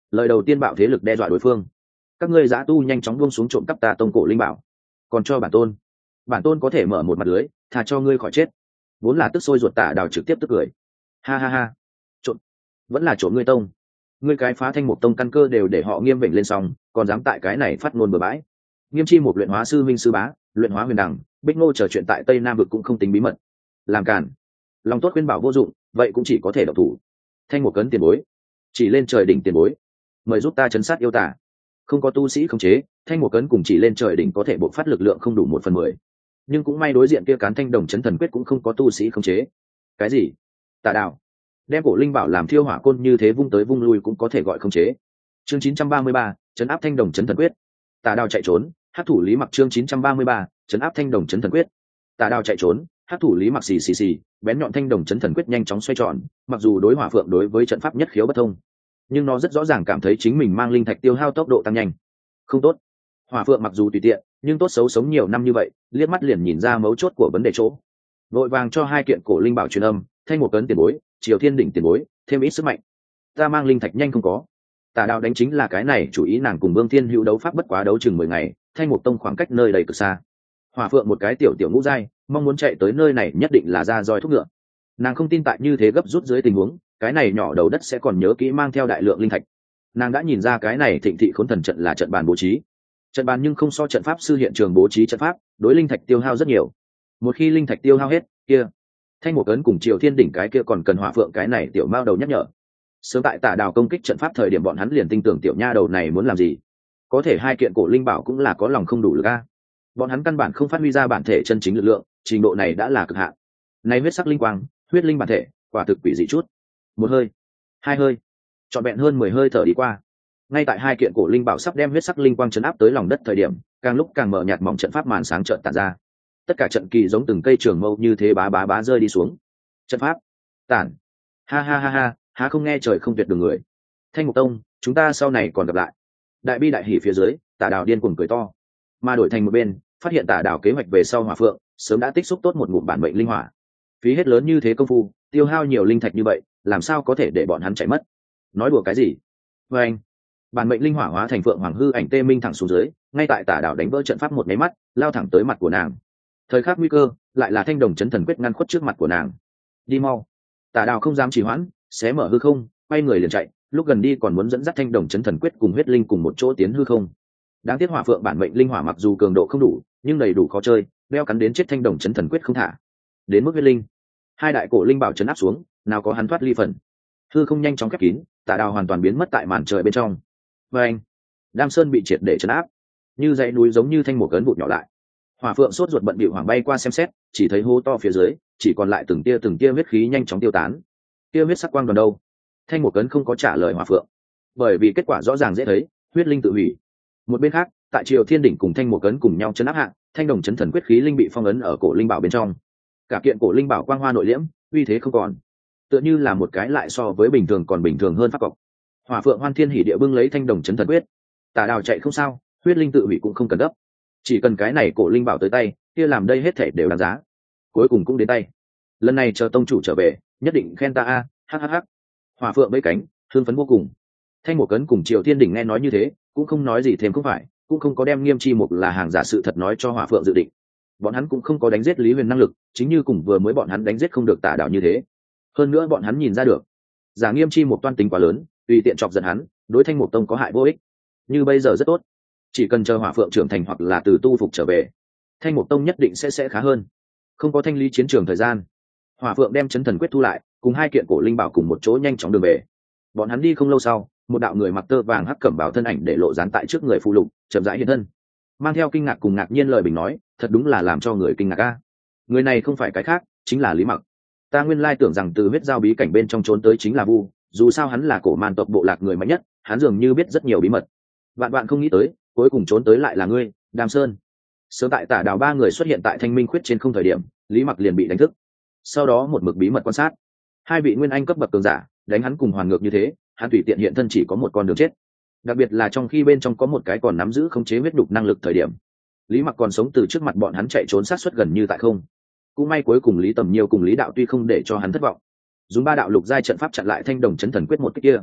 lời đầu tiên bạo thế lực đe dọa đối phương. Các ngươi dã tu nhanh chóng buông xuống trộm cắp ta tông cổ linh bảo, còn cho bản tôn có thể mở một mặt lưới thà cho ngươi khỏi chết. Vốn là tức sôi ruột Tả Đào trực tiếp tức cười. Ha ha ha, trộm, vẫn là trộm ngươi tông. Ngươi cái phá Thanh Mục tông căn cơ đều để họ Nghiêm Vịnh lên xong, còn dám tại cái này phát ngôn bừa bãi. Nghiêm Chi một luyện hóa sư minh sư bá, luyện hóa huyền đằng, Bích Ngô chờ chuyện tại Tây Nam vực cũng không tính bí mật. Làm cản, lòng tốt khuyên bảo vô dụng, vậy cũng chỉ có thể độc thủ. Thanh Mục cấn tiền bối, chỉ lên trời đỉnh tiền bối, mời giúp ta chấn sát yêu tả. Không có tu sĩ khống chế, Thanh Mục cấn cùng chỉ lên trời đỉnh có thể bộc phát lực lượng không đủ 1/10. Nhưng cũng may đối diện kia cán thanh đồng chấn thần quyết cũng không có tu sĩ khống chế. Cái gì? Tà Đạo đem cổ linh bảo làm thiêu hỏa côn như thế vung tới vung lui cũng có thể gọi khống chế. Chương 933, chấn áp thanh đồng chấn thần quyết. Tà Đạo chạy trốn, hắc thủ Lý Mặc. Chương 933, chấn áp thanh đồng chấn thần quyết. Tà Đạo chạy trốn, hắc thủ Lý Mặc xì, bén nhọn thanh đồng chấn thần quyết nhanh chóng xoay tròn, mặc dù đối hỏa phượng đối với trận pháp nhất khiếu bất thông, nhưng nó rất rõ ràng cảm thấy chính mình mang linh thạch tiêu hao tốc độ tăng nhanh. Không tốt. Hỏa phượng mặc dù tùy tiện, nhưng tốt xấu sống nhiều năm như vậy, liếc mắt liền nhìn ra mấu chốt của vấn đề chỗ. Vội vàng cho hai kiện cổ linh bảo truyền âm, Thanh Một cấn tiền bối, Triều Thiên đỉnh tiền bối, thêm ít sức mạnh. Ta mang linh thạch nhanh không có. Tà Đạo đánh chính là cái này, chủ ý nàng cùng Vương Thiên Hữu đấu pháp bất quá đấu chừng 10 ngày, Thanh Mục tông khoảng cách nơi đầy cực xa. Hỏa phượng một cái tiểu ngũ giai, mong muốn chạy tới nơi này nhất định là ra roi thúc ngựa. Nàng không tin tại như thế gấp rút dưới tình huống, cái này nhỏ đầu đất sẽ còn nhớ kỹ mang theo đại lượng linh thạch. Nàng đã nhìn ra cái này Thịnh thị khốn thần trận là trận bàn bố trí. Trận bàn nhưng không so trận pháp sư hiện trường bố trí trận pháp, đối linh thạch tiêu hao rất nhiều. Một khi linh thạch tiêu hao hết, kia Thanh Mục ấn cùng Triều Thiên đỉnh cái kia còn cần hỏa phượng cái này tiểu mao đầu nhắc nhở. Sớm tại Tả Đào công kích trận pháp thời điểm bọn hắn liền tin tưởng tiểu nha đầu này muốn làm gì. Có thể hai kiện cổ linh bảo cũng là có lòng không đủ lực a. Bọn hắn căn bản không phát huy ra bản thể chân chính lực lượng, trình độ này đã là cực hạn. Này huyết sắc linh quang, huyết linh bản thể, quả thực quỷ dị chút. Một hơi, hai hơi, trọn vẹn hơn 10 hơi thở đi qua. Ngay tại hai kiện cổ linh bảo sắp đem huyết sắc linh quang chấn áp tới lòng đất thời điểm, càng lúc càng mở nhạt mỏng trận pháp màn sáng chợt tản ra. Tất cả trận kỳ giống từng cây trường mâu như thế bá rơi đi xuống. Trận pháp tản. Ha ha ha ha, há không nghe trời không tuyệt đường người. Thanh Mục tông, chúng ta sau này còn gặp lại. Đại bi đại hỉ phía dưới, Tả Đào điên cuồng cười to. Mà đổi thành một bên, phát hiện Tả Đào kế hoạch về sau hỏa phượng, sớm đã tích xúc tốt một ngụm bản mệnh linh hỏa. Phí hết lớn như thế công phu, tiêu hao nhiều linh thạch như vậy, làm sao có thể để bọn hắn chạy mất? Nói đùa cái gì? Và anh, bản mệnh linh hỏa hóa thành phượng hoàng hư ảnh tê minh thẳng xuống dưới, ngay tại Tả Đào đánh vỡ trận pháp một máy mắt, lao thẳng tới mặt của nàng. Thời khắc nguy cơ, lại là thanh đồng chấn thần quyết ngăn khuất trước mặt của nàng. Đi mau! Tả Đào không dám trì hoãn, xé mở hư không, quay người liền chạy. Lúc gần đi còn muốn dẫn dắt thanh đồng chấn thần quyết cùng huyết linh cùng một chỗ tiến hư không. Đáng tiếc hỏa phượng bản mệnh linh hỏa mặc dù cường độ không đủ, nhưng đầy đủ khó chơi, đeo cắn đến chết thanh đồng chấn thần quyết không thả. Đến mức huyết linh, hai đại cổ linh bảo chấn áp xuống, nào có hắn thoát ly phần. Hư không nhanh chóng khép kín, Tả Đào hoàn toàn biến mất tại màn trời bên trong. Và anh, Đam Sơn bị triệt để chấn áp, như dãy núi giống như thanh một cấn vụt nhỏ lại. Hỏa phượng sốt ruột bận bịu hoàng bay qua xem xét, chỉ thấy hố to phía dưới, chỉ còn lại từng tia huyết khí nhanh chóng tiêu tán. Tia huyết sắc quang đoàn đâu? Thanh một cấn không có trả lời hỏa phượng, bởi vì kết quả rõ ràng dễ thấy, huyết linh tự hủy. Một bên khác, tại Triều Thiên đỉnh cùng Thanh một cấn cùng nhau chấn áp hạ, thanh đồng chấn thần quyết khí linh bị phong ấn ở cổ linh bảo bên trong. Cả kiện cổ linh bảo quang hoa nội liễm, uy thế không còn, tựa như là một cái lại so với bình thường còn bình thường hơn pháp cọc. Hỏa phượng hoan thiên hỉ địa bưng lấy thanh đồng chấn thần quyết. Tả Đào chạy không sao, huyết linh tự hủy cũng không cần gấp, chỉ cần cái này cổ linh bảo tới tay, kia làm đây hết thể đều đáng giá. Cuối cùng cũng đến tay, lần này chờ tông chủ trở về, nhất định khen ta a. Hhh. Hỏa phượng vẫy cánh, hưng phấn vô cùng. Thanh một cấn cùng Triều Thiên đỉnh nghe nói như thế, cũng không nói gì thêm, không phải, cũng không có đem Nghiêm Chi Mục là hàng giả sự thật nói cho hỏa phượng dự định. Bọn hắn cũng không có đánh giết Lý Huyền năng lực, chính như cùng vừa mới bọn hắn đánh giết không được Tả Đào như thế. Hơn nữa bọn hắn nhìn ra được, giả Nghiêm Chi Mục toan tính quá lớn, tùy tiện chọc giận hắn, đối Thanh Mục tông có hại vô ích. Như bây giờ rất tốt, chỉ cần chờ hỏa phượng trưởng thành hoặc là từ tu phục trở về, Thanh Mục tông nhất định sẽ khá hơn. Không có thanh lý chiến trường thời gian, hỏa phượng đem chấn thần quyết thu lại, cùng hai kiện cổ linh bảo cùng một chỗ nhanh chóng đường về. Bọn hắn đi không lâu sau, một đạo người mặc tơ vàng hắc cẩm bào thân ảnh để lộ dán tại trước người phụ lục, chậm rãi hiện thân, mang theo kinh ngạc cùng ngạc nhiên lời bình nói, thật đúng là làm cho người kinh ngạc a. Người này không phải cái khác, chính là Lý Mặc. Ta nguyên lai tưởng rằng từ huyết giao bí cảnh bên trong trốn tới chính là Vu, dù sao hắn là cổ man tộc bộ lạc người mạnh nhất, hắn dường như biết rất nhiều bí mật. Bạn không nghĩ tới, cuối cùng trốn tới lại là ngươi, Đàm Sơn. Sớm tại Tả Đào ba người xuất hiện tại Thanh Minh Khuyết trên không thời điểm, Lý Mặc liền bị đánh thức. Sau đó một mực bí mật quan sát, hai vị nguyên anh cấp bậc cường giả đánh hắn cùng hoàn ngược như thế, hắn tùy tiện hiện thân chỉ có một con đường chết. Đặc biệt là trong khi bên trong có một cái còn nắm giữ khống chế huyết đục năng lực thời điểm, Lý Mặc còn sống từ trước mặt bọn hắn chạy trốn sát suất gần như tại không. Cũng may cuối cùng Lý Tầm Nhiều cùng Lý Đạo tuy không để cho hắn thất vọng, dùng ba đạo lục giai trận pháp chặn lại thanh đồng chấn thần quyết một cái kia.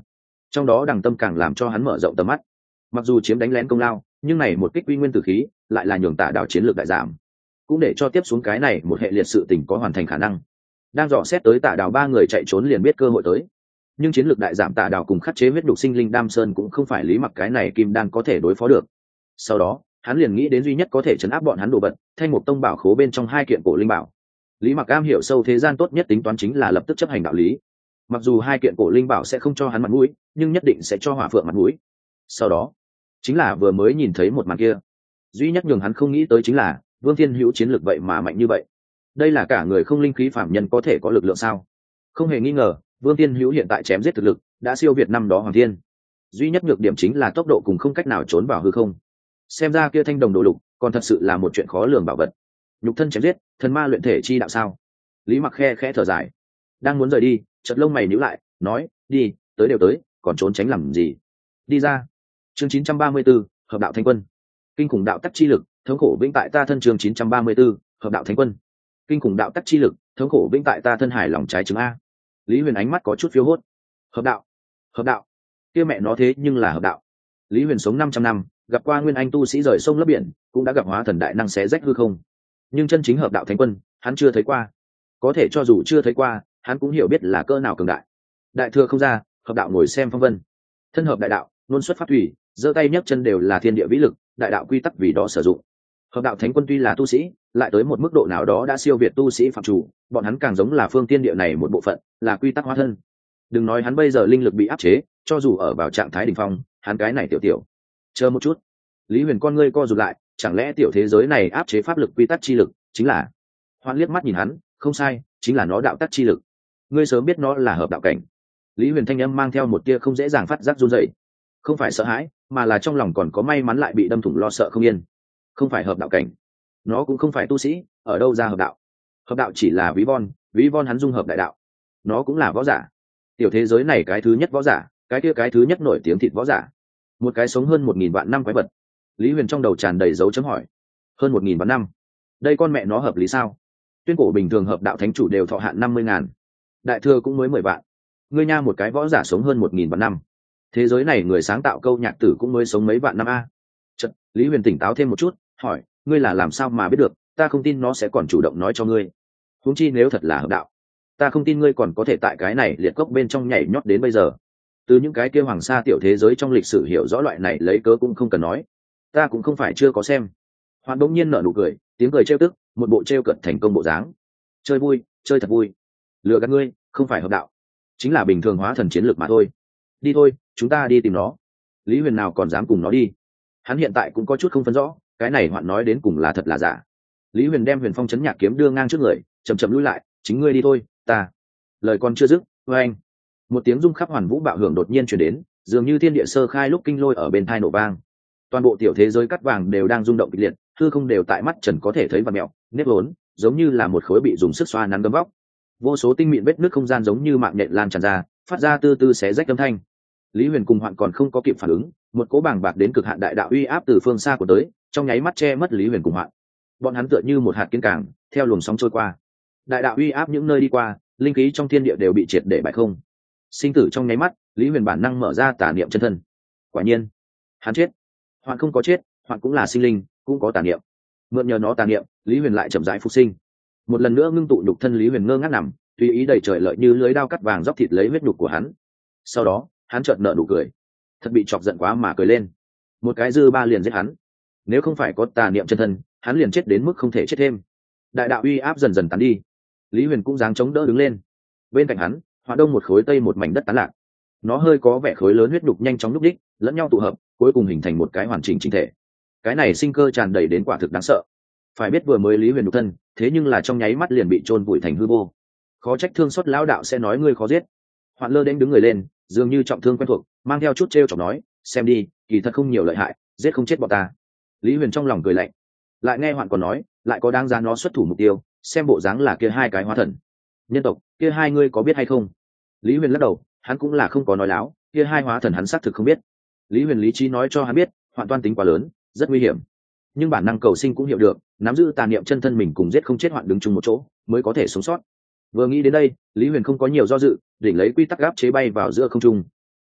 trong đó đằng tâm càng làm cho hắn mở rộng tầm mắt. Mặc dù chiếm đánh lén công lao, nhưng này một kích quy nguyên tử khí lại là nhường Tả Đảo chiến lược đại giảm, cũng để cho tiếp xuống cái này một hệ liệt sự tình có hoàn thành khả năng. Đang dò xét tới Tả Đảo ba người chạy trốn liền biết cơ hội tới, nhưng chiến lược đại giảm Tả Đảo cùng khắc chế huyết đục sinh linh Đam Sơn cũng không phải Lý Mặc cái này kim đan có thể đối phó được. Sau đó hắn liền nghĩ đến duy nhất có thể chấn áp bọn hắn đồ vật, Thanh Mục Tông bảo khố bên trong 2 kiện cổ linh bảo. Lý Mặc am hiểu sâu thế gian tốt nhất tính toán chính là lập tức chấp hành đạo lý. Mặc dù 2 kiện cổ linh bảo sẽ không cho hắn mặt mũi, nhưng nhất định sẽ cho Hỏa Phượng mặt mũi. Sau đó chính là vừa mới nhìn thấy một màn kia, duy nhất nhường hắn không nghĩ tới chính là Vương Thiên Hữu chiến lược vậy mà mạnh như vậy. Đây là cả người không linh khí phạm nhân có thể có lực lượng sao? Không hề nghi ngờ, Vương Thiên Hữu hiện tại chém giết thực lực đã siêu việt năm đó Hoàng Thiên. Duy nhất nhược điểm chính là tốc độ cùng không cách nào trốn vào hư không. Xem ra kia thanh đồng đồ lục còn thật sự là một chuyện khó lường bảo vật. Nhục thân chém giết, thần ma luyện thể chi đạo sao? Lý Mặc khẽ thở dài, đang muốn rời đi, chợt lông mày nhíu lại, nói: "Đi, tới đều tới, còn trốn tránh làm gì? Đi ra." Chương 934, hợp đạo thánh quân. Kinh khủng đạo tắc chi lực, thống khổ vĩnh tại ta thân. Chương 934, hợp đạo thánh quân. Kinh khủng đạo tắc chi lực, thống khổ vĩnh tại ta thân. Hải lòng trái trứng a. Lý Huyền ánh mắt có chút phiêu hốt. Hợp đạo, kia mẹ nó thế nhưng là hợp đạo. Lý Huyền sống 500 năm, gặp qua nguyên anh tu sĩ rời sông lấp biển, cũng đã gặp hóa thần đại năng xé rách hư không, nhưng chân chính hợp đạo thánh quân hắn chưa thấy qua. Có thể cho dù chưa thấy qua, hắn cũng hiểu biết là cỡ nào cường đại. Đại thừa không ra, hợp đạo ngồi xem phong vân, thân hợp đại đạo, luôn xuất pháp thủy, giơ tay nhấc chân đều là thiên địa vĩ lực, đại đạo quy tắc vì đó sử dụng. Hợp đạo thánh quân tuy là tu sĩ, lại tới một mức độ nào đó đã siêu việt tu sĩ phạm chủ, bọn hắn càng giống là phương tiên địa này một bộ phận, là quy tắc hóa thân. Đừng nói hắn bây giờ linh lực bị áp chế, cho dù ở vào trạng thái đỉnh phong, hắn cái này tiểu chờ một chút. Lý Huyền con ngươi co rụt lại, chẳng lẽ tiểu thế giới này áp chế pháp lực quy tắc chi lực chính là? Hoan liếc mắt nhìn hắn, không sai, chính là nó đạo tắc chi lực. Ngươi sớm biết nó là hợp đạo cảnh. Lý Huyền thanh âm mang theo một tia không dễ dàng phát giác run rẩy, không phải sợ hãi, mà là trong lòng còn có may mắn lại bị đâm thủng lo sợ không yên. Không phải hợp đạo cảnh, nó cũng không phải tu sĩ, ở đâu ra hợp đạo? Hợp đạo chỉ là ví von hắn dung hợp đại đạo, nó cũng là võ giả. Tiểu thế giới này cái thứ nhất võ giả, cái kia cái thứ nhất nổi tiếng thịt võ giả, một cái sống hơn 1000 vạn năm quái vật. Lý Huyền trong đầu tràn đầy dấu chấm hỏi. Hơn 1000 vạn năm, đây con mẹ nó hợp lý sao? Tuyên cổ bình thường hợp đạo thánh chủ đều thọ hạn 50.000, đại thừa cũng mới 10 vạn. Ngươi nha, một cái võ giả sống hơn 1000 vạn năm, thế giới này người sáng tạo câu nhạc tử cũng mới sống mấy vạn năm a. Chợt Lý Huyền tỉnh táo thêm một chút, hỏi: ngươi là làm sao mà biết được? Ta không tin nó sẽ còn chủ động nói cho ngươi. Huống chi nếu thật là hợp đạo, ta không tin ngươi còn có thể tại cái này liệt cốc bên trong nhảy nhót đến bây giờ. Từ những cái kia hoàng sa tiểu thế giới trong lịch sử hiểu rõ loại này lấy cớ cũng không cần nói, ta cũng không phải chưa có xem. Hoan bỗng nhiên nở nụ cười, tiếng cười trêu tức, một bộ trêu cợt thành công bộ dáng. Chơi vui, chơi thật vui. Lừa gạt ngươi, không phải hợp đạo, chính là bình thường hóa thần chiến lược mà thôi. Đi thôi, chúng ta đi tìm nó. Lý Huyền nào còn dám cùng nó đi? Hắn hiện tại cũng có chút không phân rõ, cái này Hoạn nói đến cùng là thật là giả. Lý Huyền đem Huyền Phong chấn nhạc kiếm đưa ngang trước người, chậm chậm lùi lại, chính ngươi đi thôi, ta. Lời còn chưa dứt, oeng, một tiếng rung khắp hoàn vũ bạo hưởng đột nhiên truyền đến, dường như thiên địa sơ khai lúc kinh lôi ở bên tai nổ vang. Toàn bộ tiểu thế giới cắt vàng đều đang rung động kịch liệt, hư không đều tại mắt trần có thể thấy vặn mèo, nếp vốn, giống như là một khối bị dùng sức xoa nắn gấm vóc. Vô số tinh mịn vết nứt không gian giống như mạng nhện lan tràn ra, phát ra từ từ xé rách âm thanh. Lý Huyền cùng Hoạn còn không có kịp phản ứng, một cỗ bàng bạc đến cực hạn đại đạo uy áp từ phương xa của tới, trong nháy mắt che mất Lý Huyền cùng Hoạn. Bọn hắn tựa như một hạt kiến cảng, theo luồng sóng trôi qua. Đại đạo uy áp những nơi đi qua, linh khí trong thiên địa đều bị triệt để bại không. Sinh tử trong nháy mắt, Lý Huyền bản năng mở ra tà niệm chân thân. Quả nhiên, hắn chết. Hoạn không có chết, Hoạn cũng là sinh linh, cũng có tà niệm. Mượn nhờ nó tà niệm, Lý Huyền lại chậm rãi phục sinh. Một lần nữa ngưng tụ nhục thân, Lý Huyền ngơ ngác nằm, tùy ý đầy trời lợi như lưới đao cắt vàng róc thịt lấy huyết nhục của hắn. Sau đó, hắn chợt nở nụ cười, thật bị chọc giận quá mà cười lên. Một cái dư ba liền giết hắn. Nếu không phải có tà niệm chân thân, hắn liền chết đến mức không thể chết thêm. Đại đạo uy áp dần dần tán đi, Lý Huyền cũng dáng chống đỡ đứng lên. Bên cạnh hắn, Hỏa Đông một khối tây một mảnh đất tán lạc. Nó hơi có vẻ khối lớn huyết nhục nhanh chóng nhúc đích, lẫn nhau tụ hợp, cuối cùng hình thành một cái hoàn chỉnh chỉnh thể. Cái này sinh cơ tràn đầy đến quả thực đáng sợ. Phải biết vừa mới Lý Huyền nhục thân, thế nhưng là trong nháy mắt liền bị chôn vùi thành hư vô. Khó trách thương xót lão đạo sẽ nói ngươi khó giết. Hoạn lơ đến đứng người lên, dường như trọng thương quen thuộc, mang theo chút trêu chọc nói: xem đi, kỳ thật không nhiều lợi hại, giết không chết bọn ta. Lý Huyền trong lòng cười lạnh, lại nghe Hoạn còn nói, lại có đáng giá nó xuất thủ mục tiêu, xem bộ dáng là kia 2 cái hóa thần nhân tộc, kia 2 ngươi có biết hay không? Lý Huyền lắc đầu, hắn cũng là không có nói láo, kia 2 hóa thần hắn xác thực không biết. Lý Huyền lý trí nói cho hắn biết, Hoạn toan tính quá lớn, rất nguy hiểm. Nhưng bản năng cầu sinh cũng hiểu được, nắm giữ tà niệm chân thân mình cùng giết không chết Hoạn đứng chung một chỗ, mới có thể sống sót. Vừa nghĩ đến đây, Lý Huyền không có nhiều do dự, đỉnh lấy quy tắc áp chế bay vào giữa không trung.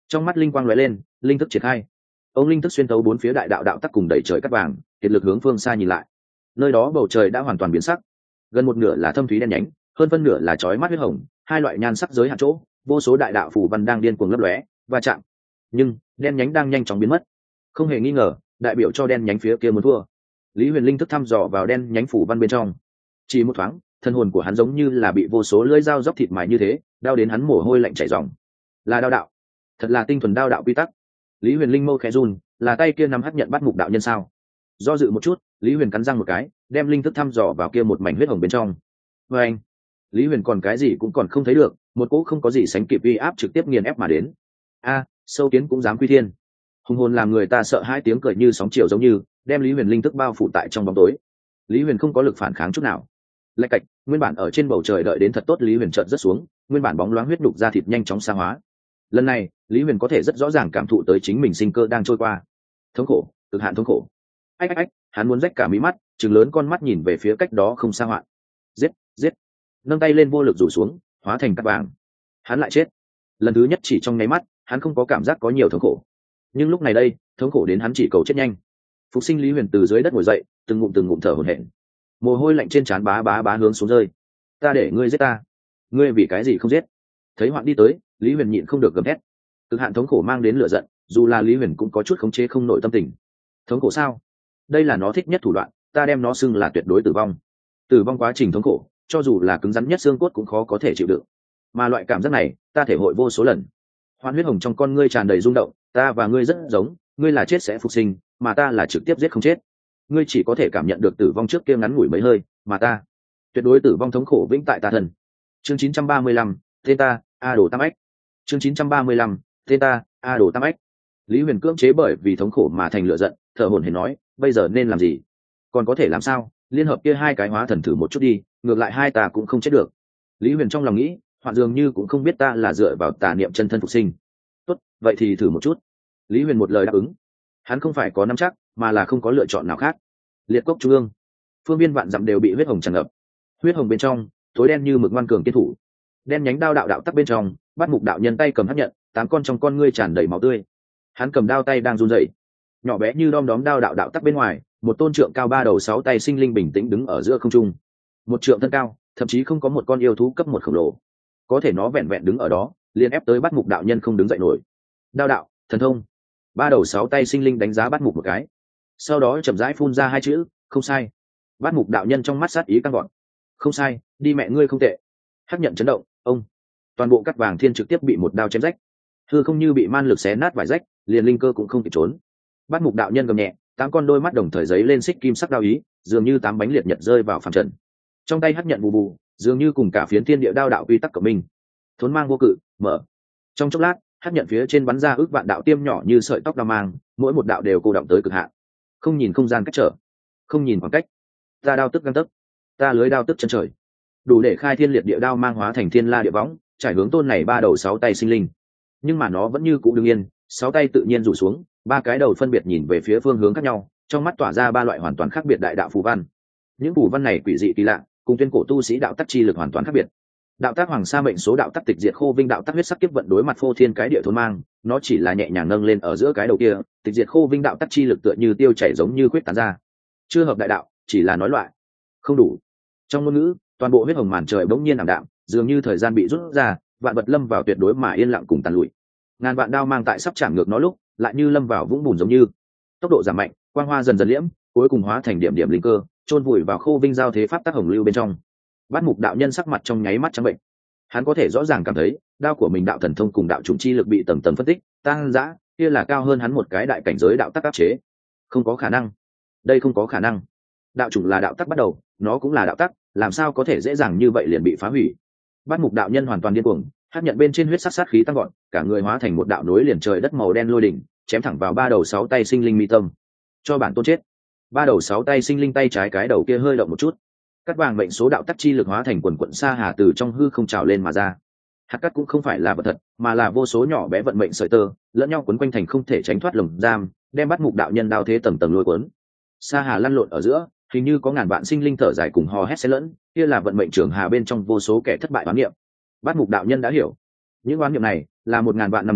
Trong mắt linh quang lóe lên, linh thức triển khai. Ông linh thức xuyên tấu bốn phía đại đạo đạo tắc cùng đẩy trời cắt vàng, kiệt lực hướng phương xa nhìn lại. Nơi đó bầu trời đã hoàn toàn biến sắc, gần một nửa là thâm thúy đen nhánh, hơn phân nửa là chói mắt huyết hồng, hai loại nhan sắc giới hạn chỗ, vô số đại đạo phù văn đang điên cuồng lấp lóe và chạm. Nhưng đen nhánh đang nhanh chóng biến mất, không hề nghi ngờ, đại biểu cho đen nhánh phía kia muốn thua. Lý Huyền linh thức thăm dò vào đen nhánh phủ văn bên trong, chỉ một thoáng, thân hồn của hắn giống như là bị vô số lưỡi dao róc thịt mài như thế, đau đến hắn mồ hôi lạnh chảy ròng. Là đao đạo, thật là tinh thuần đao đạo quy tắc. Lý Huyền linh mâu khẽ run, là tay kia nắm hắc nhận bắt mục đạo nhân sao? Do dự một chút, Lý Huyền cắn răng một cái, đem linh thức thăm dò vào kia một mảnh huyết hồng bên trong. Và anh, Lý Huyền còn cái gì cũng còn không thấy được, một cỗ không có gì sánh kịp uy áp trực tiếp nghiền ép mà đến. A, sâu kiến cũng dám quy thiên. Hùng hồn làm người ta sợ hai tiếng cười như sóng chiều giống như, đem Lý Huyền linh thức bao phủ tại trong bóng tối. Lý Huyền không có lực phản kháng chút nào. Lạch cạch, nguyên bản ở trên bầu trời đợi đến thật tốt, Lý Huyền chợt rớt xuống, nguyên bản bóng loáng huyết đục da thịt nhanh chóng sa hóa. Lần này, Lý Huyền có thể rất rõ ràng cảm thụ tới chính mình sinh cơ đang trôi qua. Thống khổ, cực hạn thống khổ. Ách ách ách, hắn muốn rách cả mí mắt, trừng lớn con mắt nhìn về phía cách đó không xa hoạn. Giết, giết. Nâng tay lên vô lực rủ xuống, hóa thành cát vàng. Hắn lại chết. Lần thứ nhất chỉ trong nháy mắt, hắn không có cảm giác có nhiều thống khổ. Nhưng lúc này đây, thống khổ đến hắn chỉ cầu chết nhanh. Phục sinh Lý Huyền từ dưới đất ngồi dậy, từng ngụm thở hổn hển. Mồ hôi lạnh trên trán bá bá bá hướng xuống rơi. Ta để ngươi giết ta, ngươi vì cái gì không giết? Thấy hoạn đi tới, Lý Huyền nhịn không được gầm thét. Cực hạn thống khổ mang đến lửa giận, dù là Lý Huyền cũng có chút khống chế không nổi tâm tình. Thống khổ sao? Đây là nó thích nhất thủ đoạn, ta đem nó xưng là tuyệt đối tử vong. Tử vong quá trình thống khổ, cho dù là cứng rắn nhất xương cốt cũng khó có thể chịu đựng. Mà loại cảm giác này, ta thể hội vô số lần. Hoan huyết hồng trong con ngươi tràn đầy rung động, ta và ngươi rất giống, ngươi là chết sẽ phục sinh, mà ta là trực tiếp giết không chết. Ngươi chỉ có thể cảm nhận được tử vong trước kia ngắn ngủi mấy hơi, mà ta tuyệt đối tử vong thống khổ vĩnh tại ta thần. Chương 935, tên ta A Đồ Tam Ách. Chương 935, tên ta A Đồ Tam Ách. Lý Huyền cưỡng chế bởi vì thống khổ mà thành lửa giận, thở hổn hển nói, bây giờ nên làm gì? Còn có thể làm sao? Liên hợp kia hai cái hóa thần thử một chút đi, ngược lại hai ta cũng không chết được. Lý Huyền trong lòng nghĩ, Hoạn dường như cũng không biết ta là dựa vào tà niệm chân thân phục sinh. Tốt, vậy thì thử một chút. Lý Huyền một lời đáp ứng. Hắn không phải có nắm chắc, mà là không có lựa chọn nào khác. Liệt cốc trung ương, phương viên vạn dặm đều bị huyết hồng tràn ngập. Huyết hồng bên trong, tối đen như mực ngoan cường kiên thủ. Đen nhánh đao đạo đạo tắc bên trong, bắt mục đạo nhân tay cầm hắc nhận, tám con trong con ngươi tràn đầy máu tươi. Hắn cầm đao tay đang run rẩy. Nhỏ bé như đom đóm đao đạo đạo tắc bên ngoài, một tôn trượng cao 3 đầu 6 tay sinh linh bình tĩnh đứng ở giữa không trung. Một trượng thân cao, thậm chí không có một con yêu thú cấp 1 khổng lồ. Có thể nó vẹn vẹn đứng ở đó, liền ép tới bắt mục đạo nhân không đứng dậy nổi. Đao đạo, thần thông. 3 đầu 6 tay sinh linh đánh giá bắt mục một cái, sau đó chậm rãi phun ra hai chữ, không sai. Bắt mục đạo nhân trong mắt sát ý căng gọn. Không sai, đi mẹ ngươi không tệ. Hắc nhận chấn động, ông. Toàn bộ cắt vàng thiên trực tiếp bị một đao chém rách. Hư không như bị man lực xé nát vải rách, liền linh cơ cũng không kịp trốn. Bắt mục đạo nhân gầm nhẹ, 8 con đôi mắt đồng thời giấy lên xích kim sắc đao ý, dường như 8 bánh liệt nhật rơi vào phàm trần. Trong tay hắc nhận bù bù, dường như cùng cả phiến thiên địa đao đạo quy tắc của mình. Thốn mang vô cự, mở. Trong chốc lát, hắc nhận phía trên bắn ra ước vạn đạo tiêm nhỏ như sợi tóc đao mang, mỗi một đạo đều cô động tới cực hạn. Không nhìn không gian cách trở, không nhìn khoảng cách. Ta đao tức găng tấc, ta lưới đao tức chân trời. Đủ để khai thiên liệt địa đao mang hóa thành thiên la địa võng, trải hướng tôn này 3 đầu 6 tay sinh linh. Nhưng mà nó vẫn như cũ đứng yên, 6 tay tự nhiên rủ xuống, 3 cái đầu phân biệt nhìn về phía phương hướng khác nhau, trong mắt tỏa ra 3 loại hoàn toàn khác biệt đại đạo phù văn. Những phù văn này quỷ dị kỳ lạ, cùng tuyên cổ tu sĩ đạo tắc chi lực hoàn toàn khác biệt. Đạo tác hoàng sa mệnh số đạo tắc tịch diệt khô vinh đạo tắc huyết sắc kiếp vận đối mặt phô thiên cái địa thốn mang, nó chỉ là nhẹ nhàng nâng lên ở giữa cái đầu kia, tịch diệt khô vinh đạo tắc chi lực tựa như tiêu chảy giống như khuyết tán ra. Chưa hợp đại đạo, chỉ là nói loại, không đủ. Trong ngôn ngữ, toàn bộ huyết hồng màn trời bỗng nhiên ảm đạm, dường như thời gian bị rút ra, vạn vật lâm vào tuyệt đối mà yên lặng cùng tàn lụi. Ngàn vạn đao mang tại sắp chạm ngược nó lúc, lại như lâm vào vũng bùn giống như. Tốc độ giảm mạnh, quang hoa dần dần liễm, cuối cùng hóa thành điểm điểm linh cơ, chôn vùi vào khô vinh giao thế pháp tắc hồng lưu bên trong. Bát mục đạo nhân sắc mặt trong nháy mắt trắng bệnh. Hắn có thể rõ ràng cảm thấy, đao của mình đạo thần thông cùng đạo chủng chi lực bị tầng tầng phân tích, tăng dã, kia là cao hơn hắn một cái đại cảnh giới đạo tắc áp chế. Không có khả năng. Đây không có khả năng. Đạo chủng là đạo tắc bắt đầu, nó cũng là đạo tắc, làm sao có thể dễ dàng như vậy liền bị phá hủy. Bát mục đạo nhân hoàn toàn điên cuồng, hắc nhận bên trên huyết sắc sát khí tăng gọn, cả người hóa thành một đạo nối liền trời đất màu đen lôi đỉnh, chém thẳng vào 3 đầu 6 tay sinh linh mi tâm. Cho bản tôn chết. 3 đầu 6 tay sinh linh tay trái cái đầu kia hơi động một chút. Cắt vàng mệnh số đạo tắc chi lực hóa thành quần quận sa hà từ trong hư không trào lên mà ra. Hạt cắt cũng không phải là vật thật, mà là vô số nhỏ bé vận mệnh sợi tơ, lẫn nhau quấn quanh thành không thể tránh thoát lồng giam, đem bắt mục đạo nhân đao thế tầng tầng lôi cuốn. Sa hà lăn lộn ở giữa, hình như có ngàn vạn sinh linh thở dài cùng hò hét xen lẫn, kia là vận mệnh trường hà bên trong vô số kẻ thất bại oán niệm. Bắt mục đạo nhân đã hiểu, những oán niệm này là 1000 vạn năm đến,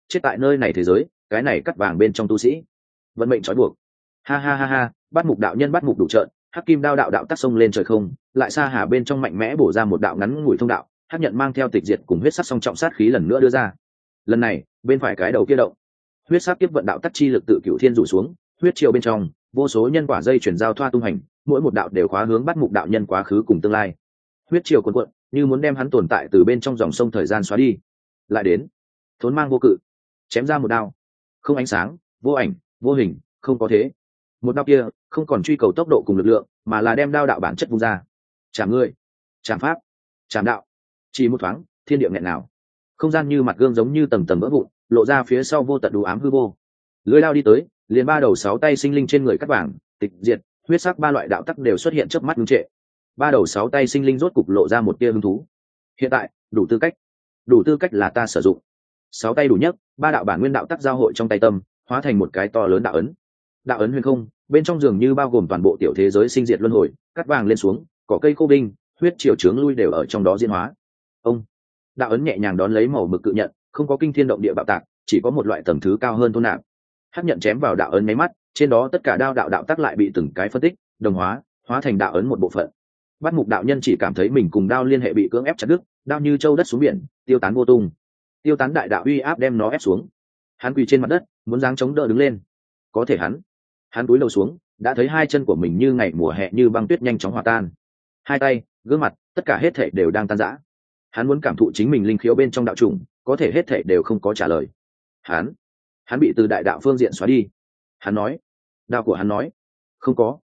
chết tại nơi này thế giới, cái này cắt vàng bên trong tu sĩ vận mệnh trói buộc. Ha ha ha ha, bắt mục đạo nhân bắt mục đủ trợn, hắc kim đao đạo đạo tắc sông lên trời không, lại xa hà bên trong mạnh mẽ bổ ra một đạo ngắn ngủi thông đạo, hắc nhận mang theo tịch diệt cùng huyết sắc song trọng sát khí lần nữa đưa ra. Lần này bên phải cái đầu kia động, huyết sắc tiếp vận đạo tắc chi lực tự cửu thiên rủ xuống, huyết triều bên trong vô số nhân quả dây chuyển giao thoa tung hành, mỗi một đạo đều khóa hướng bắt mục đạo nhân quá khứ cùng tương lai. Huyết triều cuồn cuộn như muốn đem hắn tồn tại từ bên trong dòng sông thời gian xóa đi. Lại đến thốn mang vô cự, chém ra một đao, không ánh sáng, vô ảnh vô hình, không có thế. Một đao kia không còn truy cầu tốc độ cùng lực lượng, mà là đem đao đạo bản chất vung ra. Chạm ngươi, chạm pháp, chạm đạo. Chỉ một thoáng, thiên địa nghẹn nào, không gian như mặt gương giống như tầng tầng vỡ vụn, lộ ra phía sau vô tận đủ ám hư vô. Lưỡi đao đi tới, liền ba đầu sáu tay sinh linh trên người cắt vàng, tịch diệt, huyết sắc ba loại đạo tắc đều xuất hiện chớp mắt ngưng trệ. Ba đầu sáu tay sinh linh rốt cục lộ ra một tia hứng thú. Hiện tại đủ tư cách là ta sử dụng. Sáu tay đủ nhất, ba đạo bản nguyên đạo tắc giao hội trong tay tâm, hóa thành một cái to lớn đạo ấn. Đạo ấn huyền không, bên trong dường như bao gồm toàn bộ tiểu thế giới sinh diệt luân hồi, cắt vàng lên xuống, cỏ cây khô đinh, huyết triều trướng lui đều ở trong đó diễn hóa. Ông đạo ấn nhẹ nhàng đón lấy màu mực cự nhận, không có kinh thiên động địa bạo tạc, chỉ có một loại tầng thứ cao hơn thôn nạp. Hắc nhận chém vào đạo ấn mấy mắt, trên đó tất cả đao đạo đạo tắc lại bị từng cái phân tích, đồng hóa, hóa thành đạo ấn một bộ phận. Bắt mục đạo nhân chỉ cảm thấy mình cùng đao liên hệ bị cưỡng ép chặt đứt, đao như châu đất xuống biển, tiêu tán vô tung. Tiêu tán đại đạo uy áp đem nó ép xuống. Hắn quỳ trên mặt đất, muốn giáng chống đỡ đứng lên. Có thể hắn cúi đầu xuống, đã thấy hai chân của mình như ngày mùa hè như băng tuyết nhanh chóng hòa tan. Hai tay, gương mặt, tất cả hết thảy đều đang tan rã. Hắn muốn cảm thụ chính mình linh khiếu bên trong đạo trùng, có thể hết thảy đều không có trả lời. Hắn bị từ đại đạo phương diện xóa đi. Hắn nói, đạo của hắn nói, không có.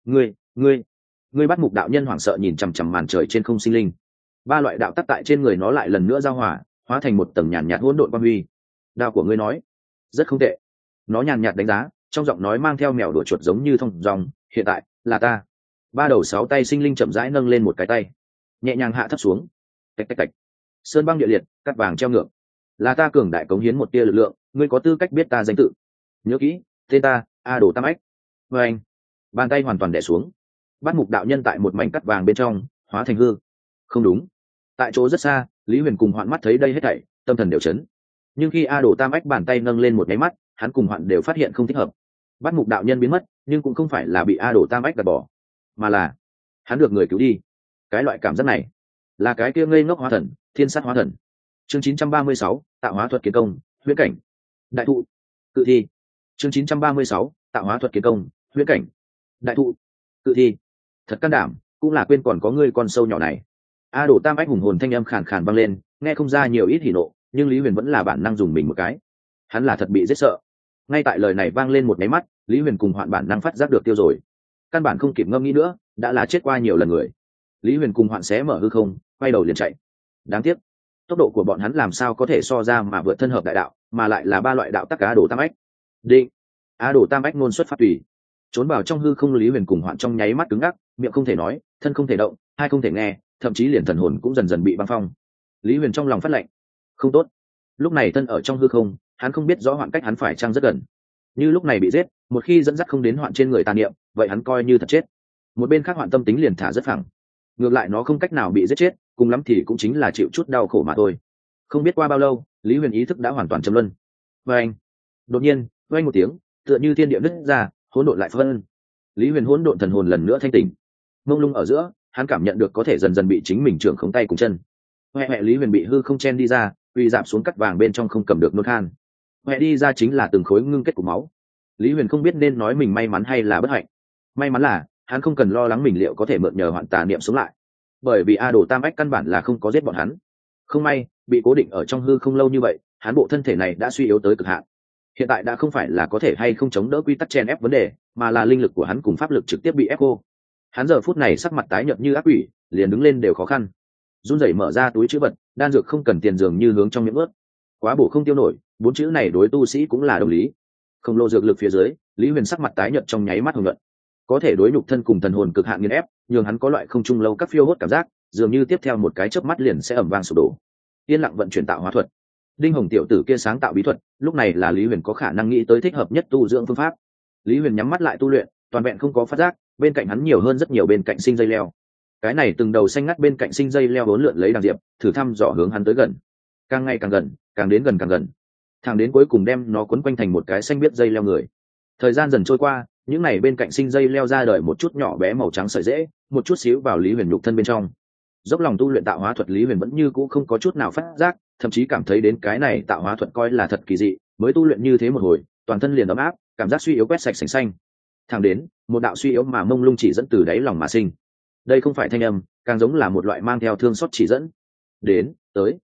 Ngươi bắt mục đạo nhân hoảng sợ nhìn chằm chằm màn trời trên không sinh linh. Ba loại đạo tắc tại trên người nó lại lần nữa giao hòa, hóa thành một tầng nhàn nhạt hỗn độn quang huy. Đạo của ngươi nói, rất không tệ. Nó nhàn nhạt đánh giá, trong giọng nói mang theo mèo đuổi chuột giống như thông dòng. Hiện tại là ta. Ba đầu sáu tay sinh linh chậm rãi nâng lên một cái tay, nhẹ nhàng hạ thấp xuống. Tạch tạch tạch. Sơn băng địa liệt, cắt vàng treo ngược. Là ta cường đại cống hiến một tia lực lượng, ngươi có tư cách biết ta danh tự. Nhớ kỹ, tên ta A Đồ Tam Ách. Và anh, bàn tay hoàn toàn đè xuống. Bắt mục đạo nhân tại một mảnh cắt vàng bên trong hóa thành hư. Không đúng, tại chỗ rất xa, Lý Huyền cùng Hoạn mắt thấy đây hết thảy, tâm thần đều chấn. Nhưng khi A Đồ Tam Ách bàn tay nâng lên một cái mắt, hắn cùng Hoạn đều phát hiện không thích hợp. Bắt mục đạo nhân biến mất, nhưng cũng không phải là bị A Đồ Tam Ách gạt bỏ, mà là hắn được người cứu đi. Cái loại cảm giác này là cái kia ngây ngốc hóa thần, thiên sát hóa thần. Chương 936, tạo hóa thuật kiến công, huyễn cảnh. Đại thụ, cự thi. Chương 936, tạo hóa thuật kiến công, huyễn cảnh. Đại thụ, cự thi. Thật can đảm, cũng là quên còn có ngươi con sâu nhỏ này. A Đồ Tam Ách hùng hồn thanh âm khàn khàn vang lên, nghe không ra nhiều ít hỉ nộ, nhưng Lý Huyền vẫn là bản năng dùng mình một cái. Hắn là thật bị giết sợ. Ngay tại lời này vang lên một cái mắt, Lý Huyền cùng Hoạn bản năng phát giác được tiêu rồi. Căn bản không kịp ngâm nghĩ nữa, đã là chết qua nhiều lần người. Lý Huyền cùng Hoạn xé mở hư không, quay đầu liền chạy. Đáng tiếc, tốc độ của bọn hắn làm sao có thể so ra mà vượt thân hợp đại đạo, mà lại là ba loại đạo tắc A Đồ Tam Ách. Định, A Đồ Tam Ách ngôn xuất phát tùy. Trốn vào trong hư không, Lý Huyền cùng Hoạn trong nháy mắt cứng ngắc, miệng không thể nói, thân không thể động, hai không thể nghe, thậm chí liền thần hồn cũng dần dần bị băng phong. Lý Huyền trong lòng phát lệnh, không tốt. Lúc này thân ở trong hư không, hắn không biết rõ Hoạn cách hắn phải chăng rất gần. Như lúc này bị giết, một khi dẫn dắt không đến Hoạn trên người tàn niệm, vậy hắn coi như thật chết. Một bên khác Hoạn tâm tính liền thả rất phẳng. Ngược lại nó không cách nào bị giết chết, cùng lắm thì cũng chính là chịu chút đau khổ mà thôi. Không biết qua bao lâu, Lý Huyền ý thức đã hoàn toàn trầm luân. Và anh, đột nhiên, vang một tiếng, tựa như thiên địa nứt ra, hỗn độn lại phân. Lý Huyền hỗn độn thần hồn lần nữa thanh tỉnh. Mông lung ở giữa, hắn cảm nhận được có thể dần dần bị chính mình trưởng khống tay cùng chân. Hoẹ Lý Huyền bị hư không chen đi ra, uy dạp xuống cắt vàng bên trong không cầm được nôn khan. Hoẹ đi ra chính là từng khối ngưng kết của máu. Lý Huyền không biết nên nói mình may mắn hay là bất hạnh. May mắn là hắn không cần lo lắng mình liệu có thể mượn nhờ Hoạn tà niệm sống lại, bởi vì A Đồ Tam Ách căn bản là không có giết bọn hắn. Không may bị cố định ở trong hư không lâu như vậy, hắn bộ thân thể này đã suy yếu tới cực hạn. Hiện tại đã không phải là có thể hay không chống đỡ quy tắc chen ép vấn đề, mà là linh lực của hắn cùng pháp lực trực tiếp bị ép cô. Hắn giờ phút này sắc mặt tái nhợt như ác quỷ, liền đứng lên đều khó khăn. Run rẩy mở ra túi trữ vật, đan dược không cần tiền dường như hướng trong miệng ướt. Quá bổ không tiêu nổi, bốn chữ này đối tu sĩ cũng là đồng lý. Không lô dược lực phía dưới, Lý Huyền sắc mặt tái nhợt trong nháy mắt hồng nhuận. Có thể đối nhục thân cùng thần hồn cực hạn nghiền ép, nhường hắn có loại không trung lâu các phiêu hốt cảm giác, dường như tiếp theo một cái chớp mắt liền sẽ ầm vang sụp đổ. Yên lặng vận chuyển tạo hóa thuật. Đinh Hồng tiểu tử kia sáng tạo bí thuật, lúc này là Lý Huyền có khả năng nghĩ tới thích hợp nhất tu dưỡng phương pháp. Lý Huyền nhắm mắt lại tu luyện, toàn vẹn không có phát giác, bên cạnh hắn nhiều hơn rất nhiều bên cạnh sinh dây leo. Cái này từng đầu xanh ngắt bên cạnh sinh dây leo vốn lượn lấy đằng diệp, thử thăm dò hướng hắn tới gần. Càng ngày càng gần, càng đến gần càng gần. thẳng đến cuối cùng đem nó quấn quanh thành một cái xanh biết dây leo người. Thời gian dần trôi qua, những này bên cạnh sinh dây leo ra đời một chút nhỏ bé màu trắng sợi dễ, một chút xíu vào Lý Huyền nhục thân bên trong. Dốc lòng tu luyện tạo hóa thuật, Lý Huyền vẫn như cũ không có chút nào phát giác, thậm chí cảm thấy đến cái này tạo hóa thuật coi là thật kỳ dị, mới tu luyện như thế một hồi, toàn thân liền ấm áp, cảm giác suy yếu quét sạch sành xanh. Thẳng đến một đạo suy yếu mà mông lung chỉ dẫn từ đáy lòng mà sinh. Đây không phải thanh âm, càng giống là một loại mang theo thương xót chỉ dẫn. Đến,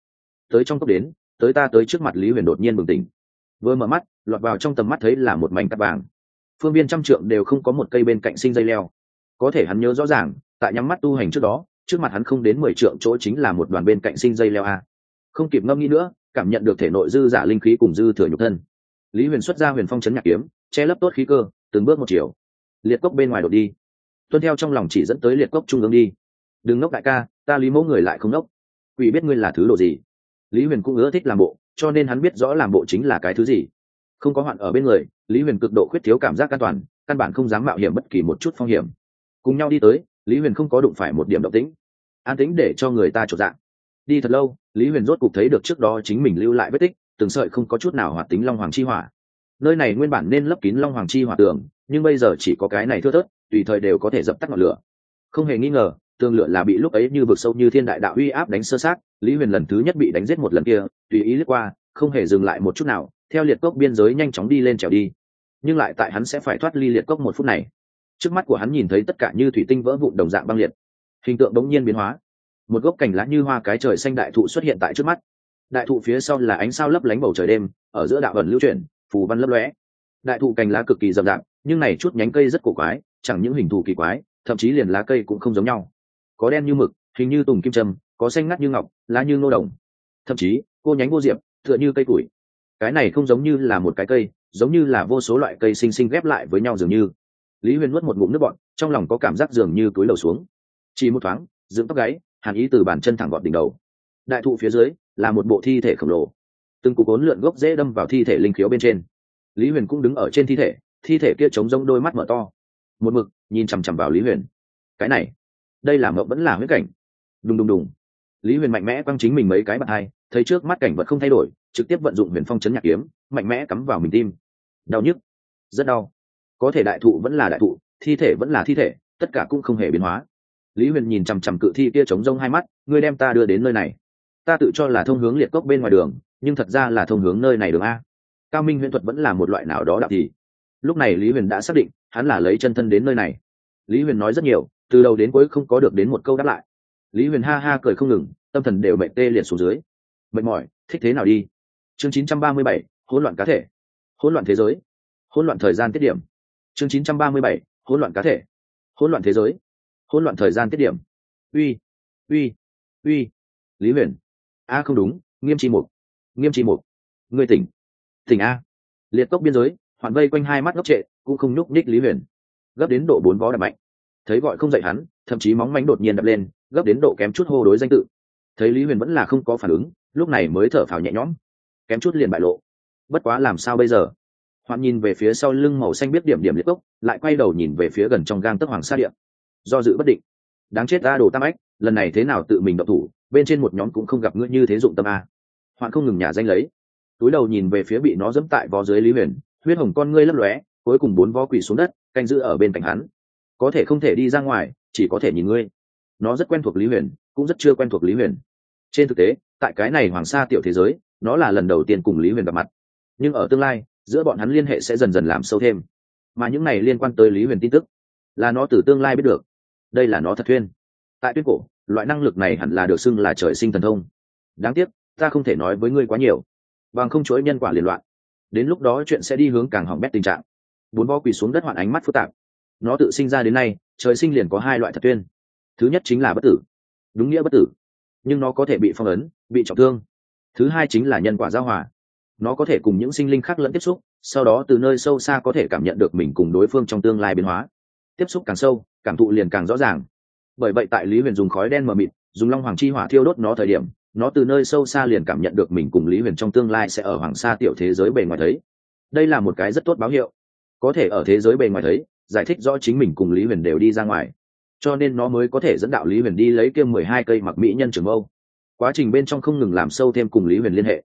tới trong cốc đến, tới trước mặt Lý Huyền đột nhiên bừng tỉnh. Vừa mở mắt, lọt vào trong tầm mắt thấy là một mảnh cát vàng. Phương viên trăm trượng đều không có một cây bên cạnh sinh dây leo. Có thể hắn nhớ rõ ràng, tại nhắm mắt tu hành trước đó, trước mặt hắn không đến 10 trượng chỗ chính là một đoàn bên cạnh sinh dây leo a. Không kịp ngâm nghĩ nữa, cảm nhận được thể nội dư giả linh khí cùng dư thừa nhục thân. Lý Huyền xuất ra Huyền Phong chấn nhạc kiếm, che lấp tốt khí cơ, từng bước một chiều. Liệt cốc bên ngoài đột đi. Tuân theo trong lòng chỉ dẫn tới liệt cốc trung ương đi. Đừng ngốc đại ca, ta Lý Mẫu người lại không ngốc. Quỷ biết ngươi là thứ đồ gì. Lý Huyền cũng ưa thích làm bộ, cho nên hắn biết rõ làm bộ chính là cái thứ gì. Không có hoạn ở bên người, Lý Huyền cực độ khuyết thiếu cảm giác an toàn, căn bản không dám mạo hiểm bất kỳ một chút phong hiểm. Cùng nhau đi tới, Lý Huyền không có đụng phải một điểm động tĩnh, an tĩnh để cho người ta chột dạ. Đi thật lâu, Lý Huyền rốt cục thấy được trước đó chính mình lưu lại vết tích, từng sợi không có chút nào hoạt tính long hoàng chi hỏa. Nơi này nguyên bản nên lấp kín long hoàng chi hỏa tường, nhưng bây giờ chỉ có cái này thưa thớt, tùy thời đều có thể dập tắt ngọn lửa. Không hề nghi ngờ, tường lửa là bị lúc ấy như vực sâu như thiên đại đạo uy áp đánh sơ sát. Lý Huyền lần thứ nhất bị đánh giết một lần kia, tùy ý lướt qua, không hề dừng lại một chút nào, theo liệt cốc biên giới nhanh chóng đi lên trèo đi. Nhưng lại tại hắn sẽ phải thoát ly liệt cốc một phút này, trước mắt của hắn nhìn thấy tất cả như thủy tinh vỡ vụn đồng dạng băng liệt, hình tượng đống nhiên biến hóa. Một gốc cành lá như hoa cái trời xanh đại thụ xuất hiện tại trước mắt. Đại thụ phía sau là ánh sao lấp lánh bầu trời đêm, ở giữa đạo ẩn lưu chuyển, phù văn lấp lóe. Đại thụ cành lá cực kỳ rậm rạp, nhưng này chút nhánh cây rất cổ quái, chẳng những hình thù kỳ quái, thậm chí liền lá cây cũng không giống nhau. Có đen như mực, hình như tùng kim trâm, có xanh ngắt như ngọc, lá như ngô đồng, thậm chí cô nhánh vô diệp, tựa như cây củi. Cái này không giống như là một cái cây, giống như là vô số loại cây xinh xinh ghép lại với nhau dường như. Lý Huyền nuốt một ngụm nước bọt, trong lòng có cảm giác dường như cúi đầu xuống. Chỉ một thoáng, dựng tóc gáy, hàn ý từ bàn chân thẳng gọt đỉnh đầu. Đại thụ phía dưới là một bộ thi thể khổng lồ, từng cục ốn lượn gốc rễ đâm vào thi thể linh khiếu bên trên. Lý Huyền cũng đứng ở trên thi thể kia trống rỗng đôi mắt mở to, một mực nhìn chằm chằm vào Lý Huyền. Cái này, đây là mộng vẫn là huyễn cảnh? Đùng đùng đùng. Lý Huyền mạnh mẽ quăng chính mình mấy cái bạt hai, thấy trước mắt cảnh vật không thay đổi, trực tiếp vận dụng Huyền Phong chấn nhạc kiếm, mạnh mẽ cắm vào mình tim. Đau nhức, rất đau. Có thể đại thụ vẫn là đại thụ, thi thể vẫn là thi thể, tất cả cũng không hề biến hóa. Lý Huyền nhìn chằm chằm cự thi kia trống rông hai mắt, ngươi đem ta đưa đến nơi này. Ta tự cho là thông hướng liệt cốc bên ngoài đường, nhưng thật ra là thông hướng nơi này đường a. Cao minh huyễn thuật vẫn là một loại nào đó đạo thì. Lúc này Lý Huyền đã xác định, hắn là lấy chân thân đến nơi này. Lý Huyền nói rất nhiều, từ đầu đến cuối không có được đến một câu đáp lại. Lý Huyền ha ha cười không ngừng, tâm thần đều mệt tê liệt xuống dưới. Mệt mỏi, thích thế nào đi. Chương 937, hỗn loạn cá thể. Hỗn loạn thế giới. Hỗn loạn thời gian tiết điểm. Chương 937, hỗn loạn cá thể. Hỗn loạn thế giới. Hỗn loạn thời gian tiết điểm. Uy, uy, uy. Lý Huyền. A không đúng, Nghiêm Chi Mục. Nghiêm Chi Mục. Ngươi tỉnh. Tỉnh a. Liệt cốc biên giới, Hoạn vây quanh hai mắt ngốc trệ, cũng không nhúc nhích Lý Huyền. Gấp đến độ 4 vó đập mạnh. Thấy gọi không dậy hắn, thậm chí móng mánh đột nhiên đập lên, gấp đến độ kém chút hô đối danh tự. Thấy Lý Huyền vẫn là không có phản ứng, lúc này mới thở phào nhẹ nhõm, kém chút liền bại lộ. Bất quá làm sao bây giờ? Hoạn nhìn về phía sau lưng màu xanh biết điểm điểm liệt cốc, lại quay đầu nhìn về phía gần trong gang tấc Hoàng Sa Điện, do dự bất định. Đáng chết ta Đồ Tam Ách, lần này thế nào tự mình động thủ, bên trên một nhóm cũng không gặp ngươi như thế dụng tâm a. Hoạn không ngừng nhả danh lấy, túi đầu nhìn về phía bị nó dẫm tại vó dưới Lý Huyền, huyết hồng con ngươi lấp lóe, cuối cùng 4 vó quỳ xuống đất, canh giữ ở bên cạnh hắn. Có thể không thể đi ra ngoài, chỉ có thể nhìn ngươi. Nó rất quen thuộc Lý Huyền, cũng rất chưa quen thuộc Lý Huyền. Trên thực tế, tại cái này Hoàng Sa tiểu thế giới, nó là lần đầu tiên cùng Lý Huyền gặp mặt. Nhưng ở tương lai, giữa bọn hắn liên hệ sẽ dần dần làm sâu thêm. Mà những này liên quan tới Lý Huyền tin tức, là nó từ tương lai biết được. Đây là nó thật thuyên. Tại tuyết cổ, loại năng lực này hẳn là được xưng là trời sinh thần thông. Đáng tiếc, ta không thể nói với ngươi quá nhiều, bằng không chuỗi nhân quả liên loạn. Đến lúc đó chuyện sẽ đi hướng càng hỏng bét tình trạng. 4 vó quỳ xuống đất Hoạn ánh mắt phức tạp. Nó tự sinh ra đến nay, trời sinh liền có 2 loại thật tuyên. Thứ nhất chính là bất tử, đúng nghĩa bất tử, nhưng nó có thể bị phong ấn, bị trọng thương. Thứ hai chính là nhân quả giao hòa, nó có thể cùng những sinh linh khác lẫn tiếp xúc, sau đó từ nơi sâu xa có thể cảm nhận được mình cùng đối phương trong tương lai biến hóa. Tiếp xúc càng sâu, cảm thụ liền càng rõ ràng. Bởi vậy tại Lý Huyền dùng khói đen mờ mịt, dùng long hoàng chi hỏa thiêu đốt nó thời điểm, nó từ nơi sâu xa liền cảm nhận được mình cùng Lý Huyền trong tương lai sẽ ở Hoàng Sa tiểu thế giới bề ngoài thấy. Đây là một cái rất tốt báo hiệu, có thể ở thế giới bề ngoài thấy, giải thích rõ chính mình cùng Lý Huyền đều đi ra ngoài, cho nên nó mới có thể dẫn đạo Lý Huyền đi lấy kia 12 cây mặc mỹ nhân trường mâu. Quá trình bên trong không ngừng làm sâu thêm cùng Lý Huyền liên hệ.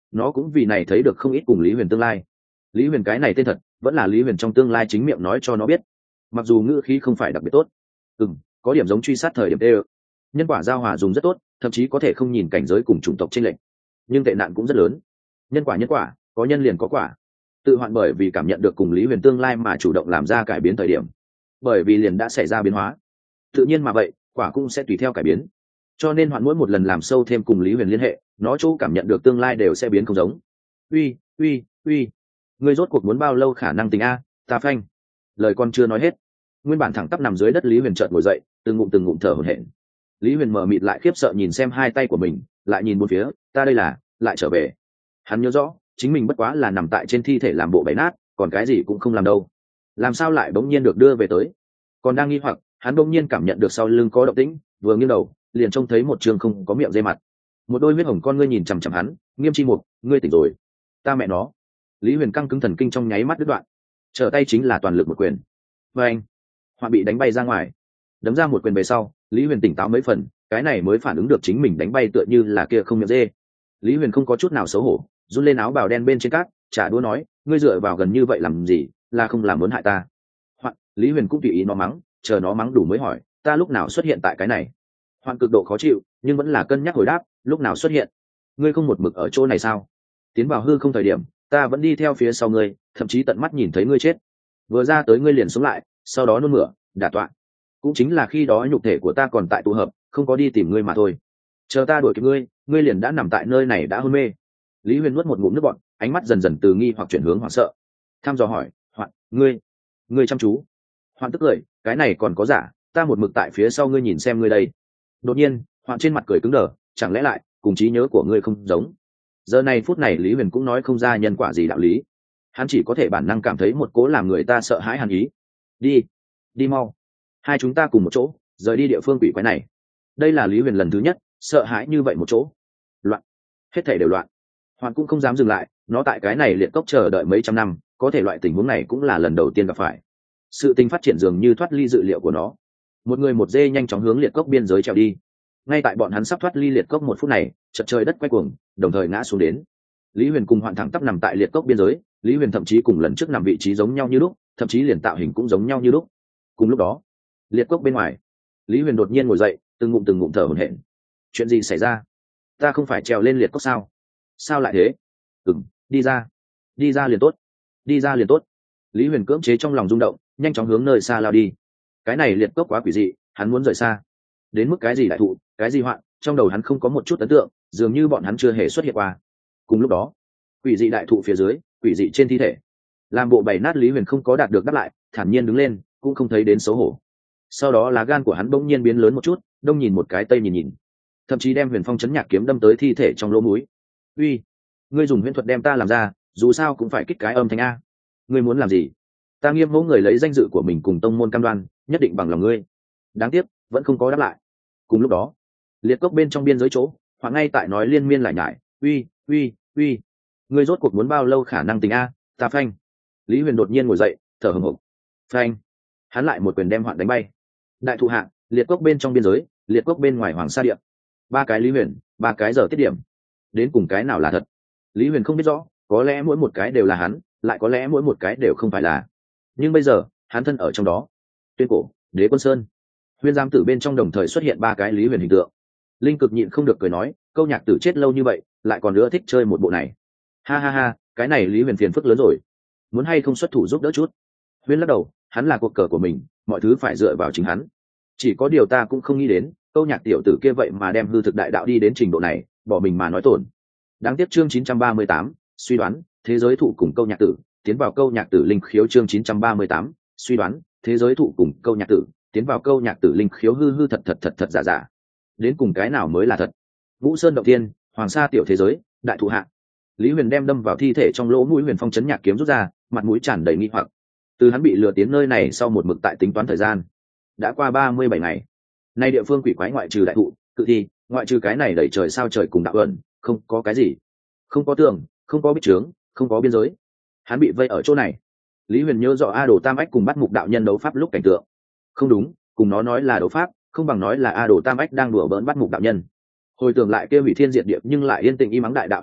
nó cũng vì này thấy được không ít cùng Lý Huyền tương lai. Lý Huyền cái này tên thật vẫn là Lý Huyền trong tương lai chính miệng nói cho nó biết, mặc dù ngữ khí không phải đặc biệt tốt. Có điểm giống truy sát thời điểm tê. Nhân quả giao hòa dùng rất tốt, thậm chí có thể không nhìn cảnh giới cùng chủng tộc chênh lệch, nhưng tệ nạn cũng rất lớn. Nhân quả, có nhân liền có quả. Tự hoạn bởi vì cảm nhận được cùng Lý Huyền tương lai mà chủ động làm ra cải biến thời điểm, bởi vì liền đã xảy ra biến hóa, tự nhiên mà vậy quả cũng sẽ tùy theo cải biến. Cho nên hoạn mỗi một lần làm sâu thêm cùng Lý Huyền liên hệ, nó chỗ cảm nhận được tương lai đều sẽ biến không giống. Uy, ngươi rốt cuộc muốn bao lâu khả năng tình a? Ta phanh. Lời con chưa nói hết, nguyên bản thẳng tắp nằm dưới đất Lý Huyền chợt ngồi dậy, từng ngụm thở hổn hển. Lý Huyền mờ mịt lại khiếp sợ nhìn xem hai tay của mình, lại nhìn bốn phía, ta đây là lại trở về. Hắn nhớ rõ chính mình bất quá là nằm tại trên thi thể làm bộ bày nát, còn cái gì cũng không làm đâu, làm sao lại bỗng nhiên được đưa về tới? Còn đang nghi hoặc, hắn bỗng nhiên cảm nhận được sau lưng có động tĩnh, vừa nghiêng đầu liền trông thấy một trường không có miệng dây mặt, một đôi huyết hồng con ngươi nhìn chằm chằm hắn. Nghiêm Chi Mục, ngươi tỉnh rồi? Ta mẹ nó! Lý Huyền căng cứng thần kinh trong nháy mắt đứt đoạn, trở tay chính là toàn lực một quyền. Và anh, Họa bị đánh bay ra ngoài, đấm ra một quyền về sau, Lý Huyền tỉnh táo mấy phần, cái này mới phản ứng được chính mình đánh bay tựa như là kia không miệng dê. Lý Huyền không có chút nào xấu hổ, run lên áo bào đen bên trên cát, trả đũa nói, ngươi dựa vào gần như vậy làm gì, là không làm muốn hại ta? Hoạn, Lý Huyền cũng tùy ý nó mắng, chờ nó mắng đủ mới hỏi, ta lúc nào xuất hiện tại cái này? Hoạn cực độ khó chịu, nhưng vẫn là cân nhắc hồi đáp, lúc nào xuất hiện? Ngươi không một mực ở chỗ này sao? Tiến vào hư không thời điểm, ta vẫn đi theo phía sau ngươi, thậm chí tận mắt nhìn thấy ngươi chết. Vừa ra tới ngươi liền sống lại, sau đó nôn mửa, đả tọa. Cũng chính là khi đó nhục thể của ta còn tại tụ hợp, không có đi tìm ngươi mà thôi. Chờ ta đuổi kịp ngươi, ngươi liền đã nằm tại nơi này đã hôn mê. Lý Huyền nuốt một ngụm nước bọt, ánh mắt dần dần từ nghi hoặc chuyển hướng hoảng sợ. Tham dò hỏi, Hoạn, ngươi chăm chú? Hoạn tức cười, cái này còn có giả, ta một mực tại phía sau ngươi nhìn xem ngươi đây. Đột nhiên, Hoạn trên mặt cười cứng đờ, chẳng lẽ lại cùng trí nhớ của ngươi không giống? Giờ này phút này Lý Huyền cũng nói không ra nhân quả gì đạo lý, hắn chỉ có thể bản năng cảm thấy một cố làm người ta sợ hãi hàn ý. Đi mau, hai chúng ta cùng một chỗ rời đi địa phương quỷ quái này. Đây là Lý Huyền lần thứ nhất sợ hãi như vậy một chỗ. Loạn, hết thảy đều loạn. Hoạn cũng không dám dừng lại, nó tại cái này liệt cốc chờ đợi mấy trăm năm, có thể loại tình huống này cũng là lần đầu tiên gặp phải. Sự tình phát triển dường như thoát ly dự liệu của nó. Một người một dê nhanh chóng hướng liệt cốc biên giới trèo đi. Ngay tại bọn hắn sắp thoát ly liệt cốc một phút này, chợt trời đất quay cuồng, đồng thời ngã xuống đến. Lý Huyền cùng Hoạn thẳng tắp nằm tại liệt cốc biên giới, Lý Huyền thậm chí cùng lần trước nằm vị trí giống nhau như lúc, thậm chí liền tạo hình cũng giống nhau như lúc. Cùng lúc đó, liệt cốc bên ngoài, Lý Huyền đột nhiên ngồi dậy, từng ngụm thở hổn hển. Chuyện gì xảy ra? Ta không phải trèo lên liệt cốc sao? Sao lại thế? Đi ra liền tốt. Lý Huyền cưỡng chế trong lòng rung động, nhanh chóng hướng nơi xa lao đi. Cái này liệt cốc quá quỷ dị, hắn muốn rời xa. Đến mức cái gì đại thụ, cái gì hoạn, trong đầu hắn không có một chút ấn tượng, dường như bọn hắn chưa hề xuất hiện qua. Cùng lúc đó, quỷ dị đại thụ phía dưới, quỷ dị trên thi thể, làm bộ bày nát Lý Huyền không có đạt được đáp lại, thản nhiên đứng lên, cũng không thấy đến xấu hổ. Sau đó lá gan của hắn bỗng nhiên biến lớn một chút, đông nhìn một cái tây nhìn, thậm chí đem Huyền Phong chấn nhạc kiếm đâm tới thi thể trong lỗ mũi. Ngươi dùng huyễn thuật đem ta làm ra, dù sao cũng phải kích cái âm thanh a. Ngươi muốn làm gì? Ta Nghiêm Mẫu người lấy danh dự của mình cùng tông môn cam đoan, nhất định bằng lòng ngươi. Đáng tiếc, vẫn không có đáp lại. Cùng lúc đó, liệt cốc bên trong biên giới chỗ, Hoàng ngay tại nói liên miên lại nhải, ngươi rốt cuộc muốn bao lâu khả năng tình a? Ta phanh. Lý Huyền đột nhiên ngồi dậy, thở hổn hển. Phanh. Hắn lại một quyền đem Hoạn đánh bay. Đại thụ hạ, liệt cốc bên trong biên giới, liệt cốc bên ngoài Hoàng sa địa. Ba cái Lý Huyền, ba cái giờ tiết điểm. Đến cùng cái nào là thật? Lý Huyền không biết rõ, có lẽ mỗi một cái đều là hắn, lại có lẽ mỗi một cái đều không phải là. Nhưng bây giờ, hắn thân ở trong đó. Tuyên cổ, Đế Quân Sơn, Huyên Giám Tử bên trong đồng thời xuất hiện ba cái Lý Huyền hình tượng. Linh Cực nhịn không được cười nói, Câu Nhạc Tử chết lâu như vậy, lại còn nữa thích chơi một bộ này. Ha, cái này Lý Huyền phiền phức lớn rồi. Muốn hay không xuất thủ giúp đỡ chút? Huyên lắc đầu, hắn là cuộc cờ của mình, mọi thứ phải dựa vào chính hắn. Chỉ có điều ta cũng không nghĩ đến, Câu Nhạc tiểu tử kia vậy mà đem hư thực đại đạo đi đến trình độ này, bỏ mình mà nói tổn. Đáng tiếc chương 938, suy đoán, thế giới thụ cùng Câu Nhạc Tử, tiến vào Câu Nhạc Tử linh khiếu chương 938, suy đoán, thế giới thụ cùng Câu Nhạc Tử, tiến vào Câu Nhạc Tử linh khiếu hư thật giả. Đến cùng cái nào mới là thật? Vũ Sơn động thiên, Hoàng Sa tiểu thế giới, đại thụ hạ. Lý Huyền đem đâm vào thi thể trong lỗ mũi Huyền Phong chấn nhạc kiếm rút ra, mặt mũi tràn đầy nghi hoặc. Từ hắn bị lừa tiến nơi này sau một mực tại tính toán thời gian, đã qua 37 ngày. Nay địa phương quỷ quái ngoại trừ đại thụ, cự thi, ngoại trừ cái này đẩy trời sao trời cùng đạo ẩn, không có cái gì. Không có tường, không có bích trướng, không có biên giới. Hắn bị vây ở chỗ này. Lý Huyền nhớ rõ A Đồ Tam Ách cùng Bắt Mục đạo nhân đấu pháp lúc cảnh tượng. Không đúng, cùng nó nói là đấu pháp, không bằng nói là A Đồ Tam Ách đang đùa bỡn Bắt Mục đạo nhân. Hồi tưởng lại kia hủy thiên diệt địa nhưng lại yên tĩnh im ắng đại đạo uy áp,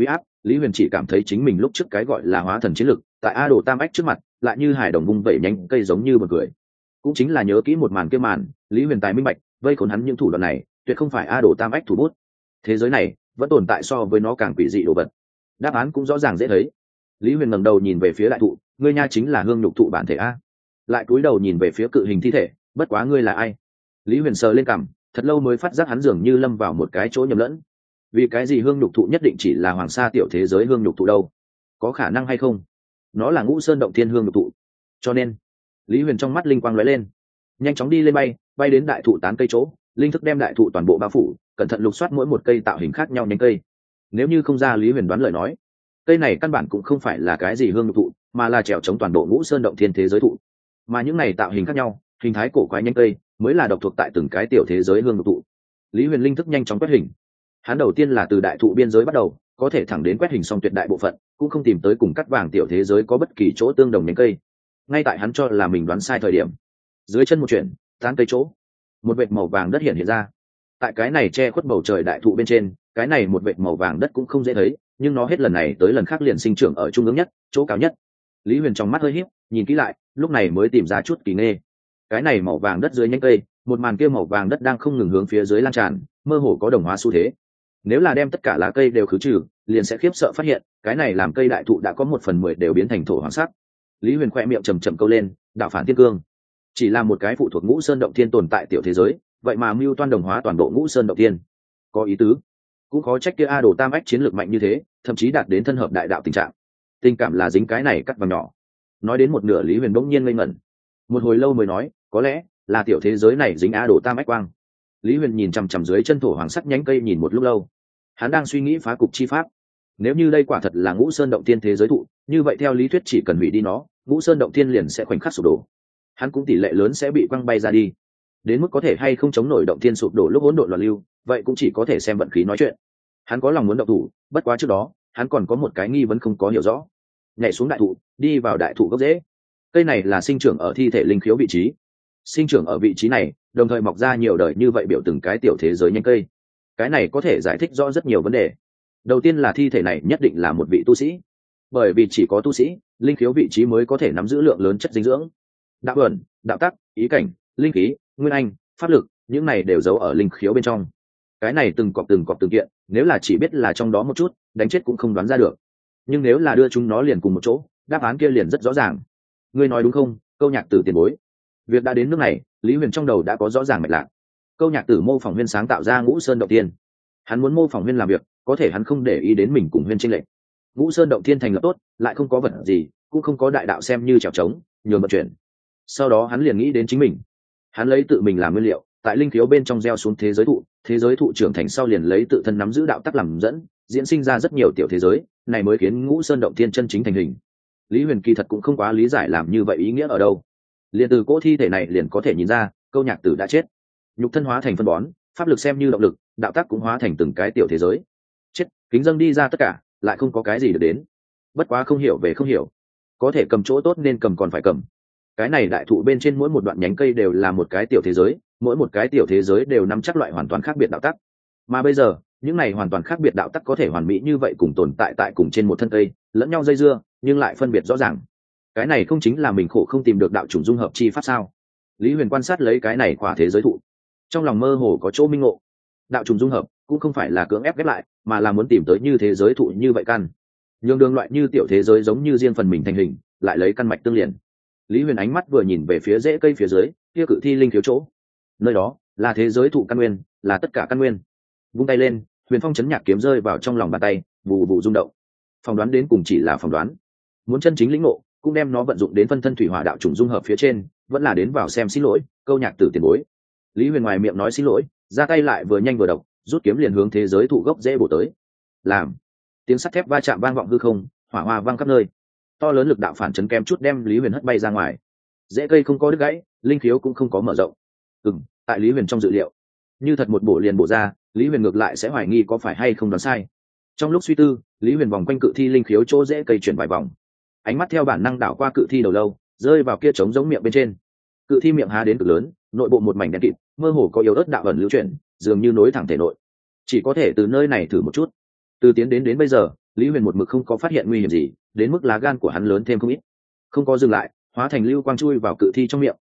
Lý Huyền chỉ cảm thấy chính mình lúc trước cái gọi là hóa thần chiến lực tại A Đồ Tam Ách trước mặt lại như hải đồng vung vẩy nhánh cây giống như một cười. Cũng chính là nhớ kỹ một màn kia màn, Lý Huyền tài minh bạch vây khốn hắn những thủ đoạn này tuyệt không phải A Đồ Tam Ách thủ bút. Thế giới này vẫn tồn tại so với nó càng quỷ dị đồ vật. Đáp án cũng rõ ràng dễ thấy. Lý Huyền ngẩng đầu nhìn về phía đại thụ, ngươi nha chính là hương nhục thụ bản thể a. Lại cúi đầu nhìn về phía cự hình thi thể, bất quá ngươi là ai? Lý Huyền sờ lên cằm, thật lâu mới phát giác hắn dường như lâm vào một cái chỗ nhầm lẫn. Vì cái gì hương nhục thụ nhất định chỉ là hoàng sa tiểu thế giới hương nhục thụ đâu? Có khả năng hay không? Nó là Ngũ Sơn động thiên hương nhục thụ. Cho nên, Lý Huyền trong mắt linh quang lóe lên, nhanh chóng đi lên bay đến đại thụ tán cây chỗ, linh thức đem đại thụ toàn bộ bao phủ, cẩn thận lục soát mỗi một cây tạo hình khác nhau nhánh cây. Nếu như không ra Lý Huyền đoán lời nói, cây này căn bản cũng không phải là cái gì hương nhục thụ, mà là trèo chống toàn bộ Ngũ Sơn động thiên thế giới thụ. Mà những này tạo hình khác nhau, hình thái cổ quái nhánh cây, mới là độc thuộc tại từng cái tiểu thế giới hương nhục thụ. Lý Huyền linh thức nhanh chóng quét hình. Hắn đầu tiên là từ đại thụ biên giới bắt đầu, có thể thẳng đến quét hình xong tuyệt đại bộ phận, cũng không tìm tới cùng cắt vàng tiểu thế giới có bất kỳ chỗ tương đồng nhánh cây. Ngay tại hắn cho là mình đoán sai thời điểm, dưới chân một chuyện, tán cây chỗ, một vệt màu vàng đất hiện ra. Tại cái này che khuất bầu trời đại thụ bên trên, cái này một vệt màu vàng đất cũng không dễ thấy, nhưng nó hết lần này tới lần khác liền sinh trưởng ở trung ương nhất, chỗ cao nhất. Lý Huyền trong mắt hơi híp, nhìn kỹ lại, lúc này mới tìm ra chút kỳ nghê. Cái này màu vàng đất dưới nhánh cây, một màn kia màu vàng đất đang không ngừng hướng phía dưới lan tràn, mơ hồ có đồng hóa xu thế. Nếu là đem tất cả lá cây đều khứ trừ, liền sẽ khiếp sợ phát hiện, cái này làm cây đại thụ đã có 1/10 đều biến thành thổ hoàng sắc. Lý Huyền khẽ miệng chầm chậm câu lên, đạo phản thiên cương. Chỉ là một cái phụ thuộc Ngũ Sơn động thiên tồn tại tiểu thế giới, vậy mà mưu toan đồng hóa toàn bộ Ngũ Sơn động thiên, có ý tứ. Cũng khó trách kia A Đồ Tam Ách chiến lược mạnh như thế, thậm chí đạt đến thân hợp đại đạo tình trạng. Tình cảm là dính cái này cắt vào nhỏ. Nói đến một nửa Lý Huyền bỗng nhiên ngây ngẩn, một hồi lâu mới nói, có lẽ là tiểu thế giới này dính A Đồ Tam Ách quang. Lý Huyền nhìn chằm chằm dưới chân thổ hoàng sắc nhánh cây nhìn một lúc lâu, hắn đang suy nghĩ phá cục chi pháp. Nếu như đây quả thật là Ngũ Sơn động thiên thế giới thụ, như vậy theo lý thuyết chỉ cần hủy đi nó, Ngũ Sơn động thiên liền sẽ khoảnh khắc sụp đổ, hắn cũng tỷ lệ lớn sẽ bị quăng bay ra đi. Đến mức có thể hay không chống nổi động thiên sụp đổ lúc hỗn độn loạn lưu, vậy cũng chỉ có thể xem vận khí nói chuyện. Hắn có lòng muốn động thủ, bất quá trước đó hắn còn có một cái nghi vấn không có hiểu rõ. Nhảy xuống đại thụ, đi vào đại thụ gốc rễ. Cây này là sinh trưởng ở thi thể linh khiếu vị trí, sinh trưởng ở vị trí này, đồng thời mọc ra nhiều đời như vậy biểu từng cái tiểu thế giới nhánh cây. Cái này có thể giải thích rõ rất nhiều vấn đề. Đầu tiên là thi thể này nhất định là một vị tu sĩ, bởi vì chỉ có tu sĩ, linh khiếu vị trí mới có thể nắm giữ lượng lớn chất dinh dưỡng. Đạo ẩn, đạo tắc, ý cảnh, linh khí, nguyên anh, pháp lực, những này đều giấu ở linh khiếu bên trong. Cái này từng cọp từng kiện, nếu là chỉ biết là trong đó một chút, đánh chết cũng không đoán ra được. Nhưng nếu là đưa chúng nó liền cùng một chỗ, đáp án kia liền rất rõ ràng. Ngươi nói đúng không, Câu Nhạc Tử tiền bối? Việc đã đến nước này, Lý Huyền trong đầu đã có rõ ràng mạch lạc. Câu Nhạc Tử mô phỏng Huyên sáng tạo ra Ngũ Sơn động thiên, hắn muốn mô phỏng Huyên làm việc, có thể hắn không để ý đến mình cùng Huyên chênh lệch. Ngũ Sơn động thiên thành lập tốt, lại không có vật gì, cũng không có đại đạo xem như trèo trống, nhường vận chuyển. Sau đó hắn liền nghĩ đến chính mình, hắn lấy tự mình làm nguyên liệu, tại linh khiếu bên trong gieo xuống thế giới thụ trưởng thành sau liền lấy tự thân nắm giữ đạo tắc làm dẫn, diễn sinh ra rất nhiều tiểu thế giới, này mới khiến Ngũ Sơn động thiên chân chính thành hình. Lý Huyền kỳ thật cũng không quá lý giải làm như vậy ý nghĩa ở đâu. Liền từ cỗ thi thể này liền có thể nhìn ra, Câu Nhạc Tử đã chết, nhục thân hóa thành phân bón, pháp lực xem như động lực, đạo tắc cũng hóa thành từng cái tiểu thế giới. Chết, kính dâng đi ra tất cả, lại không có cái gì được đến. Bất quá không hiểu về không hiểu, có thể cầm chỗ tốt nên cầm còn phải cầm. Cái này đại thụ bên trên mỗi một đoạn nhánh cây đều là một cái tiểu thế giới, mỗi một cái tiểu thế giới đều nắm chắc loại hoàn toàn khác biệt đạo tắc. Mà bây giờ, những này hoàn toàn khác biệt đạo tắc có thể hoàn mỹ như vậy cùng tồn tại tại cùng trên một thân cây, lẫn nhau dây dưa, nhưng lại phân biệt rõ ràng. Cái này không chính là mình khổ không tìm được đạo chủng dung hợp chi pháp sao? Lý Huyền quan sát lấy cái này quả thế giới thụ, trong lòng mơ hồ có chỗ minh ngộ. Đạo chủng dung hợp cũng không phải là cưỡng ép ghép lại, mà là muốn tìm tới như thế giới thụ như vậy căn, nhường đường loại như tiểu thế giới giống như riêng phần mình thành hình, lại lấy căn mạch tương liền. Lý Huyền ánh mắt vừa nhìn về phía rễ cây phía dưới kia cự thi linh khiếu chỗ, nơi đó là thế giới thụ căn nguyên, là tất cả căn nguyên. Vung tay lên, Huyền Phong chấn nhạc kiếm rơi vào trong lòng bàn tay, vù vù rung động. Phỏng đoán đến cùng chỉ là phỏng đoán, muốn chân chính lĩnh ngộ, cũng đem nó vận dụng đến phân thân thủy hỏa đạo chủng dung hợp phía trên, vẫn là đến vào xem xin lỗi, Câu Nhạc Tử tiền bối. Lý Huyền ngoài miệng nói xin lỗi, ra tay lại vừa nhanh vừa độc, rút kiếm liền hướng thế giới thụ gốc rễ bổ tới. Làm tiếng sắt thép va chạm vang vọng hư không, hỏa hoa vang khắp nơi, to lớn lực đạo phản chấn kém chút đem Lý Huyền hất bay ra ngoài. Rễ cây không có đứt gãy, linh khiếu cũng không có mở rộng. Tại Lý Huyền trong dự liệu, như thật một bổ liền bổ ra, Lý Huyền ngược lại sẽ hoài nghi có phải hay không đoán sai. Trong lúc suy tư, Lý Huyền vòng quanh cự thi linh khiếu chỗ rễ cây chuyển vài vòng, ánh mắt theo bản năng đảo qua cự thi đầu lâu, rơi vào kia trống giống miệng bên trên. Cự thi miệng há đến cực lớn, nội bộ một mảnh đen kịt, mơ hồ có yếu ớt đạo ẩn lưu chuyển, dường như nối thẳng thể nội. Chỉ có thể từ nơi này thử một chút. Từ tiến đến bây giờ, Lý Huyền một mực không có phát hiện nguy hiểm gì, đến mức lá gan của hắn lớn thêm không ít. Không có dừng lại, hóa thành lưu quang chui vào cự thi trong miệng,